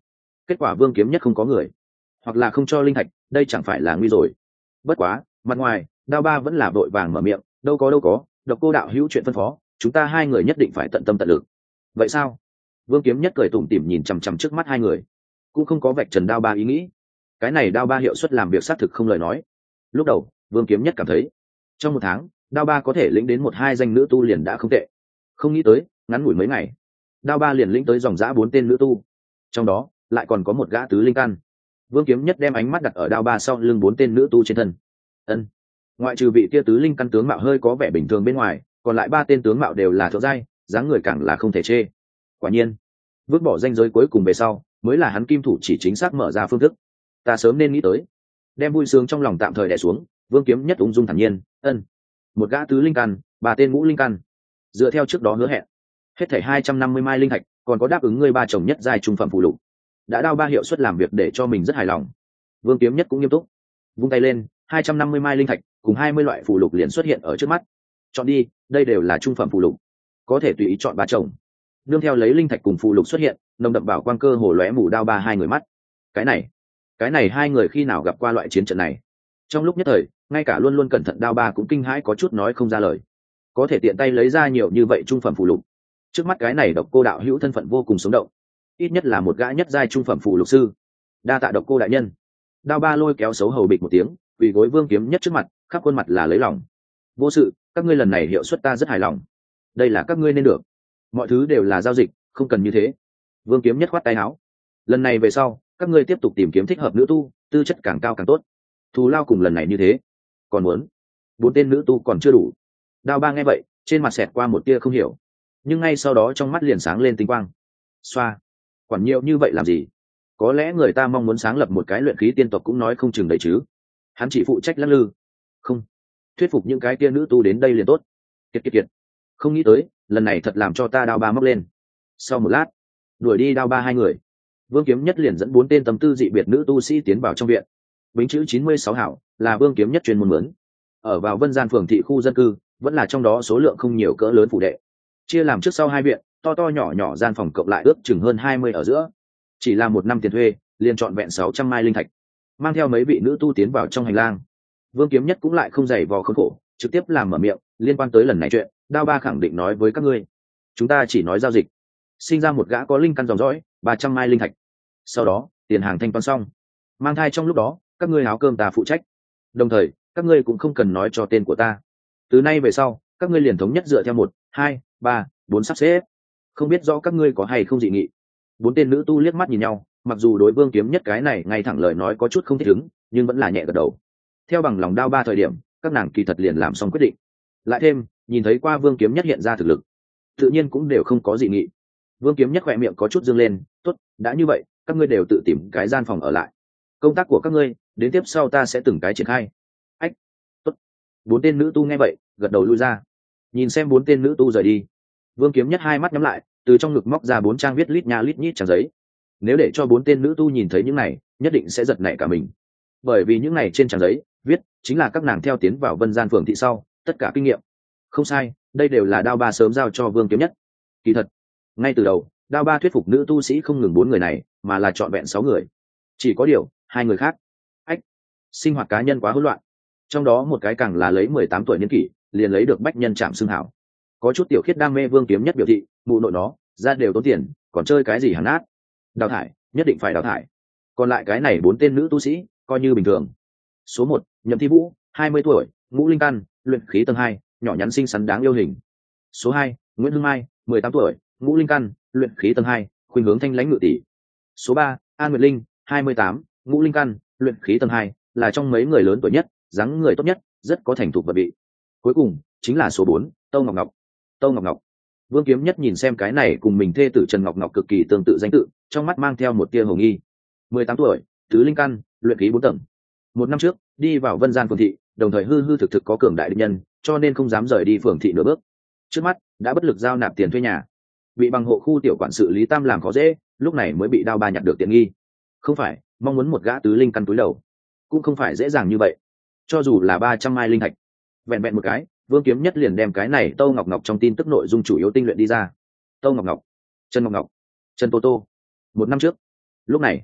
kết quả Vương Kiếm Nhất không có người, hoặc là không cho linh thạch, đây chẳng phải là nguy rồi. Bất quá mặt ngoài Đao Ba vẫn là vội vàng mở miệng, đâu có đâu có, Độc Cô đạo hữu chuyện phân phó, chúng ta hai người nhất định phải tận tâm tận lực. Vậy sao? Vương Kiếm Nhất cười tủm tỉm nhìn chằm chằm trước mắt hai người, cũng không có vạch trần Đao Ba ý nghĩ. Cái này Đao Ba hiệu suất làm việc xác thực không lời nói. Lúc đầu Vương Kiếm Nhất cảm thấy trong một tháng Đao Ba có thể lĩnh đến một hai danh nữ tu liền đã không tệ, không nghĩ tới ngắn ngủi mấy ngày Đao Ba liền lĩnh tới dòng dã bốn tên nữ tu, trong đó lại còn có một gã tứ linh căn. Vương Kiếm Nhất đem ánh mắt đặt ở Đao Ba sau lưng bốn tên nữ tu trên thân. Ân, ngoại trừ vị kia tứ linh căn tướng mạo hơi có vẻ bình thường bên ngoài, còn lại ba tên tướng mạo đều là thượng giai, dáng người càng là không thể chê. Quả nhiên vứt bỏ danh giới cuối cùng về sau mới là hắn kim thủ chỉ chính xác mở ra phương thức. Ta sớm nên nghĩ tới. Đem vui sướng trong lòng tạm thời đè xuống, Vương Kiếm Nhất ung dung thản nhiên, ân, một gã tứ linh căn, ba tên ngũ linh căn, dựa theo trước đó hứa hẹn, hết thảy hai trăm năm mươi mai linh thạch, còn có đáp ứng ngươi ba chồng nhất giai trung phẩm phụ lục. Đã Đao Ba hiệu suất làm việc để cho mình rất hài lòng. Vương Kiếm Nhất cũng nghiêm túc, vung tay lên, hai trăm năm mươi mai linh thạch cùng hai mươi loại phụ lục liền xuất hiện ở trước mắt. Chọn đi, đây đều là trung phẩm phụ lục, có thể tùy ý chọn ba chồng. Nương theo lấy linh thạch cùng phụ lục xuất hiện, nồng đậm bảo quang cơ hồ lóe mù Đao Ba hai người mắt. Cái này, cái này hai người khi nào gặp qua loại chiến trận này? Trong lúc nhất thời, ngay cả luôn luôn cẩn thận Đao Ba cũng kinh hãi có chút nói không ra lời. Có thể tiện tay lấy ra nhiều như vậy trung phẩm phụ lục, trước mắt cái này Độc Cô đạo hữu thân phận vô cùng sống động, ít nhất là một gã nhất giai trung phẩm phụ lục sư. Đa tạ Độc Cô đại nhân. Đao Ba lôi kéo xấu hầu bịch một tiếng, quỳ gối Vương Kiếm Nhất trước mặt, khắp khuôn mặt là lấy lòng. Vô sự, các ngươi lần này hiệu suất ta rất hài lòng. Đây là các ngươi nên được, mọi thứ đều là giao dịch, không cần như thế. Vương Kiếm Nhất khoát tay áo. Lần này về sau các ngươi tiếp tục tìm kiếm thích hợp nữ tu, tư chất càng cao càng tốt. Thù lao cùng lần này như thế. Còn muốn bốn tên nữ tu còn chưa đủ. Đao Ba nghe vậy, trên mặt xẹt qua một tia không hiểu, nhưng ngay sau đó trong mắt liền sáng lên tinh quang. Xoa, quản nhiều như vậy làm gì? Có lẽ người ta mong muốn sáng lập một cái luyện khí tiên tộc cũng nói không chừng đấy chứ. Hắn chỉ phụ trách lắc lư, không thuyết phục những cái tia nữ tu đến đây liền tốt. Kiệt kiệt kiệt, không nghĩ tới lần này thật làm cho ta Đao Ba móc lên. Sau một lát, đuổi đi Đao Ba hai người, Vương Kiếm Nhất liền dẫn bốn tên tâm tư dị biệt nữ tu sĩ tiến vào trong viện. Bính chữ chín mươi sáu hảo là Vương Kiếm Nhất chuyên môn mướn, ở vào Vân Gian phường thị khu dân cư, vẫn là trong đó số lượng không nhiều cỡ lớn phủ đệ, chia làm trước sau hai viện, to to nhỏ nhỏ gian phòng cộng lại ước chừng hơn hai mươi ở giữa. Chỉ là một năm tiền thuê liền trọn vẹn sáu trăm mai linh thạch. Mang theo mấy vị nữ tu tiến vào trong hành lang, Vương Kiếm Nhất cũng lại không dày vò khốn khổ, trực tiếp làm mở miệng, liên quan tới lần này chuyện, Đao Ba khẳng định nói với các ngươi, chúng ta chỉ nói giao dịch, sinh ra một gã có linh căn dòng dõi, ba trăm mai linh thạch. Sau đó tiền hàng thanh toán xong, mang thai trong lúc đó các ngươi háo cơm ta phụ trách, đồng thời các ngươi cũng không cần nói cho tên của ta. Từ nay về sau các ngươi liền thống nhất dựa theo một hai ba bốn sắp xếp, không biết rõ các ngươi có hay không dị nghị. Bốn tên nữ tu liếc mắt nhìn nhau, mặc dù đối Vương Kiếm Nhất cái này ngay thẳng lời nói có chút không thích ứng, nhưng vẫn là nhẹ gật đầu. Theo bằng lòng Đao Ba thời điểm, các nàng kỳ thật liền làm xong quyết định. Lại thêm nhìn thấy qua Vương Kiếm Nhất hiện ra thực lực, tự nhiên cũng đều không có dị nghị. Vương Kiếm Nhất khỏe miệng có chút dương lên, tốt, đã như vậy các ngươi đều tự tìm cái gian phòng ở lại, công tác của các ngươi đến tiếp sau ta sẽ từng cái triển khai. Ách, tốt. Bốn tên nữ tu nghe vậy gật đầu lui ra. Nhìn xem bốn tên nữ tu rời đi, Vương Kiếm Nhất hai mắt nhắm lại, từ trong ngực móc ra bốn trang viết lít nha lít nhít trang giấy. Nếu để cho bốn tên nữ tu nhìn thấy những này, nhất định sẽ giật nảy cả mình, bởi vì những này trên trang giấy viết chính là các nàng theo tiến vào Vân Gian phường thị sau tất cả kinh nghiệm. Không sai, đây đều là Đao Ba sớm giao cho Vương Kiếm Nhất. Kỳ thật ngay từ đầu Đao Ba thuyết phục nữ tu sĩ không ngừng bốn người này, mà là trọn vẹn sáu người. Chỉ có điều hai người khác, ách, sinh hoạt cá nhân quá hỗn loạn, trong đó một cái càng là lấy mười tám tuổi niên kỷ liền lấy được bách nhân trạm xưng hảo. Có chút tiểu khiết đam mê Vương Kiếm Nhất biểu thị, mụ nội nó ra đều tốn tiền, còn chơi cái gì hàng nát, đào thải, nhất định phải đào thải. Còn lại cái này bốn tên nữ tu sĩ coi như bình thường. Số một, Nhậm Thi Vũ, hai mươi tuổi, ngũ linh căn, luyện khí tầng hai, nhỏ nhắn xinh xắn đáng yêu hình. Số hai, Nguyễn Hương Mai, mười tám tuổi, ngũ linh căn, luyện khí tầng hai, khuynh hướng thanh lãnh ngự tỷ. Số ba, An Nguyệt Linh, hai mươi tám, ngũ linh căn, luyện khí tầng hai, là trong mấy người lớn tuổi nhất, dáng người tốt nhất, rất có thành thục vật vị. Cuối cùng chính là số bốn, Tâu Ngọc Ngọc. Tâu Ngọc Ngọc. Vương Kiếm Nhất nhìn xem cái này cùng mình thê tử Trần Ngọc Ngọc cực kỳ tương tự danh tự, trong mắt mang theo một tia hồ nghi. mười tám tuổi, tứ linh căn, luyện khí bốn tầng. Một năm trước, đi vào Vân Gian phường thị, đồng thời hư hư thực thực có cường đại địch nhân, cho nên không dám rời đi phường thị nửa bước. Trước mắt đã bất lực giao nạp tiền thuê nhà, bị bằng hộ khu tiểu quản sự Lý Tam làm khó dễ, lúc này mới bị Đao Ba nhặt được tiện nghi. Không phải mong muốn một gã tứ linh căn túi đầu, cũng không phải dễ dàng như vậy. Cho dù là ba trăm mai linh thạch, vẹn vẹn một cái, Vương Kiếm Nhất liền đem cái này Tâu Ngọc Ngọc trong tin tức nội dung chủ yếu tinh luyện đi ra. Tâu Ngọc Ngọc, Trần Ngọc Ngọc, Trần Tô Tô. Một năm trước lúc này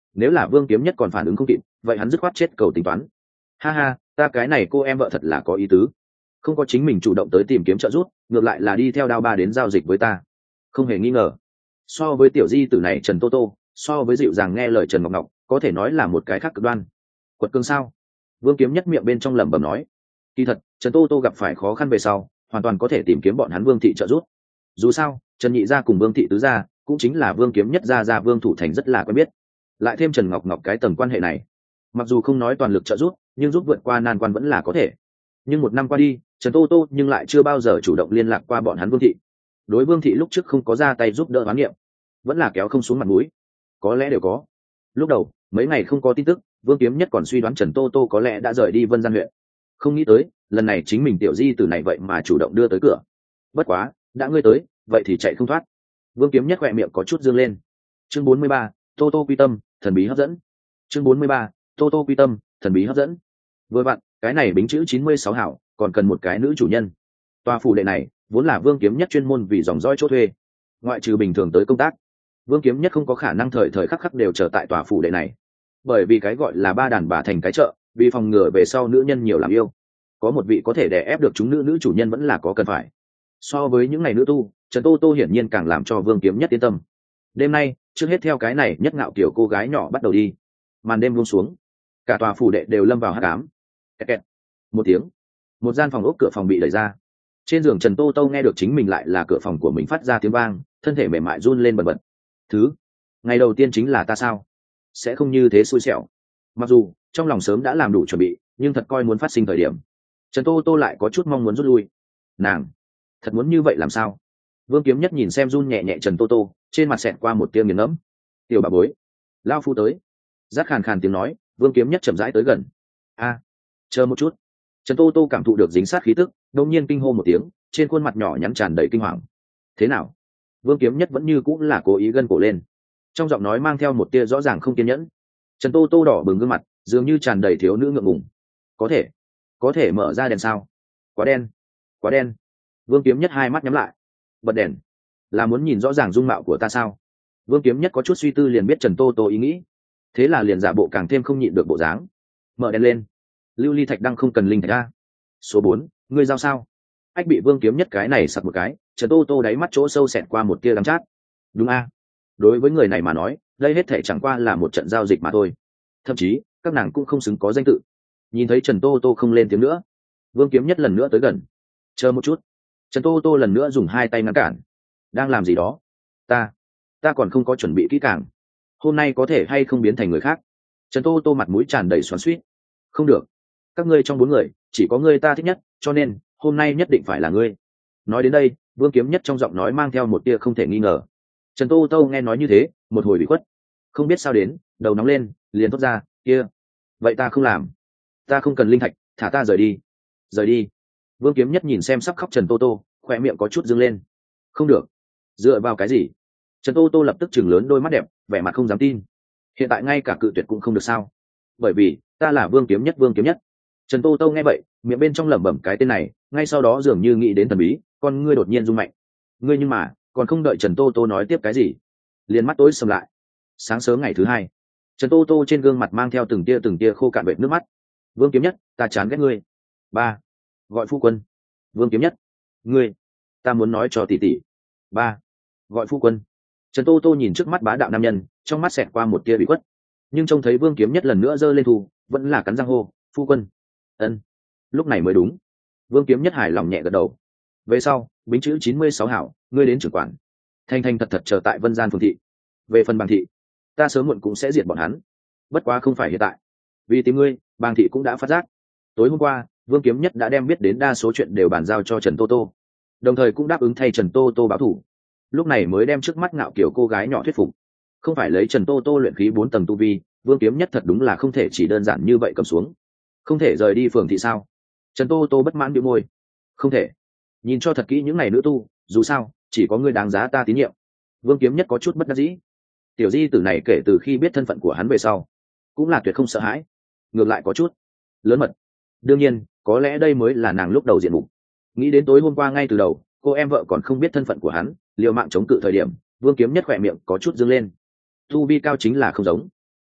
nếu là Vương Kiếm Nhất còn phản ứng không kịp, vậy hắn dứt khoát chết cầu tính toán. Ha ha, ta cái này cô em vợ thật là có ý tứ, không có chính mình chủ động tới tìm kiếm trợ giúp, ngược lại là đi theo Đao Ba đến giao dịch với ta. Không hề nghi ngờ, so với tiểu di tử này Trần Tô Tô, so với dịu dàng nghe lời Trần Ngọc Ngọc, có thể nói là một cái khác cực đoan. Quật cường sao? Vương Kiếm Nhất miệng bên trong lẩm bẩm nói. Kỳ thật, Trần Tô Tô gặp phải khó khăn về sau, hoàn toàn có thể tìm kiếm bọn hắn Vương thị trợ giúp. Dù sao, Trần Nhị gia cùng Vương thị tứ gia, cũng chính là Vương Kiếm Nhất gia gia Vương Thủ Thành rất là quen biết. Lại thêm Trần Ngọc Ngọc cái tầng quan hệ này, mặc dù không nói toàn lực trợ giúp, nhưng giúp vượt qua nan quan vẫn là có thể. Nhưng một năm qua đi, Trần Tô Tô nhưng lại chưa bao giờ chủ động liên lạc qua bọn hắn Vương thị. Đối Vương thị lúc trước không có ra tay giúp đỡ oán niệm, vẫn là kéo không xuống mặt mũi. Có lẽ đều có. Lúc đầu, mấy ngày không có tin tức, Vương Kiếm Nhất còn suy đoán Trần Tô Tô có lẽ đã rời đi Vân Gian huyện. Không nghĩ tới, lần này chính mình tiểu di từ này vậy mà chủ động đưa tới cửa. Bất quá, đã ngươi tới, vậy thì chạy không thoát. Vương Kiếm Nhất khỏe miệng có chút dương lên. Chương bốn mươi ba, Tô Tô quy tâm, thần bí hấp dẫn. Chương bốn mươi ba, Tô Tô quy tâm, thần bí hấp dẫn. Vừa vặn, cái này bính chữ chín mươi sáu hảo, còn cần một cái nữ chủ nhân. Tòa phủ đệ này vốn là Vương Kiếm Nhất chuyên môn vì dòng dõi chỗ thuê, ngoại trừ bình thường tới công tác, Vương Kiếm Nhất không có khả năng thời thời khắc khắc đều chờ tại tòa phủ đệ này, bởi vì cái gọi là ba đàn bà thành cái chợ, vì phòng ngừa về sau nữ nhân nhiều làm yêu, có một vị có thể đè ép được chúng nữ nữ chủ nhân vẫn là có cần phải. So với những ngày nữ tu, Trần Tô Tô hiển nhiên càng làm cho Vương Kiếm Nhất yên tâm. Đêm nay, trước hết theo cái này nhất ngạo kiểu cô gái nhỏ bắt đầu đi. Màn đêm buông xuống, cả tòa phủ đệ đều lâm vào hắc ám. Kẹt kẹt. Một tiếng, một gian phòng ốc cửa phòng bị đẩy ra. Trên giường Trần Tô Tô nghe được chính mình lại là cửa phòng của mình phát ra tiếng vang, thân thể mềm mại run lên bần bật. Thứ, ngày đầu tiên chính là ta sao? Sẽ không như thế xui xẻo. Mặc dù trong lòng sớm đã làm đủ chuẩn bị, nhưng thật coi muốn phát sinh thời điểm, Trần Tô Tô lại có chút mong muốn rút lui. Nàng thật muốn như vậy làm sao? Vương Kiếm Nhất nhìn xem run nhẹ nhẹ Trần Tô Tô, trên mặt xẹt qua một tia nghiền ngẫm. Tiểu bà bối, lao phu tới. Giác khàn khàn tiếng nói, Vương Kiếm Nhất chậm rãi tới gần. A, chờ một chút. Trần Tô Tô cảm thụ được dính sát khí tức, đột nhiên kinh hô một tiếng, trên khuôn mặt nhỏ nhắn tràn đầy kinh hoàng. Thế nào? Vương Kiếm Nhất vẫn như cũng là cố ý gân cổ lên, trong giọng nói mang theo một tia rõ ràng không kiên nhẫn. Trần Tô Tô đỏ bừng gương mặt, dường như tràn đầy thiếu nữ ngượng ngùng. Có thể, có thể mở ra đèn sao? Quá đen, quá đen. Vương Kiếm Nhất hai mắt nhắm lại. Bật đèn, là muốn nhìn rõ ràng dung mạo của ta sao? Vương Kiếm Nhất có chút suy tư liền biết Trần Tô Tô ý nghĩ, thế là liền giả bộ càng thêm không nhịn được bộ dáng. Mở đèn lên. Lưu ly thạch đăng không cần linh thạch ra. Số bốn, ngươi giao sao? Ách bị Vương Kiếm Nhất cái này sặc một cái, Trần Tô Tô đáy mắt chỗ sâu xẹt qua một tia đắng chát. Đúng a, đối với người này mà nói, đây hết thể chẳng qua là một trận giao dịch mà thôi. Thậm chí các nàng cũng không xứng có danh tự. Nhìn thấy Trần Tô Tô không lên tiếng nữa, Vương Kiếm Nhất lần nữa tới gần. Chờ một chút. Trần Tô Tô lần nữa dùng hai tay ngăn cản. Đang làm gì đó? Ta, ta còn không có chuẩn bị kỹ càng. Hôm nay có thể hay không biến thành người khác? Trần Tô Tô mặt mũi tràn đầy xoắn xuýt. Không được, các ngươi trong bốn người chỉ có ngươi ta thích nhất, cho nên hôm nay nhất định phải là ngươi. Nói đến đây, Vương Kiếm Nhất trong giọng nói mang theo một tia không thể nghi ngờ. Trần Tô Tô nghe nói như thế, một hồi bị khuất, không biết sao đến, đầu nóng lên, liền thốt ra, kia, vậy ta không làm, ta không cần linh thạch, thả ta rời đi, rời đi. Vương Kiếm Nhất nhìn xem sắp khóc Trần Tô Tô, khoe miệng có chút dâng lên. Không được. Dựa vào cái gì? Trần Tô Tô lập tức chừng lớn đôi mắt đẹp, vẻ mặt không dám tin. Hiện tại ngay cả cự tuyệt cũng không được sao? Bởi vì ta là Vương Kiếm Nhất, Vương Kiếm Nhất. Trần Tô Tô nghe vậy, miệng bên trong lẩm bẩm cái tên này, ngay sau đó dường như nghĩ đến thần bí, con ngươi đột nhiên rung mạnh. Ngươi nhưng mà, còn không đợi Trần Tô Tô nói tiếp cái gì, liền mắt tối sầm lại. Sáng sớm ngày thứ hai, Trần Tô Tô trên gương mặt mang theo từng tia từng tia khô cạn vệt nước mắt. Vương Kiếm Nhất, ta chán ghét ngươi. Ba, gọi phu quân. Vương Kiếm Nhất, ngươi, ta muốn nói cho tỷ tỷ. Ba, gọi phu quân. Trần Tô Tô nhìn trước mắt bá đạo nam nhân, trong mắt xẹt qua một tia bị khuất, nhưng trông thấy Vương Kiếm Nhất lần nữa giơ lên thu, vẫn là cắn răng hô, phu quân. Ân, lúc này mới đúng. Vương Kiếm Nhất hài lòng nhẹ gật đầu. Về sau, bính chữ chín mươi sáu hảo, ngươi đến trưởng quản, thanh thanh thật thật chờ tại Vân Gian phường thị. Về phần Bàng thị, ta sớm muộn cũng sẽ diệt bọn hắn, bất quá không phải hiện tại. Vì tìm ngươi, Bàng thị cũng đã phát giác. Tối hôm qua, Vương Kiếm Nhất đã đem biết đến đa số chuyện đều bàn giao cho Trần Tô Tô, đồng thời cũng đáp ứng thay Trần Tô Tô báo thù. Lúc này mới đem trước mắt ngạo kiểu cô gái nhỏ thuyết phục. Không phải lấy Trần Tô Tô luyện khí bốn tầng tu vi, Vương Kiếm Nhất thật đúng là không thể chỉ đơn giản như vậy cầm xuống. Không thể rời đi phường thị sao? Trần Tô Tô bất mãn bĩu môi. Không thể. Nhìn cho thật kỹ những ngày nữ tu, dù sao chỉ có ngươi đáng giá ta tín nhiệm. Vương Kiếm Nhất có chút bất đắc dĩ. Tiểu di tử này kể từ khi biết thân phận của hắn về sau, cũng là tuyệt không sợ hãi, ngược lại có chút lớn mật. Đương nhiên, có lẽ đây mới là nàng lúc đầu diện mục. Nghĩ đến tối hôm qua ngay từ đầu, cô em vợ còn không biết thân phận của hắn, liều mạng chống cự thời điểm, Vương Kiếm Nhất khỏe miệng có chút dương lên. Tu vi cao chính là không giống.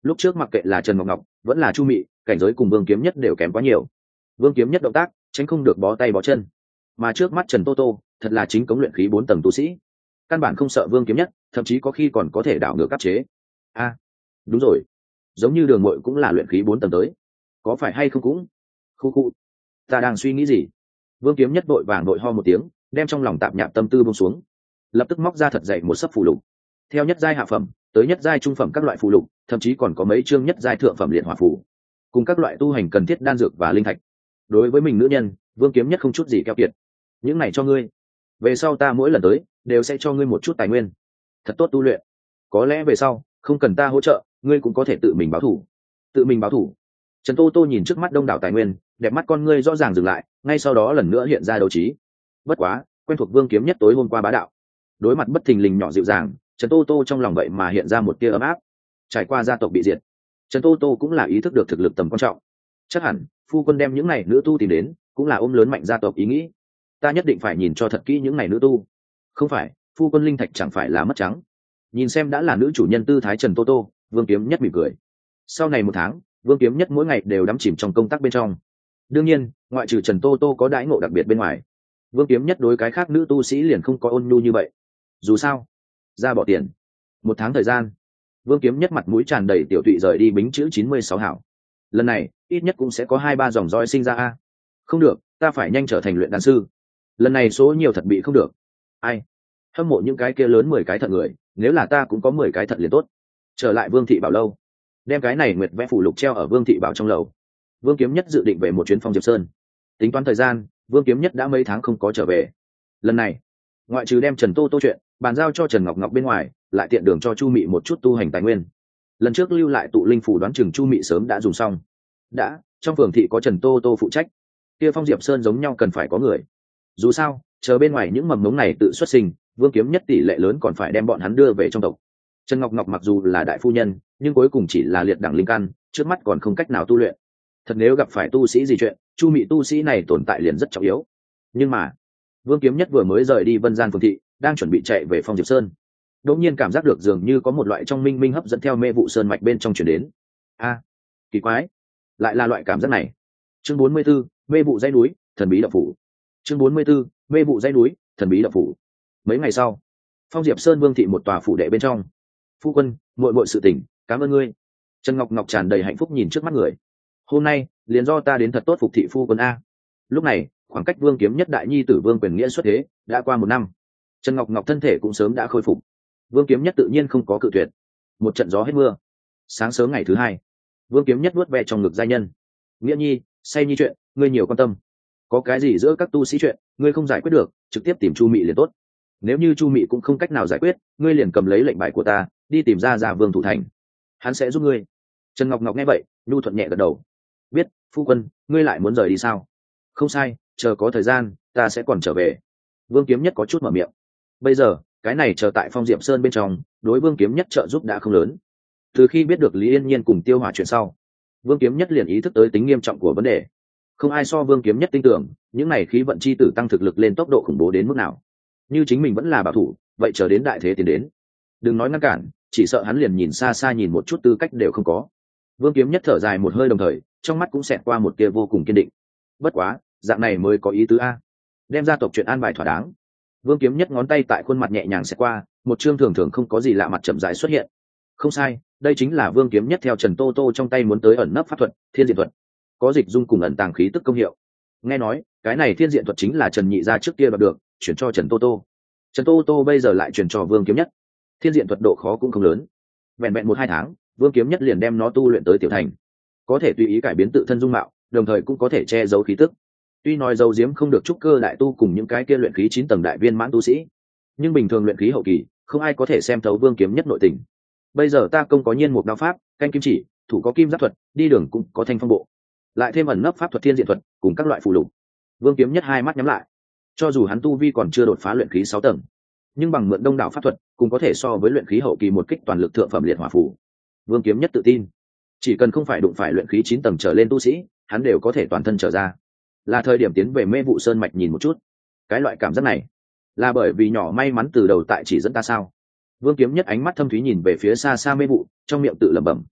lúc trước mặc kệ là Trần Ngọc Ngọc vẫn là Chu Mị, cảnh giới cùng Vương Kiếm Nhất đều kém quá nhiều. Vương Kiếm Nhất động tác tránh không được bó tay bó chân, mà trước mắt Trần Tô Tô thật là chính cống luyện khí bốn tầng tu sĩ, căn bản không sợ Vương Kiếm Nhất, thậm chí có khi còn có thể đảo ngược áp chế. A, à, đúng rồi, giống như Đường Mội cũng là luyện khí bốn tầng tới, có phải hay không cũng khu khu ta đang suy nghĩ gì? Vương Kiếm Nhất vội vàng đội ho một tiếng, đem trong lòng tạp nhạp tâm tư buông xuống, lập tức móc ra thật dậy một sấp phù lục, theo nhất giai hạ phẩm tới nhất giai trung phẩm các loại phù lục, thậm chí còn có mấy chương nhất giai thượng phẩm liệt hỏa phù, cùng các loại tu hành cần thiết đan dược và linh thạch. Đối với mình nữ nhân, Vương Kiếm Nhất không chút gì keo kiệt. Những này cho ngươi, về sau ta mỗi lần tới đều sẽ cho ngươi một chút tài nguyên, thật tốt tu luyện. Có lẽ về sau không cần ta hỗ trợ, ngươi cũng có thể tự mình báo thủ. Tự mình báo thủ? Trần Tô Tô nhìn trước mắt đông đảo tài nguyên, đẹp mắt con ngươi rõ ràng dừng lại, ngay sau đó lần nữa hiện ra đấu trí. Bất quá, quen thuộc Vương Kiếm Nhất tối hôm qua bá đạo, đối mặt bất thình lình nhỏ dịu dàng, Trần Tô Tô trong lòng vậy mà hiện ra một tia ấm áp. Trải qua gia tộc bị diệt, Trần Tô Tô cũng là ý thức được thực lực tầm quan trọng. Chắc hẳn phu quân đem những này nữ tu tìm đến cũng là ôm lớn mạnh gia tộc ý nghĩ. Ta nhất định phải nhìn cho thật kỹ những này nữ tu. Không phải, phu quân linh thạch chẳng phải là mất trắng. Nhìn xem đã là nữ chủ nhân tư thái Trần Tô Tô, Vương Kiếm Nhất mỉm cười. Sau này một tháng, Vương Kiếm Nhất mỗi ngày đều đắm chìm trong công tác bên trong. Đương nhiên, ngoại trừ Trần Tô Tô có đãi ngộ đặc biệt bên ngoài, Vương Kiếm Nhất đối cái khác nữ tu sĩ liền không có ôn nhu như vậy. Dù sao, ra bỏ tiền. Một tháng thời gian, Vương Kiếm Nhất mặt mũi tràn đầy tiểu tụy rời đi bính chữ chín mươi sáu hảo. Lần này, ít nhất cũng sẽ có hai ba dòng roi sinh ra a. Không được, ta phải nhanh trở thành luyện đan sư. Lần này số nhiều thật bị không được. Ai? Hâm mộ những cái kia lớn mười cái thận người, nếu là ta cũng có mười cái thận liền tốt. Trở lại Vương thị Bảo lâu, đem cái này nguyệt vẽ phủ lục treo ở Vương thị Bảo trong lầu. Vương Kiếm Nhất dự định về một chuyến Phong Diệp Sơn. Tính toán thời gian, Vương Kiếm Nhất đã mấy tháng không có trở về. Lần này, ngoại trừ đem Trần Tô Tô chuyện bàn giao cho Trần Ngọc Ngọc bên ngoài, lại tiện đường cho Chu Mị một chút tu hành tài nguyên. Lần trước lưu lại tụ linh phủ đoán chừng Chu Mị sớm đã dùng xong. Đã, trong phường thị có Trần Tô Tô phụ trách, kia Phong Diệp Sơn giống nhau cần phải có người. Dù sao, chờ bên ngoài những mầm mống này tự xuất sinh, Vương Kiếm Nhất tỷ lệ lớn còn phải đem bọn hắn đưa về trong tộc. Trần Ngọc Ngọc mặc dù là đại phu nhân, nhưng cuối cùng chỉ là liệt đẳng linh căn, trước mắt còn không cách nào tu luyện. Thật nếu gặp phải tu sĩ gì chuyện, Chu Mị tu sĩ này tồn tại liền rất trọng yếu. Nhưng mà, Vương Kiếm Nhất vừa mới rời đi Vân Gian phường thị, đang chuẩn bị chạy về Phong Diệp Sơn, đột nhiên cảm giác được dường như có một loại trong minh minh hấp dẫn theo mê vụ sơn mạch bên trong truyền đến. A, kỳ quái, lại là loại cảm giác này. Chương bốn mươi 44, mê vụ dãy núi, thần bí động phủ. Chương bốn mươi 44, mê vụ dãy núi, thần bí động phủ. Mấy ngày sau, Phong Diệp Sơn Vương thị một tòa phủ đệ bên trong. Phu quân, muội muội sự tình, cảm ơn ngươi. Trần Ngọc Ngọc tràn đầy hạnh phúc nhìn trước mắt người. Hôm nay, liền do ta đến thật tốt phục thị phu quân a. Lúc này, khoảng cách Vương Kiếm Nhất đại nhi tử Vương Quyền Nghĩa xuất thế, đã qua một năm. Trần Ngọc Ngọc thân thể cũng sớm đã khôi phục. Vương Kiếm Nhất tự nhiên không có cự tuyệt. Một trận gió hết mưa. Sáng sớm ngày thứ hai, Vương Kiếm Nhất vuốt ve trong ngực giai nhân. Nghĩa nhi, say nhi chuyện, ngươi nhiều quan tâm. Có cái gì giữa các tu sĩ chuyện, ngươi không giải quyết được, trực tiếp tìm Chu Mị liền tốt. Nếu như Chu Mị cũng không cách nào giải quyết, ngươi liền cầm lấy lệnh bài của ta, đi tìm ra ra Vương Thủ Thành. Hắn sẽ giúp ngươi. Trần Ngọc Ngọc nghe vậy, nhu thuận nhẹ gật đầu. Biết, phu quân, ngươi lại muốn rời đi sao? Không sai, chờ có thời gian, ta sẽ còn trở về. Vương Kiếm Nhất có chút mở miệng. Bây giờ, cái này chờ tại Phong Diệp Sơn bên trong, đối Vương Kiếm Nhất trợ giúp đã không lớn. Từ khi biết được Lý Yên Nhiên cùng Tiêu Hỏa chuyện sau, Vương Kiếm Nhất liền ý thức tới tính nghiêm trọng của vấn đề. Không ai so Vương Kiếm Nhất tin tưởng, những này khí vận chi tử tăng thực lực lên tốc độ khủng bố đến mức nào. Như chính mình vẫn là bảo thủ, vậy chờ đến đại thế tiến đến, đừng nói ngăn cản, chỉ sợ hắn liền nhìn xa xa nhìn một chút tư cách đều không có. Vương Kiếm Nhất thở dài một hơi, đồng thời trong mắt cũng xẹt qua một tia vô cùng kiên định. Bất quá, dạng này mới có ý tứ a. Đem gia tộc chuyện an bài thỏa đáng. Vương Kiếm Nhất ngón tay tại khuôn mặt nhẹ nhàng xẹt qua, một chương thường thường không có gì lạ mặt chậm rãi xuất hiện. Không sai, đây chính là Vương Kiếm Nhất theo Trần Tô Tô trong tay muốn tới ẩn nấp pháp thuật, Thiên Diện thuật. Có dịch dung cùng ẩn tàng khí tức công hiệu. Nghe nói, cái này Thiên Diện thuật chính là Trần Nhị gia trước kia đoạt được, chuyển cho Trần Tô Tô. Trần Tô Tô bây giờ lại chuyển cho Vương Kiếm Nhất. Thiên Diện thuật độ khó cũng không lớn. Vẹn vẹn một hai tháng, Vương Kiếm Nhất liền đem nó tu luyện tới tiểu thành. Có thể tùy ý cải biến tự thân dung mạo, đồng thời cũng có thể che giấu khí tức. Tuy nói giấu giếm không được trúc cơ đại tu cùng những cái kia luyện khí chín tầng đại viên mãn tu sĩ, nhưng bình thường luyện khí hậu kỳ, không ai có thể xem thấu Vương Kiếm Nhất nội tình. Bây giờ ta công có nhiên một đao pháp, canh kim chỉ, thủ có kim giáp thuật, đi đường cũng có thanh phong bộ, lại thêm ẩn nấp pháp thuật Thiên Diện thuật cùng các loại phù lục. Vương Kiếm Nhất hai mắt nhắm lại. Cho dù hắn tu vi còn chưa đột phá luyện khí sáu tầng, nhưng bằng mượn đông đảo pháp thuật, cũng có thể so với luyện khí hậu kỳ một kích toàn lực thượng phẩm liệt hỏa phù. Vương Kiếm Nhất tự tin, chỉ cần không phải đụng phải luyện khí chín tầng trở lên tu sĩ, hắn đều có thể toàn thân trở ra. Là thời điểm tiến về Mê Vụ Sơn mạch nhìn một chút. Cái loại cảm giác này, là bởi vì nhỏ may mắn từ đầu tại chỉ dẫn ta sao? Vương Kiếm Nhất ánh mắt thâm thúy nhìn về phía xa xa mê vụ, trong miệng tự lẩm bẩm.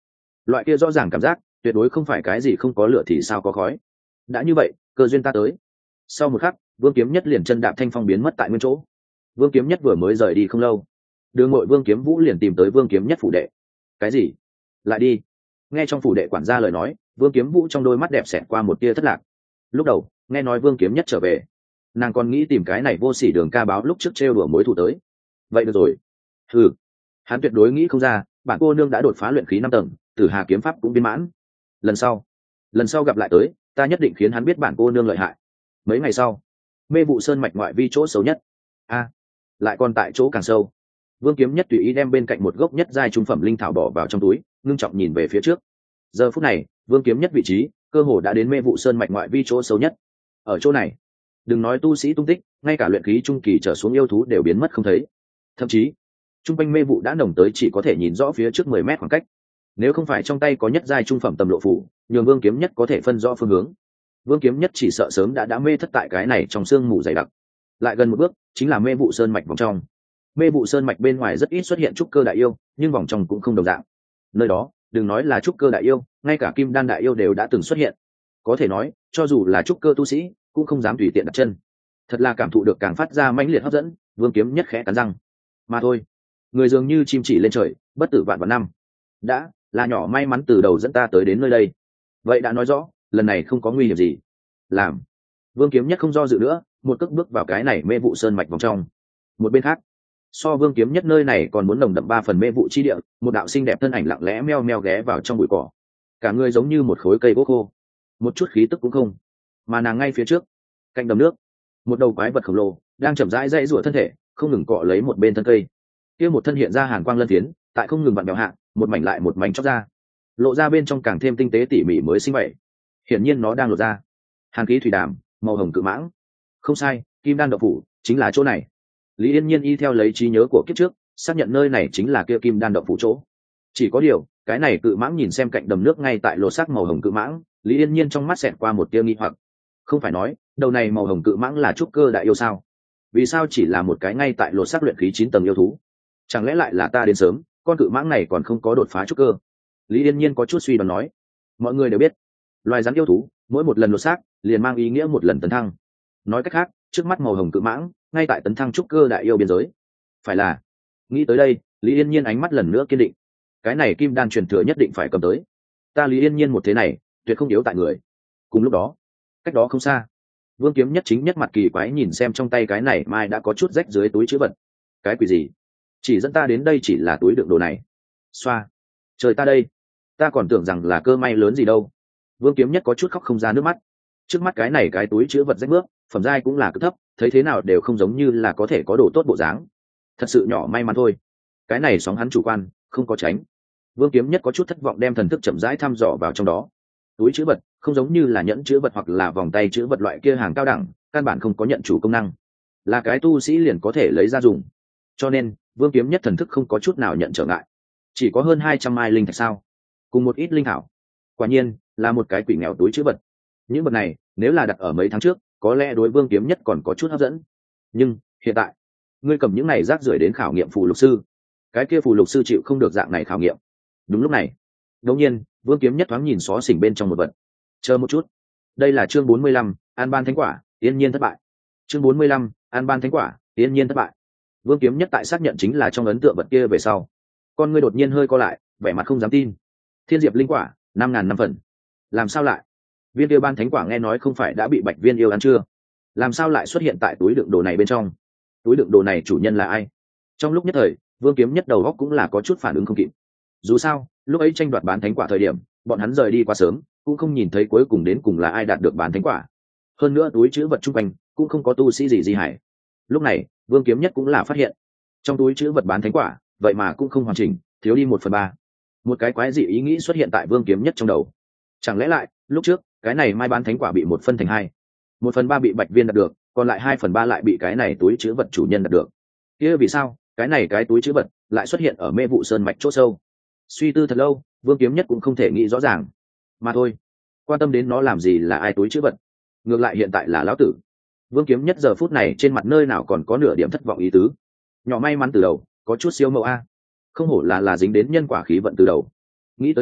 loại kia rõ ràng cảm giác tuyệt đối không phải cái gì không có lửa thì sao có khói. Đã như vậy, cơ duyên ta tới. Sau một khắc, Vương Kiếm Nhất liền chân đạp thanh phong biến mất tại nguyên chỗ. Vương Kiếm Nhất vừa mới rời đi không lâu, đường ngội Vương Kiếm Vũ liền tìm tới Vương Kiếm Nhất phủ đệ. Cái gì? Lại đi? Nghe trong phủ đệ quản gia lời nói, Vương Kiếm Vũ trong đôi mắt đẹp xẹt qua một tia thất lạc. Lúc đầu nghe nói Vương Kiếm Nhất trở về, nàng còn nghĩ tìm cái này vô sỉ Đường Ca báo lúc trước trêu đùa mối thù tới. Vậy được rồi. Ừ, hắn tuyệt đối nghĩ không ra bản cô nương đã đột phá luyện khí năm tầng, Tử Hà kiếm pháp cũng viên mãn. Lần sau lần sau gặp lại tới, ta nhất định khiến hắn biết bản cô nương lợi hại. Mấy ngày sau, Mê Vụ Sơn mạch ngoại vi chỗ xấu nhất. A, lại còn tại chỗ càng sâu. Vương Kiếm Nhất tùy ý đem bên cạnh một gốc nhất giai trung phẩm linh thảo bỏ vào trong túi, ngưng trọng nhìn về phía trước. Giờ phút này, Vương Kiếm Nhất vị trí cơ hồ đã đến Mê Vụ Sơn mạch ngoại vi chỗ xấu nhất. Ở chỗ này, đừng nói tu sĩ tung tích, ngay cả luyện khí trung kỳ trở xuống yêu thú đều biến mất không thấy. Thậm chí, trung quanh mê vụ đã nồng tới chỉ có thể nhìn rõ phía trước mười mét khoảng cách. Nếu không phải trong tay có nhất giai trung phẩm tầm lộ phủ, nhường Vương Kiếm Nhất có thể phân rõ phương hướng, Vương Kiếm Nhất chỉ sợ sớm đã đã mê thất tại cái này trong sương mù dày đặc. Lại gần một bước, chính là Mê Vụ Sơn mạch vòng trong. Mê Vụ Sơn mạch bên ngoài rất ít xuất hiện trúc cơ đại yêu, nhưng vòng trong cũng không đồng dạng. Nơi đó, đừng nói là trúc cơ đại yêu, ngay cả kim đan đại yêu đều đã từng xuất hiện. Có thể nói, cho dù là trúc cơ tu sĩ, cũng không dám tùy tiện đặt chân. Thật là cảm thụ được càng phát ra mãnh liệt hấp dẫn, Vương Kiếm Nhất khẽ cắn răng. Mà thôi, người dường như chim chỉ lên trời, bất tử vạn vạn năm. Đã là nhỏ may mắn từ đầu dẫn ta tới đến nơi đây. Vậy đã nói rõ, lần này không có nguy hiểm gì. Làm. Vương Kiếm Nhất không do dự nữa, một cước bước vào cái này Mê Vụ Sơn mạch vòng trong. Một bên khác, so Vương Kiếm Nhất nơi này còn muốn nồng đậm ba phần mê vụ chi địa, một đạo xinh đẹp thân ảnh lặng lẽ meo meo ghé vào trong bụi cỏ. Cả người giống như một khối cây gỗ khô, một chút khí tức cũng không. Mà nàng ngay phía trước, cạnh đầm nước, một đầu quái vật khổng lồ đang chậm rãi dãy rủa thân thể, không ngừng cọ lấy một bên thân cây. Kia một thân hiện ra hàn quang lân phiến, tại không ngừng vặn vẹo hạ, một mảnh lại một mảnh chóc ra, lộ ra bên trong càng thêm tinh tế tỉ mỉ mới sinh vậy. Hiển nhiên nó đang lộ ra hàn khí thủy đàm, màu hồng cự mãng. Không sai, kim đan đậu phủ chính là chỗ này. Lý Yên Nhiên y theo lấy trí nhớ của kiếp trước, xác nhận nơi này chính là kia kim đan đậu phủ chỗ. Chỉ có điều, cái này cự mãng nhìn xem cạnh đầm nước ngay tại lỗ sắc màu hồng cự mãng, Lý Yên Nhiên trong mắt xẹt qua một tia nghi hoặc. Không phải nói, đầu này màu hồng cự mãng là trúc cơ đại yêu sao? Vì sao chỉ là một cái ngay tại lỗ sắc luyện khí chín tầng yêu thú? Chẳng lẽ lại là ta đến sớm, con cự mãng này còn không có đột phá trúc cơ? Lý Yên Nhiên có chút suy đoán nói. Mọi người đều biết, loài rắn yêu thú, mỗi một lần lột xác liền mang ý nghĩa một lần tấn thăng. Nói cách khác, trước mắt màu hồng cự mãng ngay tại tấn thăng trúc cơ đại yêu biên giới. Phải là. Nghĩ tới đây, Lý Yên Nhiên ánh mắt lần nữa kiên định. Cái này kim đan truyền thừa nhất định phải cầm tới. Ta Lý Yên Nhiên một thế này, tuyệt không yếu tại người. Cùng lúc đó, cách đó không xa, Vương Kiếm Nhất chính nhất mặt kỳ quái nhìn xem trong tay cái này mai đã có chút rách dưới túi chữ vật. Cái quỷ gì? Chỉ dẫn ta đến đây chỉ là túi đựng đồ này. Xoa. Trời ta đây, ta còn tưởng rằng là cơ may lớn gì đâu. Vương Kiếm Nhất có chút khóc không ra nước mắt. Trước mắt cái này cái túi chữ vật rách nước, phẩm giai cũng là cực thấp, thấy thế nào đều không giống như là có thể có đồ tốt bộ dáng. Thật sự nhỏ may mắn thôi. Cái này sóng hắn chủ quan, không có tránh. Vương Kiếm Nhất có chút thất vọng đem thần thức chậm rãi thăm dò vào trong đó. Túi chữ vật không giống như là nhẫn chữ vật hoặc là vòng tay chữ vật loại kia hàng cao đẳng, căn bản không có nhận chủ công năng, là cái tu sĩ liền có thể lấy ra dùng. Cho nên Vương Kiếm Nhất thần thức không có chút nào nhận trở ngại. Chỉ có hơn hai trăm mai linh thạch sao, cùng một ít linh thảo. Quả nhiên là một cái quỷ nghèo túi chữ vật. Những vật này nếu là đặt ở mấy tháng trước, có lẽ đối Vương Kiếm Nhất còn có chút hấp dẫn. Nhưng hiện tại, ngươi cầm những này rác rưởi đến khảo nghiệm phù lục sư, cái kia phù lục sư chịu không được dạng này khảo nghiệm. Đúng lúc này, đột nhiên Vương Kiếm Nhất thoáng nhìn xó xỉnh bên trong một vật. Chờ một chút, đây là chương bốn mươi lăm, An Ban Thánh Quả, Yên Nhiên thất bại. Chương bốn mươi lăm, An Ban Thánh Quả, Yên Nhiên thất bại. Vương Kiếm Nhất tại xác nhận chính là trong ấn tượng vật kia về sau, con ngươi đột nhiên hơi co lại, vẻ mặt không dám tin. Thiên diệp linh quả, năm ngàn năm phần. Làm sao lại? Viên kia Ban Thánh Quả nghe nói không phải đã bị Bạch Viên yêu ăn chưa? Làm sao lại xuất hiện tại túi đựng đồ này bên trong? Túi đựng đồ này chủ nhân là ai? Trong lúc nhất thời, Vương Kiếm Nhất đầu óc cũng là có chút phản ứng không kịp. Dù sao, lúc ấy tranh đoạt bán thánh quả thời điểm, bọn hắn rời đi quá sớm, cũng không nhìn thấy cuối cùng đến cùng là ai đạt được bán thánh quả. Hơn nữa túi trữ vật chung quanh cũng không có tu sĩ gì gì hải. Lúc này, Vương Kiếm Nhất cũng là phát hiện, trong túi trữ vật bán thánh quả, vậy mà cũng không hoàn chỉnh, thiếu đi một phần ba. Một cái quái dị ý nghĩ xuất hiện tại Vương Kiếm Nhất trong đầu. Chẳng lẽ lại, lúc trước, cái này mai bán thánh quả bị một phân thành hai, một phần ba bị Bạch Viên đạt được, còn lại hai phần ba lại bị cái này túi trữ vật chủ nhân đạt được. Kia vì sao, cái này cái túi trữ vật lại xuất hiện ở Mê Vụ Sơn mạch chỗ sâu? Suy tư thật lâu, Vương Kiếm Nhất cũng không thể nghĩ rõ ràng. Mà thôi, quan tâm đến nó làm gì là ai túi trữ vật, ngược lại hiện tại là lão tử. Vương Kiếm Nhất giờ phút này trên mặt nơi nào còn có nửa điểm thất vọng ý tứ. Nhỏ may mắn từ đầu, có chút siêu mẫu a. Không hổ là là dính đến nhân quả khí vận từ đầu. Nghĩ tới đây,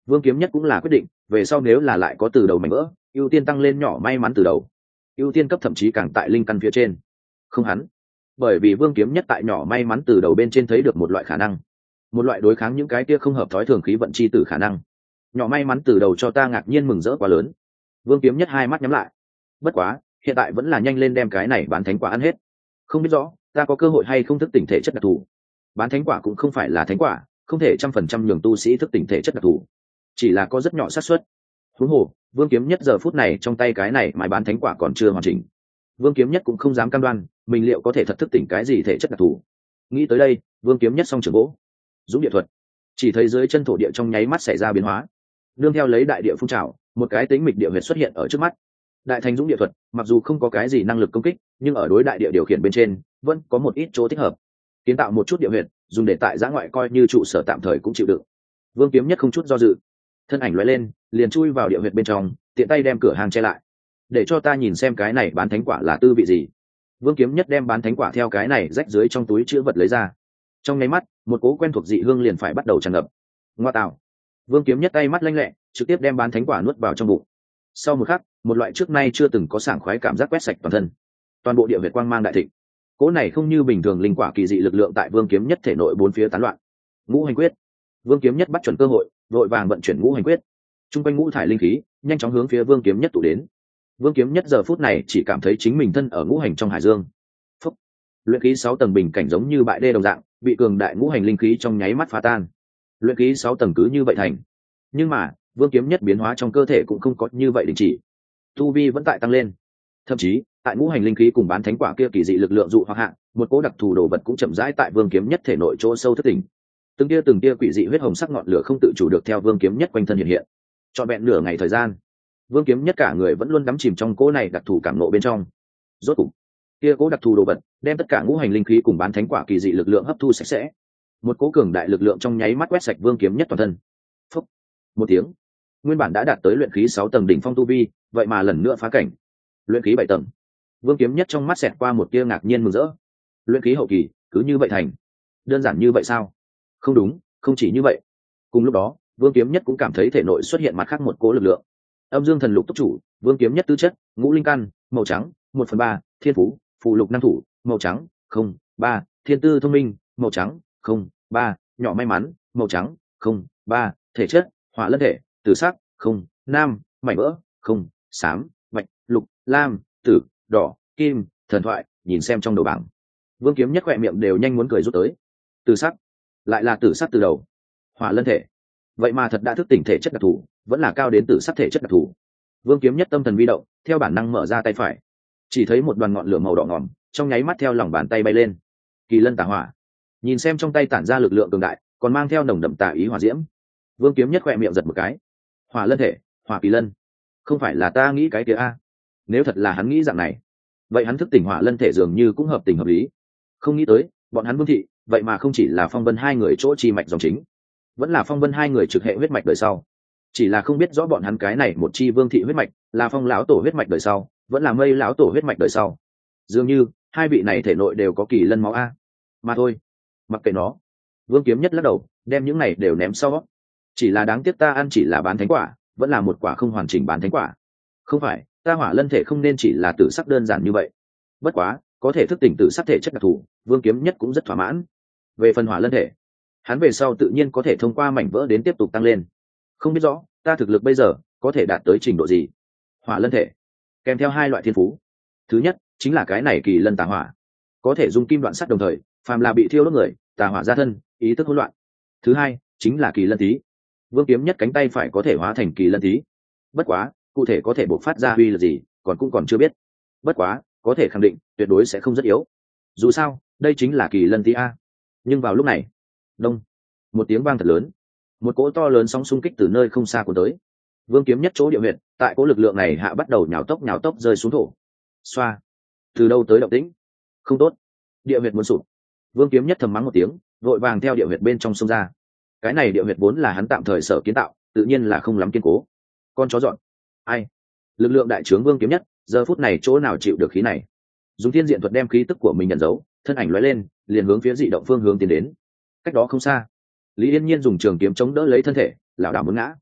Vương Kiếm Nhất cũng là quyết định về sau nếu là lại có từ đầu mảnh vỡ, ưu tiên tăng lên nhỏ may mắn từ đầu, ưu tiên cấp thậm chí càng tại linh căn phía trên. Không hắn, bởi vì Vương Kiếm Nhất tại nhỏ may mắn từ đầu bên trên thấy được một loại khả năng, một loại đối kháng những cái kia không hợp thói thường khí vận chi tử khả năng. Nhỏ may mắn từ đầu cho ta ngạc nhiên mừng rỡ quá lớn. Vương Kiếm Nhất hai mắt nhắm lại. Bất quá hiện tại vẫn là nhanh lên đem cái này bán thánh quả ăn hết. Không biết rõ ta có cơ hội hay không thức tỉnh thể chất đặc thù. Bán thánh quả cũng không phải là thánh quả, không thể trăm phần trăm nhường tu sĩ thức tỉnh thể chất đặc thù, chỉ là có rất nhỏ xác suất. Huống hồ Vương Kiếm Nhất giờ phút này trong tay cái này mãi bán thánh quả còn chưa hoàn chỉnh. Vương Kiếm Nhất cũng không dám cam đoan mình liệu có thể thật thức tỉnh cái gì thể chất đặc thù. Nghĩ tới đây, Vương Kiếm Nhất song trường gỗ dũng địa thuật, chỉ thấy dưới chân thổ địa trong nháy mắt xảy ra biến hóa, nương theo lấy đại địa phun trào, một cái tính mịch địa huyệt xuất hiện ở trước mắt. Đại thành dũng địa thuật mặc dù không có cái gì năng lực công kích, nhưng ở đối đại địa điều khiển bên trên vẫn có một ít chỗ thích hợp, kiến tạo một chút địa huyệt dùng để tại giã ngoại coi như trụ sở tạm thời cũng chịu đựng. Vương Kiếm Nhất không chút do dự, thân ảnh lóe lên liền chui vào địa huyệt bên trong, tiện tay đem cửa hàng che lại. Để cho ta nhìn xem cái này bán thánh quả là tư vị gì. Vương Kiếm Nhất đem bán thánh quả theo cái này rách dưới trong túi chữ vật lấy ra. Trong nháy mắt, một cố quen thuộc dị hương liền phải bắt đầu tràn ngập. Ngoa tạo! Vương Kiếm Nhất tay mắt lanh lẹ, trực tiếp đem bán thánh quả nuốt vào trong bụng. Sau một khắc, một loại trước nay chưa từng có sảng khoái cảm giác quét sạch toàn thân. Toàn bộ địa huyệt quang mang đại thịnh. Cố này không như bình thường linh quả kỳ dị lực lượng tại Vương Kiếm Nhất thể nội bốn phía tán loạn. Ngũ hành quyết. Vương Kiếm Nhất bắt chuẩn cơ hội, vội vàng vận chuyển ngũ hành quyết. Trung quanh ngũ thải linh khí nhanh chóng hướng phía Vương Kiếm Nhất tụ đến. Vương Kiếm Nhất giờ phút này chỉ cảm thấy chính mình thân ở ngũ hành trong hải dương. Phúc. Luyện khí sáu tầng bình cảnh giống như bại đê đồng dạng, bị cường đại ngũ hành linh khí trong nháy mắt phá tan. Luyện khí sáu tầng cứ như vậy thành. Nhưng mà, Vương Kiếm Nhất biến hóa trong cơ thể cũng không có như vậy đình chỉ. Tu vi vẫn tại tăng lên. Thậm chí, tại ngũ hành linh khí cùng bán thánh quả kia kỳ dị lực lượng dụ hoặc hạ, một cố đặc thù đồ vật cũng chậm rãi tại Vương Kiếm Nhất thể nội chỗ sâu thất tỉnh. Từng tia từng tia quỷ dị huyết hồng sắc ngọn lửa không tự chủ được theo Vương Kiếm Nhất quanh thân hiện hiện. Trọn vẹn nửa ngày thời gian, Vương Kiếm Nhất cả người vẫn luôn đắm chìm trong cố này đặc thù cảm ngộ bên trong. Rốt cục, kia cố đặc thù đồ vật đem tất cả ngũ hành linh khí cùng bán thánh quả kỳ dị lực lượng hấp thu sạch sẽ. Một cố cường đại lực lượng trong nháy mắt quét sạch Vương Kiếm Nhất toàn thân. Phúc. Một tiếng, nguyên bản đã đạt tới luyện khí sáu tầng đỉnh phong tu vi, vậy mà lần nữa phá cảnh. Luyện khí bảy tầng. Vương Kiếm Nhất trong mắt xẹt qua một tia ngạc nhiên mừng rỡ. Luyện khí hậu kỳ, cứ như vậy thành. Đơn giản như vậy sao? Không đúng, không chỉ như vậy. Cùng lúc đó, Vương Kiếm Nhất cũng cảm thấy thể nội xuất hiện mặt khác một cố lực lượng. Âm Dương Thần Lục túc chủ, Vương Kiếm Nhất tư chất, ngũ linh căn, màu trắng, một phần ba, thiên phú, phụ lục năng thủ, màu trắng, không, ba, thiên tư thông minh, màu trắng, không, ba, nhỏ may mắn, màu trắng, không, ba, thể chất, hỏa lân thể, tử sắc, không, nam, mảnh vỡ, không, xám, bạch, lục, lam, tử, đỏ, kim, thần thoại, nhìn xem trong đầu bảng. Vương Kiếm Nhất khỏe miệng đều nhanh muốn cười rút tới. Tử sắc, lại là tử sắc từ đầu. Hỏa lân thể, vậy mà thật đã thức tỉnh thể chất đặc thù, vẫn là cao đến tử sắc thể chất đặc thù. Vương Kiếm Nhất tâm thần vi động, theo bản năng mở ra tay phải, chỉ thấy một đoàn ngọn lửa màu đỏ ngòm trong nháy mắt theo lòng bàn tay bay lên. Kỳ lân tà hỏa. Nhìn xem trong tay tản ra lực lượng cường đại, còn mang theo nồng đậm tà ý hỏa diễm. Vương Kiếm Nhất khỏe miệng giật một cái. Hỏa lân thể, hỏa kỳ lân, không phải là ta nghĩ cái kia a? Nếu thật là hắn nghĩ dạng này, vậy hắn thức tỉnh hỏa lân thể dường như cũng hợp tình hợp lý. Không nghĩ tới, bọn hắn Vương thị, vậy mà không chỉ là Phong Vân hai người chỗ chi mạch dòng chính, vẫn là Phong Vân hai người trực hệ huyết mạch đời sau. Chỉ là không biết rõ bọn hắn cái này một chi Vương thị huyết mạch, là Phong lão tổ huyết mạch đời sau, vẫn là Mây lão tổ huyết mạch đời sau. Dường như hai vị này thể nội đều có kỳ lân máu a. Mà thôi, mặc kệ nó. Vương Kiếm Nhất lắc đầu, đem những này đều ném sau. Chỉ là đáng tiếc ta ăn chỉ là bán thánh quả, vẫn là một quả không hoàn chỉnh bán thánh quả. Không phải, ta hỏa lân thể không nên chỉ là tử sắc đơn giản như vậy. Bất quá, có thể thức tỉnh tử sắc thể chất đặc thù, Vương Kiếm Nhất cũng rất thỏa mãn. Về phần hỏa lân thể, hắn về sau tự nhiên có thể thông qua mảnh vỡ đến tiếp tục tăng lên. Không biết rõ, ta thực lực bây giờ có thể đạt tới trình độ gì. Hỏa lân thể kèm theo hai loại thiên phú. Thứ nhất chính là cái này kỳ lân tà hỏa, có thể dùng kim đoạn sắt đồng thời, phàm là bị thiêu đốt người, tà hỏa ra thân, ý thức hỗn loạn. Thứ hai chính là kỳ lân tí. Vương Kiếm Nhất cánh tay phải có thể hóa thành kỳ lân tí. Bất quá, cụ thể có thể bộc phát ra uy lực gì, còn cũng còn chưa biết. Bất quá, có thể khẳng định, tuyệt đối sẽ không rất yếu. Dù sao, đây chính là kỳ lân tí a. Nhưng vào lúc này, đông, một tiếng vang thật lớn, một cỗ to lớn sóng xung kích từ nơi không xa của tới. Vương Kiếm Nhất chỗ địa huyệt, tại cỗ lực lượng này hạ bắt đầu nhào tốc nhào tốc rơi xuống thổ. Xoa. Từ đâu tới động tĩnh? Không tốt, địa huyệt muốn sụp. Vương Kiếm Nhất thầm mắng một tiếng, vội vàng theo địa huyệt bên trong xông ra. Cái này địa huyệt vốn là hắn tạm thời sở kiến tạo, tự nhiên là không lắm kiên cố. Con chó dọn. Ai? Lực lượng đại trướng Vương Kiếm Nhất, giờ phút này chỗ nào chịu được khí này? Dùng thiên diện thuật đem khí tức của mình nhận dấu, thân ảnh lóe lên, liền hướng phía dị động phương hướng tiến đến. Cách đó không xa, Lý Yên Nhiên dùng trường kiếm chống đỡ lấy thân thể, lảo đảo muốn ngã.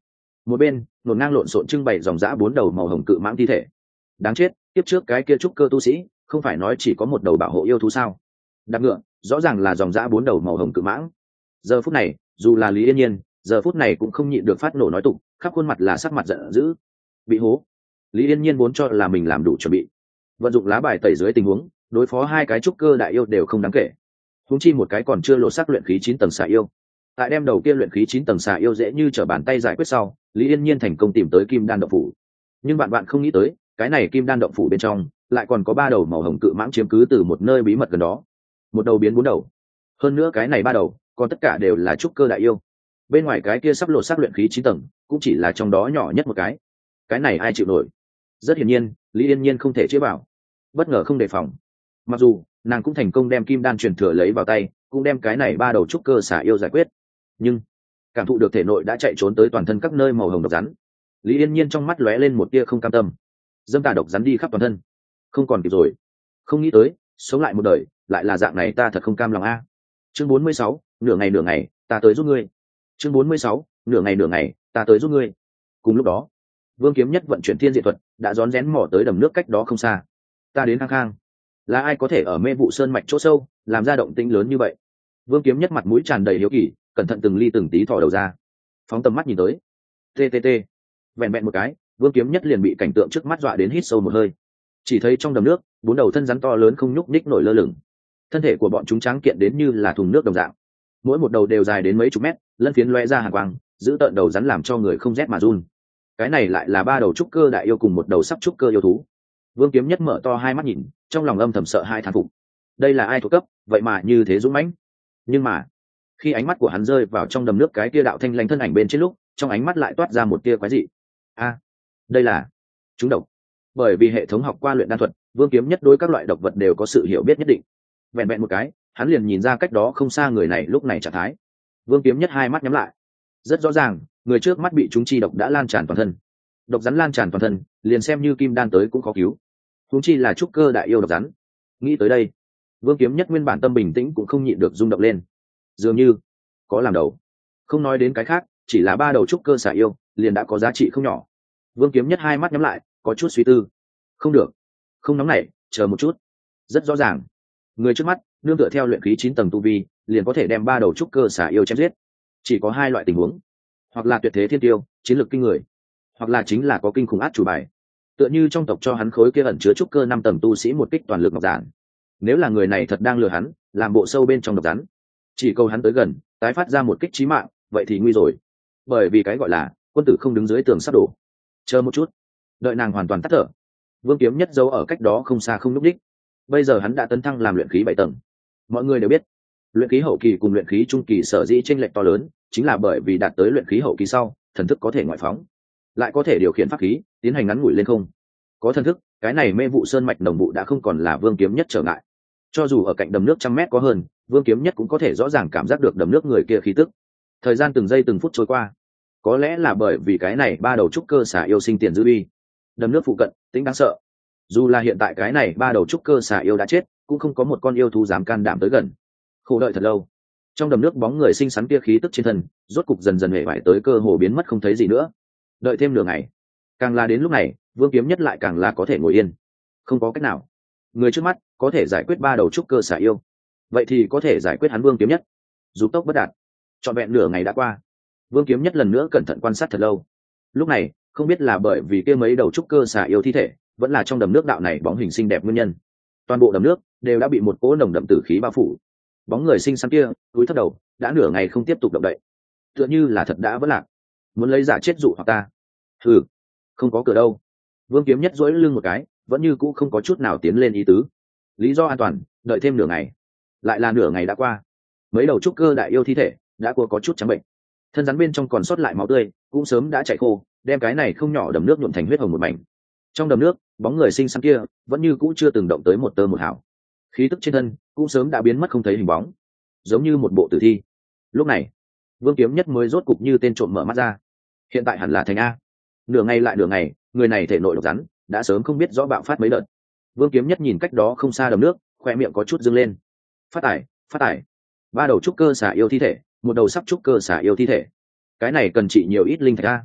Một bên nổn ngang lộn xộn trưng bày dòng dã bốn đầu màu hồng cự mãng thi thể. Đáng chết, tiếp trước cái kia trúc cơ tu sĩ không phải nói chỉ có một đầu bảo hộ yêu thú sao? Đạp ngựa rõ ràng là dòng dã bốn đầu màu hồng cự mãng. Giờ phút này dù là Lý Yên Nhiên giờ phút này cũng không nhịn được phát nổ nói tục, khắp khuôn mặt là sắc mặt giận dữ. Bị hố. Lý Yên Nhiên vốn cho là mình làm đủ chuẩn bị, vận dụng lá bài tẩy dưới tình huống đối phó hai cái trúc cơ đại yêu đều không đáng kể, huống chi một cái còn chưa lộ sắc luyện khí chín tầng xà yêu. Tại đem đầu kia luyện khí chín tầng xà yêu dễ như trở bàn tay giải quyết sau, Lý Yên Nhiên thành công tìm tới kim đan động phủ. Nhưng bạn bạn không nghĩ tới, cái này kim đan động phủ bên trong lại còn có ba đầu màu hồng cự mãng chiếm cứ từ một nơi bí mật gần đó. Một đầu biến bốn đầu, hơn nữa cái này ba đầu còn tất cả đều là trúc cơ đại yêu. Bên ngoài cái kia sắp lộ sắc luyện khí chín tầng cũng chỉ là trong đó nhỏ nhất một cái. Cái này ai chịu nổi? Rất hiển nhiên Lý Yên Nhiên không thể chế bảo, bất ngờ không đề phòng. Mặc dù nàng cũng thành công đem kim đan truyền thừa lấy vào tay, cũng đem cái này ba đầu trúc cơ xà yêu giải quyết, nhưng cảm thụ được thể nội đã chạy trốn tới toàn thân các nơi màu hồng độc rắn, Lý Yên Nhiên trong mắt lóe lên một tia không cam tâm. Dâm tà độc rắn đi khắp toàn thân, không còn kịp rồi. Không nghĩ tới sống lại một đời lại là dạng này, ta thật không cam lòng a. Chương bốn mươi sáu, nửa ngày nửa ngày ta tới giúp ngươi. Chương bốn mươi sáu, nửa ngày nửa ngày ta tới giúp ngươi. Cùng lúc đó Vương Kiếm Nhất vận chuyển thiên diện thuật đã rón rén mò tới đầm nước cách đó không xa. Ta đến khang khang, là ai có thể ở mê vụ sơn mạch chỗ sâu làm ra động tĩnh lớn như vậy? Vương Kiếm Nhất mặt mũi tràn đầy hiếu kỳ, cẩn thận từng ly từng tí thò đầu ra, phóng tầm mắt nhìn tới. Ttt, vẹn vẹn một cái, Vương Kiếm Nhất liền bị cảnh tượng trước mắt dọa đến hít sâu một hơi. Chỉ thấy trong đầm nước bốn đầu thân rắn to lớn không nhúc nhích nổi lơ lửng, thân thể của bọn chúng tráng kiện đến như là thùng nước đồng dạng, mỗi một đầu đều dài đến mấy chục mét, lân phiến loe ra hàn quang, giữ tợn đầu rắn làm cho người không rét mà run. Cái này lại là ba đầu trúc cơ đại yêu cùng một đầu sắp trúc cơ yêu thú. Vương Kiếm Nhất mở to hai mắt nhìn, trong lòng âm thầm sợ hai thán phục. Đây là ai thuộc cấp, vậy mà như thế dũng mãnh. Nhưng mà khi ánh mắt của hắn rơi vào trong đầm nước cái kia đạo thanh lãnh thân ảnh bên trên lúc, trong ánh mắt lại toát ra một tia quái dị. A, đây là chúng độc. Bởi vì hệ thống học qua luyện đan thuật, Vương Kiếm Nhất đối các loại độc vật đều có sự hiểu biết nhất định. Vẹn vẹn một cái, hắn liền nhìn ra cách đó không xa người này lúc này trạng thái. Vương Kiếm Nhất hai mắt nhắm lại, rất rõ ràng người trước mắt bị chúng chi độc đã lan tràn toàn thân. Độc rắn lan tràn toàn thân, liền xem như kim đan tới cũng khó cứu, huống chi là trúc cơ đại yêu độc rắn. Nghĩ tới đây, Vương Kiếm Nhất nguyên bản tâm bình tĩnh cũng không nhịn được rung động lên. Dường như có làm đầu, không nói đến cái khác, chỉ là ba đầu trúc cơ xà yêu liền đã có giá trị không nhỏ. Vương Kiếm Nhất hai mắt nhắm lại, có chút suy tư. Không được, không nóng nảy, chờ một chút. Rất rõ ràng, người trước mắt nương tựa theo luyện khí chín tầng tu vi, liền có thể đem ba đầu trúc cơ xà yêu chém giết. Chỉ có hai loại tình huống, hoặc là tuyệt thế thiên tiêu, chiến lược kinh người, hoặc là chính là có kinh khủng át chủ bài, tựa như trong tộc cho hắn khối kia ẩn chứa trúc cơ năm tầng tu sĩ một kích toàn lực ngọc giản. Nếu là người này thật đang lừa hắn, làm bộ sâu bên trong độc rắn, chỉ câu hắn tới gần, tái phát ra một kích chí mạng, vậy thì nguy rồi. Bởi vì cái gọi là quân tử không đứng dưới tường sắp đổ. Chờ một chút, đợi nàng hoàn toàn tắt thở, Vương Kiếm Nhất giấu ở cách đó không xa không lúc đích. Bây giờ hắn đã tấn thăng làm luyện khí bảy tầng. Mọi người đều biết, luyện khí hậu kỳ cùng luyện khí trung kỳ sở dĩ chênh lệch to lớn, chính là bởi vì đạt tới luyện khí hậu kỳ sau, thần thức có thể ngoại phóng, lại có thể điều khiển pháp khí tiến hành ngắn ngủi lên không. Có thần thức, cái này mê vụ sơn mạch đồng vụ đã không còn là Vương Kiếm Nhất trở ngại. Cho dù ở cạnh đầm nước trăm mét có hơn, Vương Kiếm Nhất cũng có thể rõ ràng cảm giác được đầm nước người kia khí tức. Thời gian từng giây từng phút trôi qua, có lẽ là bởi vì cái này ba đầu trúc cơ xà yêu sinh tiền dư uy, đầm nước phụ cận tính đáng sợ. Dù là hiện tại cái này ba đầu trúc cơ xà yêu đã chết, cũng không có một con yêu thú dám can đảm tới gần. Khổ đợi thật lâu, trong đầm nước bóng người xinh xắn kia khí tức trên thân rốt cục dần dần hề vải tới cơ hồ biến mất không thấy gì nữa. Đợi thêm nửa ngày, càng là đến lúc này, Vương Kiếm Nhất lại càng là có thể ngồi yên. Không có cách nào, người trước mắt có thể giải quyết ba đầu trúc cơ xà yêu, vậy thì có thể giải quyết hắn Vương Kiếm Nhất. Dục tốc bất đạt, trọn vẹn nửa ngày đã qua, Vương Kiếm Nhất lần nữa cẩn thận quan sát thật lâu. Lúc này không biết là bởi vì kia mấy đầu trúc cơ xà yêu thi thể, vẫn là trong đầm nước đạo này bóng hình xinh đẹp nguyên nhân, toàn bộ đầm nước đều đã bị một cỗ nồng đậm tử khí bao phủ. Bóng người xinh xắn kia cúi thấp đầu, đã nửa ngày không tiếp tục động đậy, tựa như là thật đã vỡ lạc, muốn lấy giả chết dụ hoặc ta. Ừ, không có cửa đâu. Vương Kiếm Nhất duỗi lưng một cái, vẫn như cũ không có chút nào tiến lên ý tứ. Lý do an toàn, đợi thêm nửa ngày. Lại là nửa ngày đã qua, mấy đầu trúc cơ đại yêu thi thể đã có có chút trắng bệnh, thân rắn bên trong còn sót lại máu tươi cũng sớm đã chảy khô, đem cái này không nhỏ đầm nước nhuộm thành huyết hồng một mảnh. Trong đầm nước, bóng người xinh xắn kia vẫn như cũ chưa từng động tới một tơ một hào, khí tức trên thân cũng sớm đã biến mất không thấy hình bóng, giống như một bộ tử thi. Lúc này Vương Kiếm Nhất mới rốt cục như tên trộm mở mắt ra. Hiện tại hẳn là thành a. Nửa ngày lại nửa ngày, người này thể nội độc rắn đã sớm không biết rõ bạo phát mấy đợt. Vương Kiếm Nhất nhìn cách đó không xa đầm nước, khoe miệng có chút dâng lên. Phát tải, phát tải. Ba đầu trúc cơ xà yêu thi thể, một đầu sắp trúc cơ xà yêu thi thể. Cái này cần trị nhiều ít linh thạch a.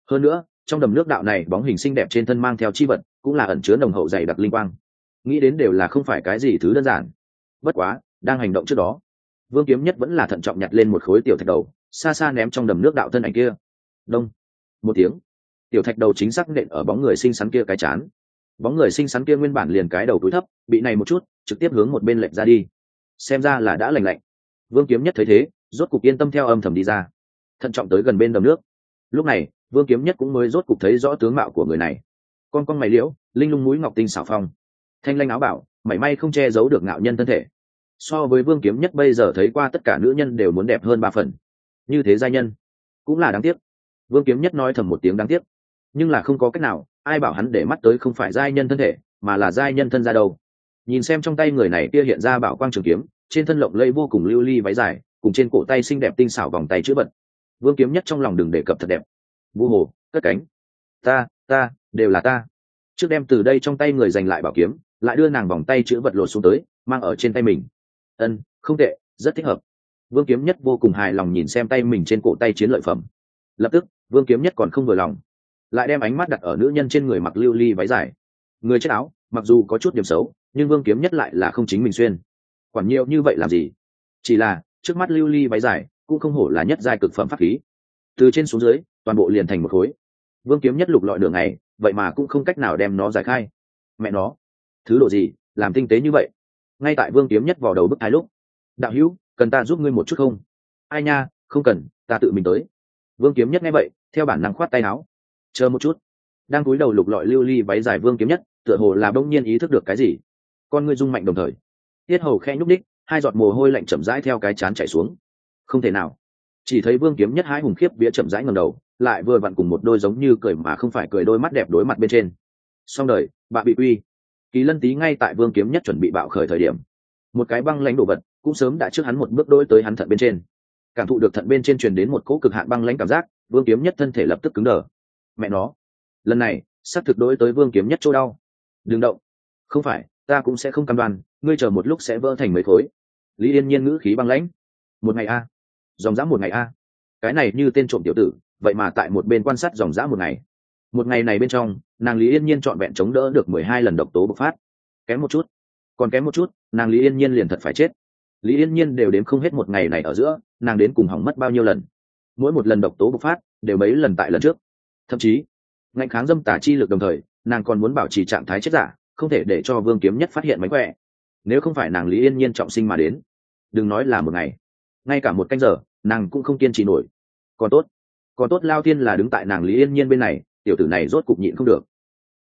hơn nữa trong đầm nước đạo này bóng hình xinh đẹp trên thân mang theo chi vật cũng là ẩn chứa nồng hậu dày đặc linh quang, nghĩ đến đều là không phải cái gì thứ đơn giản. Bất quá đang hành động trước đó, Vương Kiếm Nhất vẫn là thận trọng nhặt lên một khối tiểu thạch đầu, xa xa ném trong đầm nước đạo thân ảnh kia. Đông một tiếng, tiểu thạch đầu chính xác nện ở bóng người xinh xắn kia cái chán. Bóng người xinh xắn kia nguyên bản liền cái đầu cúi thấp, bị này một chút trực tiếp hướng một bên lệch ra đi, xem ra là đã lành lạnh. Vương Kiếm Nhất thấy thế, rốt cục yên tâm theo âm thầm đi ra, thận trọng tới gần bên đầm nước. Lúc này Vương Kiếm Nhất cũng mới rốt cục thấy rõ tướng mạo của người này. Con con mày liễu, linh lung mũi ngọc tinh xảo phong, thanh lanh áo bảo, mảy may không che giấu được ngạo nhân thân thể. So với Vương Kiếm Nhất bây giờ thấy qua tất cả nữ nhân đều muốn đẹp hơn ba phần. Như thế giai nhân cũng là đáng tiếc. Vương Kiếm Nhất nói thầm một tiếng đáng tiếc, nhưng là không có cách nào, ai bảo hắn để mắt tới không phải giai nhân thân thể mà là giai nhân thân ra đâu. Nhìn xem trong tay người này kia hiện ra bảo quang trường kiếm, trên thân lộng lẫy vô cùng lưu ly váy dài, cùng trên cổ tay xinh đẹp tinh xảo vòng tay chữ vật. Vương Kiếm Nhất trong lòng đừng đề cập thật đẹp. Vu hồ cất cánh, ta ta đều là ta. Trước đem từ đây trong tay người giành lại bảo kiếm, lại đưa nàng vòng tay chữ vật lột xuống tới, mang ở trên tay mình. Ân, không tệ, rất thích hợp. Vương Kiếm Nhất vô cùng hài lòng nhìn xem tay mình trên cổ tay chiến lợi phẩm. Lập tức Vương Kiếm Nhất còn không vừa lòng, lại đem ánh mắt đặt ở nữ nhân trên người mặc lưu ly váy dài. Người chết áo mặc dù có chút điểm xấu, nhưng Vương Kiếm Nhất lại là không chính mình xuyên, quản nhiều như vậy làm gì. Chỉ là trước mắt lưu ly váy dài cũng không hổ là nhất giai cực phẩm pháp khí, từ trên xuống dưới toàn bộ liền thành một khối. Vương Kiếm Nhất lục lọi đường này, vậy mà cũng không cách nào đem nó giải khai. Mẹ nó, thứ độ gì làm tinh tế như vậy. Ngay tại Vương Kiếm Nhất vào đầu bức thái lúc, đạo hữu, cần ta giúp ngươi một chút không? Ai nha, không cần, ta tự mình tới. Vương Kiếm Nhất nghe vậy theo bản năng khoát tay áo. Chờ một chút. Đang cúi đầu lục lọi lưu ly váy dài Vương Kiếm Nhất tựa hồ là bỗng nhiên ý thức được cái gì, con ngươi rung mạnh đồng thời tiết hầu khẽ nhúc đích, hai giọt mồ hôi lạnh chậm rãi theo cái chán chảy xuống. Không thể nào. Chỉ thấy Vương Kiếm Nhất hái hùng khiếp vía chậm rãi ngẩng đầu, lại vừa vặn cùng một đôi giống như cười mà không phải cười đôi mắt đẹp đối mặt bên trên. Xong đời, bạ bị quy. Kỳ Lân Tý ngay tại Vương Kiếm Nhất chuẩn bị bạo khởi thời điểm, một cái băng lãnh đồ vật cũng sớm đã trước hắn một bước đối tới hắn thận bên trên. Cảm thụ được thận bên trên truyền đến một cỗ cực hạn băng lãnh cảm giác, Vương Kiếm Nhất thân thể lập tức cứng đờ. Mẹ nó, lần này sắp thực đối tới Vương Kiếm Nhất chỗ đau. Đừng động. Không phải, ta cũng sẽ không cam đoan, ngươi chờ một lúc sẽ vỡ thành mấy khối. Lý Yên Nhiên ngữ khí băng lãnh. Một ngày a, dòng dã một ngày a. Cái này như tên trộm tiểu tử, vậy mà tại một bên quan sát dòng dã một ngày. Một ngày này bên trong, nàng Lý Yên Nhiên trọn vẹn chống đỡ được mười hai lần độc tố bộc phát. Kém một chút, còn kém một chút, nàng Lý Yên Nhiên liền thật phải chết. Lý Yên Nhiên đều đếm không hết một ngày này ở giữa, nàng đến cùng hỏng mất bao nhiêu lần. Mỗi một lần độc tố bộc phát, đều mấy lần tại lần trước. Thậm chí, ngạnh kháng dâm tà chi lực đồng thời, nàng còn muốn bảo trì trạng thái chết giả, không thể để cho Vương Kiếm Nhất phát hiện mánh khỏe. Nếu không phải nàng Lý Yên Nhiên trọng sinh mà đến, đừng nói là một ngày, ngay cả một canh giờ nàng cũng không kiên trì nổi. Còn tốt, còn tốt lao thiên là đứng tại nàng Lý Yên Nhiên bên này, tiểu tử này rốt cục nhịn không được.